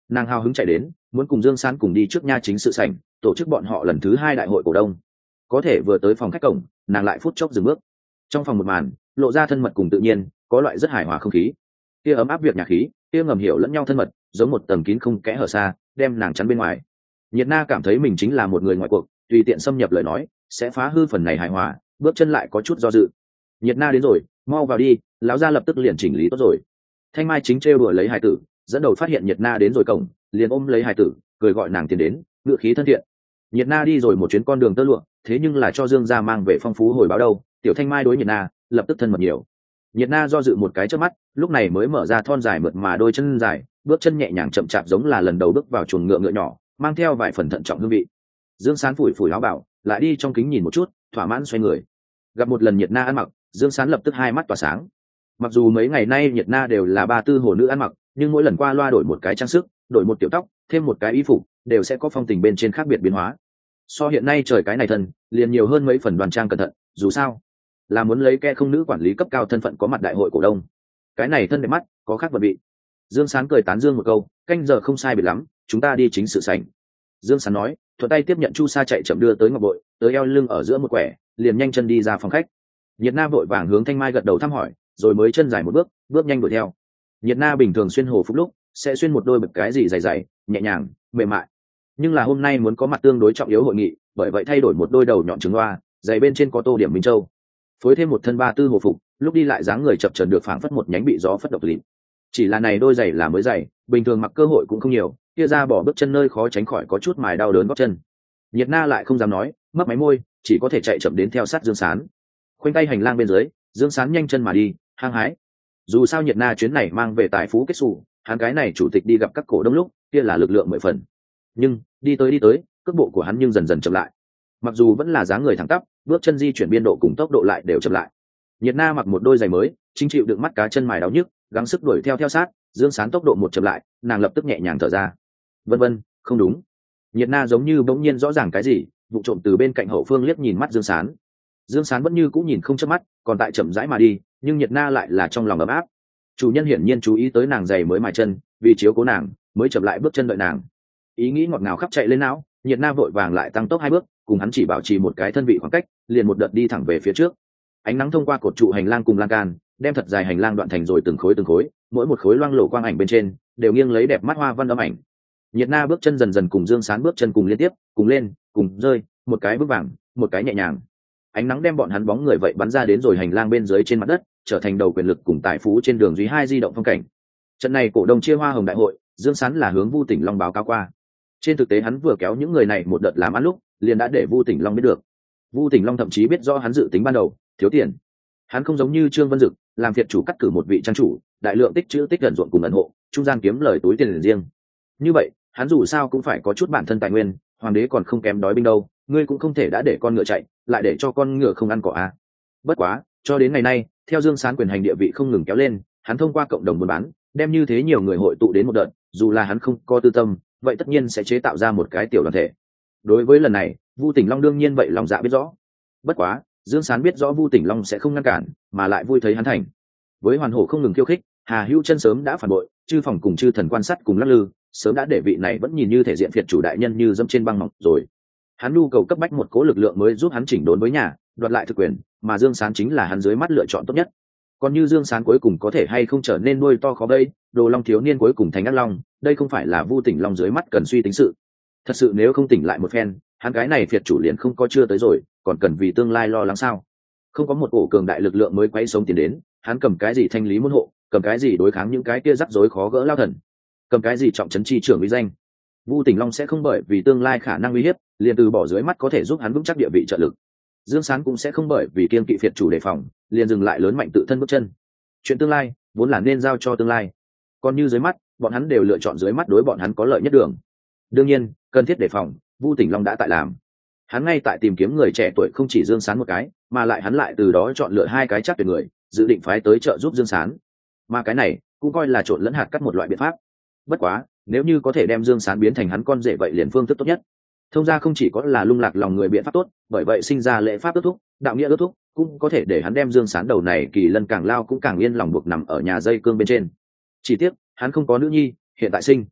Nàng hào hứng chạy đến, muốn cùng Dương Sán cùng đi trước nha chính sự sảnh tổ chức bọn họ lần thứ hai đại hội cổ đông. Có thể vừa tới phòng khách cổng, nàng lại phút chốc dừng bước. Trong phòng một màn lộ ra thân mật cùng tự nhiên, có loại rất hài hòa không khí, kia ấm áp việc nhà khí, kia ngầm hiểu lẫn nhau thân mật, giống một tầng kín không kẽ hở xa, đem nàng chắn bên ngoài. Nhiệt Na cảm thấy mình chính là một người ngoài cuộc, tùy tiện xâm nhập lời nói sẽ phá hư phần này hài hòa, bước chân lại có chút do dự. Nhiệt Na đến rồi, mau vào đi, lão gia lập tức liền chỉnh lý tốt rồi. Thanh Mai chính trêu đùa lấy hài tử, dẫn đầu phát hiện Nhiệt Na đến rồi cổng, liền ôm lấy hài tử, cười gọi nàng tiến đến, ngựa khí thân thiện. Nhiệt Na đi rồi một chuyến con đường tơ lụa, thế nhưng là cho Dương gia mang về phong phú hồi báo đâu. Tiểu Thanh Mai đối Nhiệt Na lập tức thân mật nhiều. Nhiệt Na do dự một cái trước mắt, lúc này mới mở ra thon dài mượt mà đôi chân dài, bước chân nhẹ nhàng chậm chạp giống là lần đầu bước vào chuồng ngựa ngựa nhỏ, mang theo vài phần thận trọng hương vị. Dương Sán phủi phủi áo bảo, lại đi trong kính nhìn một chút, thỏa mãn xoay người. Gặp một lần Nhiệt Na ăn mặc, Dương Sán lập tức hai mắt tỏa sáng. Mặc dù mấy ngày nay Nhiệt Na đều là ba tư hồ nữ ăn mặc, nhưng mỗi lần qua loa đổi một cái trang sức, đổi một tiểu tóc, thêm một cái y phục, đều sẽ có phong tình bên trên khác biệt biến hóa. So hiện nay trời cái này thân, liền nhiều hơn mấy phần đoàn trang cẩn thận, dù sao là muốn lấy ke không nữ quản lý cấp cao thân phận có mặt đại hội cổ đông. Cái này thân đẹp mắt, có khác vật vị. Dương Sán cười tán dương một câu, canh giờ không sai biệt lắm, chúng ta đi chính sự sảnh. Dương Sán nói, thuận tay tiếp nhận chu sa chạy chậm đưa tới ngọc bội, tới eo lưng ở giữa một quẻ, liền nhanh chân đi ra phòng khách. Nhiệt Na vội vàng hướng Thanh Mai gật đầu thăm hỏi, rồi mới chân dài một bước, bước nhanh đuổi theo. Nhiệt Na bình thường xuyên hồ phục lúc sẽ xuyên một đôi bực cái gì dày dày, nhẹ nhàng, mềm mại. Nhưng là hôm nay muốn có mặt tương đối trọng yếu hội nghị, bởi vậy thay đổi một đôi đầu nhọn trứng loa, giày bên trên có tô điểm minh châu, phối thêm một thân ba tư hồ phục, lúc đi lại dáng người chập chờn được phảng phất một nhánh bị gió phất độc lịm. Chỉ là này đôi giày là mới giày, bình thường mặc cơ hội cũng không nhiều, kia ra bỏ bước chân nơi khó tránh khỏi có chút mài đau đớn gót chân. Nhiệt Na lại không dám nói, mấp máy môi, chỉ có thể chạy chậm đến theo sát Dương Sán. Khoanh tay hành lang bên dưới, Dương Sán nhanh chân mà đi, hăng hái. Dù sao Nhiệt Na chuyến này mang về tài phú kết xù, hắn cái này chủ tịch đi gặp các cổ đông lúc, kia là lực lượng mười phần. Nhưng đi tới đi tới, cước bộ của hắn nhưng dần dần chậm lại. Mặc dù vẫn là dáng người thẳng tắp, bước chân di chuyển biên độ cùng tốc độ lại đều chậm lại. Nhiệt Na mặc một đôi giày mới, chính chịu đựng mắt cá chân mài đau nhức, gắng sức đuổi theo theo sát. Dương Sán tốc độ một chậm lại, nàng lập tức nhẹ nhàng thở ra. Vân vân, không đúng. Nhiệt Na giống như bỗng nhiên rõ ràng cái gì, vụ trộm từ bên cạnh hậu phương liếc nhìn mắt Dương Sán. Dương Sán vẫn như cũng nhìn không chớp mắt, còn tại chậm rãi mà đi, nhưng Nhiệt Na lại là trong lòng ấm áp. Chủ nhân hiển nhiên chú ý tới nàng giày mới mài chân, vì chiếu cố nàng, mới chậm lại bước chân đợi nàng. Ý nghĩ ngọt ngào khắp chạy lên não, Nhiệt Na vội vàng lại tăng tốc hai bước, cùng hắn chỉ bảo trì một cái thân vị khoảng cách, liền một đợt đi thẳng về phía trước. Ánh nắng thông qua cột trụ hành lang cùng lan can, đem thật dài hành lang đoạn thành rồi từng khối từng khối, mỗi một khối loang lổ quang ảnh bên trên đều nghiêng lấy đẹp mắt hoa văn âm ảnh. Nhiệt Na bước chân dần dần cùng Dương Sán bước chân cùng liên tiếp, cùng lên, cùng rơi, một cái bước vàng, một cái nhẹ nhàng. Ánh nắng đem bọn hắn bóng người vậy bắn ra đến rồi hành lang bên dưới trên mặt đất, trở thành đầu quyền lực cùng tài phú trên đường duy hai di động phong cảnh. Trận này cổ đông chia hoa hồng đại hội, Dương Sán là hướng Vu Tỉnh Long báo cáo qua. Trên thực tế hắn vừa kéo những người này một đợt làm ăn lúc, liền đã để Vu Tỉnh Long biết được. Vu Tỉnh Long thậm chí biết rõ hắn dự tính ban đầu thiếu tiền. Hắn không giống như Trương Vân Dực, làm việc chủ cắt cử một vị trang chủ, đại lượng tích trữ tích gần ruộng cùng ẩn hộ, trung gian kiếm lời túi tiền riêng. Như vậy, hắn dù sao cũng phải có chút bản thân tài nguyên, hoàng đế còn không kém đói binh đâu, ngươi cũng không thể đã để con ngựa chạy, lại để cho con ngựa không ăn cỏ à. Bất quá, cho đến ngày nay, theo Dương Sán quyền hành địa vị không ngừng kéo lên, hắn thông qua cộng đồng buôn bán, đem như thế nhiều người hội tụ đến một đợt, dù là hắn không có tư tâm, vậy tất nhiên sẽ chế tạo ra một cái tiểu đoàn thể. Đối với lần này, Vu Tỉnh Long đương nhiên vậy lòng dạ biết rõ. Bất quá, Dương Sán biết rõ Vu Tỉnh Long sẽ không ngăn cản, mà lại vui thấy hắn thành. Với hoàn hổ không ngừng khiêu khích, Hà Hữu Chân sớm đã phản bội, chư phòng cùng chư thần quan sát cùng lắc lư, sớm đã để vị này vẫn nhìn như thể diện phiệt chủ đại nhân như dẫm trên băng mỏng rồi. Hắn nhu cầu cấp bách một cố lực lượng mới giúp hắn chỉnh đốn với nhà, đoạt lại thực quyền, mà Dương Sán chính là hắn dưới mắt lựa chọn tốt nhất. Còn như Dương Sán cuối cùng có thể hay không trở nên nuôi to khó đây, Đồ Long thiếu niên cuối cùng thành ác long, đây không phải là Vu Tỉnh Long dưới mắt cần suy tính sự. Thật sự nếu không tỉnh lại một phen, hắn cái này phiệt chủ liền không có chưa tới rồi, còn cần vì tương lai lo lắng sao? Không có một ổ cường đại lực lượng mới quay sống tiến đến, hắn cầm cái gì thanh lý môn hộ, cầm cái gì đối kháng những cái kia rắc rối khó gỡ lao thần, cầm cái gì trọng trấn chi trưởng uy danh. Vu Tỉnh Long sẽ không bởi vì tương lai khả năng uy hiếp, liền từ bỏ dưới mắt có thể giúp hắn vững chắc địa vị trợ lực. Dương Sán cũng sẽ không bởi vì kiêng kỵ phiệt chủ đề phòng, liền dừng lại lớn mạnh tự thân bước chân. Chuyện tương lai vốn là nên giao cho tương lai, còn như dưới mắt, bọn hắn đều lựa chọn dưới mắt đối bọn hắn có lợi nhất đường. Đương nhiên, cần thiết đề phòng, Vu Tỉnh Long đã tại làm. Hắn ngay tại tìm kiếm người trẻ tuổi không chỉ Dương Sán một cái, mà lại hắn lại từ đó chọn lựa hai cái chắc tuyệt người, dự định phái tới trợ giúp Dương Sán. Mà cái này cũng coi là trộn lẫn hạt cắt một loại biện pháp. Bất quá, nếu như có thể đem Dương Sán biến thành hắn con rể vậy liền phương thức tốt nhất. Thông ra không chỉ có là lung lạc lòng người biện pháp tốt, bởi vậy sinh ra lễ pháp ước thúc, đạo nghĩa ước thúc, cũng có thể để hắn đem Dương Sán đầu này kỳ lân càng lao cũng càng yên lòng buộc nằm ở nhà dây cương bên trên. Chỉ tiếc, hắn không có nữ nhi, hiện tại sinh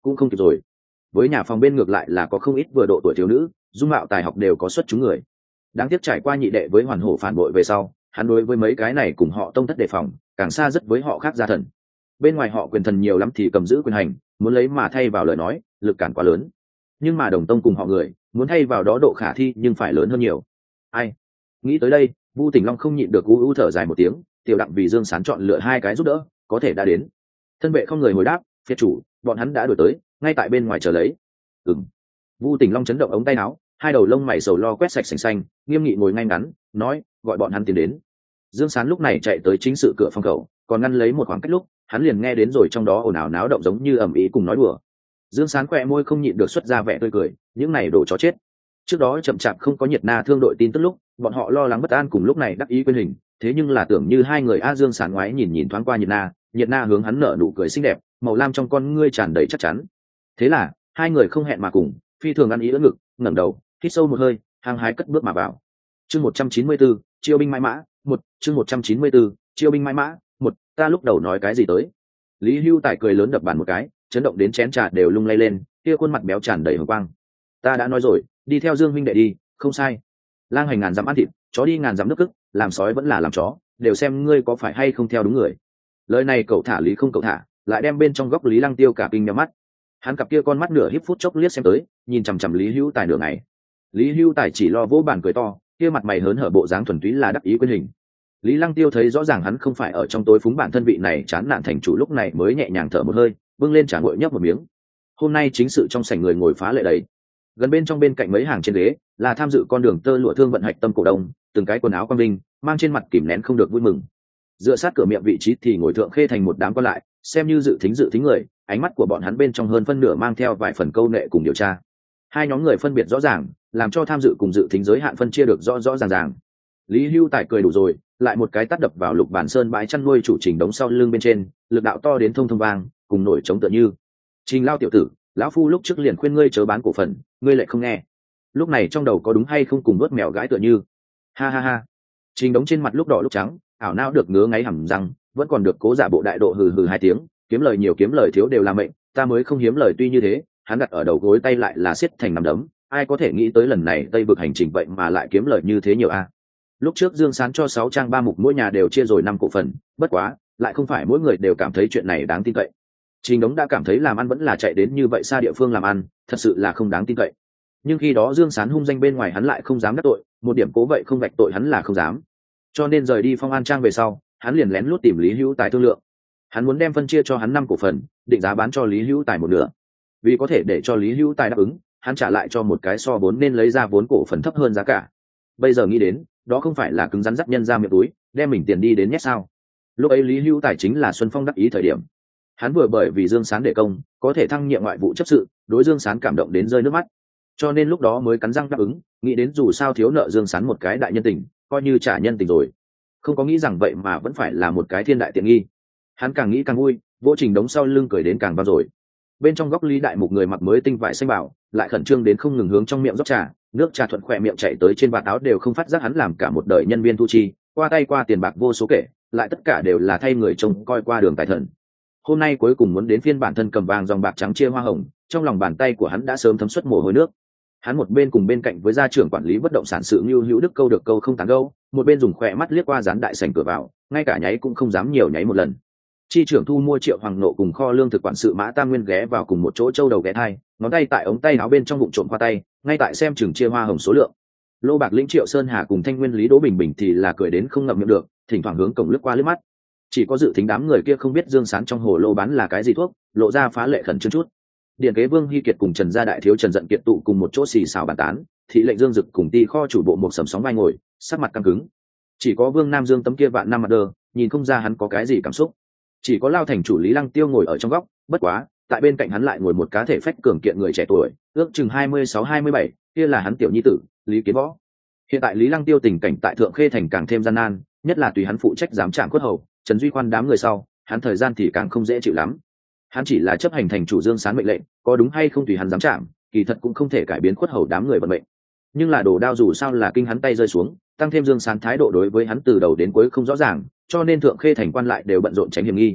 cũng không kịp rồi. Với nhà phòng bên ngược lại là có không ít vừa độ tuổi thiếu nữ, dung mạo tài học đều có xuất chúng người. Đáng tiếc trải qua nhị đệ với hoàn hổ phản bội về sau, hắn đối với mấy cái này cùng họ tông thất đề phòng, càng xa rất với họ khác gia thần. Bên ngoài họ quyền thần nhiều lắm thì cầm giữ quyền hành, muốn lấy mà thay vào lời nói, lực cản quá lớn. Nhưng mà đồng tông cùng họ người, muốn thay vào đó độ khả thi nhưng phải lớn hơn nhiều. Ai? Nghĩ tới đây, Vu Tỉnh Long không nhịn được u u thở dài một tiếng, tiểu đặng vì Dương Sán chọn lựa hai cái giúp đỡ, có thể đã đến. Thân vệ không người hồi đáp, phiệt chủ, bọn hắn đã đuổi tới, ngay tại bên ngoài chờ lấy. Ừm. Vu Tỉnh Long chấn động ống tay áo, hai đầu lông mày sầu lo quét sạch sành xanh, nghiêm nghị ngồi ngay ngắn, nói, gọi bọn hắn tiến đến. Dương Sán lúc này chạy tới chính sự cửa phòng khẩu, còn ngăn lấy một khoảng cách lúc, hắn liền nghe đến rồi trong đó ồn ào náo động giống như ầm ĩ cùng nói đùa. Dương Sán khỏe môi không nhịn được xuất ra vẻ tươi cười, những này đồ chó chết. Trước đó chậm chạp không có Nhiệt Na thương đội tin tức lúc, bọn họ lo lắng bất an cùng lúc này đắc ý quên hình, thế nhưng là tưởng như hai người a Dương Sán ngoái nhìn nhìn thoáng qua Nhiệt Na, Nhiệt Na hướng hắn nở nụ cười xinh đẹp, màu lam trong con ngươi tràn đầy chắc chắn. Thế là, hai người không hẹn mà cùng, phi thường ăn ý ưỡn ngực, ngẩng đầu, hít sâu một hơi, hăng hái cất bước mà vào. Chương một trăm chín mươi tư, chiêu binh mãi mã, một, chương một trăm chín mươi tư, chiêu binh mãi mã, một, ta lúc đầu nói cái gì tới? Lý Hưu Tài cười lớn đập bàn một cái, chấn động đến chén trà đều lung lay lên, kia khuôn mặt béo tràn đầy hồng quang. Ta đã nói rồi, đi theo Dương huynh đệ đi, không sai. Lang hành ngàn dặm ăn thịt, chó đi ngàn dặm nước cức, làm sói vẫn là làm chó, đều xem ngươi có phải hay không theo đúng người. Lời này cậu thả lý không cậu thả, lại đem bên trong góc Lý Lăng Tiêu cả kinh nhắm mắt. Hắn cặp kia con mắt nửa híp phút chốc liếc xem tới, nhìn chằm chằm Lý Hưu Tài nửa ngày. Lý Hưu Tài chỉ lo vỗ bàn cười to, kia mặt mày hớn hở bộ dáng thuần túy là đắc ý quên hình. Lý Lăng Tiêu thấy rõ ràng hắn không phải ở trong tối phúng bản thân vị này chán nản thành chủ, lúc này mới nhẹ nhàng thở một hơi, bưng lên trà nguội nhấp một miếng. Hôm nay chính sự trong sảnh người ngồi phá lệ đầy. Gần bên trong bên cạnh mấy hàng trên ghế là tham dự con đường tơ lụa thương vận hạch tâm cổ đông, từng cái quần áo quang vinh, mang trên mặt kìm nén không được vui mừng. Dựa sát cửa miệng vị trí thì ngồi thượng khê thành một đám quan lại, xem như dự thính dự thính người, ánh mắt của bọn hắn bên trong hơn phân nửa mang theo vài phần câu nệ cùng điều tra. Hai nhóm người phân biệt rõ ràng, làm cho tham dự cùng dự thính giới hạn phân chia được rõ rõ ràng ràng. Lý Hưu Tài cười đủ rồi, lại một cái tát đập vào Lục Bản Sơn bãi chăn nuôi chủ Trình đống sau lưng bên trên, lực đạo to đến thông thông vang, cùng nổi chống tựa như. Trình lao tiểu tử, lão phu lúc trước liền khuyên ngươi chớ bán cổ phần, ngươi lại không nghe. Lúc này trong đầu có đúng hay không cùng đuốt mèo gãi tựa như. Ha ha ha. Trình đống trên mặt lúc đỏ lúc trắng, ảo não được ngứa ngáy hẳn răng, vẫn còn được cố giả bộ đại độ hừ hừ hai tiếng, kiếm lời nhiều kiếm lời thiếu đều là mệnh, ta mới không hiếm lời tuy như thế, hắn đặt ở đầu gối tay lại là siết thành nắm đấm, ai có thể nghĩ tới lần này Tây Vực hành trình vậy mà lại kiếm lời như thế nhiều a. Lúc trước Dương Sán cho sáu trang ba mục mỗi nhà đều chia rồi năm cổ phần, bất quá, lại không phải mỗi người đều cảm thấy chuyện này đáng tin cậy. Trình Đống đã cảm thấy làm ăn vẫn là chạy đến như vậy xa địa phương làm ăn, thật sự là không đáng tin cậy. Nhưng khi đó Dương Sán hung danh bên ngoài hắn lại không dám đắc tội, một điểm cố vậy không vạch tội hắn là không dám. Cho nên rời đi Phong An Trang về sau, hắn liền lén lút tìm Lý Hữu Tài thương lượng. Hắn muốn đem phân chia cho hắn năm cổ phần, định giá bán cho Lý Hữu Tài một nửa. Vì có thể để cho Lý Hữu Tài đáp ứng, hắn trả lại cho một cái so vốn nên lấy ra vốn cổ phần thấp hơn giá cả. Bây giờ nghĩ đến, đó không phải là cứng rắn dắt nhân ra miệng túi, đem mình tiền đi đến nhét sao? Lúc ấy Lý Hữu Tài chính là Xuân Phong đắc ý thời điểm. Hắn vừa bởi vì Dương Sán để công, có thể thăng nhiệm ngoại vụ chấp sự, đối Dương Sán cảm động đến rơi nước mắt. Cho nên lúc đó mới cắn răng đáp ứng, nghĩ đến dù sao thiếu nợ Dương Sán một cái đại nhân tình, coi như trả nhân tình rồi. Không có nghĩ rằng vậy mà vẫn phải là một cái thiên đại tiện nghi. Hắn càng nghĩ càng vui, vỗ Trình Đống sau lưng cười đến càng vang rồi. Bên trong góc Lý Đại Mục người mặc mới tinh vải xanh bảo, lại khẩn trương đến không ngừng hướng trong miệng rót trà, nước trà thuận khỏe miệng chảy tới trên vạt áo đều không phát giác hắn làm cả một đời nhân viên thu chi, qua tay qua tiền bạc vô số kể, lại tất cả đều là thay người trông coi qua đường tài thần. Hôm nay cuối cùng muốn đến phiên bản thân cầm vàng dòng bạc trắng chia hoa hồng, trong lòng bàn tay của hắn đã sớm thấm suất mồ hôi nước. Hắn một bên cùng bên cạnh với gia trưởng quản lý bất động sản sự Nưu Hữu Đức câu được câu không tán câu, một bên dùng khỏe mắt liếc qua dán đại sảnh cửa vào, ngay cả nháy cũng không dám nhiều nháy một lần. Chi trưởng thu mua Triệu Hoàng Nộ cùng kho lương thực quản sự Mã Tam Nguyên ghé vào cùng một chỗ châu đầu ghé thai, ngón tay tại ống tay áo bên trong bụng trộm qua tay, ngay tại xem chừng chia hoa hồng số lượng. Lô Bạc lĩnh Triệu Sơn Hà cùng Thanh Nguyên Lý Đỗ Bình Bình thì là cười đến không ngậm miệng được, thỉnh thoảng hướng cổng lướt qua lướt mắt. Chỉ có dự thính đám người kia không biết Dương Sán trong hồ lô bán là cái gì thuốc, lộ ra phá lệ khẩn trương chút. Điền kế Vương Hy Kiệt cùng Trần gia đại thiếu Trần Dận Kiệt tụ cùng một chỗ xì xào bàn tán, thị lệnh Dương Dực cùng Ti kho chủ bộ một sầm sóng vai ngồi, sắc mặt căng cứng. Chỉ có Vương Nam Dương tấm kia vạn năm mặt đờ, nhìn không ra hắn có cái gì cảm xúc. Chỉ có Lao thành chủ Lý Lăng Tiêu ngồi ở trong góc, bất quá, tại bên cạnh hắn lại ngồi một cá thể phách cường kiện người trẻ tuổi, ước chừng hai mươi sáu hai mươi bảy, kia là hắn tiểu nhi tử, Lý Kiến Võ. Hiện tại Lý Lăng Tiêu tình cảnh tại Thượng Khê thành càng thêm gian nan, nhất là tùy hắn phụ trách giám trạm quất hầu, Trần Duy Khoan đám người sau, hắn thời gian thì càng không dễ chịu lắm. Hắn chỉ là chấp hành thành chủ Dương Sán mệnh lệnh, có đúng hay không tùy hắn giám trạm, kỳ thật cũng không thể cải biến khuất hầu đám người vận mệnh. Nhưng là đồ đao dù sao là kinh hắn tay rơi xuống, tăng thêm Dương Sán thái độ đối với hắn từ đầu đến cuối không rõ ràng, cho nên Thượng Khê thành quan lại đều bận rộn tránh hiểm nghi.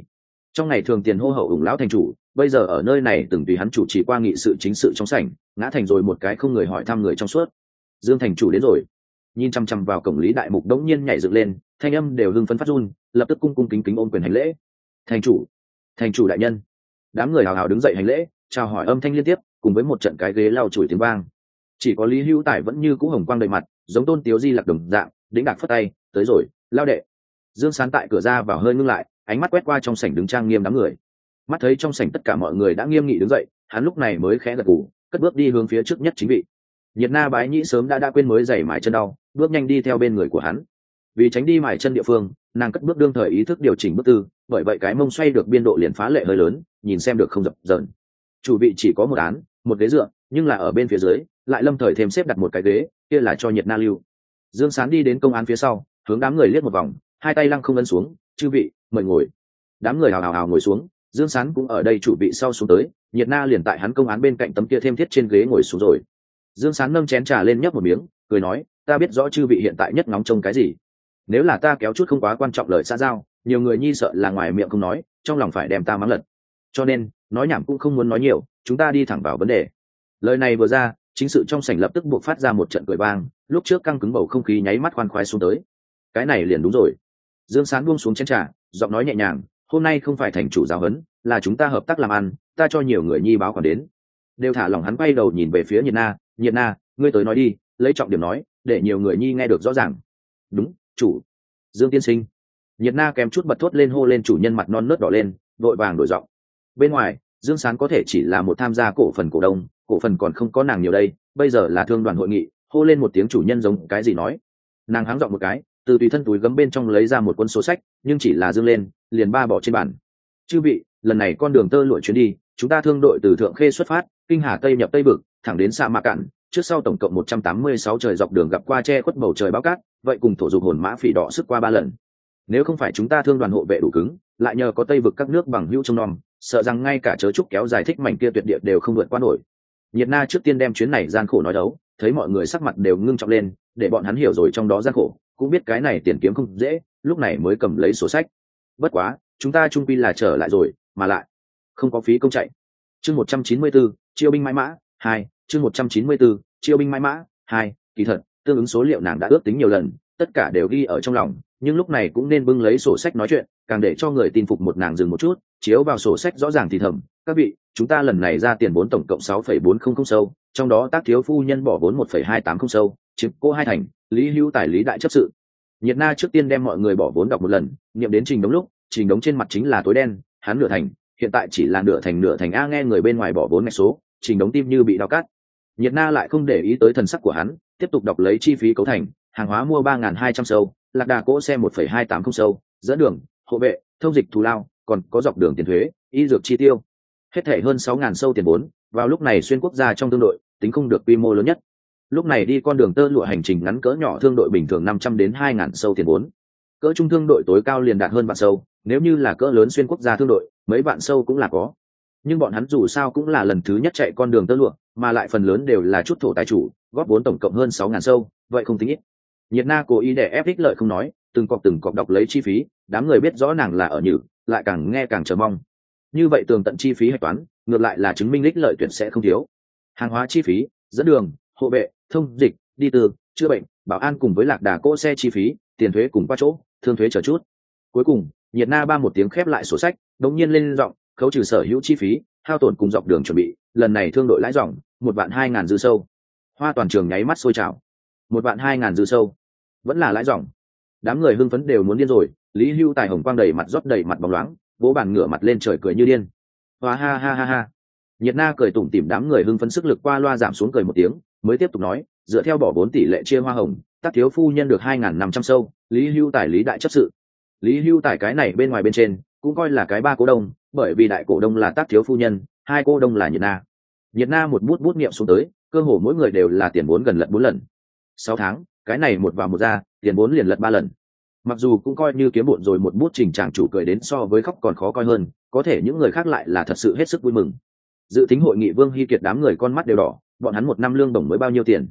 Trong ngày thường tiền hô hậu ủng lão thành chủ, bây giờ ở nơi này từng tùy hắn chủ trì qua nghị sự chính sự trong sảnh, ngã thành rồi một cái không người hỏi thăm người trong suốt. Dương thành chủ đến rồi. Nhìn chăm chăm vào cổng, Lý Đại Mục đống nhiên nhảy dựng lên, thanh âm đều hưng phấn phát run, lập tức cung cung kính kính ôm quyền hành lễ. Thành chủ, thành chủ đại nhân. Đám người hào hào đứng dậy hành lễ, chào hỏi âm thanh liên tiếp, cùng với một trận cái ghế lau chùi tiếng vang. Chỉ có Lý Hữu Tài vẫn như cũ hồng quang đầy mặt, giống Tôn Tiếu Di Lặc đồng dạng, đĩnh đạc phất tay, tới rồi, lao đệ. Dương Sán tại cửa ra vào hơi ngưng lại, ánh mắt quét qua trong sảnh đứng trang nghiêm đám người. Mắt thấy trong sảnh tất cả mọi người đã nghiêm nghị đứng dậy, hắn lúc này mới khẽ gật gù, cất bước đi hướng phía trước nhất chính vị. Nhiệt Na Bái Nhĩ sớm đã đã quên mới giày mài chân đau, bước nhanh đi theo bên người của hắn. Vì tránh đi mài chân địa phương, nàng cất bước đương thời ý thức điều chỉnh bước tư, bởi vậy cái mông xoay được biên độ liền phá lệ hơi lớn, nhìn xem được không dập dờn. Chủ vị chỉ có một án, một ghế dựa, nhưng là ở bên phía dưới lại lâm thời thêm xếp đặt một cái ghế, kia là cho Nhiệt Na lưu. Dương Sán đi đến công án phía sau, hướng đám người liếc một vòng, hai tay lăng không ấn xuống, chư vị mời ngồi. Đám người hào hào hào ngồi xuống, Dương Sán cũng ở đây chủ vị sau xuống tới, Nhiệt Na liền tại hắn công án bên cạnh tấm kia thêm thiết trên ghế ngồi xuống rồi. Dương Sán nâng chén trà lên nhấp một miếng, cười nói, ta biết rõ chư vị hiện tại nhất ngóng trông cái gì. Nếu là ta kéo chút không quá quan trọng lời xã giao, nhiều người nhi sợ là ngoài miệng không nói, trong lòng phải đem ta mắng lật. Cho nên nói nhảm cũng không muốn nói nhiều, chúng ta đi thẳng vào vấn đề. Lời này vừa ra, chính sự trong sảnh lập tức buộc phát ra một trận cười vang, lúc trước căng cứng bầu không khí nháy mắt khoan khoái xuống tới. Cái này liền đúng rồi. Dương Sán buông xuống chén trà, giọng nói nhẹ nhàng, hôm nay không phải thành chủ giáo huấn, là chúng ta hợp tác làm ăn, ta cho nhiều người nhi báo còn đến. Đều thả lỏng, hắn quay đầu nhìn về phía Nhiệt Na, Nhiệt Na, ngươi tới nói đi, lấy trọng điểm nói, để nhiều người nhi nghe được rõ ràng. Đúng, chủ. Dương tiên sinh. Nhiệt Na kèm chút bật thốt lên, hô lên chủ nhân mặt non nớt đỏ lên, vội vàng đổi giọng. Bên ngoài, Dương Sán có thể chỉ là một tham gia cổ phần cổ đông, cổ phần còn không có nàng nhiều đây, bây giờ là thương đoàn hội nghị, hô lên một tiếng chủ nhân giống cái gì nói. Nàng háng giọng một cái, từ tùy thân túi gấm bên trong lấy ra một cuốn sổ sách, nhưng chỉ là dương lên, liền ba bỏ trên bàn. Chư vị, lần này con đường tơ lụa chuyến đi, chúng ta thương đội từ Thượng Khê xuất phát, kinh Hà Tây nhập Tây Vực, thẳng đến Sa Mạc Cạn, trước sau tổng cộng một trăm tám mươi sáu trời dọc đường gặp qua che khuất bầu trời bao cát, vậy cùng thổ dục hồn mã phỉ đỏ sức qua ba lần. Nếu không phải chúng ta thương đoàn hộ vệ đủ cứng, lại nhờ có Tây Vực các nước bằng hữu trông nom, sợ rằng ngay cả chớ trúc kéo dài thích mảnh kia tuyệt địa đều không vượt qua nổi. Nhiệt Na trước tiên đem chuyến này gian khổ nói đấu, thấy mọi người sắc mặt đều ngưng trọng lên, để bọn hắn hiểu rồi trong đó gian khổ, cũng biết cái này tiền kiếm không dễ, lúc này mới cầm lấy sổ sách. Bất quá, chúng ta trung quy là trở lại rồi, mà lại không có phí công chạy. Chương một trăm chín mươi tư, chiêu binh mãi mã hai, chương một trăm chín mươi tư, chiêu binh mãi mã hai, kỳ thật, tương ứng số liệu nàng đã ước tính nhiều lần, tất cả đều ghi ở trong lòng, nhưng lúc này cũng nên bưng lấy sổ sách nói chuyện, càng để cho người tin phục một nàng dừng một chút, chiếu vào sổ sách rõ ràng thì thầm, các vị, chúng ta lần này ra tiền vốn tổng cộng sáu phẩy bốn không không sâu, trong đó Tác thiếu phu nhân bỏ vốn một phẩy hai tám không sâu, chiếm cô hai thành, Lý Hữu Tài Lý đại chấp sự. Nhiệt Na trước tiên đem mọi người bỏ vốn đọc một lần, niệm đến Trình Đống lúc, Trình Đống trên mặt chính là tối đen, hắn nửa thành, hiện tại chỉ là nửa thành nửa thành a, nghe người bên ngoài bỏ vốn ngạch số, Trình Đống tim như bị đau cắt. Nhiệt Na lại không để ý tới thần sắc của hắn, tiếp tục đọc lấy chi phí cấu thành, hàng hóa mua ba nghìn hai trăm sâu, lạc đà cỗ xe một phẩy hai tám không sâu, dẫn đường, hộ vệ, thông dịch thù lao, còn có dọc đường tiền thuế, y dược chi tiêu. Hết thể hơn sáu nghìn sâu tiền vốn, vào lúc này xuyên quốc gia trong thương đội, tính không được quy mô lớn nhất. Lúc này đi con đường tơ lụa hành trình ngắn cỡ nhỏ thương đội bình thường năm trăm đến hai nghìn sâu tiền vốn. Cỡ trung thương đội tối cao liền đạt hơn vạn sâu, nếu như là cỡ lớn xuyên quốc gia thương đội, mấy vạn sâu cũng là có. Nhưng bọn hắn dù sao cũng là lần thứ nhất chạy con đường tơ lụa, mà lại phần lớn đều là chút thổ tài chủ, góp vốn tổng cộng hơn sáu nghìn sâu, vậy không tính ít. Nhiệt Na cố ý để ép ích lợi không nói, từng cọc từng cọc đọc lấy chi phí, đám người biết rõ nàng là ở nhử, lại càng nghe càng chờ mong. Như vậy tường tận chi phí hạch toán, ngược lại là chứng minh ích lợi tuyệt sẽ không thiếu. Hàng hóa chi phí, dẫn đường, hộ vệ, thông dịch, đi từ, chữa bệnh, bảo an cùng với lạc đà cỗ xe chi phí, tiền thuế cùng qua chỗ, thương thuế chờ chút. Cuối cùng, Nhiệt Na ba một tiếng khép lại sổ sách, đống nhiên lên giọng, khấu trừ sở hữu chi phí, hao tổn cùng dọc đường chuẩn bị, lần này thương đội lãi dòng, một vạn hai ngàn dư sâu. Hoa toàn trường nháy mắt sôi trào. Một vạn hai ngàn dư sâu, vẫn là lãi dòng. Đám người hưng phấn đều muốn điên rồi, Lý Hưu Tài hồng quang đầy mặt, rót đầy mặt bóng loáng, vỗ bàn ngửa mặt lên trời cười như điên. Hoa ha ha ha ha. Nhiệt Na cười tủm tỉm, đám người hưng phấn sức lực qua loa giảm xuống cười một tiếng, mới tiếp tục nói, dựa theo bỏ vốn tỷ lệ chia hoa hồng, Tác thiếu phu nhân được hai nghìn năm trăm sâu, Lý Hưu Tài Lý đại chấp sự. Lý Hưu Tài cái này bên ngoài bên trên cũng coi là cái ba cổ đông, bởi vì đại cổ đông là Tác thiếu phu nhân, hai cổ đông là Nhiệt Na. Nhiệt Na một bút bút niệm xuống tới, cơ hồ mỗi người đều là tiền vốn gần lật bốn lần. Sáu tháng, cái này một vào một ra, tiền vốn liền lật ba lần. Mặc dù cũng coi như kiếm bộn rồi một bút, trình chàng chủ cười đến so với khóc còn khó coi hơn, có thể những người khác lại là thật sự hết sức vui mừng. Dự tính hội nghị Vương Hy Kiệt đám người con mắt đều đỏ, bọn hắn một năm lương bổng mới bao nhiêu tiền?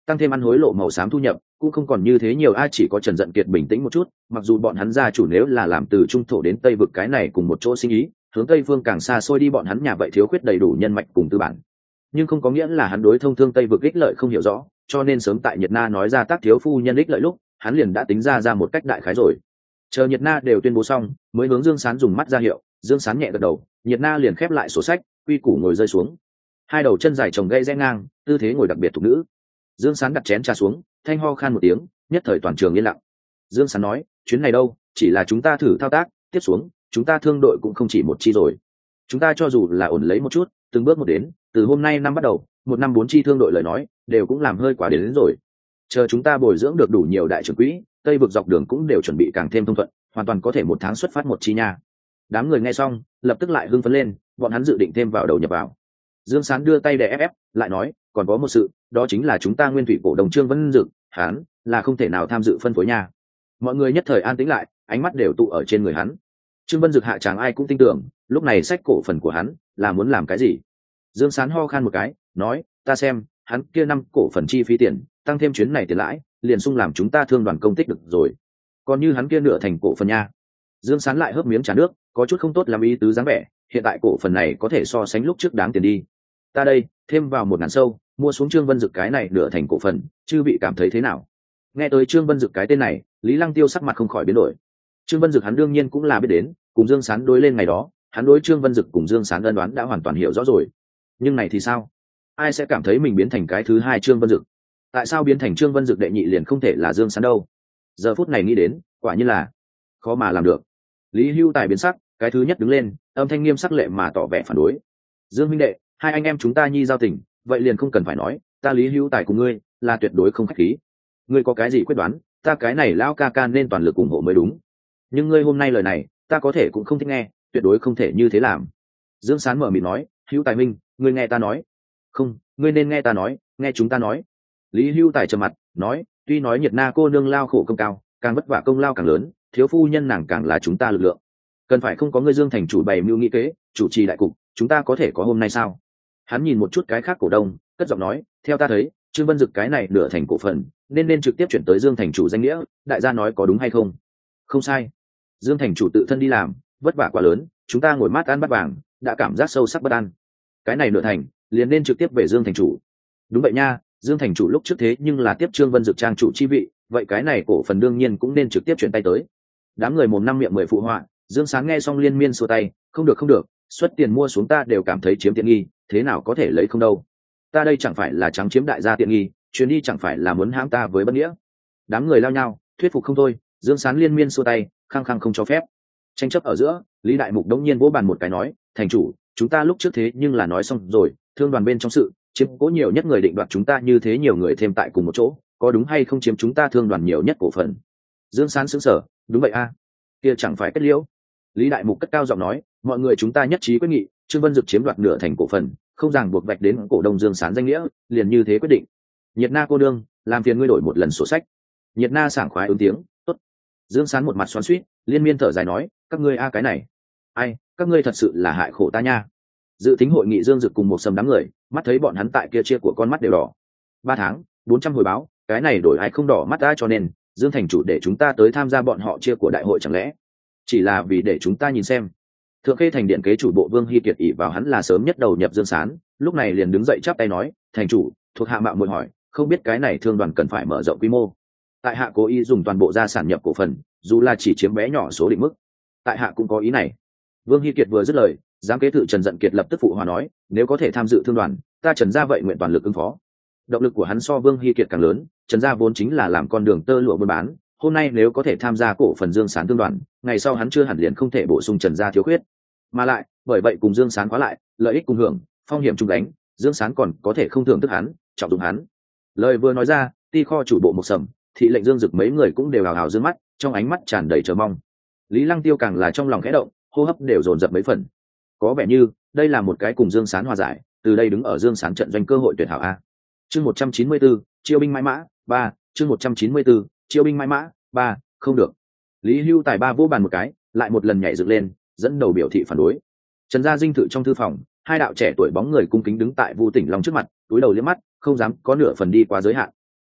tăng thêm ăn hối lộ màu xám thu nhập cũng không còn như thế nhiều. Ai chỉ có Trần Dận Kiệt bình tĩnh một chút, mặc dù bọn hắn gia chủ nếu là làm từ trung thổ đến tây vực cái này cùng một chỗ sinh ý, hướng tây phương càng xa xôi đi, bọn hắn nhà vậy thiếu khuyết đầy đủ nhân mạch cùng tư bản, nhưng không có nghĩa là hắn đối thông thương tây vực ích lợi không hiểu rõ, cho nên sớm tại Nhiệt Na nói ra tác thiếu phu nhân ích lợi lúc, hắn liền đã tính ra ra một cách đại khái rồi. Chờ Nhiệt Na đều tuyên bố xong, mới hướng Dương Sán dùng mắt ra hiệu. Dương Sán nhẹ gật đầu, Nhiệt Na liền khép lại sổ sách, quy củ ngồi rơi xuống, hai đầu chân dài chồng gây rẽ ngang, tư thế ngồi đặc biệt thục nữ. Dương Sán đặt chén trà xuống, thanh ho khan một tiếng, nhất thời toàn trường yên lặng. Dương Sán nói, chuyến này đâu, chỉ là chúng ta thử thao tác, tiếp xuống chúng ta thương đội cũng không chỉ một chi rồi. Chúng ta cho dù là ổn lấy một chút, từng bước một đến, từ hôm nay năm bắt đầu, một năm bốn chi thương đội lời nói, đều cũng làm hơi quá đến, đến rồi. Chờ chúng ta bồi dưỡng được đủ nhiều đại trưởng quỹ, tây vực dọc đường cũng đều chuẩn bị càng thêm thông thuận, hoàn toàn có thể một tháng xuất phát một chi nha. Đám người nghe xong, lập tức lại hưng phấn lên, bọn hắn dự định thêm vào đầu nhập vào. Dương Sán đưa tay để ép ép, lại nói, còn có một sự, đó chính là chúng ta nguyên thủy cổ đồng Trương Vân Dực, hắn là không thể nào tham dự phân phối nha. Mọi người nhất thời an tĩnh lại, ánh mắt đều tụ ở trên người hắn. Trương Vân Dực hạ tràng ai cũng tin tưởng, lúc này sách cổ phần của hắn là muốn làm cái gì. Dương Sán ho khan một cái, nói, ta xem, hắn kia năm cổ phần chi phí tiền, tăng thêm chuyến này tiền lãi, liền sung làm chúng ta thương đoàn công tích được rồi. Còn như hắn kia nửa thành cổ phần nha. Dương Sán lại hớp miếng trà nước, có chút không tốt làm ý tứ dáng vẻ, hiện tại cổ phần này có thể so sánh lúc trước đáng tiền đi. Ta đây, thêm vào một ngàn sâu, mua xuống Trương Vân Dực cái này nửa thành cổ phần, chư vị cảm thấy thế nào? Nghe tới Trương Vân Dực cái tên này, Lý Lăng Tiêu sắc mặt không khỏi biến đổi. Trương Vân Dực hắn đương nhiên cũng là biết đến, cùng Dương Sán đối lên ngày đó, hắn đối Trương Vân Dực cùng Dương Sán ân đoán đã hoàn toàn hiểu rõ rồi. Nhưng này thì sao? Ai sẽ cảm thấy mình biến thành cái thứ hai Trương Vân Dực? Tại sao biến thành Trương Vân Dực đệ nhị liền không thể là Dương Sán đâu? Giờ phút này nghĩ đến, quả nhiên là khó mà làm được. Lý Hưu Tài biến sắc, cái thứ nhất đứng lên, âm thanh nghiêm sắc lệ mà tỏ vẻ phản đối. Dương huynh đệ, hai anh em chúng ta nhi giao tình, vậy liền không cần phải nói, ta Lý Hưu Tài cùng ngươi là tuyệt đối không khách khí. Ngươi có cái gì quyết đoán, ta cái này lão ca ca nên toàn lực ủng hộ mới đúng. Nhưng ngươi hôm nay lời này, ta có thể cũng không thích nghe, tuyệt đối không thể như thế làm. Dương Sán mở miệng nói, Hưu Tài minh, ngươi nghe ta nói. Không, ngươi nên nghe ta nói, nghe chúng ta nói. Lý Hưu Tài trầm mặt, nói, tuy nói Nhiệt Na cô nương lao khổ công cao, càng vất vả công lao càng lớn, thiếu phu nhân nàng càng là chúng ta lực lượng. Cần phải không có ngươi Dương thành chủ bày mưu nghĩ kế, chủ trì đại cục, chúng ta có thể có hôm nay sao? Hắn nhìn một chút cái khác cổ đông, cất giọng nói, theo ta thấy, Trương Vân Dực cái này nửa thành cổ phần, nên nên trực tiếp chuyển tới Dương thành chủ danh nghĩa, đại gia nói có đúng hay không? Không sai. Dương thành chủ tự thân đi làm, vất vả quá lớn, chúng ta ngồi mát ăn bát vàng, đã cảm giác sâu sắc bất an. Cái này nửa thành, liền nên trực tiếp về Dương thành chủ. Đúng vậy nha, Dương thành chủ lúc trước thế nhưng là tiếp Trương Vân Dực trang chủ chi vị, vậy cái này cổ phần đương nhiên cũng nên trực tiếp chuyển tay tới. Đám người mồm năm miệng mười phụ họa. Dương Sán nghe xong liên miên xua tay, không được không được, xuất tiền mua xuống ta đều cảm thấy chiếm tiện nghi, thế nào có thể lấy không đâu. Ta đây chẳng phải là trắng chiếm đại gia tiện nghi, chuyến đi chẳng phải là muốn hãm ta với bất nghĩa. Đám người lao nhau, thuyết phục không thôi, Dương Sán liên miên xua tay, khăng khăng không cho phép. Tranh chấp ở giữa, Lý Đại Mục đống nhiên vỗ bàn một cái nói, thành chủ, chúng ta lúc trước thế nhưng là nói xong rồi, thương đoàn bên trong sự, chiếm cố nhiều nhất người định đoạt chúng ta như thế nhiều người thêm tại cùng một chỗ, có đúng hay không chiếm chúng ta thương đoàn nhiều nhất cổ phần. Dương Sán sững sờ, đúng vậy a, kia chẳng phải kết liễu. Lý Đại Mục cất cao giọng nói, mọi người chúng ta nhất trí quyết nghị, Trương Vân Dực chiếm đoạt nửa thành cổ phần, không ràng buộc vạch đến cổ đông Dương Sán danh nghĩa, liền như thế quyết định. Nhiệt Na cô đương, làm phiền ngươi đổi một lần sổ sách. Nhiệt Na sảng khoái ứng tiếng, tốt. Dương Sán một mặt xoắn xuýt, liên miên thở dài nói, các ngươi a cái này, ai, các ngươi thật sự là hại khổ ta nha. Dự tính hội nghị Dương Dực cùng một sầm đám người, mắt thấy bọn hắn tại kia chia của con mắt đều đỏ. Ba tháng, bốn trăm hồi báo, cái này đổi ai không đỏ mắt ta, cho nên Dương thành chủ để chúng ta tới tham gia bọn họ chia của đại hội chẳng lẽ chỉ là vì để chúng ta nhìn xem. Thượng Khê thành điện kế chủ bộ Vương Hy Kiệt ỷ vào hắn là sớm nhất đầu nhập Dương Sán, lúc này liền đứng dậy chắp tay nói, thành chủ, thuộc hạ mạo muội hỏi, không biết cái này thương đoàn cần phải mở rộng quy mô. Tại hạ cố ý dùng toàn bộ gia sản nhập cổ phần, dù là chỉ chiếm bé nhỏ số định mức. Tại hạ cũng có ý này. Vương Hy Kiệt vừa dứt lời, giám kế tự Trần Dận Kiệt lập tức phụ hòa nói, nếu có thể tham dự thương đoàn, ta Trần gia vậy nguyện toàn lực ứng phó. Động lực của hắn so Vương Hy Kiệt càng lớn, Trần gia vốn chính là làm con đường tơ lụa buôn bán, hôm nay nếu có thể tham gia cổ phần Dương Sán thương đoàn, ngày sau hắn chưa hẳn liền không thể bổ sung Trần gia thiếu khuyết. Mà lại, bởi vậy cùng Dương Sán khóa lại, lợi ích cùng hưởng, phong hiểm chung đánh, Dương Sán còn có thể không thưởng thức hắn, trọng dụng hắn. Lời vừa nói ra, Ti kho chủ bộ một sầm, thị lệnh Dương Dực mấy người cũng đều hào hào dương mắt, trong ánh mắt tràn đầy chờ mong. Lý Lăng Tiêu càng là trong lòng khẽ động, hô hấp đều dồn dập mấy phần. Có vẻ như, đây là một cái cùng Dương Sán hòa giải, từ đây đứng ở Dương Sán trận doanh cơ hội tuyệt hảo a. Chương một trăm chín mươi tư, chiêu binh mãi mã, ba, chương một trăm chín mươi tư, chiêu binh mãi mã, ba, không được. Lý Hưu Tài ba vô bàn một cái, lại một lần nhảy dựng lên, dẫn đầu biểu thị phản đối. Trần Gia dinh thự trong thư phòng, hai đạo trẻ tuổi bóng người cung kính đứng tại Vu Tỉnh Long trước mặt, túi đầu liếc mắt, không dám có nửa phần đi quá giới hạn.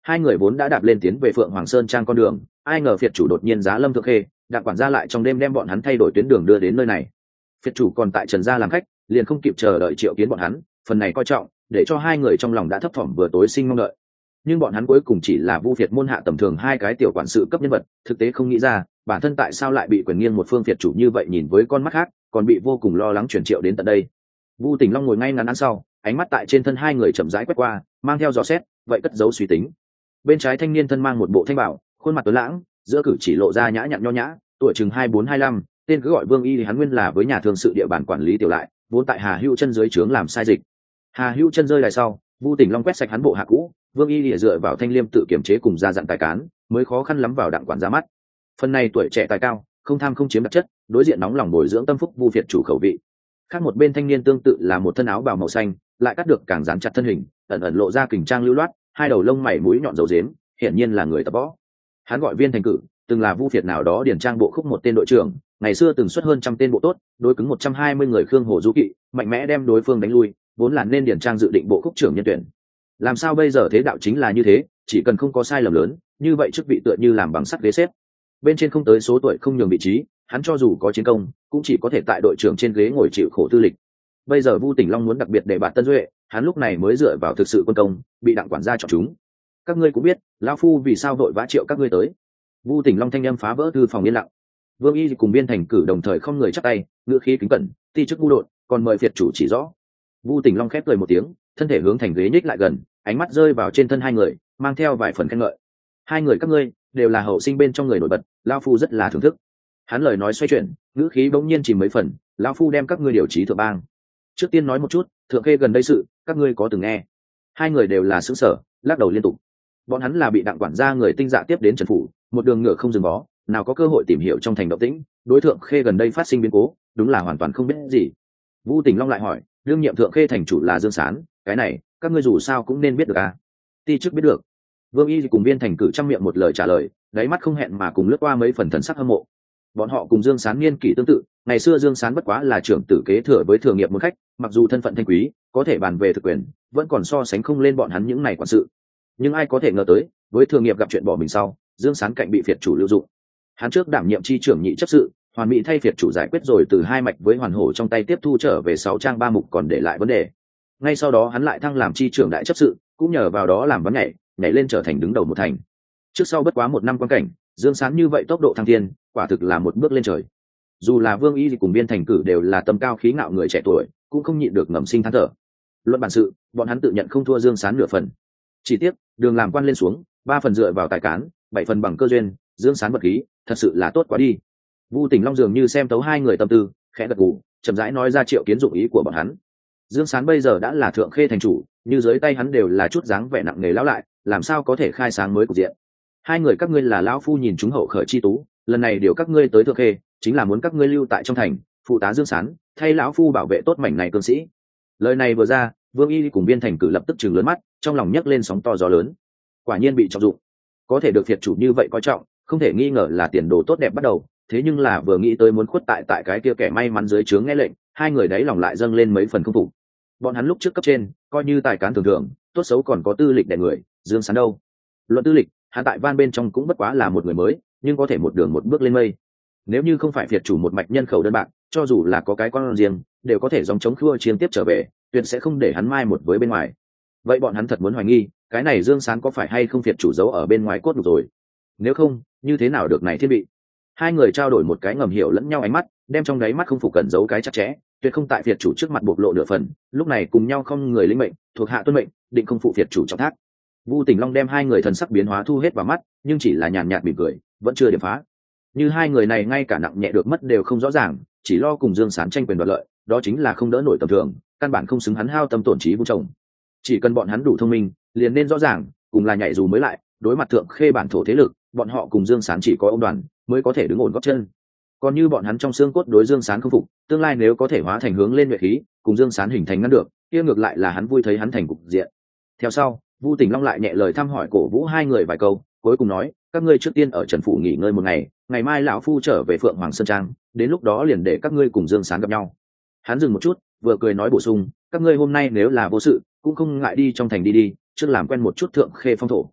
Hai người vốn đã đạp lên tiến về Phượng Hoàng Sơn Trang con đường, ai ngờ phiệt chủ đột nhiên giá lâm Thượng Khê, Đặng quản gia lại trong đêm đem bọn hắn thay đổi tuyến đường đưa đến nơi này. Phiệt chủ còn tại Trần gia làm khách, liền không kịp chờ đợi triệu kiến bọn hắn, phần này coi trọng, để cho hai người trong lòng đã thấp thỏm vừa tối sinh mong đợi. Nhưng bọn hắn cuối cùng chỉ là Vu Phiệt môn hạ tầm thường hai cái tiểu quản sự cấp nhân vật, thực tế không nghĩ ra, bản thân tại sao lại bị quyền nghiêng một phương phiệt chủ như vậy nhìn với con mắt khác, còn bị vô cùng lo lắng chuyển triệu đến tận đây. Vu Tỉnh Long ngồi ngay ngắn ăn sau, ánh mắt tại trên thân hai người chậm rãi quét qua, mang theo dò xét, vậy cất giấu suy tính. Bên trái thanh niên thân mang một bộ thanh bảo, khuôn mặt tuấn lãng, giữa cử chỉ lộ ra nhã nhặn nho nhã, tuổi chừng hai bốn hai lăm, tên cứ gọi Vương Y thì hắn nguyên là với nhà thương sự địa bàn quản lý tiểu lại, vốn tại Hà Hữu Chân dưới trướng làm sai dịch. Hà Hữu Chân rơi lại sau, Vu Tỉnh Long quét sạch hắn bộ hạ cũ, Vương Y thì dựa vào thanh liêm tự kiểm chế cùng gia dặn tài cán, mới khó khăn lắm vào Đặng quản gia mắt. Phần này tuổi trẻ tài cao, không tham không chiếm đặc chất, đối diện nóng lòng bồi dưỡng tâm phúc Vu Phiệt chủ khẩu vị. Khác một bên thanh niên tương tự là một thân áo bào màu xanh, lại cắt được càng dán chặt thân hình, ẩn ẩn lộ ra kình trang lưu loát, hai đầu lông mày mũi nhọn dầu dếm, hiển nhiên là người tập võ. Hắn gọi Viên Thành Cử, từng là Vu Phiệt nào đó điển trang bộ khúc một tên đội trưởng, ngày xưa từng xuất hơn trăm tên bộ tốt, đối cứng một trăm hai mươi người Khương Hồ du kỵ, mạnh mẽ đem đối phương đánh lui, vốn là nên điển trang dự định bộ khúc trưởng nhân tuyển. Làm sao bây giờ thế đạo chính là như thế, chỉ cần không có sai lầm lớn, như vậy chức vị tựa như làm bằng sắt ghế xếp. Bên trên không tới số tuổi không nhường vị trí, hắn cho dù có chiến công, cũng chỉ có thể tại đội trưởng trên ghế ngồi chịu khổ tư lịch. Bây giờ Vu Tỉnh Long muốn đặc biệt để bạn Tân Duệ, hắn lúc này mới dựa vào thực sự quân công, bị Đặng quản gia chọn chúng. Các ngươi cũng biết, lão phu vì sao vội vã triệu các ngươi tới. Vu Tỉnh Long thanh âm phá vỡ thư phòng yên lặng. Vương Y cùng Viên Thành Cử đồng thời không người chắp tay, ngữ khí kính cẩn, ti chức ngu đột, còn mời phiệt chủ chỉ rõ. Vu Tỉnh Long khép cười một tiếng, thân thể hướng thành ghế nhích lại gần, ánh mắt rơi vào trên thân hai người, mang theo vài phần khen ngợi. Hai người các ngươi đều là hậu sinh bên trong người nổi bật, lão phu rất là thưởng thức. Hắn lời nói xoay chuyển, ngữ khí bỗng nhiên chìm mấy phần, lão phu đem các ngươi điều trí thượng bang. Trước tiên nói một chút, Thượng Khê gần đây sự, các ngươi có từng nghe? Hai người đều là sững sờ, lắc đầu liên tục. Bọn hắn là bị Đặng quản gia người tinh dạ tiếp đến trần phủ, một đường ngựa không dừng bó, nào có cơ hội tìm hiểu trong thành động tĩnh, đối Thượng Khê gần đây phát sinh biến cố, đúng là hoàn toàn không biết gì. Vu Tỉnh Long lại hỏi, đương nhiệm Thượng Khê thành chủ là Dương Sán, cái này, các ngươi dù sao cũng nên biết được à? Ti chức biết được. Vương Y cùng Viên Thành Cử trăm miệng một lời trả lời, đáy mắt không hẹn mà cùng lướt qua mấy phần thần sắc hâm mộ. Bọn họ cùng Dương Sán niên kỷ tương tự, ngày xưa Dương Sán bất quá là trưởng tử kế thừa với thừa nghiệp môn khách, mặc dù thân phận thanh quý, có thể bàn về thực quyền, vẫn còn so sánh không lên bọn hắn những này quản sự. Nhưng ai có thể ngờ tới, với thừa nghiệp gặp chuyện bỏ mình sau, Dương Sán cạnh bị phiệt chủ lưu dụng. Hắn trước đảm nhiệm chi trưởng nhị chấp sự, hoàn mỹ thay phiệt chủ giải quyết rồi từ hai mạch với hoàn hổ trong tay tiếp thu trở về sáu trang ba mục còn để lại vấn đề. Ngay sau đó hắn lại thăng làm chi trưởng đại chấp sự, cũng nhờ vào đó làm vấn nhảy, nhảy lên trở thành đứng đầu một thành. Trước sau bất quá một năm quan cảnh, Dương Sán như vậy tốc độ thăng thiên, quả thực là một bước lên trời. Dù là Vương Y cùng Viên Thành Cử đều là tâm cao khí ngạo người trẻ tuổi, cũng không nhịn được ngầm sinh than thở. Luận bản sự, bọn hắn tự nhận không thua Dương Sán nửa phần. Chỉ tiếc, đường làm quan lên xuống, ba phần dựa vào tài cán, bảy phần bằng cơ duyên, Dương Sán vật khí, thật sự là tốt quá đi. Vu Tỉnh Long dường như xem tấu hai người tâm tư, khẽ gật gù, chậm rãi nói ra triệu kiến dụng ý của bọn hắn. Dương Sán bây giờ đã là Thượng Khê thành chủ, như dưới tay hắn đều là chút dáng vẻ nặng nề lão lại, làm sao có thể khai sáng mới cục diện. Hai người các ngươi là lão phu nhìn chúng hậu khởi chi tú, lần này điều các ngươi tới Thượng Khê, chính là muốn các ngươi lưu tại trong thành, phụ tá Dương Sán, thay lão phu bảo vệ tốt mảnh này cương sĩ. Lời này vừa ra, Vương Y cùng Viên Thành Cử lập tức trừng lớn mắt, trong lòng nhấc lên sóng to gió lớn. Quả nhiên bị trọng dụng, có thể được phiệt chủ như vậy coi trọng, không thể nghi ngờ là tiền đồ tốt đẹp bắt đầu. Thế nhưng là vừa nghĩ tới muốn khuất tại tại cái kia kẻ may mắn dưới trướng nghe lệnh, hai người đấy lòng lại dâng lên mấy phần không phục. Bọn hắn lúc trước cấp trên, coi như tài cán thường thường, tốt xấu còn có tư lịch đè người, Dương Sán đâu? Luận tư lịch, hắn tại van bên trong cũng bất quá là một người mới, nhưng có thể một đường một bước lên mây. Nếu như không phải phiệt chủ một mạch nhân khẩu đơn bạc, cho dù là có cái con riêng, đều có thể dòng chống khua chiến tiếp trở về, tuyệt sẽ không để hắn mai một với bên ngoài. Vậy bọn hắn thật muốn hoài nghi, cái này Dương Sán có phải hay không phiệt chủ giấu ở bên ngoài cốt đủ rồi? Nếu không, như thế nào được này thiên bị? Hai người trao đổi một cái ngầm hiểu lẫn nhau ánh mắt, đem trong đáy mắt không phục cẩn giấu cái chặt chẽ, tuyệt không tại phiệt chủ trước mặt bộc lộ nửa phần. Lúc này cùng nhau không người linh mệnh, thuộc hạ tuân mệnh, định không phụ phiệt chủ trọng thác. Vu Tỉnh Long đem hai người thần sắc biến hóa thu hết vào mắt, nhưng chỉ là nhàn nhạt mỉm cười, vẫn chưa điểm phá. Như hai người này ngay cả nặng nhẹ được mất đều không rõ ràng, chỉ lo cùng Dương Sán tranh quyền đoạt lợi, đó chính là không đỡ nổi tầm thường, căn bản không xứng hắn hao tâm tổn trí vu trồng. Chỉ cần bọn hắn đủ thông minh, liền nên rõ ràng, cùng là nhảy dù mới lại, đối mặt Thượng Khê bản thổ thế lực, bọn họ cùng Dương Sán chỉ có ông đoàn mới có thể đứng ổn gót chân. Còn như bọn hắn trong xương cốt đối Dương Sán không phục, tương lai nếu có thể hóa thành hướng lên nhuệ khí, cùng Dương Sán hình thành ngăn được, kia ngược lại là hắn vui thấy hắn thành cục diện. Theo sau, Vu Tỉnh Long lại nhẹ lời thăm hỏi cổ vũ hai người vài câu, cuối cùng nói, các ngươi trước tiên ở Trần phủ nghỉ ngơi một ngày, ngày mai lão phu trở về Phượng Hoàng Sơn Trang, đến lúc đó liền để các ngươi cùng Dương Sán gặp nhau. Hắn dừng một chút, vừa cười nói bổ sung, các ngươi hôm nay nếu là vô sự, cũng không ngại đi trong thành đi đi, trước làm quen một chút Thượng Khê phong thổ.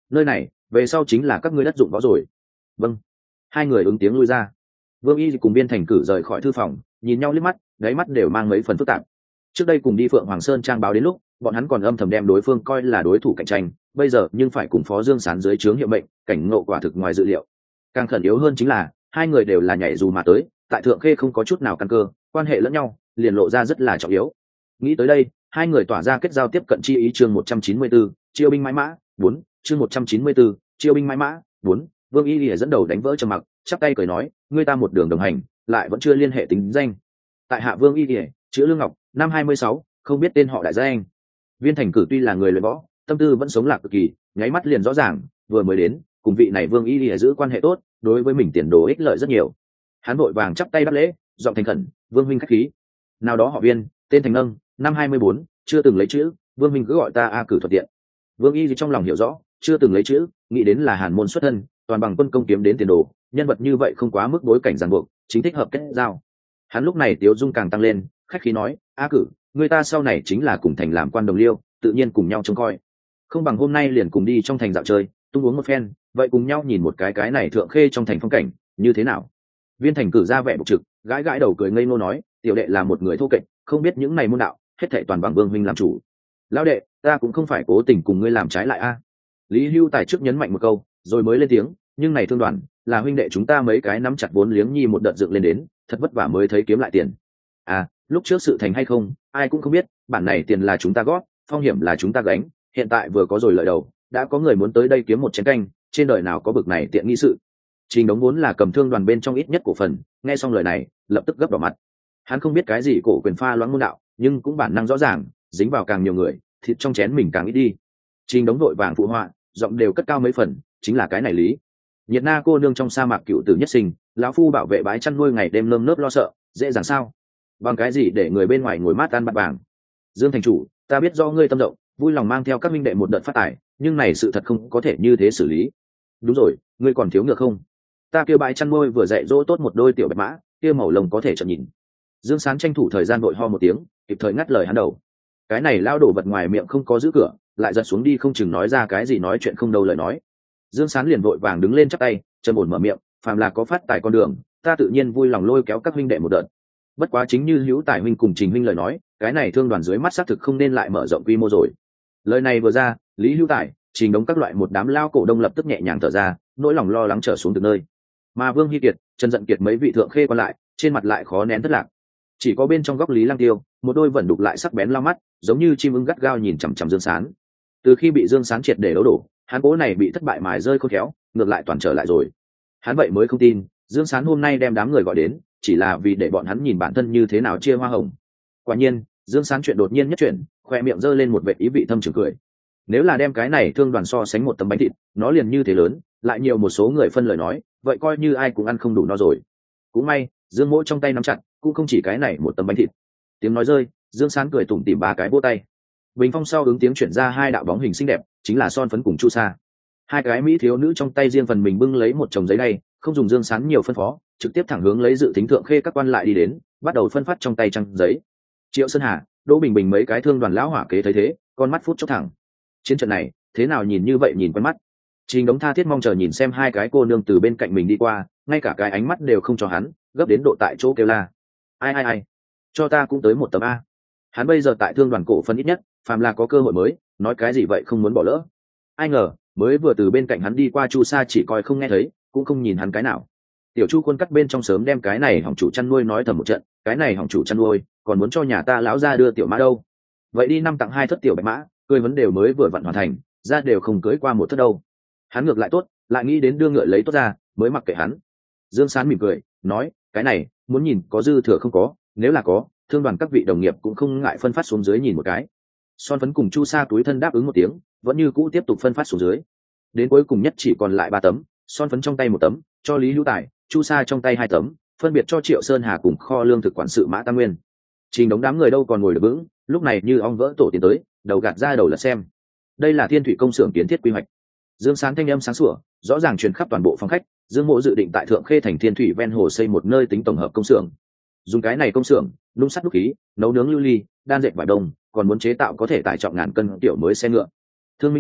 nơi này về sau chính là các ngươi đất dụng võ rồi. Vâng. Hai người ứng tiếng lui ra. Vương Y cùng Biên Thành Cử rời khỏi thư phòng, nhìn nhau liếc mắt, đáy mắt đều mang mấy phần phức tạp. Trước đây cùng đi Phượng Hoàng Sơn trang báo đến lúc, bọn hắn còn âm thầm đem đối phương coi là đối thủ cạnh tranh, bây giờ nhưng phải cùng Phó Dương Sán dưới trướng hiệu mệnh, cảnh ngộ quả thực ngoài dự liệu. Càng khẩn yếu hơn chính là hai người đều là nhảy dù mà tới, tại Thượng Khê không có chút nào căn cơ, quan hệ lẫn nhau liền lộ ra rất là trọng yếu. Nghĩ tới đây, hai người tỏa ra kết giao tiếp cận chi ý. Chương một trăm chín mươi tư, chiêu binh mãi mã bốn. Chương một trăm chín mươi tư, chiêu binh mãi mã bốn. Vương Y Lìa dẫn đầu đánh vỡ trầm mặc, chắp tay cười nói, ngươi ta một đường đồng hành, lại vẫn chưa liên hệ tính danh. Tại hạ Vương Y Lìa, chữ Lương Ngọc, năm hai mươi sáu, không biết tên họ đại danh. Viên Thành Cử tuy là người luyện võ, tâm tư vẫn sống lạc cực kỳ, nháy mắt liền rõ ràng, vừa mới đến, cùng vị này Vương Y Lìa giữ quan hệ tốt, đối với mình tiền đồ ích lợi rất nhiều. Hắn vội vàng chắp tay đáp lễ, giọng thành khẩn, Vương huynh khách khí. Nào đó họ Viên, tên Thành Nâng, năm hai mươi bốn, chưa từng lấy chữ, Vương huynh cứ gọi ta A Cử thuận tiện. Vương Y trong lòng hiểu rõ, chưa từng lấy chữ, nghĩ đến là hàn môn xuất thân, toàn bằng quân công kiếm đến tiền đồ, nhân vật như vậy không quá mức bối cảnh ràng buộc, chính thích hợp kết giao. Hắn lúc này tiếu dung càng tăng lên, khách khí nói, A Cử, người ta sau này chính là cùng thành làm quan đồng liêu, tự nhiên cùng nhau trông coi. Không bằng hôm nay liền cùng đi trong thành dạo chơi, tung uống một phen, vậy cùng nhau nhìn một cái cái này Thượng Khê trong thành phong cảnh như thế nào. Viên Thành Cử ra vẻ bộc trực, gãi gãi đầu cười ngây ngô nói, tiểu đệ là một người thô kệch, không biết những này môn đạo, hết thảy toàn bằng Vương huynh làm chủ. Lão đệ, ta cũng không phải cố tình cùng ngươi làm trái lại a. Lý Hưu Tài trước nhấn mạnh một câu, rồi mới lên tiếng, nhưng này thương đoàn là huynh đệ chúng ta mấy cái nắm chặt vốn liếng nhi một đợt dựng lên đến, thật vất vả mới thấy kiếm lại tiền. À, lúc trước sự thành hay không, ai cũng không biết, bản này tiền là chúng ta góp, phong hiểm là chúng ta gánh, hiện tại vừa có rồi lợi đầu, đã có người muốn tới đây kiếm một chén canh, trên đời nào có bực này tiện nghi sự. Trình Đống vốn là cầm thương đoàn bên trong ít nhất cổ phần, nghe xong lời này, lập tức gấp đỏ mặt. Hắn không biết cái gì cổ quyền pha loãng môn đạo, nhưng cũng bản năng rõ ràng, dính vào càng nhiều người, thịt trong chén mình càng ít đi. Trình Đống vội vàng phụ họa, giọng đều cất cao mấy phần, chính là cái này lý. Nhiệt Na cô nương trong sa mạc cựu tử nhất sinh, lão phu bảo vệ bãi chăn nuôi ngày đêm nơm nớp lo sợ, dễ dàng sao? Bằng cái gì để người bên ngoài ngồi mát ăn bát vàng? Dương thành chủ, ta biết do ngươi tâm rộng, vui lòng mang theo các minh đệ một đợt phát tài, nhưng này sự thật không có thể như thế xử lý. Đúng rồi, ngươi còn thiếu ngược không? Ta kêu bãi chăn nuôi vừa dạy dỗ tốt một đôi tiểu bạch mã, kia màu lông có thể chậm nhìn. Dương Sán tranh thủ thời gian vội ho một tiếng, kịp thời ngắt lời hắn đầu. Cái này lao đổ vật ngoài miệng không có giữ cửa, lại giật xuống đi không chừng nói ra cái gì nói chuyện không đâu lời nói. Dương Sán liền vội vàng đứng lên chắp tay, trầm ổn mở miệng, phàm là có phát tài con đường, ta tự nhiên vui lòng lôi kéo các huynh đệ một đợt. Bất quá chính như Hữu Tài huynh cùng Trình huynh lời nói, cái này thương đoàn dưới mắt xác thực không nên lại mở rộng quy mô rồi. Lời này vừa ra, Lý Hữu Tài, Trình Đống các loại một đám lao cổ đông lập tức nhẹ nhàng thở ra, nỗi lòng lo lắng trở xuống từ nơi. Mà Vương Hy Kiệt, Trần Dận Kiệt mấy vị thượng khê còn lại, trên mặt lại khó nén thất lạc. Chỉ có bên trong góc Lý Lang Tiêu, một đôi vẫn đục lại sắc bén lao mắt, giống như chim ưng gắt gao nhìn chằm chằm Dương Sán. Từ khi bị Dương Sán triệt để đấu đổ, hắn cố này bị thất bại mài rơi khôn khéo, ngược lại toàn trở lại rồi. Hắn vậy mới không tin, Dương Sán hôm nay đem đám người gọi đến, chỉ là vì để bọn hắn nhìn bản thân như thế nào chia hoa hồng. Quả nhiên, Dương Sán chuyện đột nhiên nhất chuyển, khoe miệng giơ lên một vệt ý vị thâm trường cười. Nếu là đem cái này thương đoàn so sánh một tấm bánh thịt, nó liền như thế lớn, lại nhiều một số người phân lời nói, vậy coi như ai cũng ăn không đủ no rồi. Cũng may, Dương Mỗ trong tay nắm chặt, cũng không chỉ cái này một tấm bánh thịt. Tiếng nói rơi, Dương Sán cười tủm tỉm ba cái vỗ tay. Bình phong sau ứng tiếng chuyển ra hai đạo bóng hình xinh đẹp, chính là Son Phấn cùng Chu Sa. Hai cái mỹ thiếu nữ trong tay riêng phần mình bưng lấy một chồng giấy này, không dùng Dương Sán nhiều phân phó, trực tiếp thẳng hướng lấy dự tính thượng khê các quan lại đi đến, bắt đầu phân phát trong tay trang giấy. Triệu Sơn Hà, Đỗ Bình Bình mấy cái thương đoàn lão hỏa kế thấy thế, con mắt phút chốc thẳng. Chiến trận này, thế nào nhìn như vậy nhìn quen mắt. Trình Đống tha thiết mong chờ nhìn xem hai cái cô nương từ bên cạnh mình đi qua, ngay cả cái ánh mắt đều không cho hắn, gấp đến độ tại chỗ kêu la. Ai ai ai, cho ta cũng tới một tấm a. Hắn bây giờ tại thương đoàn cổ phân ít nhất, phàm là có cơ hội mới, nói cái gì vậy không muốn bỏ lỡ. Ai ngờ, mới vừa từ bên cạnh hắn đi qua Chu Sa chỉ coi không nghe thấy, cũng không nhìn hắn cái nào. Tiểu Chu Quân cắt bên trong sớm đem cái này hỏng chủ chăn nuôi nói thầm một trận, cái này hỏng chủ chăn nuôi, còn muốn cho nhà ta lão ra đưa tiểu mã đâu. Vậy đi năm tặng hai thất tiểu bạch mã, cưới vấn đều mới vừa vặn hoàn thành, ra đều không cưới qua một thất đâu. Hắn ngược lại tốt, lại nghĩ đến đưa ngựa lấy tốt ra, mới mặc kệ hắn. Dương Sán mỉm cười, nói, cái này, muốn nhìn có dư thừa không có, nếu là có, thương đoàn các vị đồng nghiệp cũng không ngại phân phát xuống dưới nhìn một cái. Son Phấn cùng Chu Sa túi thân đáp ứng một tiếng, vẫn như cũ tiếp tục phân phát xuống dưới. Đến cuối cùng nhất chỉ còn lại ba tấm, Son Phấn trong tay một tấm, cho Lý Hữu Tài, Chu Sa trong tay hai tấm, phân biệt cho Triệu Sơn Hà cùng kho lương thực quản sự Mã Tam Nguyên. Trình Đống đám người đâu còn ngồi được vững, lúc này như ong vỡ tổ tiến tới, đầu gạt ra đầu là xem. Đây là Thiên Thủy công xưởng kiến thiết quy hoạch. Dương Sán thanh âm sáng sủa, rõ ràng truyền khắp toàn bộ phòng khách. Dương Mộ dự định tại Thượng Khê thành Thiên Thủy ven hồ xây một nơi tính tổng hợp công xưởng. Dùng cái này công xưởng, nung sắt đúc khí, nấu nướng lưu ly, đan dệt vải đông, còn muốn chế tạo có thể tải trọng ngàn cân tiểu mới xe ngựa. Thương Minh đâu,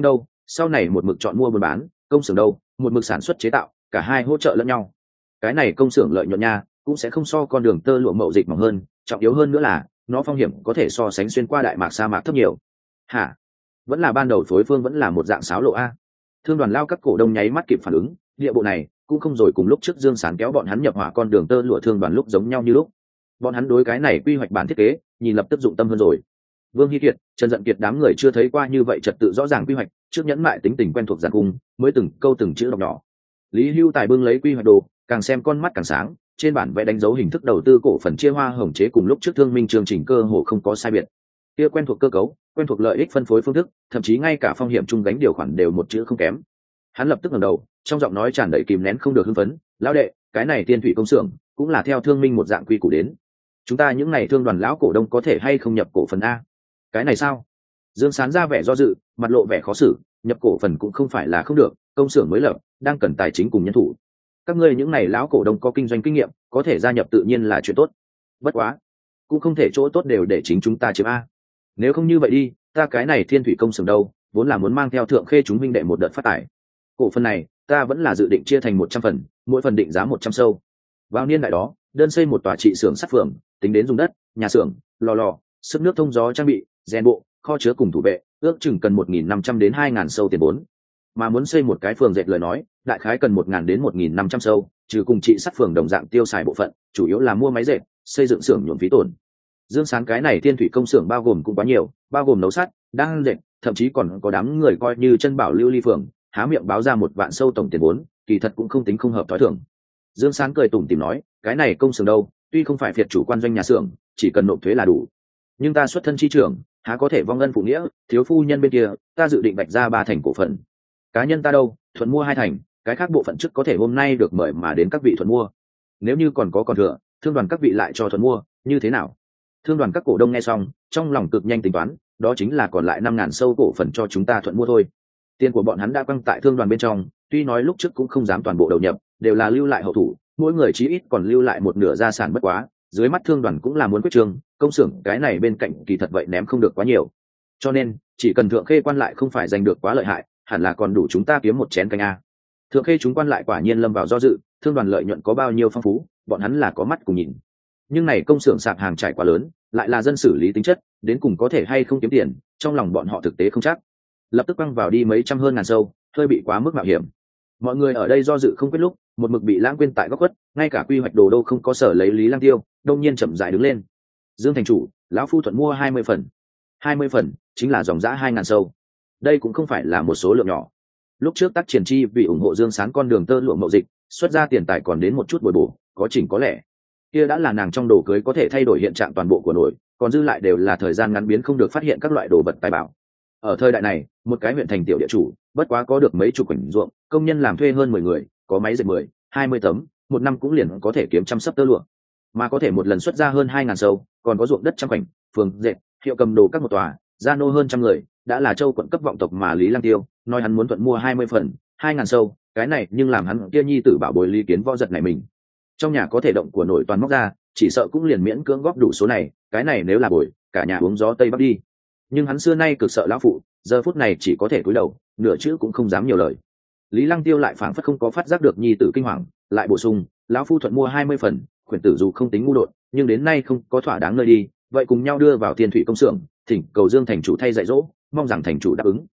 sau này một mực chọn mua buôn bán, công xưởng đâu một mực sản xuất chế tạo, cả hai hỗ trợ lẫn nhau. Cái này công xưởng lợi nhuận nha cũng sẽ không so con đường tơ lụa mậu dịch mỏng hơn, trọng yếu hơn nữa là nó phong hiểm có thể so sánh xuyên qua đại mạc sa mạc thấp nhiều. Hả? Vẫn là ban đầu phối phương vẫn là một dạng sáo lộ a. Thương đoàn lao các cổ đông nháy mắt kịp phản ứng, địa bộ này cũng không rồi cùng lúc trước Dương Sán kéo bọn hắn nhập hỏa con đường tơ lụa thương đoàn lúc giống nhau như lúc. Bọn hắn đối cái này quy hoạch bản thiết kế nhìn lập tức dụng tâm hơn rồi. Vương Hy Kiệt, Trần Dận Kiệt đám người chưa thấy qua như vậy trật tự rõ ràng quy hoạch, trước nhẫn mại tính tình quen thuộc giàn cung, mới từng câu từng chữ đọc nhỏ. Lý Hưu Tài bưng lấy quy hoạch đồ, càng xem con mắt càng sáng, trên bản vẽ đánh dấu hình thức đầu tư cổ phần chia hoa hồng chế cùng lúc trước thương minh chương trình cơ hồ không có sai biệt. Kia quen thuộc cơ cấu, quen thuộc lợi ích phân phối phương thức, thậm chí ngay cả phong hiểm chung gánh điều khoản đều một chữ không kém. Hắn lập tức ngẩng đầu, trong giọng nói tràn đầy kìm nén không được hưng phấn, "Lão đệ, cái này Tiên Thủy công xưởng cũng là theo thương minh một dạng quy củ đến. Chúng ta những này thương đoàn lão cổ đông có thể hay không nhập cổ phần a?" "Cái này sao?" Dương Sán ra vẻ do dự, mặt lộ vẻ khó xử, "Nhập cổ phần cũng không phải là không được, công xưởng mới lập, đang cần tài chính cùng nhân thủ. Các ngươi những này lão cổ đông có kinh doanh kinh nghiệm, có thể gia nhập tự nhiên là chuyện tốt. Bất quá, cũng không thể chỗ tốt đều để chính chúng ta chiếm a. Nếu không như vậy đi, ta cái này Thiên Thủy công xưởng đâu, vốn là muốn mang theo Thượng Khê chúng huynh đệ một đợt phát tài. Cổ phần này, ta vẫn là dự định chia thành một trăm phần, mỗi phần định giá một trăm sâu. Vào niên đại đó, đơn xây một tòa trị xưởng sắt phường, tính đến dùng đất, nhà xưởng, lò lò, sức nước thông gió trang bị, rèn bộ, kho chứa cùng thủ vệ, ước chừng cần một nghìn năm trăm đến hai nghìn sâu tiền vốn. Mà muốn xây một cái phường dệt lời nói, đại khái cần một nghìn đến một nghìn năm trăm sâu, trừ cùng trị sắt phường đồng dạng tiêu xài bộ phận, chủ yếu là mua máy dệt, xây dựng xưởng nhuộm phí tổn. Dương Sán cái này Thiên Thủy công xưởng bao gồm cũng quá nhiều, bao gồm nấu sắt, đang dệt, thậm chí còn có đám người coi như chân bảo lưu ly phường, há miệng báo ra một vạn sâu tổng tiền vốn, kỳ thật cũng không tính không hợp thói thường. Dương Sán cười tủm tỉm nói, cái này công xưởng đâu, tuy không phải phiệt chủ quan doanh nhà xưởng, chỉ cần nộp thuế là đủ. Nhưng ta xuất thân chi trưởng, há có thể vong ân phụ nghĩa, thiếu phu nhân bên kia, ta dự định bạch ra ba thành cổ phần. Cá nhân ta đâu, thuận mua hai thành, cái khác bộ phận trước có thể hôm nay được mời mà đến các vị thuận mua. Nếu như còn có còn thừa, thương đoàn các vị lại cho thuận mua, như thế nào? Thương đoàn các cổ đông nghe xong, trong lòng cực nhanh tính toán, đó chính là còn lại năm ngàn sâu cổ phần cho chúng ta thuận mua thôi. Tiền của bọn hắn đã quăng tại thương đoàn bên trong, tuy nói lúc trước cũng không dám toàn bộ đầu nhập, đều là lưu lại hậu thủ, mỗi người chí ít còn lưu lại một nửa gia sản bất quá, dưới mắt thương đoàn cũng là muốn quyết trương, công xưởng cái này bên cạnh kỳ thật vậy ném không được quá nhiều. Cho nên, chỉ cần Thượng Khê quan lại không phải giành được quá lợi hại, hẳn là còn đủ chúng ta kiếm một chén canh a. Thượng Khê chúng quan lại quả nhiên lâm vào do dự, thương đoàn lợi nhuận có bao nhiêu phong phú, bọn hắn là có mắt cùng nhìn. Nhưng này công xưởng sạp hàng trải quá lớn, lại là dân xử lý tính chất, đến cùng có thể hay không kiếm tiền, trong lòng bọn họ thực tế không chắc. Lập tức băng vào đi mấy trăm hơn ngàn sâu, hơi bị quá mức mạo hiểm. Mọi người ở đây do dự không quyết lúc, một mực bị lãng quên tại góc khuất, ngay cả quy hoạch đồ đô không có sở lấy Lý Lang Tiêu, đông nhiên chậm rãi đứng lên. Dương thành chủ, lão phu thuận mua hai mươi phần. hai mươi phần chính là dòng giá hai ngàn sâu. Đây cũng không phải là một số lượng nhỏ. Lúc trước Tác Triển Chi vì ủng hộ Dương Sán con đường tơ lụa mậu dịch, xuất ra tiền tài còn đến một chút bồi bổ, có chỉnh có lẻ. Kia đã là nàng trong đồ cưới có thể thay đổi hiện trạng toàn bộ của nổi, còn dư lại đều là thời gian ngắn biến không được phát hiện các loại đồ vật tài bảo. Ở thời đại này, một cái huyện thành tiểu địa chủ, bất quá có được mấy chục khoảnh ruộng, công nhân làm thuê hơn mười người, có máy dệt mười, hai mươi tấm, một năm cũng liền có thể kiếm trăm sấp tơ lụa. Mà có thể một lần xuất ra hơn hai ngàn sâu, còn có ruộng đất trăm khoảnh, phường dệt, hiệu cầm đồ các một tòa, gia nô hơn trăm người, đã là châu quận cấp vọng tộc mà Lý Lang Tiêu nói hắn muốn thuận mua hai mươi phần, hai ngàn sâu, cái này nhưng làm hắn kia nhi tử bảo bối Lý Kiến Võ giật này mình. Trong nhà có thể động của nổi toàn móc ra, chỉ sợ cũng liền miễn cưỡng góp đủ số này, cái này nếu là bồi, cả nhà uống gió tây bắc đi. Nhưng hắn xưa nay cực sợ lão phụ, giờ phút này chỉ có thể cúi đầu, nửa chữ cũng không dám nhiều lời. Lý Lăng Tiêu lại phảng phất không có phát giác được nhi tử kinh hoàng, lại bổ sung, lão phu thuận mua hai mươi phần, khuyển tử dù không tính ngu đột, nhưng đến nay không có thỏa đáng nơi đi, vậy cùng nhau đưa vào Thiên Thủy công xưởng, thỉnh cầu Dương thành chủ thay dạy dỗ, mong rằng thành chủ đáp ứng.